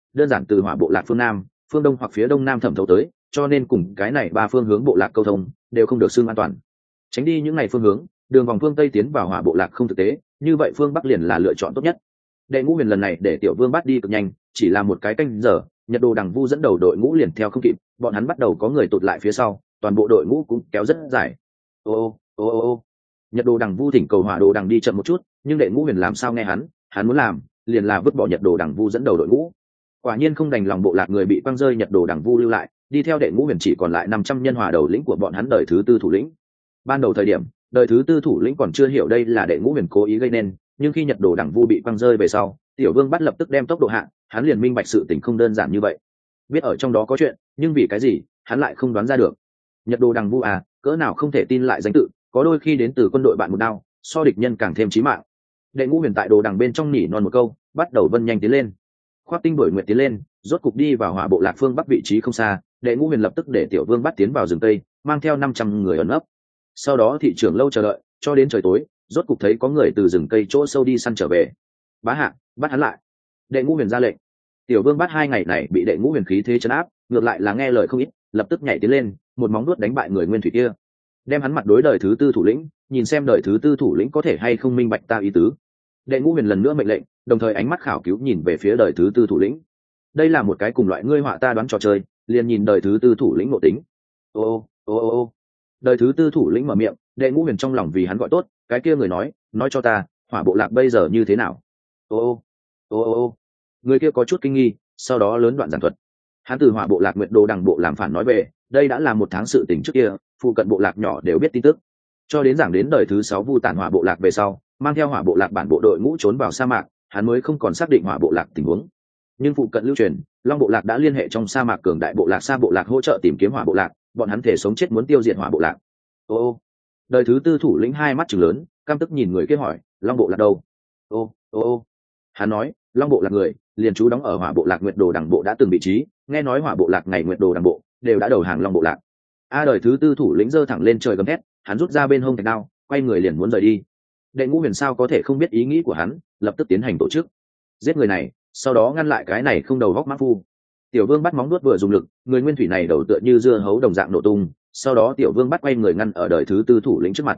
đơn giản từ hỏa bộ lạc phương nam, phương đông hoặc phía đông nam thẩm thấu tới, cho nên cùng cái này ba phương hướng bộ lạc câu thông đều không được xưng an toàn. Tránh đi những ngày phương hướng, đường vòng phương tây tiến vào hỏa bộ lạc không thực tế, như vậy phương bắc liền là lựa chọn tốt nhất. Đệ ngũ huyền lần này để tiểu vương bắt đi cực nhanh, chỉ là một cái canh giờ, Nhật Đồ Đằng Vu dẫn đầu đội ngũ liền theo không kịp, bọn hắn bắt đầu có người tụt lại phía sau, toàn bộ đội ngũ cũng kéo rất dài. Ô ô ô ô Nhật Đồ Đằng Vu thỉnh cầu Hỏa Đồ Đằng đi chậm một chút, nhưng Đệ ngũ huyền làm sao nghe hắn, hắn muốn làm liền là vứt bỏ Nhật Đồ Đằng Vu dẫn đầu đội ngũ. Quả nhiên không đành lòng bộ lạc người bị quăng rơi, Nhật Đồ Đằng Vu lưu lại, đi theo Đệ ngũ huyền chỉ còn lại năm trăm nhân hòa đầu lĩnh của bọn hắn đời thứ tư thủ lĩnh. Ban đầu thời điểm, đời thứ tư thủ lĩnh còn chưa hiểu đây là Đệ ngũ huyền cố ý gây nên, nhưng khi Nhật Đồ Đằng Vu bị quăng rơi về sau, Tiểu Vương bắt lập tức đem tốc độ hạ, hắn liền minh bạch sự tình không đơn giản như vậy. Biết ở trong đó có chuyện, nhưng vì cái gì, hắn lại không đoán ra được. Nhật Đồ Đằng Vu à, cỡ nào không thể tin lại danh tự, có đôi khi đến từ quân đội bạn một đao, so địch nhân càng thêm chí mạng. Đệ ngũ huyền tại đồ đằng bên trong nhỉ non một câu, bắt đầu vân nhanh tiến lên. Khoác tinh đổi nguyệt tiến lên, rốt cục đi vào hỏa bộ lạc phương bắc vị trí không xa. Đệ ngũ huyền lập tức để Tiểu Vương bắt tiến vào rừng tây, mang theo năm trăm người ẩn nấp. Sau đó thị trưởng lâu chờ đợi, cho đến trời tối, rốt cục thấy có người từ rừng cây chỗ sâu đi săn trở về. Bá hạ, bắt hắn lại. Đệ ngũ huyền ra lệnh. Tiểu Vương bắt hai ngày này bị Đệ ngũ huyền khí thế trấn áp, ngược lại là nghe lời không ít, lập tức nhảy tiến lên, một móng vuốt đánh bại người nguyên thủy kia, đem hắn mặt đối đời thứ tư thủ lĩnh, nhìn xem đời thứ tư thủ lĩnh có thể hay không minh bạch ta ý tứ. Đệ ngũ huyền lần nữa mệnh lệnh, đồng thời ánh mắt khảo cứu nhìn về phía đời thứ tư thủ lĩnh. Đây là một cái cùng loại ngươi họa ta đoán trò chơi, liền nhìn đời thứ tư thủ lĩnh nội tính. Ô ô ô ô đời thứ tư thủ lĩnh mở miệng, Đệ ngũ huyền trong lòng vì hắn gọi tốt, cái kia người nói, nói cho ta, hỏa bộ lạc bây giờ như thế nào? Ô ô ô ô người kia có chút kinh nghi, sau đó lớn đoạn giảng thuật. Hắn từ hỏa bộ lạc Nguyệt Đồ Đằng bộ làm phản nói về, đây đã là một tháng sự tình trước kia, phụ cận bộ lạc nhỏ đều biết tin tức. Cho đến giảng đến đời thứ sáu Vu tản hỏa bộ lạc về sau, mang theo hỏa bộ lạc bản bộ đội ngũ trốn vào sa mạc, hắn mới không còn xác định hỏa bộ lạc tình huống. Nhưng phụ cận lưu truyền, Long bộ lạc đã liên hệ trong sa mạc cường đại bộ lạc Sa bộ lạc hỗ trợ tìm kiếm hỏa bộ lạc, bọn hắn thể sống chết muốn tiêu diệt hỏa bộ lạc. Ô, đời thứ tư thủ lĩnh hai mắt trừng lớn, căm tức nhìn người kia hỏi, Long bộ lạc đâu? Ô, ô ô hắn nói, Long bộ lạc người liền trú đóng ở hỏa bộ lạc Nguyệt Đồ Đằng bộ đã từng vị trí, nghe nói hỏa bộ lạc ngày Nguyệt Đồ Đằng bộ đều đã đầu hàng Long bộ lạc. A đời thứ tư thủ lĩnh giơ thẳng lên trời gầm thét, hắn rút ra bên hông thạch đao, quay người liền muốn rời đi. Đệ ngũ huyền sao có thể không biết ý nghĩ của hắn, lập tức tiến hành tổ chức giết người này, sau đó ngăn lại cái này không đầu góc mã phu. Tiểu Vương bắt móng nuốt vừa dùng lực, người nguyên thủy này đầu tựa như dưa hấu đồng dạng nổ tung, sau đó Tiểu Vương bắt quay người ngăn ở đời thứ tư thủ lĩnh trước mặt.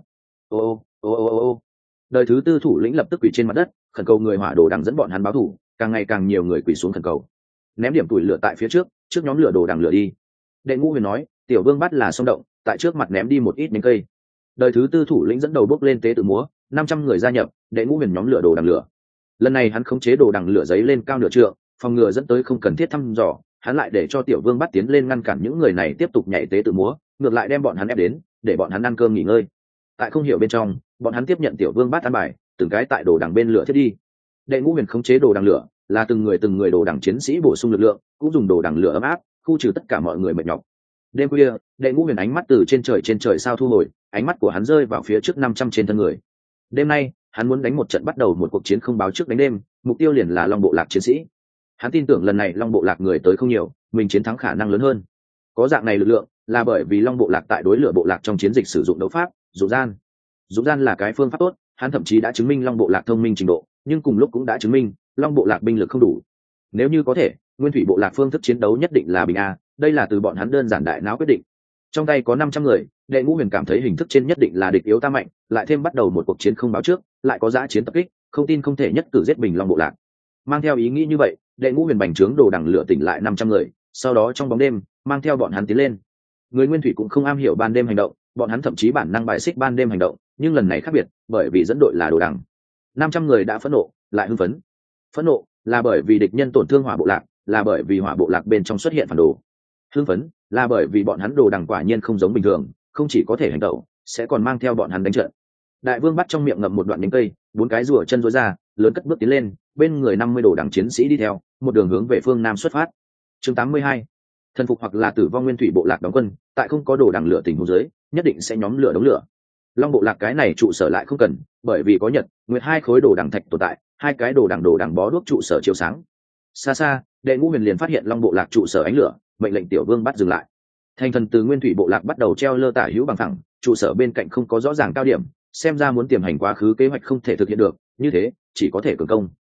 Ô ô ô ô ô đời thứ tư thủ lĩnh lập tức quỳ trên mặt đất, khẩn cầu người hỏa đồ đằng dẫn bọn hắn báo thù, càng ngày càng nhiều người quỳ xuống khẩn cầu. Ném điểm tuổi lửa tại phía trước, trước nhóm lửa đồ đằng lửa đi. Đệ ngũ huyền nói, Tiểu Vương bắt là xông động, tại trước mặt ném đi một ít nhánh cây. Đời thứ tư thủ lĩnh dẫn đầu bước lên tế tự múa, năm trăm người gia nhập, Đệ ngũ huyền nhóm lửa đồ đằng lửa. Lần này hắn khống chế đồ đằng lửa giấy lên cao nửa trượng, phòng ngừa dẫn tới không cần thiết thăm dò, hắn lại để cho Tiểu Vương bắt tiến lên ngăn cản những người này tiếp tục nhảy tế tự múa, ngược lại đem bọn hắn ép đến, để bọn hắn ăn cơm nghỉ ngơi. Tại không hiểu bên trong, bọn hắn tiếp nhận Tiểu Vương bắt ăn bài, từng cái tại đồ đằng bên lửa thiết đi. Đệ ngũ huyền khống chế đồ đằng lửa, là từng người từng người đồ đằng chiến sĩ bổ sung lực lượng, cũng dùng đồ đằng lửa ấm áp, khu trừ tất cả mọi người mệt nhọc. Đêm khuya, Đệ ngũ huyền ánh mắt từ trên trời trên trời sao thu hồi, ánh mắt của hắn rơi vào phía trước năm trăm trên thân người. Đêm nay, hắn muốn đánh một trận bắt đầu một cuộc chiến không báo trước đánh đêm, mục tiêu liền là Long bộ lạc chiến sĩ. Hắn tin tưởng lần này Long bộ lạc người tới không nhiều, mình chiến thắng khả năng lớn hơn. Có dạng này lực lượng, là bởi vì Long bộ lạc tại đối lửa bộ lạc trong chiến dịch sử dụng đấu pháp, dụ gian. Dụ gian là cái phương pháp tốt, hắn thậm chí đã chứng minh Long bộ lạc thông minh trình độ, nhưng cùng lúc cũng đã chứng minh Long bộ lạc binh lực không đủ. Nếu như có thể, Nguyên thủy bộ lạc phương thức chiến đấu nhất định là bình a, đây là từ bọn hắn đơn giản đại não quyết định. Trong tay có năm trăm người, Đệ ngũ huyền cảm thấy hình thức trên nhất định là địch yếu ta mạnh, lại thêm bắt đầu một cuộc chiến không báo trước, lại có dã chiến tập kích, không tin không thể nhất cử giết bình Long bộ lạc. Mang theo ý nghĩ như vậy, Đệ ngũ huyền bành trướng đồ đằng lửa tỉnh lại năm trăm người, sau đó trong bóng đêm, mang theo bọn hắn tiến lên. Người Nguyên thủy cũng không am hiểu ban đêm hành động, bọn hắn thậm chí bản năng bài xích ban đêm hành động, nhưng lần này khác biệt, bởi vì dẫn đội là đồ đằng. năm trăm người đã phẫn nộ, lại hưng phấn. Phẫn nộ là bởi vì địch nhân tổn thương hỏa bộ lạc, là bởi vì hỏa bộ lạc bên trong xuất hiện phản đồ. Hưng phấn là bởi vì bọn hắn đồ đằng quả nhiên không giống bình thường, không chỉ có thể hành động, sẽ còn mang theo bọn hắn đánh trận. Đại Vương bắt trong miệng ngậm một đoạn nhánh cây, bốn cái rùa chân rối ra, lớn cất bước tiến lên, bên người năm mươi đồ đằng chiến sĩ đi theo, một đường hướng về phương nam xuất phát. Chương tám mươi hai, thần phục hoặc là tử vong. Nguyên thủy bộ lạc đóng quân, tại không có đồ đằng lửa tình huống dưới, nhất định sẽ nhóm lửa đống lửa. Long bộ lạc cái này trụ sở lại không cần, bởi vì có Nhật, Nguyệt hai khối đồ đằng thạch tồn tại, hai cái đồ đằng đồ đằng bó đuốc trụ sở chiếu sáng. Xa xa, Đệ ngũ huyền liền phát hiện Long bộ lạc trụ sở ánh lửa, mệnh lệnh Tiểu Vương bắt dừng lại. Thành thần từ Nguyên thủy bộ lạc bắt đầu treo lơ tả hữu bằng thẳng, trụ sở bên cạnh không có rõ ràng cao điểm, xem ra muốn tiềm hành quá khứ kế hoạch không thể thực hiện được, như thế chỉ có thể cường công.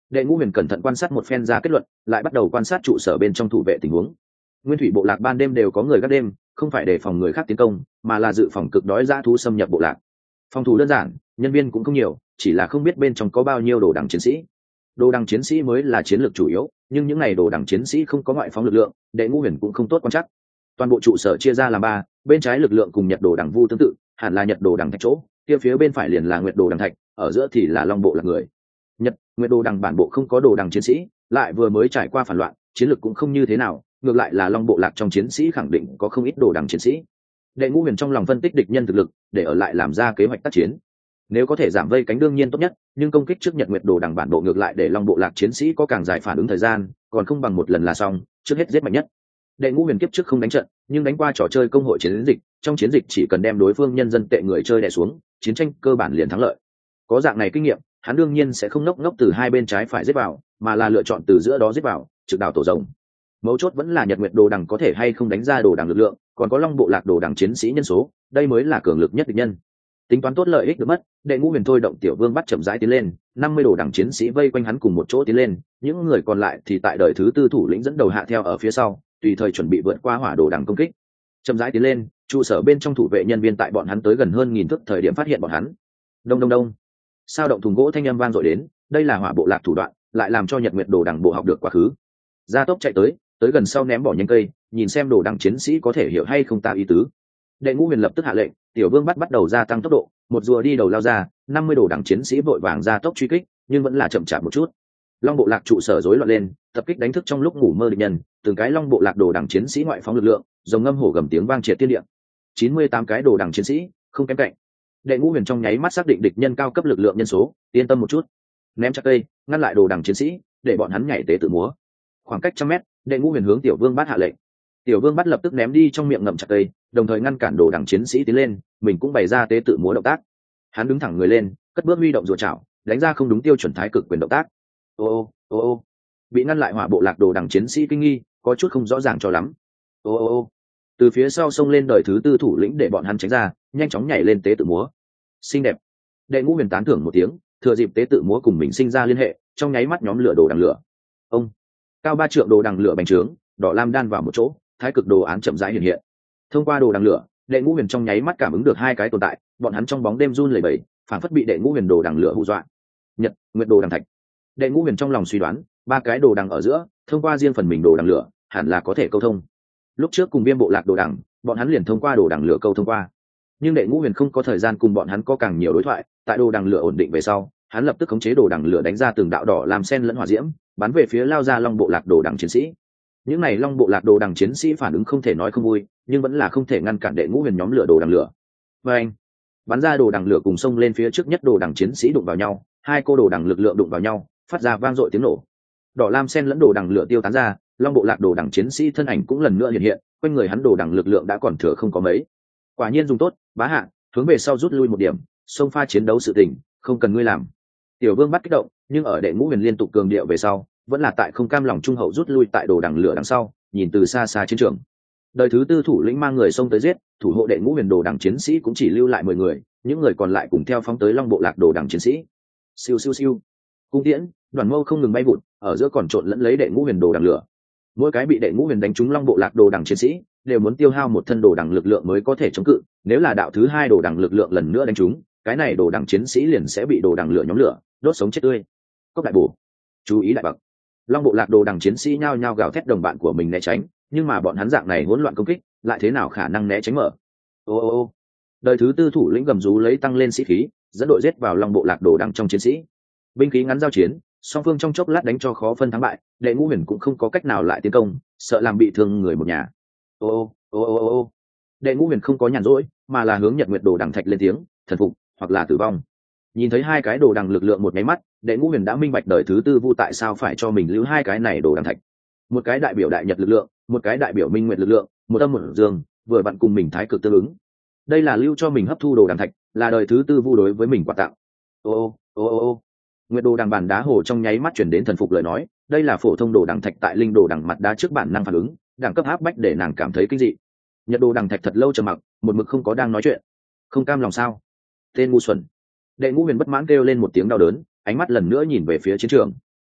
Đệ Ngũ Huyền cẩn thận quan sát một phen ra kết luận, lại bắt đầu quan sát trụ sở bên trong thủ vệ tình huống. Nguyên thủy bộ lạc ban đêm đều có người gác đêm, không phải để phòng người khác tiến công, mà là dự phòng cực đói dã thú xâm nhập bộ lạc. Phòng thủ đơn giản, nhân viên cũng không nhiều, chỉ là không biết bên trong có bao nhiêu đồ đằng chiến sĩ. Đồ đằng chiến sĩ mới là chiến lược chủ yếu, nhưng những ngày đồ đằng chiến sĩ không có ngoại phóng lực lượng, Đệ Ngũ Huyền cũng không tốt quan chắc. Toàn bộ trụ sở chia ra làm ba, bên trái lực lượng cùng Nhật đồ đằng vu tương tự, hẳn là Nhật đồ đằng thạch chỗ, kia phía bên phải liền là Nguyệt đồ đằng thạch, ở giữa thì là Long bộ lạc người. Nhật, Nguyệt đồ đằng bản bộ không có đồ đằng chiến sĩ, lại vừa mới trải qua phản loạn, chiến lược cũng không như thế nào, ngược lại là Long bộ lạc trong chiến sĩ khẳng định có không ít đồ đằng chiến sĩ. Đệ Ngũ Huyền trong lòng phân tích địch nhân thực lực, để ở lại làm ra kế hoạch tác chiến. Nếu có thể giảm vây cánh đương nhiên tốt nhất, nhưng công kích trước Nhật Nguyệt đồ đằng bản bộ ngược lại để Long bộ lạc chiến sĩ có càng dài phản ứng thời gian, còn không bằng một lần là xong, trước hết giết mạnh nhất. Đệ Ngũ Huyền kiếp trước không đánh trận, nhưng đánh qua trò chơi công hội chiến dịch, trong chiến dịch chỉ cần đem đối phương nhân dân tệ người chơi đè xuống, chiến tranh cơ bản liền thắng lợi. Có dạng này kinh nghiệm, hắn đương nhiên sẽ không ngốc ngốc từ hai bên trái phải giết vào, mà là lựa chọn từ giữa đó giết vào, trực đảo tổ rồng. Mấu chốt vẫn là Nhật Nguyệt đồ đằng có thể hay không đánh ra đồ đằng lực lượng, còn có Long bộ lạc đồ đằng chiến sĩ nhân số, đây mới là cường lực nhất địch nhân. Tính toán tốt lợi ích được mất, Đệ Ngũ Huyền thôi động Tiểu Vương bắt chậm rãi tiến lên, năm mươi đồ đằng chiến sĩ vây quanh hắn cùng một chỗ tiến lên, những người còn lại thì tại đời thứ tư thủ lĩnh dẫn đầu hạ theo ở phía sau, tùy thời chuẩn bị vượt qua hỏa đồ đằng công kích. Chậm rãi tiến lên, trụ sở bên trong thủ vệ nhân viên tại bọn hắn tới gần hơn nghìn thước thời điểm phát hiện bọn hắn. Đông đông đông. Sao động thùng gỗ thanh âm vang dội đến, đây là hỏa bộ lạc thủ đoạn, lại làm cho Nhật Nguyệt đồ đằng bộ học được quá khứ. Gia tốc chạy tới, tới gần sau ném bỏ nhánh cây, nhìn xem đồ đằng chiến sĩ có thể hiểu hay không ta ý tứ. Đệ Ngũ Huyền lập tức hạ lệnh, Tiểu Vương bắt bắt đầu gia tăng tốc độ, một rùa đi đầu lao ra, năm mươi đồ đằng chiến sĩ vội vàng gia tốc truy kích, nhưng vẫn là chậm chạp một chút. Long bộ lạc trụ sở rối loạn lên, tập kích đánh thức trong lúc ngủ mơ địch nhân, từng cái Long bộ lạc đồ đằng chiến sĩ ngoại phóng lực lượng, rồng ngâm hổ gầm tiếng vang triệt thiên địa. chín mươi tám cái đồ đằng chiến sĩ, không kém cạnh. Đệ Ngũ Huyền trong nháy mắt xác định địch nhân cao cấp lực lượng nhân số, yên tâm một chút. Ném chặt cây, ngăn lại đồ đằng chiến sĩ, để bọn hắn nhảy tế tự múa. Khoảng cách trăm mét, Đệ Ngũ Huyền hướng Tiểu Vương bắt hạ lệnh. Tiểu Vương bắt lập tức ném đi trong miệng ngậm chặt cây, đồng thời ngăn cản đồ đằng chiến sĩ tiến lên, mình cũng bày ra tế tự múa động tác. Hắn đứng thẳng người lên, cất bước huy động rùa chảo, đánh ra không đúng tiêu chuẩn thái cực quyền động tác. Ô ô ô ô, bị ngăn lại hỏa bộ lạc đồ đằng chiến sĩ kinh nghi, có chút không rõ ràng cho lắm. Ô ô ô, từ phía sau xông lên đời thứ tư thủ lĩnh để bọn hắn tránh ra, nhanh chóng nhảy lên tế tự múa. Xinh đẹp. Đệ Ngũ Huyền tán thưởng một tiếng, thừa dịp tế tự múa cùng mình sinh ra liên hệ, trong nháy mắt nhóm lửa đồ đằng lửa. Ông, cao ba trượng đồ đằng lửa bành trướng, đỏ lam đan vào một chỗ, thái cực đồ án chậm rãi hiện hiện. Thông qua đồ đằng lửa, Đệ Ngũ Huyền trong nháy mắt cảm ứng được hai cái tồn tại, bọn hắn trong bóng đêm run lẩy bẩy, phản phất bị Đệ Ngũ Huyền đồ đằng lửa hù dọa. Nhật, Nguyệt đồ đằng thạch. Đệ Ngũ Huyền trong lòng suy đoán, ba cái đồ đằng ở giữa, thông qua riêng phần mình đồ đằng lửa, hẳn là có thể câu thông. Lúc trước cùng Viêm bộ lạc đồ đằng, bọn hắn liền thông qua đồ đằng lửa câu thông qua. Nhưng Đệ Ngũ Huyền không có thời gian cùng bọn hắn có càng nhiều đối thoại, tại đồ đằng lửa ổn định về sau, hắn lập tức khống chế đồ đằng lửa đánh ra từng đạo đỏ làm sen lẫn hỏa diễm, bắn về phía lao ra Long bộ lạc đồ đằng chiến sĩ. Những này Long bộ lạc đồ đằng chiến sĩ phản ứng không thể nói không vui, nhưng vẫn là không thể ngăn cản Đệ Ngũ Huyền nhóm lửa đồ đằng lửa. Và anh, bắn ra đồ đằng lửa cùng xông lên phía trước nhất đồ đằng chiến sĩ đụng vào nhau, hai cô đồ đằng lực lượng đụng vào nhau, phát ra vang dội tiếng nổ. Đỏ lam sen lẫn đồ đằng lửa tiêu tán ra, Long bộ lạc đồ đằng chiến sĩ thân ảnh cũng lần nữa hiện hiện, quanh người hắn đồ đằng lực lượng đã còn thừa không có mấy. Quả nhiên dùng tốt, bá hạ, hướng về sau rút lui một điểm, xông pha chiến đấu sự tình, không cần ngươi làm. Tiểu Vương bắt kích động, nhưng ở Đệ Ngũ Huyền liên tục cường điệu về sau, vẫn là tại không cam lòng trung hậu rút lui tại đồ đằng lửa đằng sau, nhìn từ xa xa chiến trường. Đời thứ tư thủ lĩnh mang người xông tới giết, thủ hộ Đệ Ngũ Huyền đồ đằng chiến sĩ cũng chỉ lưu lại mười người, những người còn lại cùng theo phóng tới Long bộ lạc đồ đằng chiến sĩ. Siêu siêu siêu. Cung tiễn, đoàn mâu không ngừng bay vụt, ở giữa còn trộn lẫn lấy Đệ Ngũ Huyền đồ đằng lửa. Mỗi cái bị Đệ Ngũ Huyền đánh trúng Long bộ lạc đồ đằng chiến sĩ, đều muốn tiêu hao một thân đồ đằng lực lượng mới có thể chống cự, nếu là đạo thứ hai đồ đằng lực lượng lần nữa đánh trúng, cái này đồ đằng chiến sĩ liền sẽ bị đồ đằng lửa nhóm lửa, đốt sống chết tươi. Cốc đại bổ. Chú ý đại bậc. Long bộ lạc đồ đằng chiến sĩ nhao nhao gào thét đồng bạn của mình né tránh, nhưng mà bọn hắn dạng này hỗn loạn công kích, lại thế nào khả năng né tránh mở. Ô ô ô. Đời thứ tư thủ lĩnh gầm rú lấy tăng lên sĩ khí, dẫn đội giết vào Long bộ lạc đồ đằng trong chiến sĩ. Binh khí ngắn giao chiến, song phương trong chốc lát đánh cho khó phân thắng bại, Đệ Ngũ Huyền cũng không có cách nào lại tiến công, sợ làm bị thương người một nhà. Ô ô ô ô ô. Đệ Ngũ Huyền không có nhàn rỗi, mà là hướng Nhật Nguyệt đồ đằng thạch lên tiếng, thần phục hoặc là tử vong. Nhìn thấy hai cái đồ đằng lực lượng một nháy mắt, Đệ Ngũ Huyền đã minh bạch đời thứ tư vu tại sao phải cho mình lưu hai cái này đồ đằng thạch. Một cái đại biểu đại nhật lực lượng, một cái đại biểu minh nguyệt lực lượng, một âm một dương, vừa vặn cùng mình thái cực tương ứng. Đây là lưu cho mình hấp thu đồ đằng thạch, là đời thứ tư vu đối với mình quà tặng. Ô ô ô ô. Nguyệt đồ đằng bản đá hồ trong nháy mắt chuyển đến thần phục lời nói, đây là phổ thông đồ đằng thạch tại linh đồ đằng mặt đá trước bản năng phản ứng, đẳng cấp áp bách để nàng cảm thấy kinh dị. Nhật đồ đằng thạch thật lâu trầm mặc, một mực không có đang nói chuyện. Không cam lòng sao? Tên ngu xuẩn. Đệ Ngũ Huyền bất mãn kêu lên một tiếng đau đớn, ánh mắt lần nữa nhìn về phía chiến trường.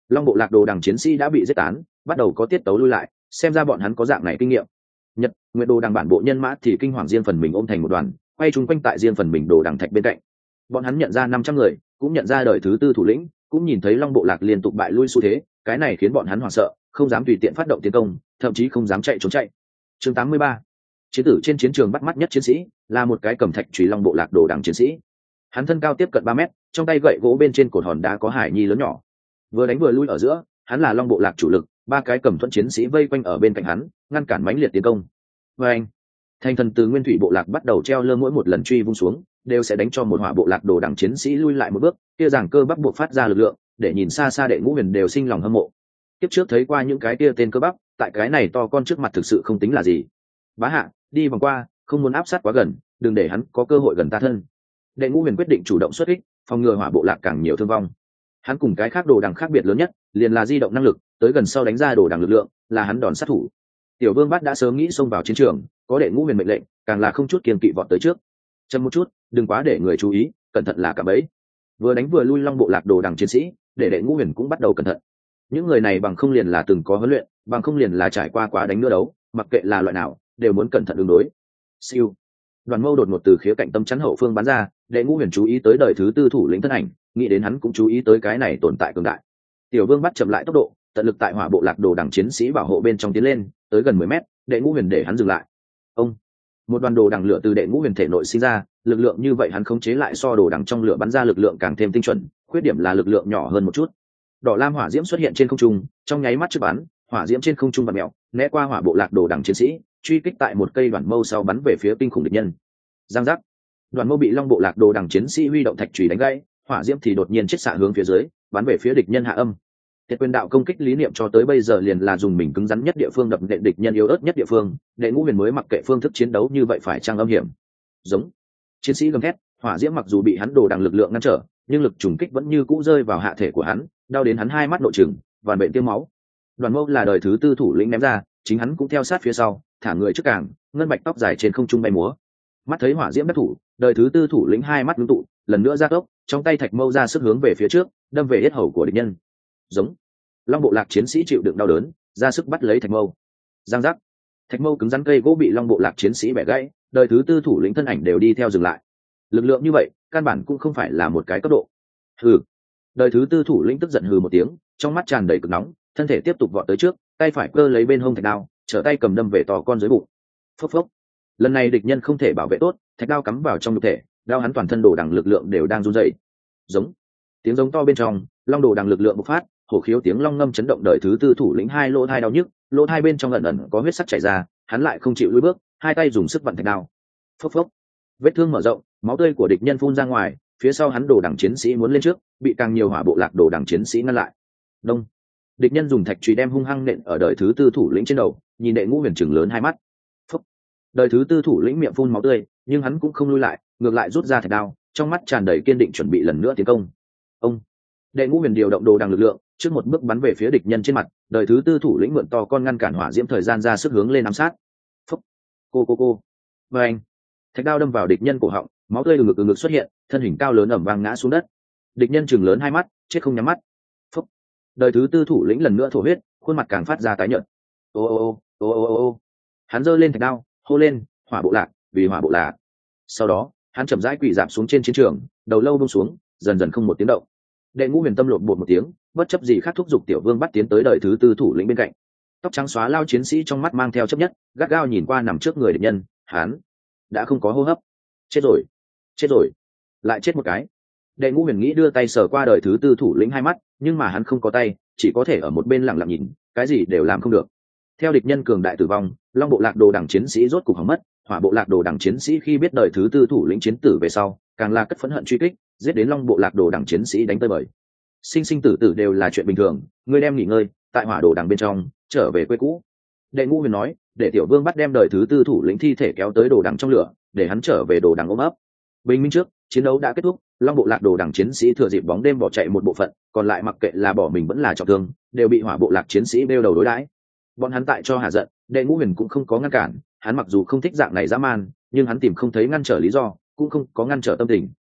Long bộ lạc đồ đằng chiến sĩ đã bị giết tán, bắt đầu có tiết tấu lui lại, xem ra bọn hắn có dạng này kinh nghiệm. Nhật, Nguyệt đồ đằng bản bộ nhân mã thì kinh hoàng riêng phần mình ôm thành một đoàn, quay chung quanh tại riêng phần mình đồ đằng thạch bên cạnh. Bọn hắn nhận ra năm trăm người, cũng nhận ra đời thứ tư thủ lĩnh, cũng nhìn thấy Long bộ lạc liên tục bại lui xu thế, cái này khiến bọn hắn hoảng sợ, không dám tùy tiện phát động tiến công, thậm chí không dám chạy trốn chạy. Chương tám mươi ba. Chiến tử trên chiến trường bắt mắt nhất chiến sĩ, là một cái cầm thạch chùy Long bộ lạc đồ đằng chiến sĩ. Hắn thân cao tiếp cận ba mét, trong tay gậy gỗ bên trên cột hòn đá có hải nhi lớn nhỏ. Vừa đánh vừa lui ở giữa, hắn là Long bộ lạc chủ lực, ba cái cầm thuẫn chiến sĩ vây quanh ở bên cạnh hắn, ngăn cản mãnh liệt tiến công. Và anh, thành thần từ Nguyên Thủy bộ lạc bắt đầu treo lơ, mỗi một lần truy vung xuống, đều sẽ đánh cho một hỏa bộ lạc đồ đằng chiến sĩ lui lại một bước, kia giảng cơ bắp buộc phát ra lực lượng, để nhìn xa xa đệ ngũ huyền đều sinh lòng hâm mộ. Tiếp trước thấy qua những cái kia tên cơ bắp, tại cái này to con trước mặt thực sự không tính là gì. Bá hạ, đi vòng qua, không muốn áp sát quá gần, đừng để hắn có cơ hội gần ta thân. Đệ ngũ huyền quyết định chủ động xuất kích, phòng ngừa hỏa bộ lạc càng nhiều thương vong. Hắn cùng cái khác đồ đằng khác biệt lớn nhất, liền là di động năng lực, tới gần sau đánh ra đồ đằng lực lượng, là hắn đòn sát thủ. Tiểu Vương Bát đã sớm nghĩ xông vào chiến trường, có đệ ngũ huyền mệnh lệnh, càng là không chút kiêng kỵ vọt tới trước. Chậm một chút, đừng quá để người chú ý, cẩn thận là cả bẫy. Vừa đánh vừa lui Long bộ lạc đồ đằng chiến sĩ, để đệ ngũ huyền cũng bắt đầu cẩn thận. Những người này bằng không liền là từng có huấn luyện, bằng không liền là trải qua quá đánh nữa đấu, mặc kệ là loại nào, đều muốn cẩn thận ứng đối. Siêu. Đoàn mâu đột ngột từ khía cạnh tâm chắn hậu phương bắn ra, đệ ngũ huyền chú ý tới đời thứ tư thủ lĩnh thân ảnh, nghĩ đến hắn cũng chú ý tới cái này tồn tại cường đại. Tiểu Vương bắt chậm lại tốc độ, tận lực tại hỏa bộ lạc đồ đằng chiến sĩ bảo hộ bên trong tiến lên, tới gần mười mét, đệ ngũ huyền để hắn dừng lại. Ông, một đoàn đồ đằng lửa từ đệ ngũ huyền thể nội sinh ra, lực lượng như vậy hắn khống chế lại so đồ đằng trong lửa bắn ra lực lượng càng thêm tinh chuẩn, khuyết điểm là lực lượng nhỏ hơn một chút. Đỏ lam hỏa diễm xuất hiện trên không trung, trong nháy mắt trước bắn, hỏa diễm trên không trung vặn mèo, né qua hỏa bộ lạc đồ đằng chiến sĩ, truy kích tại một cây đoàn mâu sau bắn về phía kinh khủng địch nhân. Giang giác, đoàn mâu bị Long bộ lạc đồ đằng chiến sĩ huy động thạch chùy đánh gãy, hỏa diễm thì đột nhiên chết xạ hướng phía dưới, bắn về phía địch nhân hạ âm. Thiệt quyền đạo công kích lý niệm cho tới bây giờ liền là dùng mình cứng rắn nhất địa phương đập nện địch nhân yếu ớt nhất địa phương, đệ ngũ huyền mới mặc kệ phương thức chiến đấu như vậy phải trang âm hiểm. Giống chiến sĩ gầm thét, hỏa diễm mặc dù bị hắn đồ đằng lực lượng ngăn trở, nhưng lực trùng kích vẫn như cũ rơi vào hạ thể của hắn, đau đến hắn hai mắt nội trừng, vằn bệnh tiêu máu. Đoàn mâu là đời thứ tư thủ lĩnh ném ra, chính hắn cũng theo sát phía sau, thả người trước càng, ngân bạch tóc dài trên không trung bay múa. Mắt thấy hỏa diễm đắc thủ, đời thứ tư thủ lĩnh hai mắt ngưng tụ, lần nữa ra tốc, trong tay thạch mâu ra sức hướng về phía trước, đâm về yết hầu của địch nhân. Giống Long bộ lạc chiến sĩ chịu đựng đau đớn, ra sức bắt lấy thạch mâu. Giang giác, thạch mâu cứng rắn cây gỗ bị Long bộ lạc chiến sĩ bẻ gãy, đời thứ tư thủ lĩnh thân ảnh đều đi theo dừng lại. Lực lượng như vậy, căn bản cũng không phải là một cái cấp độ. Hừ. Đời thứ tư thủ lĩnh tức giận hừ một tiếng, trong mắt tràn đầy cực nóng, thân thể tiếp tục vọt tới trước, tay phải cơ lấy bên hông thạch đao, trở tay cầm đâm về to con dưới bụng. Phốc phốc. Lần này địch nhân không thể bảo vệ tốt, thạch đao cắm vào trong nhục thể, đao hắn toàn thân đồ đằng lực lượng đều đang run rẩy. Giống. Tiếng giống to bên trong, long đồ đằng lực lượng bộc phát, hổ khiếu tiếng long ngâm chấn động đời thứ tư thủ lĩnh hai lỗ thai đau nhức, lỗ thai bên trong ẩn ẩn có huyết sắc chảy ra, hắn lại không chịu lùi bước, hai tay dùng sức vặn thạch đao. Phốc phốc. Vết thương mở rộng, máu tươi của địch nhân phun ra ngoài, phía sau hắn đồ đằng chiến sĩ muốn lên trước, bị càng nhiều hỏa bộ lạc đồ đằng chiến sĩ ngăn lại. Đông. Địch nhân dùng thạch chùy đem hung hăng nện ở đời thứ tư thủ lĩnh trên đầu, nhìn đệ ngũ huyền trừng lớn hai mắt. Phốc. Đời thứ tư thủ lĩnh miệng phun máu tươi, nhưng hắn cũng không lui lại, ngược lại rút ra thạch đao, trong mắt tràn đầy kiên định chuẩn bị lần nữa tiến công. Ông. Đệ ngũ huyền điều động đồ đằng lực lượng, trước một bước bắn về phía địch nhân trên mặt, đời thứ tư thủ lĩnh mượn to con ngăn cản hỏa diễm thời gian ra sức hướng lên ám sát. Phốc. Cô cô cô. Và anh. Thạch đao đâm vào địch nhân cổ họng, máu tươi từ ngực từ ngực xuất hiện, thân hình cao lớn ẩm vang ngã xuống đất. Địch nhân chừng lớn hai mắt, chết không nhắm mắt. Phốc. Đời thứ tư thủ lĩnh lần nữa thổ huyết, khuôn mặt càng phát ra tái nhợt. Ô ô ô ô ô ô ô. Hắn giơ lên thạch đao, hô lên, hỏa bộ lạc, vì hỏa bộ lạc. Sau đó, hắn chậm rãi quỳ rạp xuống trên chiến trường, đầu lâu buông xuống, dần dần không một tiếng động. Đệ ngũ huyền tâm lộn bột một tiếng, bất chấp gì khác thúc giục tiểu vương bắt tiến tới đời thứ tư thủ lĩnh bên cạnh. Tóc trắng xóa lao chiến sĩ trong mắt mang theo chấp nhất, gắt gao nhìn qua nằm trước người địch nhân, hắn đã không có hô hấp. Chết rồi, chết rồi, lại chết một cái. Đệ ngũ huyền nghĩ đưa tay sờ qua đời thứ tư thủ lĩnh hai mắt, nhưng mà hắn không có tay, chỉ có thể ở một bên lặng lặng nhìn, cái gì đều làm không được. Theo địch nhân cường đại tử vong, long bộ lạc đồ đằng chiến sĩ rốt cục hỏng mất, hỏa bộ lạc đồ đằng chiến sĩ khi biết đời thứ tư thủ lĩnh chiến tử về sau, càng là cất phẫn hận truy kích, giết đến long bộ lạc đồ đằng chiến sĩ đánh tơi bời. Sinh sinh tử tử đều là chuyện bình thường, ngươi đem nghỉ ngơi, tại hỏa đồ đằng bên trong, trở về quê cũ. Đệ ngũ huyền nói, để tiểu vương bắt đem đời thứ tư thủ lĩnh thi thể kéo tới đồ đằng trong lửa, để hắn trở về đồ đằng ôm ấp. Bình minh trước, chiến đấu đã kết thúc, long bộ lạc đồ đằng chiến sĩ thừa dịp bóng đêm bỏ chạy một bộ phận, còn lại mặc kệ là bỏ mình vẫn là trọng thương, đều bị hỏa bộ lạc chiến sĩ đeo đầu đối đãi. Bọn hắn tại cho hạ giận, đệ ngũ huyền cũng không có ngăn cản, hắn mặc dù không thích dạng này dã man, nhưng hắn tìm không thấy ngăn trở lý do, cũng không có ngăn trở tâm tình.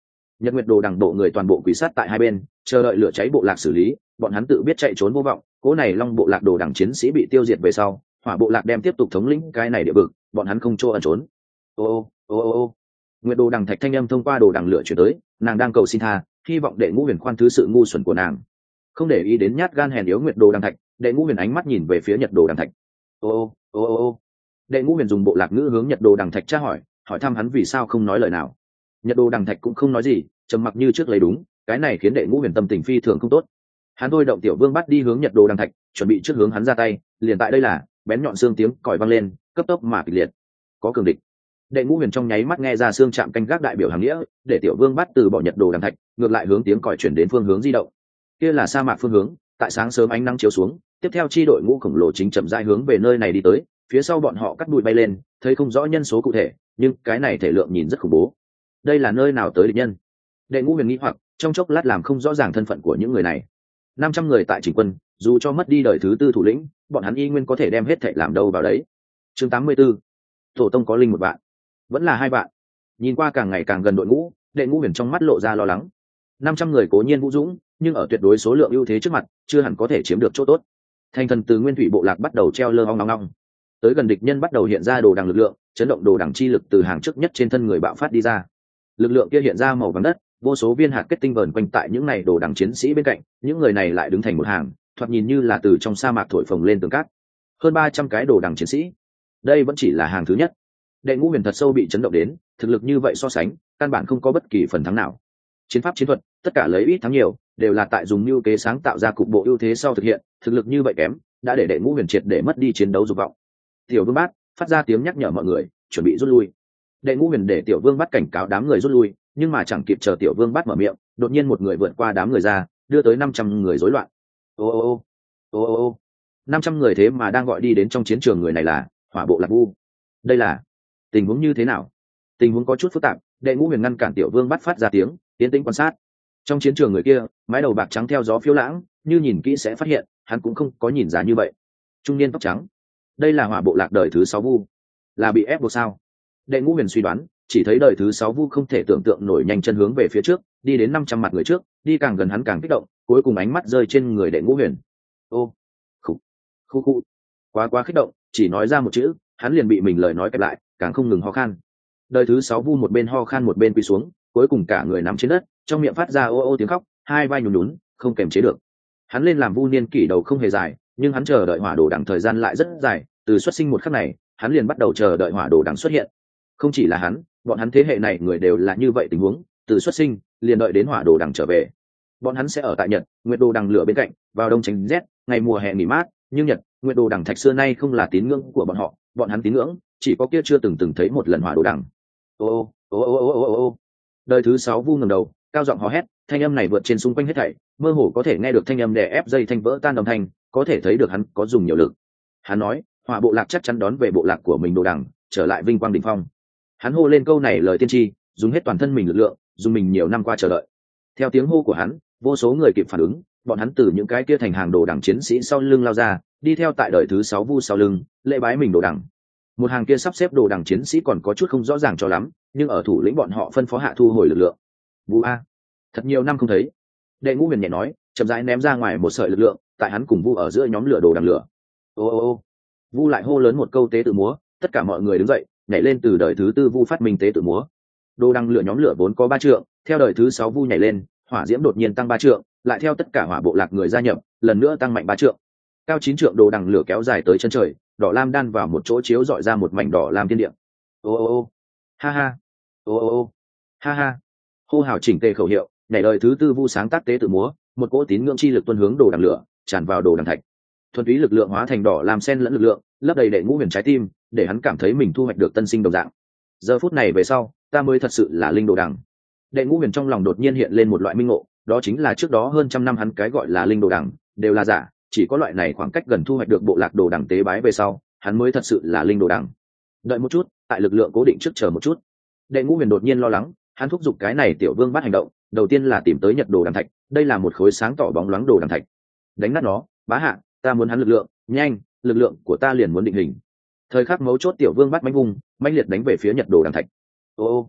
Nhật Nguyệt Đồ Đằng bộ người toàn bộ quỷ sát tại hai bên, chờ đợi lửa cháy bộ lạc xử lý, bọn hắn tự biết chạy trốn vô vọng, cố này Long bộ lạc Đồ Đằng chiến sĩ bị tiêu diệt về sau, Hỏa bộ lạc đem tiếp tục thống lĩnh cái này địa vực, bọn hắn không chỗ ẩn trốn. Ô ô ô ô. Nguyệt Đồ Đằng thạch thanh âm thông qua đồ đằng lửa chuyển tới, nàng đang cầu xin tha, hy vọng Đệ Ngũ Huyền khoan thứ sự ngu xuẩn của nàng. Không để ý đến nhát gan hèn yếu Nguyệt Đồ Đằng thạch, Đệ Ngũ Huyền ánh mắt nhìn về phía Nhật Đồ Đằng thạch. Ô ô ô ô. Đệ Ngũ Huyền dùng bộ lạc ngữ hướng Nhật Đồ Đằng thạch tra hỏi, hỏi thăm hắn vì sao không nói lời nào. Nhật Đồ Đằng thạch cũng không nói gì, trầm mặc như trước lấy đúng, cái này khiến Đệ Ngũ Huyền tâm tình phi thường không tốt. Hắn thôi động tiểu vương bắt đi hướng Nhật Đồ Đằng thạch, chuẩn bị trước hướng hắn ra tay, liền tại đây là bén nhọn xương tiếng còi vang lên, cấp tốc mà kịch liệt. Có cường địch. Đệ Ngũ Huyền trong nháy mắt nghe ra xương chạm canh gác đại biểu hàng nghĩa, để tiểu vương bắt từ bỏ Nhật Đồ Đằng thạch, ngược lại hướng tiếng còi chuyển đến phương hướng di động. Kia là sa mạc phương hướng, tại sáng sớm ánh nắng chiếu xuống, tiếp theo chi đội ngũ khổng lồ chính chậm rãi hướng về nơi này đi tới, phía sau bọn họ cắt bụi bay lên, thấy không rõ nhân số cụ thể, nhưng cái này thể lượng nhìn rất khủng bố. Đây là nơi nào tới địch nhân? Đệ Ngũ Huyền nghĩ hoặc, trong chốc lát làm không rõ ràng thân phận của những người này. Năm trăm người tại chỉnh quân, dù cho mất đi đời thứ tư thủ lĩnh, bọn hắn y nguyên có thể đem hết thảy làm đâu vào đấy. Chương tám mươi 84. Tổ tông có linh một vạn, vẫn là hai vạn. Nhìn qua càng ngày càng gần đội ngũ, Đệ Ngũ Huyền trong mắt lộ ra lo lắng. Năm trăm người cố nhiên vũ dũng, nhưng ở tuyệt đối số lượng ưu thế trước mặt, chưa hẳn có thể chiếm được chỗ tốt. Thành thần từ Nguyên Thủy bộ lạc bắt đầu treo lơ ong ong ong. Tới gần địch nhân bắt đầu hiện ra đồ đằng lực lượng, chấn động đồ đằng chi lực từ hàng trước nhất trên thân người bạo phát đi ra. Lực lượng kia hiện ra màu vàng đất, vô số viên hạt kết tinh vờn quanh tại những này đồ đằng chiến sĩ bên cạnh, những người này lại đứng thành một hàng, thoạt nhìn như là từ trong sa mạc thổi phồng lên tường cát. Hơn ba trăm cái đồ đằng chiến sĩ, đây vẫn chỉ là hàng thứ nhất. Đệ Ngũ Huyền thật sâu bị chấn động đến, thực lực như vậy so sánh, căn bản không có bất kỳ phần thắng nào. Chiến pháp chiến thuật, tất cả lấy ít thắng nhiều, đều là tại dùng mưu kế sáng tạo ra cục bộ ưu thế sau thực hiện, thực lực như vậy kém, đã để Đệ Ngũ Huyền triệt để mất đi chiến đấu dục vọng. Tiểu Vương Bát phát ra tiếng nhắc nhở mọi người, chuẩn bị rút lui. Đệ Ngũ Huyền để Tiểu Vương Bát cảnh cáo đám người rút lui, nhưng mà chẳng kịp chờ Tiểu Vương Bát mở miệng, đột nhiên một người vượt qua đám người ra, đưa tới năm trăm người rối loạn. Ô ô ô ô ô ô, năm trăm người thế mà đang gọi đi đến trong chiến trường người này là Hỏa bộ lạc Vu. Đây là tình huống như thế nào? Tình huống có chút phức tạp, Đệ Ngũ Huyền ngăn cản Tiểu Vương Bát phát ra tiếng, tiến tĩnh quan sát. Trong chiến trường người kia, mái đầu bạc trắng theo gió phiêu lãng, như nhìn kỹ sẽ phát hiện, hắn cũng không có nhìn giá như vậy. Trung niên tóc trắng, đây là Hỏa bộ lạc đời thứ sáu Vu, là bị ép buộc sao? Đệ Ngũ Huyền suy đoán, chỉ thấy đời thứ sáu Vu không thể tưởng tượng nổi nhanh chân hướng về phía trước, đi đến năm trăm mặt người trước, đi càng gần hắn càng kích động, cuối cùng ánh mắt rơi trên người Đệ Ngũ Huyền. Ô, khụ, khu khu, quá quá kích động, chỉ nói ra một chữ, hắn liền bị mình lời nói kẹp lại, càng không ngừng ho khan. Đời thứ sáu Vu một bên ho khan một bên quỳ xuống, cuối cùng cả người nằm trên đất, trong miệng phát ra ô ô tiếng khóc, hai vai nhún nhún, không kềm chế được. Hắn lên làm Vu niên kỷ đầu không hề dài, nhưng hắn chờ đợi Hỏa đồ đằng thời gian lại rất dài, từ xuất sinh một khắc này, hắn liền bắt đầu chờ đợi Hỏa đồ đằng xuất hiện. Không chỉ là hắn, bọn hắn thế hệ này người đều là như vậy tình huống, từ xuất sinh liền đợi đến Hỏa đồ đằng trở về. Bọn hắn sẽ ở tại Nhật, Nguyệt đồ đằng lửa bên cạnh, vào đông tránh rét, ngày mùa hè nghỉ mát, nhưng Nhật, Nguyệt đồ đằng thạch xưa nay không là tín ngưỡng của bọn họ, bọn hắn tín ngưỡng chỉ có kia chưa từng từng thấy một lần Hỏa đồ đằng. Ô ô ô ô ô ô ô. Đời thứ sáu Vu ngẩng đầu, cao giọng hò hét, thanh âm này vượt trên xung quanh hết thảy, mơ hồ có thể nghe được thanh âm đè ép dây thanh vỡ tan đồng thanh, có thể thấy được hắn có dùng nhiều lực. Hắn nói, Hỏa bộ lạc chắc chắn đón về bộ lạc của mình đồ đằng, trở lại vinh quang đỉnh phong. Hắn hô lên câu này lời tiên tri, dùng hết toàn thân mình lực lượng, dùng mình nhiều năm qua chờ đợi. Theo tiếng hô của hắn, vô số người kịp phản ứng, bọn hắn từ những cái kia thành hàng đồ đằng chiến sĩ sau lưng lao ra, đi theo tại đời thứ sáu Vu sau lưng, lễ bái mình đồ đằng. Một hàng kia sắp xếp đồ đằng chiến sĩ còn có chút không rõ ràng cho lắm, nhưng ở thủ lĩnh bọn họ phân phó hạ thu hồi lực lượng. Vu a, thật nhiều năm không thấy. Đệ Ngũ Huyền nhẹ nói, chậm rãi ném ra ngoài một sợi lực lượng, tại hắn cùng Vu ở giữa nhóm lửa đồ đằng lửa. Ô ô ô. Vu lại hô lớn một câu tế tự múa, tất cả mọi người đứng dậy, nhảy lên từ đời thứ tư Vu phát minh tế tự múa. Đồ đằng lửa nhóm lửa vốn có ba trượng, theo đời thứ sáu Vu nhảy lên, hỏa diễm đột nhiên tăng ba trượng, lại theo tất cả Hỏa bộ lạc người gia nhập, lần nữa tăng mạnh ba trượng. Cao chín trượng đồ đằng lửa kéo dài tới chân trời, đỏ lam đan vào một chỗ chiếu dọi ra một mảnh đỏ lam thiên địa. Ô ô ô, ha ha, ô ô ô, ha ha. Hô hào chỉnh tề khẩu hiệu, nhảy đời thứ tư Vu sáng tác tế tự múa, một cỗ tín ngưỡng chi lực tuôn hướng đồ đằng lửa, tràn vào đồ đằng thạch. Thuần túy lực lượng hóa thành đỏ làm sen lẫn lực lượng, lấp đầy Đệ Ngũ Huyền trái tim, để hắn cảm thấy mình thu hoạch được tân sinh đồng dạng. Giờ phút này về sau, ta mới thật sự là linh đồ đằng. Đệ Ngũ Huyền trong lòng đột nhiên hiện lên một loại minh ngộ, đó chính là trước đó hơn trăm năm hắn cái gọi là linh đồ đằng đều là giả, chỉ có loại này khoảng cách gần thu hoạch được bộ lạc đồ đằng tế bái về sau, hắn mới thật sự là linh đồ đằng. Đợi một chút, tại lực lượng cố định trước chờ một chút. Đệ Ngũ Huyền đột nhiên lo lắng, hắn thúc giục cái này Tiểu Vương Bát hành động, đầu tiên là tìm tới Nhật đồ đằng thạch, đây là một khối sáng tỏ bóng loáng đồ đằng thạch. Đánh nát nó, bá hạ, ta muốn hắn lực lượng, nhanh, lực lượng của ta liền muốn định hình. Thời khắc mấu chốt Tiểu Vương Bát mãnh vùng, mãnh liệt đánh về phía Nhật đồ đằng thạch. Ô,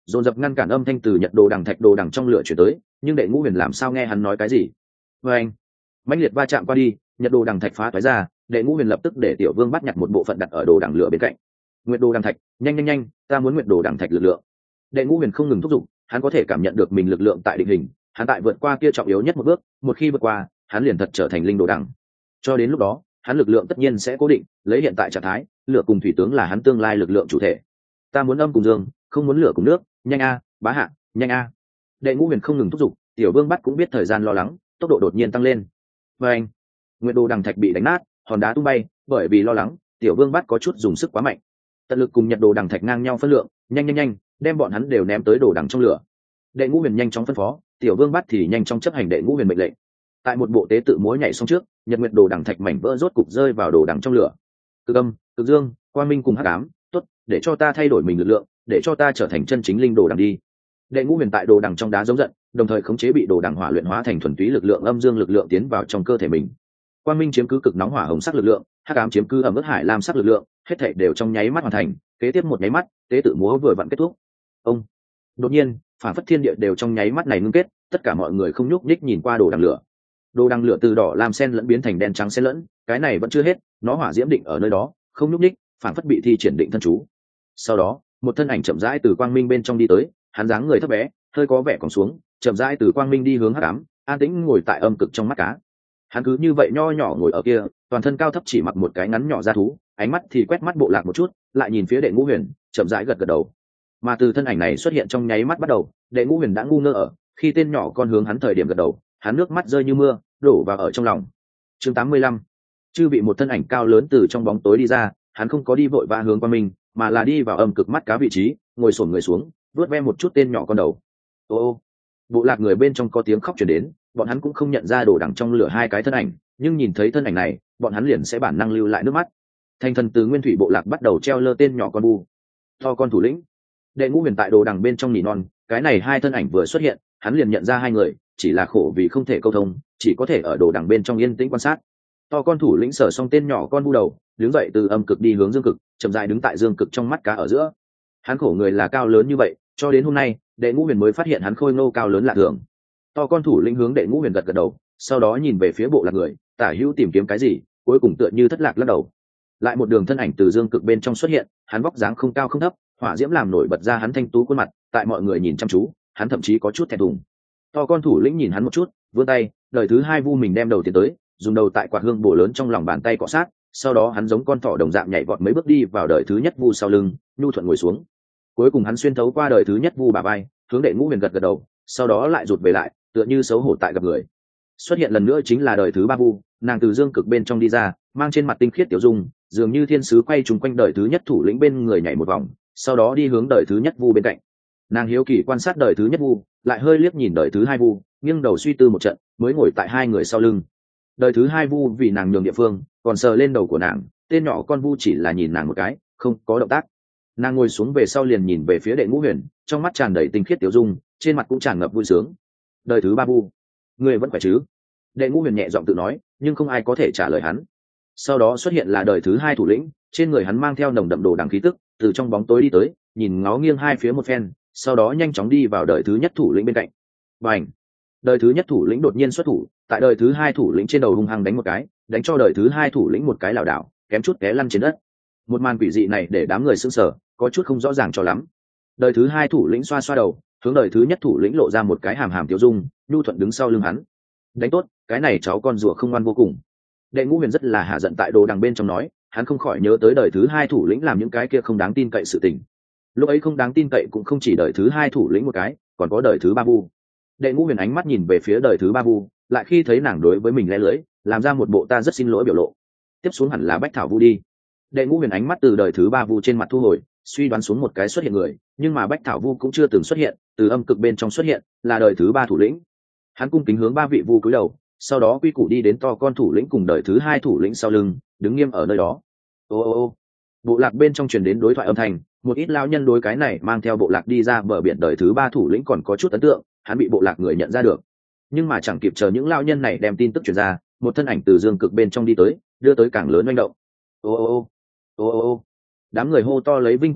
dồn dập ngăn cản âm thanh từ nhật đồ đằng thạch đồ đằng trong lửa chuyển tới, nhưng đệ ngũ huyền làm sao nghe hắn nói cái gì. Vê anh, mãnh liệt va chạm qua đi, nhật đồ đằng thạch phá toái ra, đệ ngũ huyền lập tức để tiểu vương bắt nhặt một bộ phận đặt ở đồ đằng lửa bên cạnh. Nguyệt đồ đằng thạch, nhanh nhanh nhanh, ta muốn nguyệt đồ đằng thạch lực lượng. Đệ ngũ huyền không ngừng thúc giục, hắn có thể cảm nhận được mình lực lượng tại định hình, hắn tại vượt qua kia trọng yếu nhất một bước, một khi vượt qua, hắn liền thật trở thành linh đồ đằng. Cho đến lúc đó, hắn lực lượng tất nhiên sẽ cố định, lấy hiện tại trạng thái, lửa cùng thủy tướng là hắn tương lai lực lượng chủ thể. Ta muốn âm cùng dương, không muốn lửa cùng nước, nhanh a, bá hạ, nhanh a. Đệ ngũ huyền không ngừng thúc giục, tiểu vương bắt cũng biết thời gian lo lắng, tốc độ đột nhiên tăng lên. Và anh, nguyệt đồ đằng thạch bị đánh nát, hòn đá tung bay, bởi vì lo lắng, tiểu vương bắt có chút dùng sức quá mạnh. Tận lực cùng nhật đồ đằng thạch ngang nhau phân lượng, nhanh nhanh nhanh, đem bọn hắn đều ném tới đồ đằng trong lửa. Đệ ngũ huyền nhanh chóng phân phó, tiểu vương bắt thì nhanh chóng chấp hành đệ ngũ huyền mệnh lệnh. Tại một bộ tế tự múa nhảy xong trước, nhật nguyệt đồ đằng thạch mảnh vỡ rốt cục rơi vào đồ đằng trong lửa. Cực âm, cực dương, quang minh cùng hắc ám, tốt, để cho ta thay đổi mình lực lượng, để cho ta trở thành chân chính linh đồ đằng đi. Đệ ngũ huyền tại đồ đằng trong đá giống giận, đồng thời khống chế bị đồ đằng hỏa luyện hóa thành thuần túy lực lượng âm dương lực lượng tiến vào trong cơ thể mình. Quang minh chiếm cứ cực nóng hỏa hồng sắc lực lượng, hắc ám chiếm cứ ẩm ướt hải lam sắc lực lượng, hết thảy đều trong nháy mắt hoàn thành. Kế tiếp một nháy mắt, tế tự múa vừa vặn kết thúc. Ông, đột nhiên, phản phất thiên địa đều trong nháy mắt này ngưng kết, tất cả mọi người không nhúc nhích nhìn qua đồ đằng lửa. Đồ đằng lửa từ đỏ lam xen lẫn biến thành đen trắng xen lẫn, cái này vẫn chưa hết, nó hỏa diễm định ở nơi đó, không nhúc nhích, phản phất bị thi triển định thân chú. Sau đó, một thân ảnh chậm rãi từ quang minh bên trong đi tới, hắn dáng người thấp bé, hơi có vẻ còng xuống, chậm rãi từ quang minh đi hướng hắc ám, an tĩnh ngồi tại âm cực trong mắt cá. Hắn cứ như vậy nho nhỏ ngồi ở kia, toàn thân cao thấp chỉ mặc một cái ngắn nhỏ da thú, ánh mắt thì quét mắt bộ lạc một chút, lại nhìn phía đệ ngũ huyền, chậm rãi gật gật đầu. Mà từ thân ảnh này xuất hiện trong nháy mắt bắt đầu, đệ ngũ huyền đã ngu ngơ ở, khi tên nhỏ con hướng hắn thời điểm gật đầu, hắn nước mắt rơi như mưa, đổ vào ở trong lòng. Chương tám mươi lăm, chư vị một thân ảnh cao lớn từ trong bóng tối đi ra, hắn không có đi vội vã hướng qua mình, mà là đi vào âm cực mắt cá vị trí, ngồi xổm người xuống, vuốt ve một chút tên nhỏ con đầu. Ô ô, bộ lạc người bên trong có tiếng khóc truyền đến, bọn hắn cũng không nhận ra đồ đằng trong lửa hai cái thân ảnh, nhưng nhìn thấy thân ảnh này, bọn hắn liền sẽ bản năng lưu lại nước mắt. Thành thần từ nguyên thủy bộ lạc bắt đầu treo lơ tên nhỏ con bu, to con thủ lĩnh. Đệ ngũ huyền tại đồ đằng bên trong nỉ non, cái này hai thân ảnh vừa xuất hiện, hắn liền nhận ra hai người, chỉ là khổ vì không thể câu thông, chỉ có thể ở đồ đằng bên trong yên tĩnh quan sát. To con thủ lĩnh sở xong tên nhỏ con bu đầu, đứng dậy từ âm cực đi hướng dương cực, chậm rãi đứng tại dương cực trong mắt cá ở giữa. Hắn khổ người là cao lớn như vậy, cho đến hôm nay, đệ ngũ huyền mới phát hiện hắn khôi ngô cao lớn lạ thường. To con thủ lĩnh hướng đệ ngũ huyền gật gật đầu, sau đó nhìn về phía bộ lạc người, tả hữu tìm kiếm cái gì, cuối cùng tựa như thất lạc lắc đầu. Lại một đường thân ảnh từ dương cực bên trong xuất hiện, hắn vóc dáng không cao không thấp, hỏa diễm làm nổi bật ra hắn thanh tú khuôn mặt, tại mọi người nhìn chăm chú, hắn thậm chí có chút thẹn thùng. To con thủ lĩnh nhìn hắn một chút, vươn tay, đời thứ hai vu mình đem đầu tiến tới, dùng đầu tại quạt hương bổ lớn trong lòng bàn tay cọ sát, sau đó hắn giống con thỏ đồng dạng nhảy vọt mấy bước đi vào đời thứ nhất vu sau lưng, nhu thuận ngồi xuống. Cuối cùng hắn xuyên thấu qua đời thứ nhất vu bà vai, hướng đệ ngũ huyền gật gật đầu, sau đó lại rụt về lại, tựa như xấu hổ tại gặp người. Xuất hiện lần nữa chính là đời thứ ba vu, nàng từ dương cực bên trong đi ra, mang trên mặt tinh khiết tiểu dung, dường như thiên sứ quay trùng quanh đời thứ nhất thủ lĩnh bên người nhảy một vòng, sau đó đi hướng đời thứ nhất vu bên cạnh. Nàng hiếu kỳ quan sát đời thứ nhất vu, lại hơi liếc nhìn đời thứ hai vu, nghiêng đầu suy tư một trận, mới ngồi tại hai người sau lưng. Đời thứ hai vu vì nàng nhường địa phương, còn sờ lên đầu của nàng, tên nhỏ con vu chỉ là nhìn nàng một cái, không có động tác. Nàng ngồi xuống về sau liền nhìn về phía đệ ngũ huyền, trong mắt tràn đầy tinh khiết tiểu dung, trên mặt cũng tràn ngập vui sướng. Đời thứ ba vu, người vẫn khỏe chứ? Đệ ngũ huyền nhẹ giọng tự nói, nhưng không ai có thể trả lời hắn. Sau đó xuất hiện là đời thứ hai thủ lĩnh, trên người hắn mang theo nồng đậm đồ đằng khí tức, từ trong bóng tối đi tới, nhìn ngó nghiêng hai phía một phen, sau đó nhanh chóng đi vào đời thứ nhất thủ lĩnh bên cạnh. Bành! Đời thứ nhất thủ lĩnh đột nhiên xuất thủ, tại đời thứ hai thủ lĩnh trên đầu hung hăng đánh một cái, đánh cho đời thứ hai thủ lĩnh một cái lảo đảo, kém chút té lăn trên đất. Một màn quỷ dị này để đám người sững sờ, có chút không rõ ràng cho lắm. Đời thứ hai thủ lĩnh xoa xoa đầu, hướng đời thứ nhất thủ lĩnh lộ ra một cái hàm hàm tiêu dung, nhu thuận đứng sau lưng hắn. Đánh tốt, cái này cháu con rùa không ngoan vô cùng. Đệ ngũ huyền rất là hạ giận tại đồ đằng bên trong nói, hắn không khỏi nhớ tới đời thứ hai thủ lĩnh làm những cái kia không đáng tin cậy sự tình. Lúc ấy không đáng tin cậy cũng không chỉ đời thứ hai thủ lĩnh một cái, còn có đời thứ ba vu. Đệ ngũ huyền ánh mắt nhìn về phía đời thứ ba vu, lại khi thấy nàng đối với mình lẽ lưỡi, làm ra một bộ ta rất xin lỗi biểu lộ. Tiếp xuống hẳn là bách thảo vu đi. Đệ ngũ huyền ánh mắt từ đời thứ ba vu trên mặt thu hồi, suy đoán xuống một cái xuất hiện người, nhưng mà bách thảo vu cũng chưa từng xuất hiện, từ âm cực bên trong xuất hiện, là đời thứ ba thủ lĩnh. Hắn cung kính hướng ba vị vu cúi đầu, sau đó quy củ đi đến to con thủ lĩnh cùng đời thứ hai thủ lĩnh sau lưng, đứng nghiêm ở nơi đó. Ô ô ô, bộ lạc bên trong truyền đến đối thoại âm thanh, một ít lao nhân đối cái này mang theo bộ lạc đi ra bờ biển đời thứ ba thủ lĩnh còn có chút ấn tượng, hắn bị bộ lạc người nhận ra được. Nhưng mà chẳng kịp chờ những lao nhân này đem tin tức truyền ra, một thân ảnh từ dương cực bên trong đi tới, đưa tới càng lớn manh động. Ô ô ô, ô ô ô, đám người hô to lấy vinh quang vu,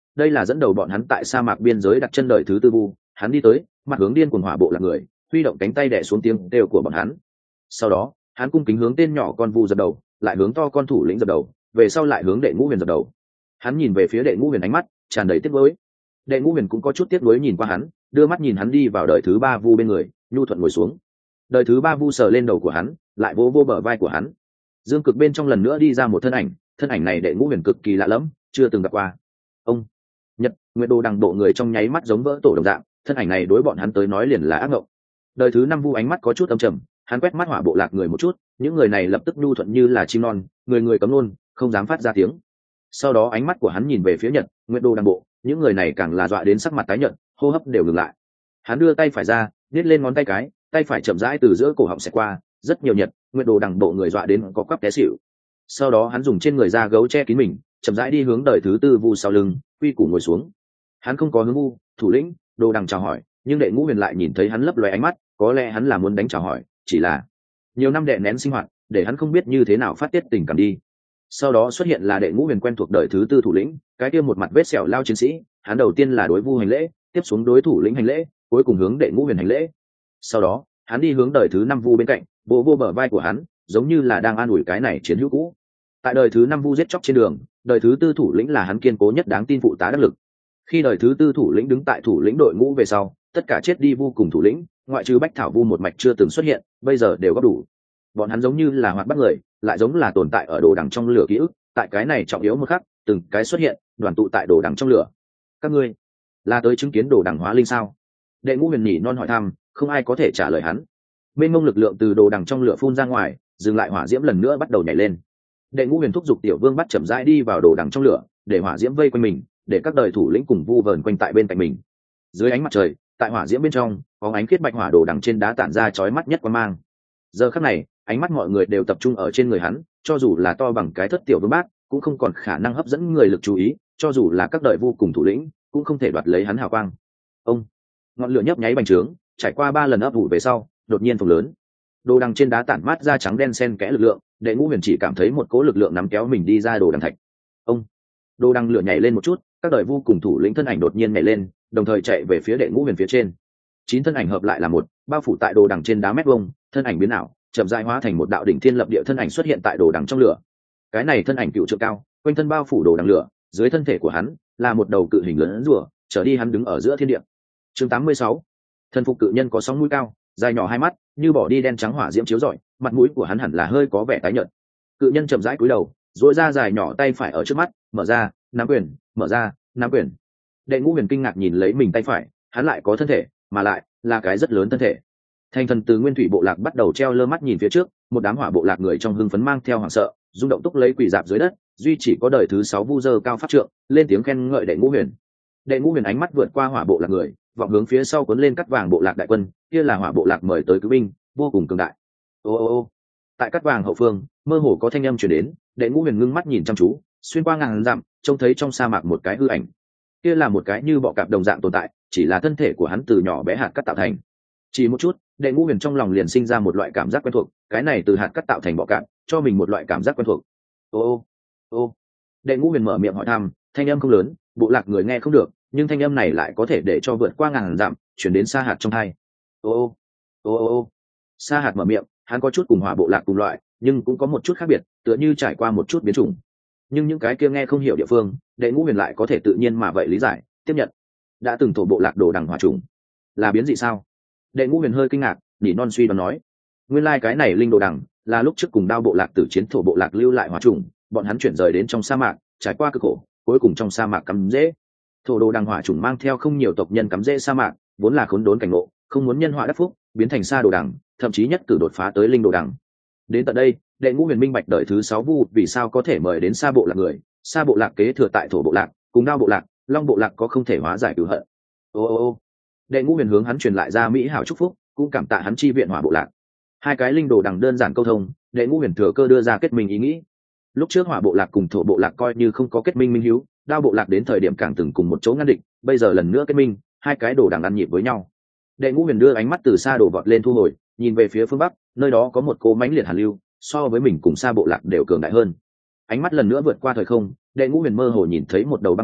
đây là dẫn đầu bọn hắn tại sa mạc biên giới đặt chân đời thứ tư vu. Hắn đi tới, mặt hướng điên cuồng hỏa bộ lạc người, huy động cánh tay đè xuống tiếng đều của bọn hắn. Sau đó hắn cung kính hướng tên nhỏ con vu dập đầu, lại hướng to con thủ lĩnh dập đầu, về sau lại hướng đệ ngũ huyền dập đầu. Hắn nhìn về phía đệ ngũ huyền, ánh mắt tràn đầy tiếc nuối. Đệ ngũ huyền cũng có chút tiếc nuối nhìn qua hắn, đưa mắt nhìn hắn đi vào đời thứ ba vu bên người, nhu thuận ngồi xuống. Đời thứ ba vu sờ lên đầu của hắn, lại vỗ vỗ bờ vai của hắn. Dương cực bên trong lần nữa đi ra một thân ảnh, thân ảnh này đệ ngũ huyền cực kỳ lạ lẫm, chưa từng gặp qua. Ông Nhật Nguyệt Đồ Đằng bộ người trong nháy mắt giống vỡ tổ đồng dạng, thân ảnh này đối bọn hắn tới nói liền là ác mộng. Đời thứ năm vu ánh mắt có chút âm trầm, hắn quét mắt hỏa bộ lạc người một chút, những người này lập tức nhu thuận như là chim non, người người cấm luôn, không dám phát ra tiếng. Sau đó ánh mắt của hắn nhìn về phía Nhật Nguyệt Đồ Đằng bộ, những người này càng là dọa đến sắc mặt tái nhợt, hô hấp đều ngừng lại. Hắn đưa tay phải ra, nhét lên ngón tay cái, tay phải chậm rãi từ giữa cổ họng xẹt qua, rất nhiều Nhật Nguyệt Đồ Đằng bộ người dọa đến có quắp té xỉu. Sau đó hắn dùng trên người da gấu che kín mình, chậm rãi đi hướng đời thứ tư vu sau lưng, quy củ ngồi xuống. Hắn không có hướng vu thủ lĩnh Đồ Đằng chào hỏi, nhưng đệ ngũ huyền lại nhìn thấy hắn lấp loé ánh mắt, có lẽ hắn là muốn đánh chào hỏi, chỉ là nhiều năm đè nén sinh hoạt để hắn không biết như thế nào phát tiết tình cảm đi. Sau đó xuất hiện là đệ ngũ huyền quen thuộc đời thứ tư thủ lĩnh, cái kia một mặt vết sẹo lao chiến sĩ. Hắn đầu tiên là đối vu hành lễ, tiếp xuống đối thủ lĩnh hành lễ, cuối cùng hướng đệ ngũ huyền hành lễ. Sau đó hắn đi hướng đời thứ năm vu bên cạnh, vô vô bờ vai của hắn, giống như là đang an ủi cái này chiến hữu cũ. Tại đời thứ năm vu giết chóc trên đường, đời thứ tư thủ lĩnh là hắn kiên cố nhất đáng tin phụ tá đắc lực. Khi đời thứ tư thủ lĩnh đứng tại thủ lĩnh đội ngũ về sau, tất cả chết đi vu cùng thủ lĩnh, ngoại trừ bách thảo vu một mạch chưa từng xuất hiện, bây giờ đều góp đủ. Bọn hắn giống như là hoạt bắt người, lại giống là tồn tại ở đồ đằng trong lửa ký ức, tại cái này trọng yếu một khắc, từng cái xuất hiện, đoàn tụ tại đồ đằng trong lửa. Các ngươi là tới chứng kiến đồ đằng hóa linh sao? Đệ ngũ huyền nhỉ non hỏi thăm, không ai có thể trả lời hắn. Mênh mông lực lượng từ đồ đằng trong lửa phun ra ngoài, dừng lại hỏa diễm lần nữa bắt đầu nhảy lên. Đệ ngũ huyền thúc giục tiểu vương bắt chậm rãi đi vào đồ đằng trong lửa, để hỏa diễm vây quanh mình, để các đời thủ lĩnh cùng vu vờn quanh tại bên cạnh mình. Dưới ánh mặt trời, tại hỏa diễm bên trong, có ánh khiết bạch hỏa đồ đằng trên đá tản ra chói mắt nhất quang mang. Giờ khắc này, ánh mắt mọi người đều tập trung ở trên người hắn, cho dù là to bằng cái thất tiểu vương bác, cũng không còn khả năng hấp dẫn người lực chú ý, cho dù là các đời vu cùng thủ lĩnh, cũng không thể đoạt lấy hắn hào quang. Ông ngọn lửa nhấp nháy bành trướng, trải qua ba lần ấp ủ về sau, đột nhiên phồng lớn. Đồ đằng trên đá tản mát ra trắng đen xen kẽ lực lượng, đệ ngũ huyền chỉ cảm thấy một cỗ lực lượng nắm kéo mình đi ra đồ đằng thạch. Ông đồ đằng lửa nhảy lên một chút, các đời vu cùng thủ lĩnh thân ảnh đột nhiên nhảy lên, đồng thời chạy về phía đệ ngũ huyền phía trên. Chín thân ảnh hợp lại là một, bao phủ tại đồ đằng trên đá mét vuông, thân ảnh biến ảo, chậm rãi hóa thành một đạo đỉnh thiên lập địa thân ảnh xuất hiện tại đồ đằng trong lửa. Cái này thân ảnh cựu trượng cao, quanh thân bao phủ đồ đằng lửa, dưới thân thể của hắn là một đầu cự hình lớn rùa, trở đi hắn đứng ở giữa thiên địa. Chương tám mươi sáu, thân phục cự nhân có sóng mũi cao, dài nhỏ hai mắt, như bỏ đi đen trắng hỏa diễm chiếu rọi, mặt mũi của hắn hẳn là hơi có vẻ tái nhợt. Cự nhân chậm rãi cúi đầu, duỗi ra dài nhỏ tay phải ở trước mắt, mở ra, nắm quyền, mở ra, nắm quyền. Đệ ngũ huyền kinh ngạc nhìn lấy mình tay phải, hắn lại có thân thể, mà lại là cái rất lớn thân thể. Thành thần từ nguyên thủy bộ lạc bắt đầu treo lơ mắt nhìn phía trước, một đám hỏa bộ lạc người trong hưng phấn mang theo hoảng sợ, rung động túc lấy quỳ dạp dưới đất, duy chỉ có đời thứ sáu vu dơ cao pháp trượng, lên tiếng khen ngợi đệ ngũ huyền. Đệ ngũ huyền ánh mắt vượt qua hỏa bộ lạc người, vọng hướng phía sau cuốn lên cắt vàng bộ lạc đại quân, kia là hỏa bộ lạc mời tới cứu binh, vô cùng cường đại. Ô ô ô. Tại cắt vàng hậu phương, mơ hồ có thanh âm truyền đến, đệ ngũ huyền ngưng mắt nhìn chăm chú, xuyên qua ngàn dặm, trông thấy trong sa mạc một cái hư ảnh. Kia là một cái như bọ cạp đồng dạng tồn tại, chỉ là thân thể của hắn từ nhỏ bé hạt cắt tạo thành. Chỉ một chút, đệ ngũ huyền trong lòng liền sinh ra một loại cảm giác quen thuộc, cái này từ hạt cắt tạo thành bọ cạp, cho mình một loại cảm giác quen thuộc. Ô ô ô. Đệ ngũ huyền mở miệng hỏi thăm, thanh âm không lớn, bộ lạc người nghe không được, nhưng thanh âm này lại có thể để cho vượt qua ngàn dặm, chuyển đến sa hạt trong tai. Ô ô ô ô ô. Sa hạt mở miệng, hắn có chút cùng hỏa bộ lạc cùng loại, nhưng cũng có một chút khác biệt, tựa như trải qua một chút biến chủng. Nhưng những cái kia nghe không hiểu địa phương, đệ ngũ huyền lại có thể tự nhiên mà vậy lý giải, tiếp nhận. Đã từng thổ bộ lạc đồ đằng hỏa trùng, là biến dị sao? Đệ ngũ huyền hơi kinh ngạc, nỉ non suy đoán nói, nguyên lai like cái này linh đồ đằng là lúc trước cùng đao bộ lạc tử chiến thổ bộ lạc lưu lại hỏa trùng, bọn hắn chuyển rời đến trong sa mạc, trải qua cực khổ, cuối cùng trong sa mạc cắm rễ. Thổ đồ đằng hỏa trùng mang theo không nhiều tộc nhân cắm rễ sa mạc, vốn là khốn đốn cảnh ngộ, không muốn nhân họa đắc phúc, biến thành sa đồ đằng, thậm chí nhất cử đột phá tới linh đồ đằng. Đến tận đây, đệ ngũ huyền minh bạch đời thứ sáu vu vì sao có thể mời đến sa bộ lạc người, sa bộ lạc kế thừa tại thổ bộ lạc, cùng đao bộ lạc, long bộ lạc có không thể hóa giải cửu hận. Ô ô ô. Đệ ngũ huyền hướng hắn truyền lại ra mỹ hảo chúc phúc, cũng cảm tạ hắn chi viện hỏa bộ lạc. Hai cái linh đồ đằng đơn giản câu thông, đệ ngũ huyền thừa cơ đưa ra kết minh ý nghĩ. Lúc trước hỏa bộ lạc cùng thổ bộ lạc coi như không có kết minh minh hiếu, đao bộ lạc đến thời điểm càng từng cùng một chỗ ngăn địch, bây giờ lần nữa kết minh, hai cái đồ đằng ăn nhịp với nhau. Đệ ngũ huyền đưa ánh mắt từ xa đổ vọt lên thu hồi, nhìn về phía phương bắc, nơi đó có một cô mãnh liệt hàn lưu, so với mình cùng xa bộ lạc đều cường đại hơn. Ánh mắt lần nữa vượt qua thời không, đệ ngũ huyền mơ hồ nhìn thấy một đầu băng hùng,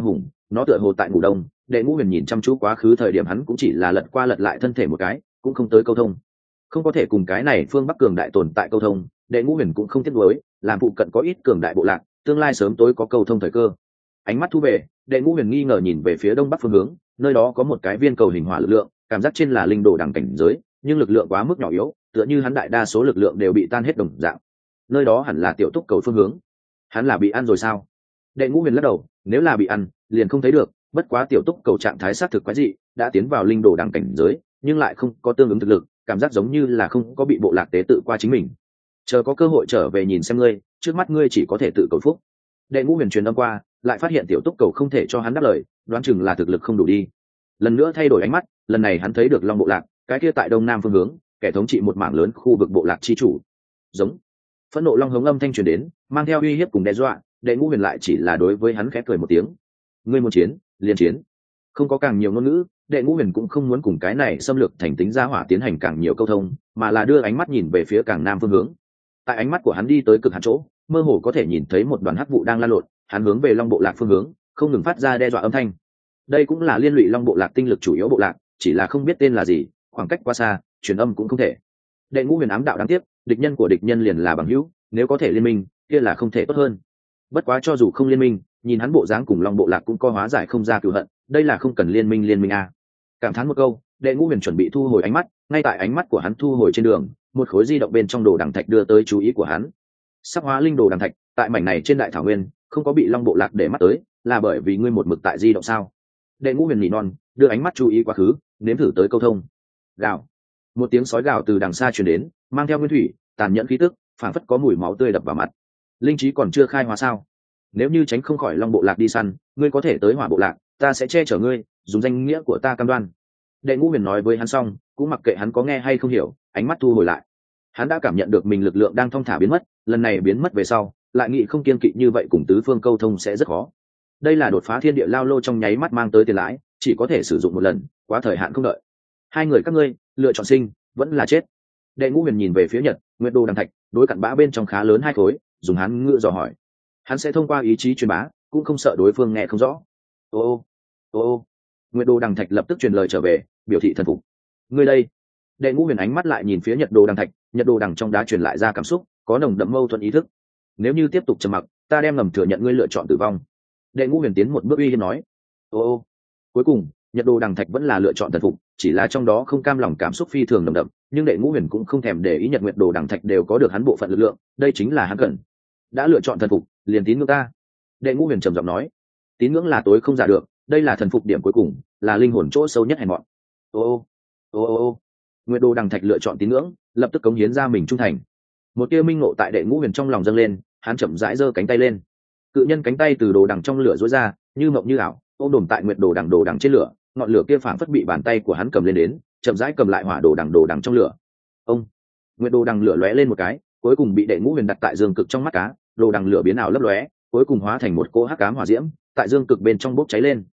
nó tựa hồ tại ngủ đông. Đệ Ngũ Huyền nhìn chăm chú quá khứ thời điểm hắn cũng chỉ là lật qua lật lại thân thể một cái, cũng không tới câu thông. Không có thể cùng cái này phương Bắc cường đại tồn tại câu thông, Đệ Ngũ Huyền cũng không tiếc nuối, làm phụ cận có ít cường đại bộ lạc, tương lai sớm tối có câu thông thời cơ. Ánh mắt thu về, Đệ Ngũ Huyền nghi ngờ nhìn về phía đông bắc phương hướng, nơi đó có một cái viên cầu hình hỏa lực lượng, cảm giác trên là linh đồ đẳng cảnh giới, nhưng lực lượng quá mức nhỏ yếu, tựa như hắn đại đa số lực lượng đều bị tan hết đồng dạng. Nơi đó hẳn là tiểu túc cầu phương hướng. Hắn là bị ăn rồi sao? Đệ Ngũ Huyền lắc đầu, nếu là bị ăn, liền không thấy được, bất quá tiểu túc cầu trạng thái sát thực quái dị, đã tiến vào linh đồ đẳng cảnh giới, nhưng lại không có tương ứng thực lực, cảm giác giống như là không có bị bộ lạc tế tự qua chính mình. Chờ có cơ hội trở về nhìn xem ngươi, trước mắt ngươi chỉ có thể tự cầu phúc. Đệ Ngũ Huyền truyền âm qua, lại phát hiện tiểu túc cầu không thể cho hắn đáp lời, đoán chừng là thực lực không đủ đi. Lần nữa thay đổi ánh mắt, lần này hắn thấy được long bộ lạc, cái kia tại đông nam phương hướng, kẻ thống trị một mảng lớn khu vực bộ lạc chi chủ. Giống. Phẫn nộ long hống âm thanh truyền đến, mang theo uy hiếp cùng đe dọa. Đệ Ngũ Huyền lại chỉ là đối với hắn khẽ cười một tiếng. Ngươi muốn chiến, liền chiến. Không có càng nhiều ngôn ngữ, Đệ Ngũ Huyền cũng không muốn cùng cái này xâm lược thành tính gia hỏa tiến hành càng nhiều câu thông, mà là đưa ánh mắt nhìn về phía càng nam phương hướng. Tại ánh mắt của hắn đi tới cực hạn chỗ, mơ hồ có thể nhìn thấy một đoàn hắc vụ đang lan lộn, hắn hướng về long bộ lạc phương hướng, không ngừng phát ra đe dọa âm thanh. Đây cũng là liên lụy long bộ lạc tinh lực chủ yếu bộ lạc, chỉ là không biết tên là gì, khoảng cách quá xa, truyền âm cũng không thể. Đệ Ngũ Huyền ám đạo đáng tiếc, địch nhân của địch nhân liền là bằng hữu, nếu có thể liên minh, kia là không thể tốt hơn. Bất quá cho dù không liên minh, nhìn hắn bộ dáng cùng long bộ lạc cũng có hóa giải không ra cửu hận, đây là không cần liên minh liên minh a. Cảm thán một câu, Đệ Ngũ Huyền chuẩn bị thu hồi ánh mắt, ngay tại ánh mắt của hắn thu hồi trên đường, một khối di động bên trong đồ đằng thạch đưa tới chú ý của hắn. Sắc hóa linh đồ đằng thạch, tại mảnh này trên đại thảo nguyên, không có bị long bộ lạc để mắt tới, là bởi vì ngươi một mực tại di động sao? Đệ Ngũ Huyền nhỉ non, đưa ánh mắt chú ý quá khứ, nếm thử tới câu thông. Gào. Một tiếng sói gào từ đằng xa truyền đến, mang theo nguyên thủy, tàn nhẫn khí tức, phảng phất có mùi máu tươi đập vào mặt. Linh trí còn chưa khai hóa sao? Nếu như tránh không khỏi long bộ lạc đi săn, ngươi có thể tới hỏa bộ lạc, ta sẽ che chở ngươi, dùng danh nghĩa của ta cam đoan. Đệ Ngũ Huyền nói với hắn xong, cũng mặc kệ hắn có nghe hay không hiểu, ánh mắt thu hồi lại. Hắn đã cảm nhận được mình lực lượng đang thong thả biến mất, lần này biến mất về sau, lại nghĩ không kiên kỵ như vậy cùng tứ phương câu thông sẽ rất khó. Đây là đột phá thiên địa lao lô trong nháy mắt mang tới tiền lãi, chỉ có thể sử dụng một lần, quá thời hạn không đợi. Hai người các ngươi, lựa chọn sinh, vẫn là chết. Đệ Ngũ Huyền nhìn về phía Nhật, Nguyệt Đồ đằng thạch, đối cặn bã bên trong khá lớn hai khối, dùng hắn ngựa dò hỏi. Hắn sẽ thông qua ý chí truyền bá, cũng không sợ đối phương nghe không rõ. Ô ô ô ô. Nguyệt Đồ đằng thạch lập tức truyền lời trở về, biểu thị thần phục. Ngươi đây. Đệ Ngũ Huyền ánh mắt lại nhìn phía Nhật Đồ đằng thạch, Nhật Đồ đằng trong đá truyền lại ra cảm xúc, có nồng đậm mâu thuẫn ý thức. Nếu như tiếp tục trầm mặc, ta đem ngầm thừa nhận ngươi lựa chọn tử vong. Đệ Ngũ Huyền tiến một bước uy hiếp nói. Ô ô. Cuối cùng, Nhật Đồ đằng thạch vẫn là lựa chọn thần phục, chỉ là trong đó không cam lòng cảm xúc phi thường nồng đậm, nhưng Đệ Ngũ Huyền cũng không thèm để ý Nhật Nguyệt Đồ đằng thạch đều có được hắn bộ phận lực lượng, đây chính là hắn cần. Đã lựa chọn thần phục, liền tín ngưỡng ta. Đệ Ngũ Huyền trầm giọng nói. Tín ngưỡng là tối không giả được, đây là thần phục điểm cuối cùng, là linh hồn chỗ sâu nhất hèn mọn. Ô ô ô ô ô. Nguyệt Đồ đằng thạch lựa chọn tín ngưỡng, lập tức cống hiến ra mình trung thành. Một tia minh ngộ tại Đệ Ngũ Huyền trong lòng dâng lên, hắn chậm rãi giơ cánh tay lên. Cự nhân cánh tay từ đồ đằng trong lửa rối ra, như mộng như ảo, ôm đồm tại Nguyệt Đồ đằng đồ đằng trên lửa, ngọn lửa kia phảng phất bị bàn tay của hắn cầm lên đến, chậm rãi cầm lại hỏa đồ đằng đồ đằng trong lửa. Ông. Nguyệt Đồ đằng lửa lóe lên một cái, cuối cùng bị Đệ Ngũ Huyền đặt tại dương cực trong mắt cá, đồ đằng lửa biến ảo lấp lóe, cuối cùng hóa thành một cỗ hắc ám hỏa diễm, tại dương cực bên trong bốc cháy lên.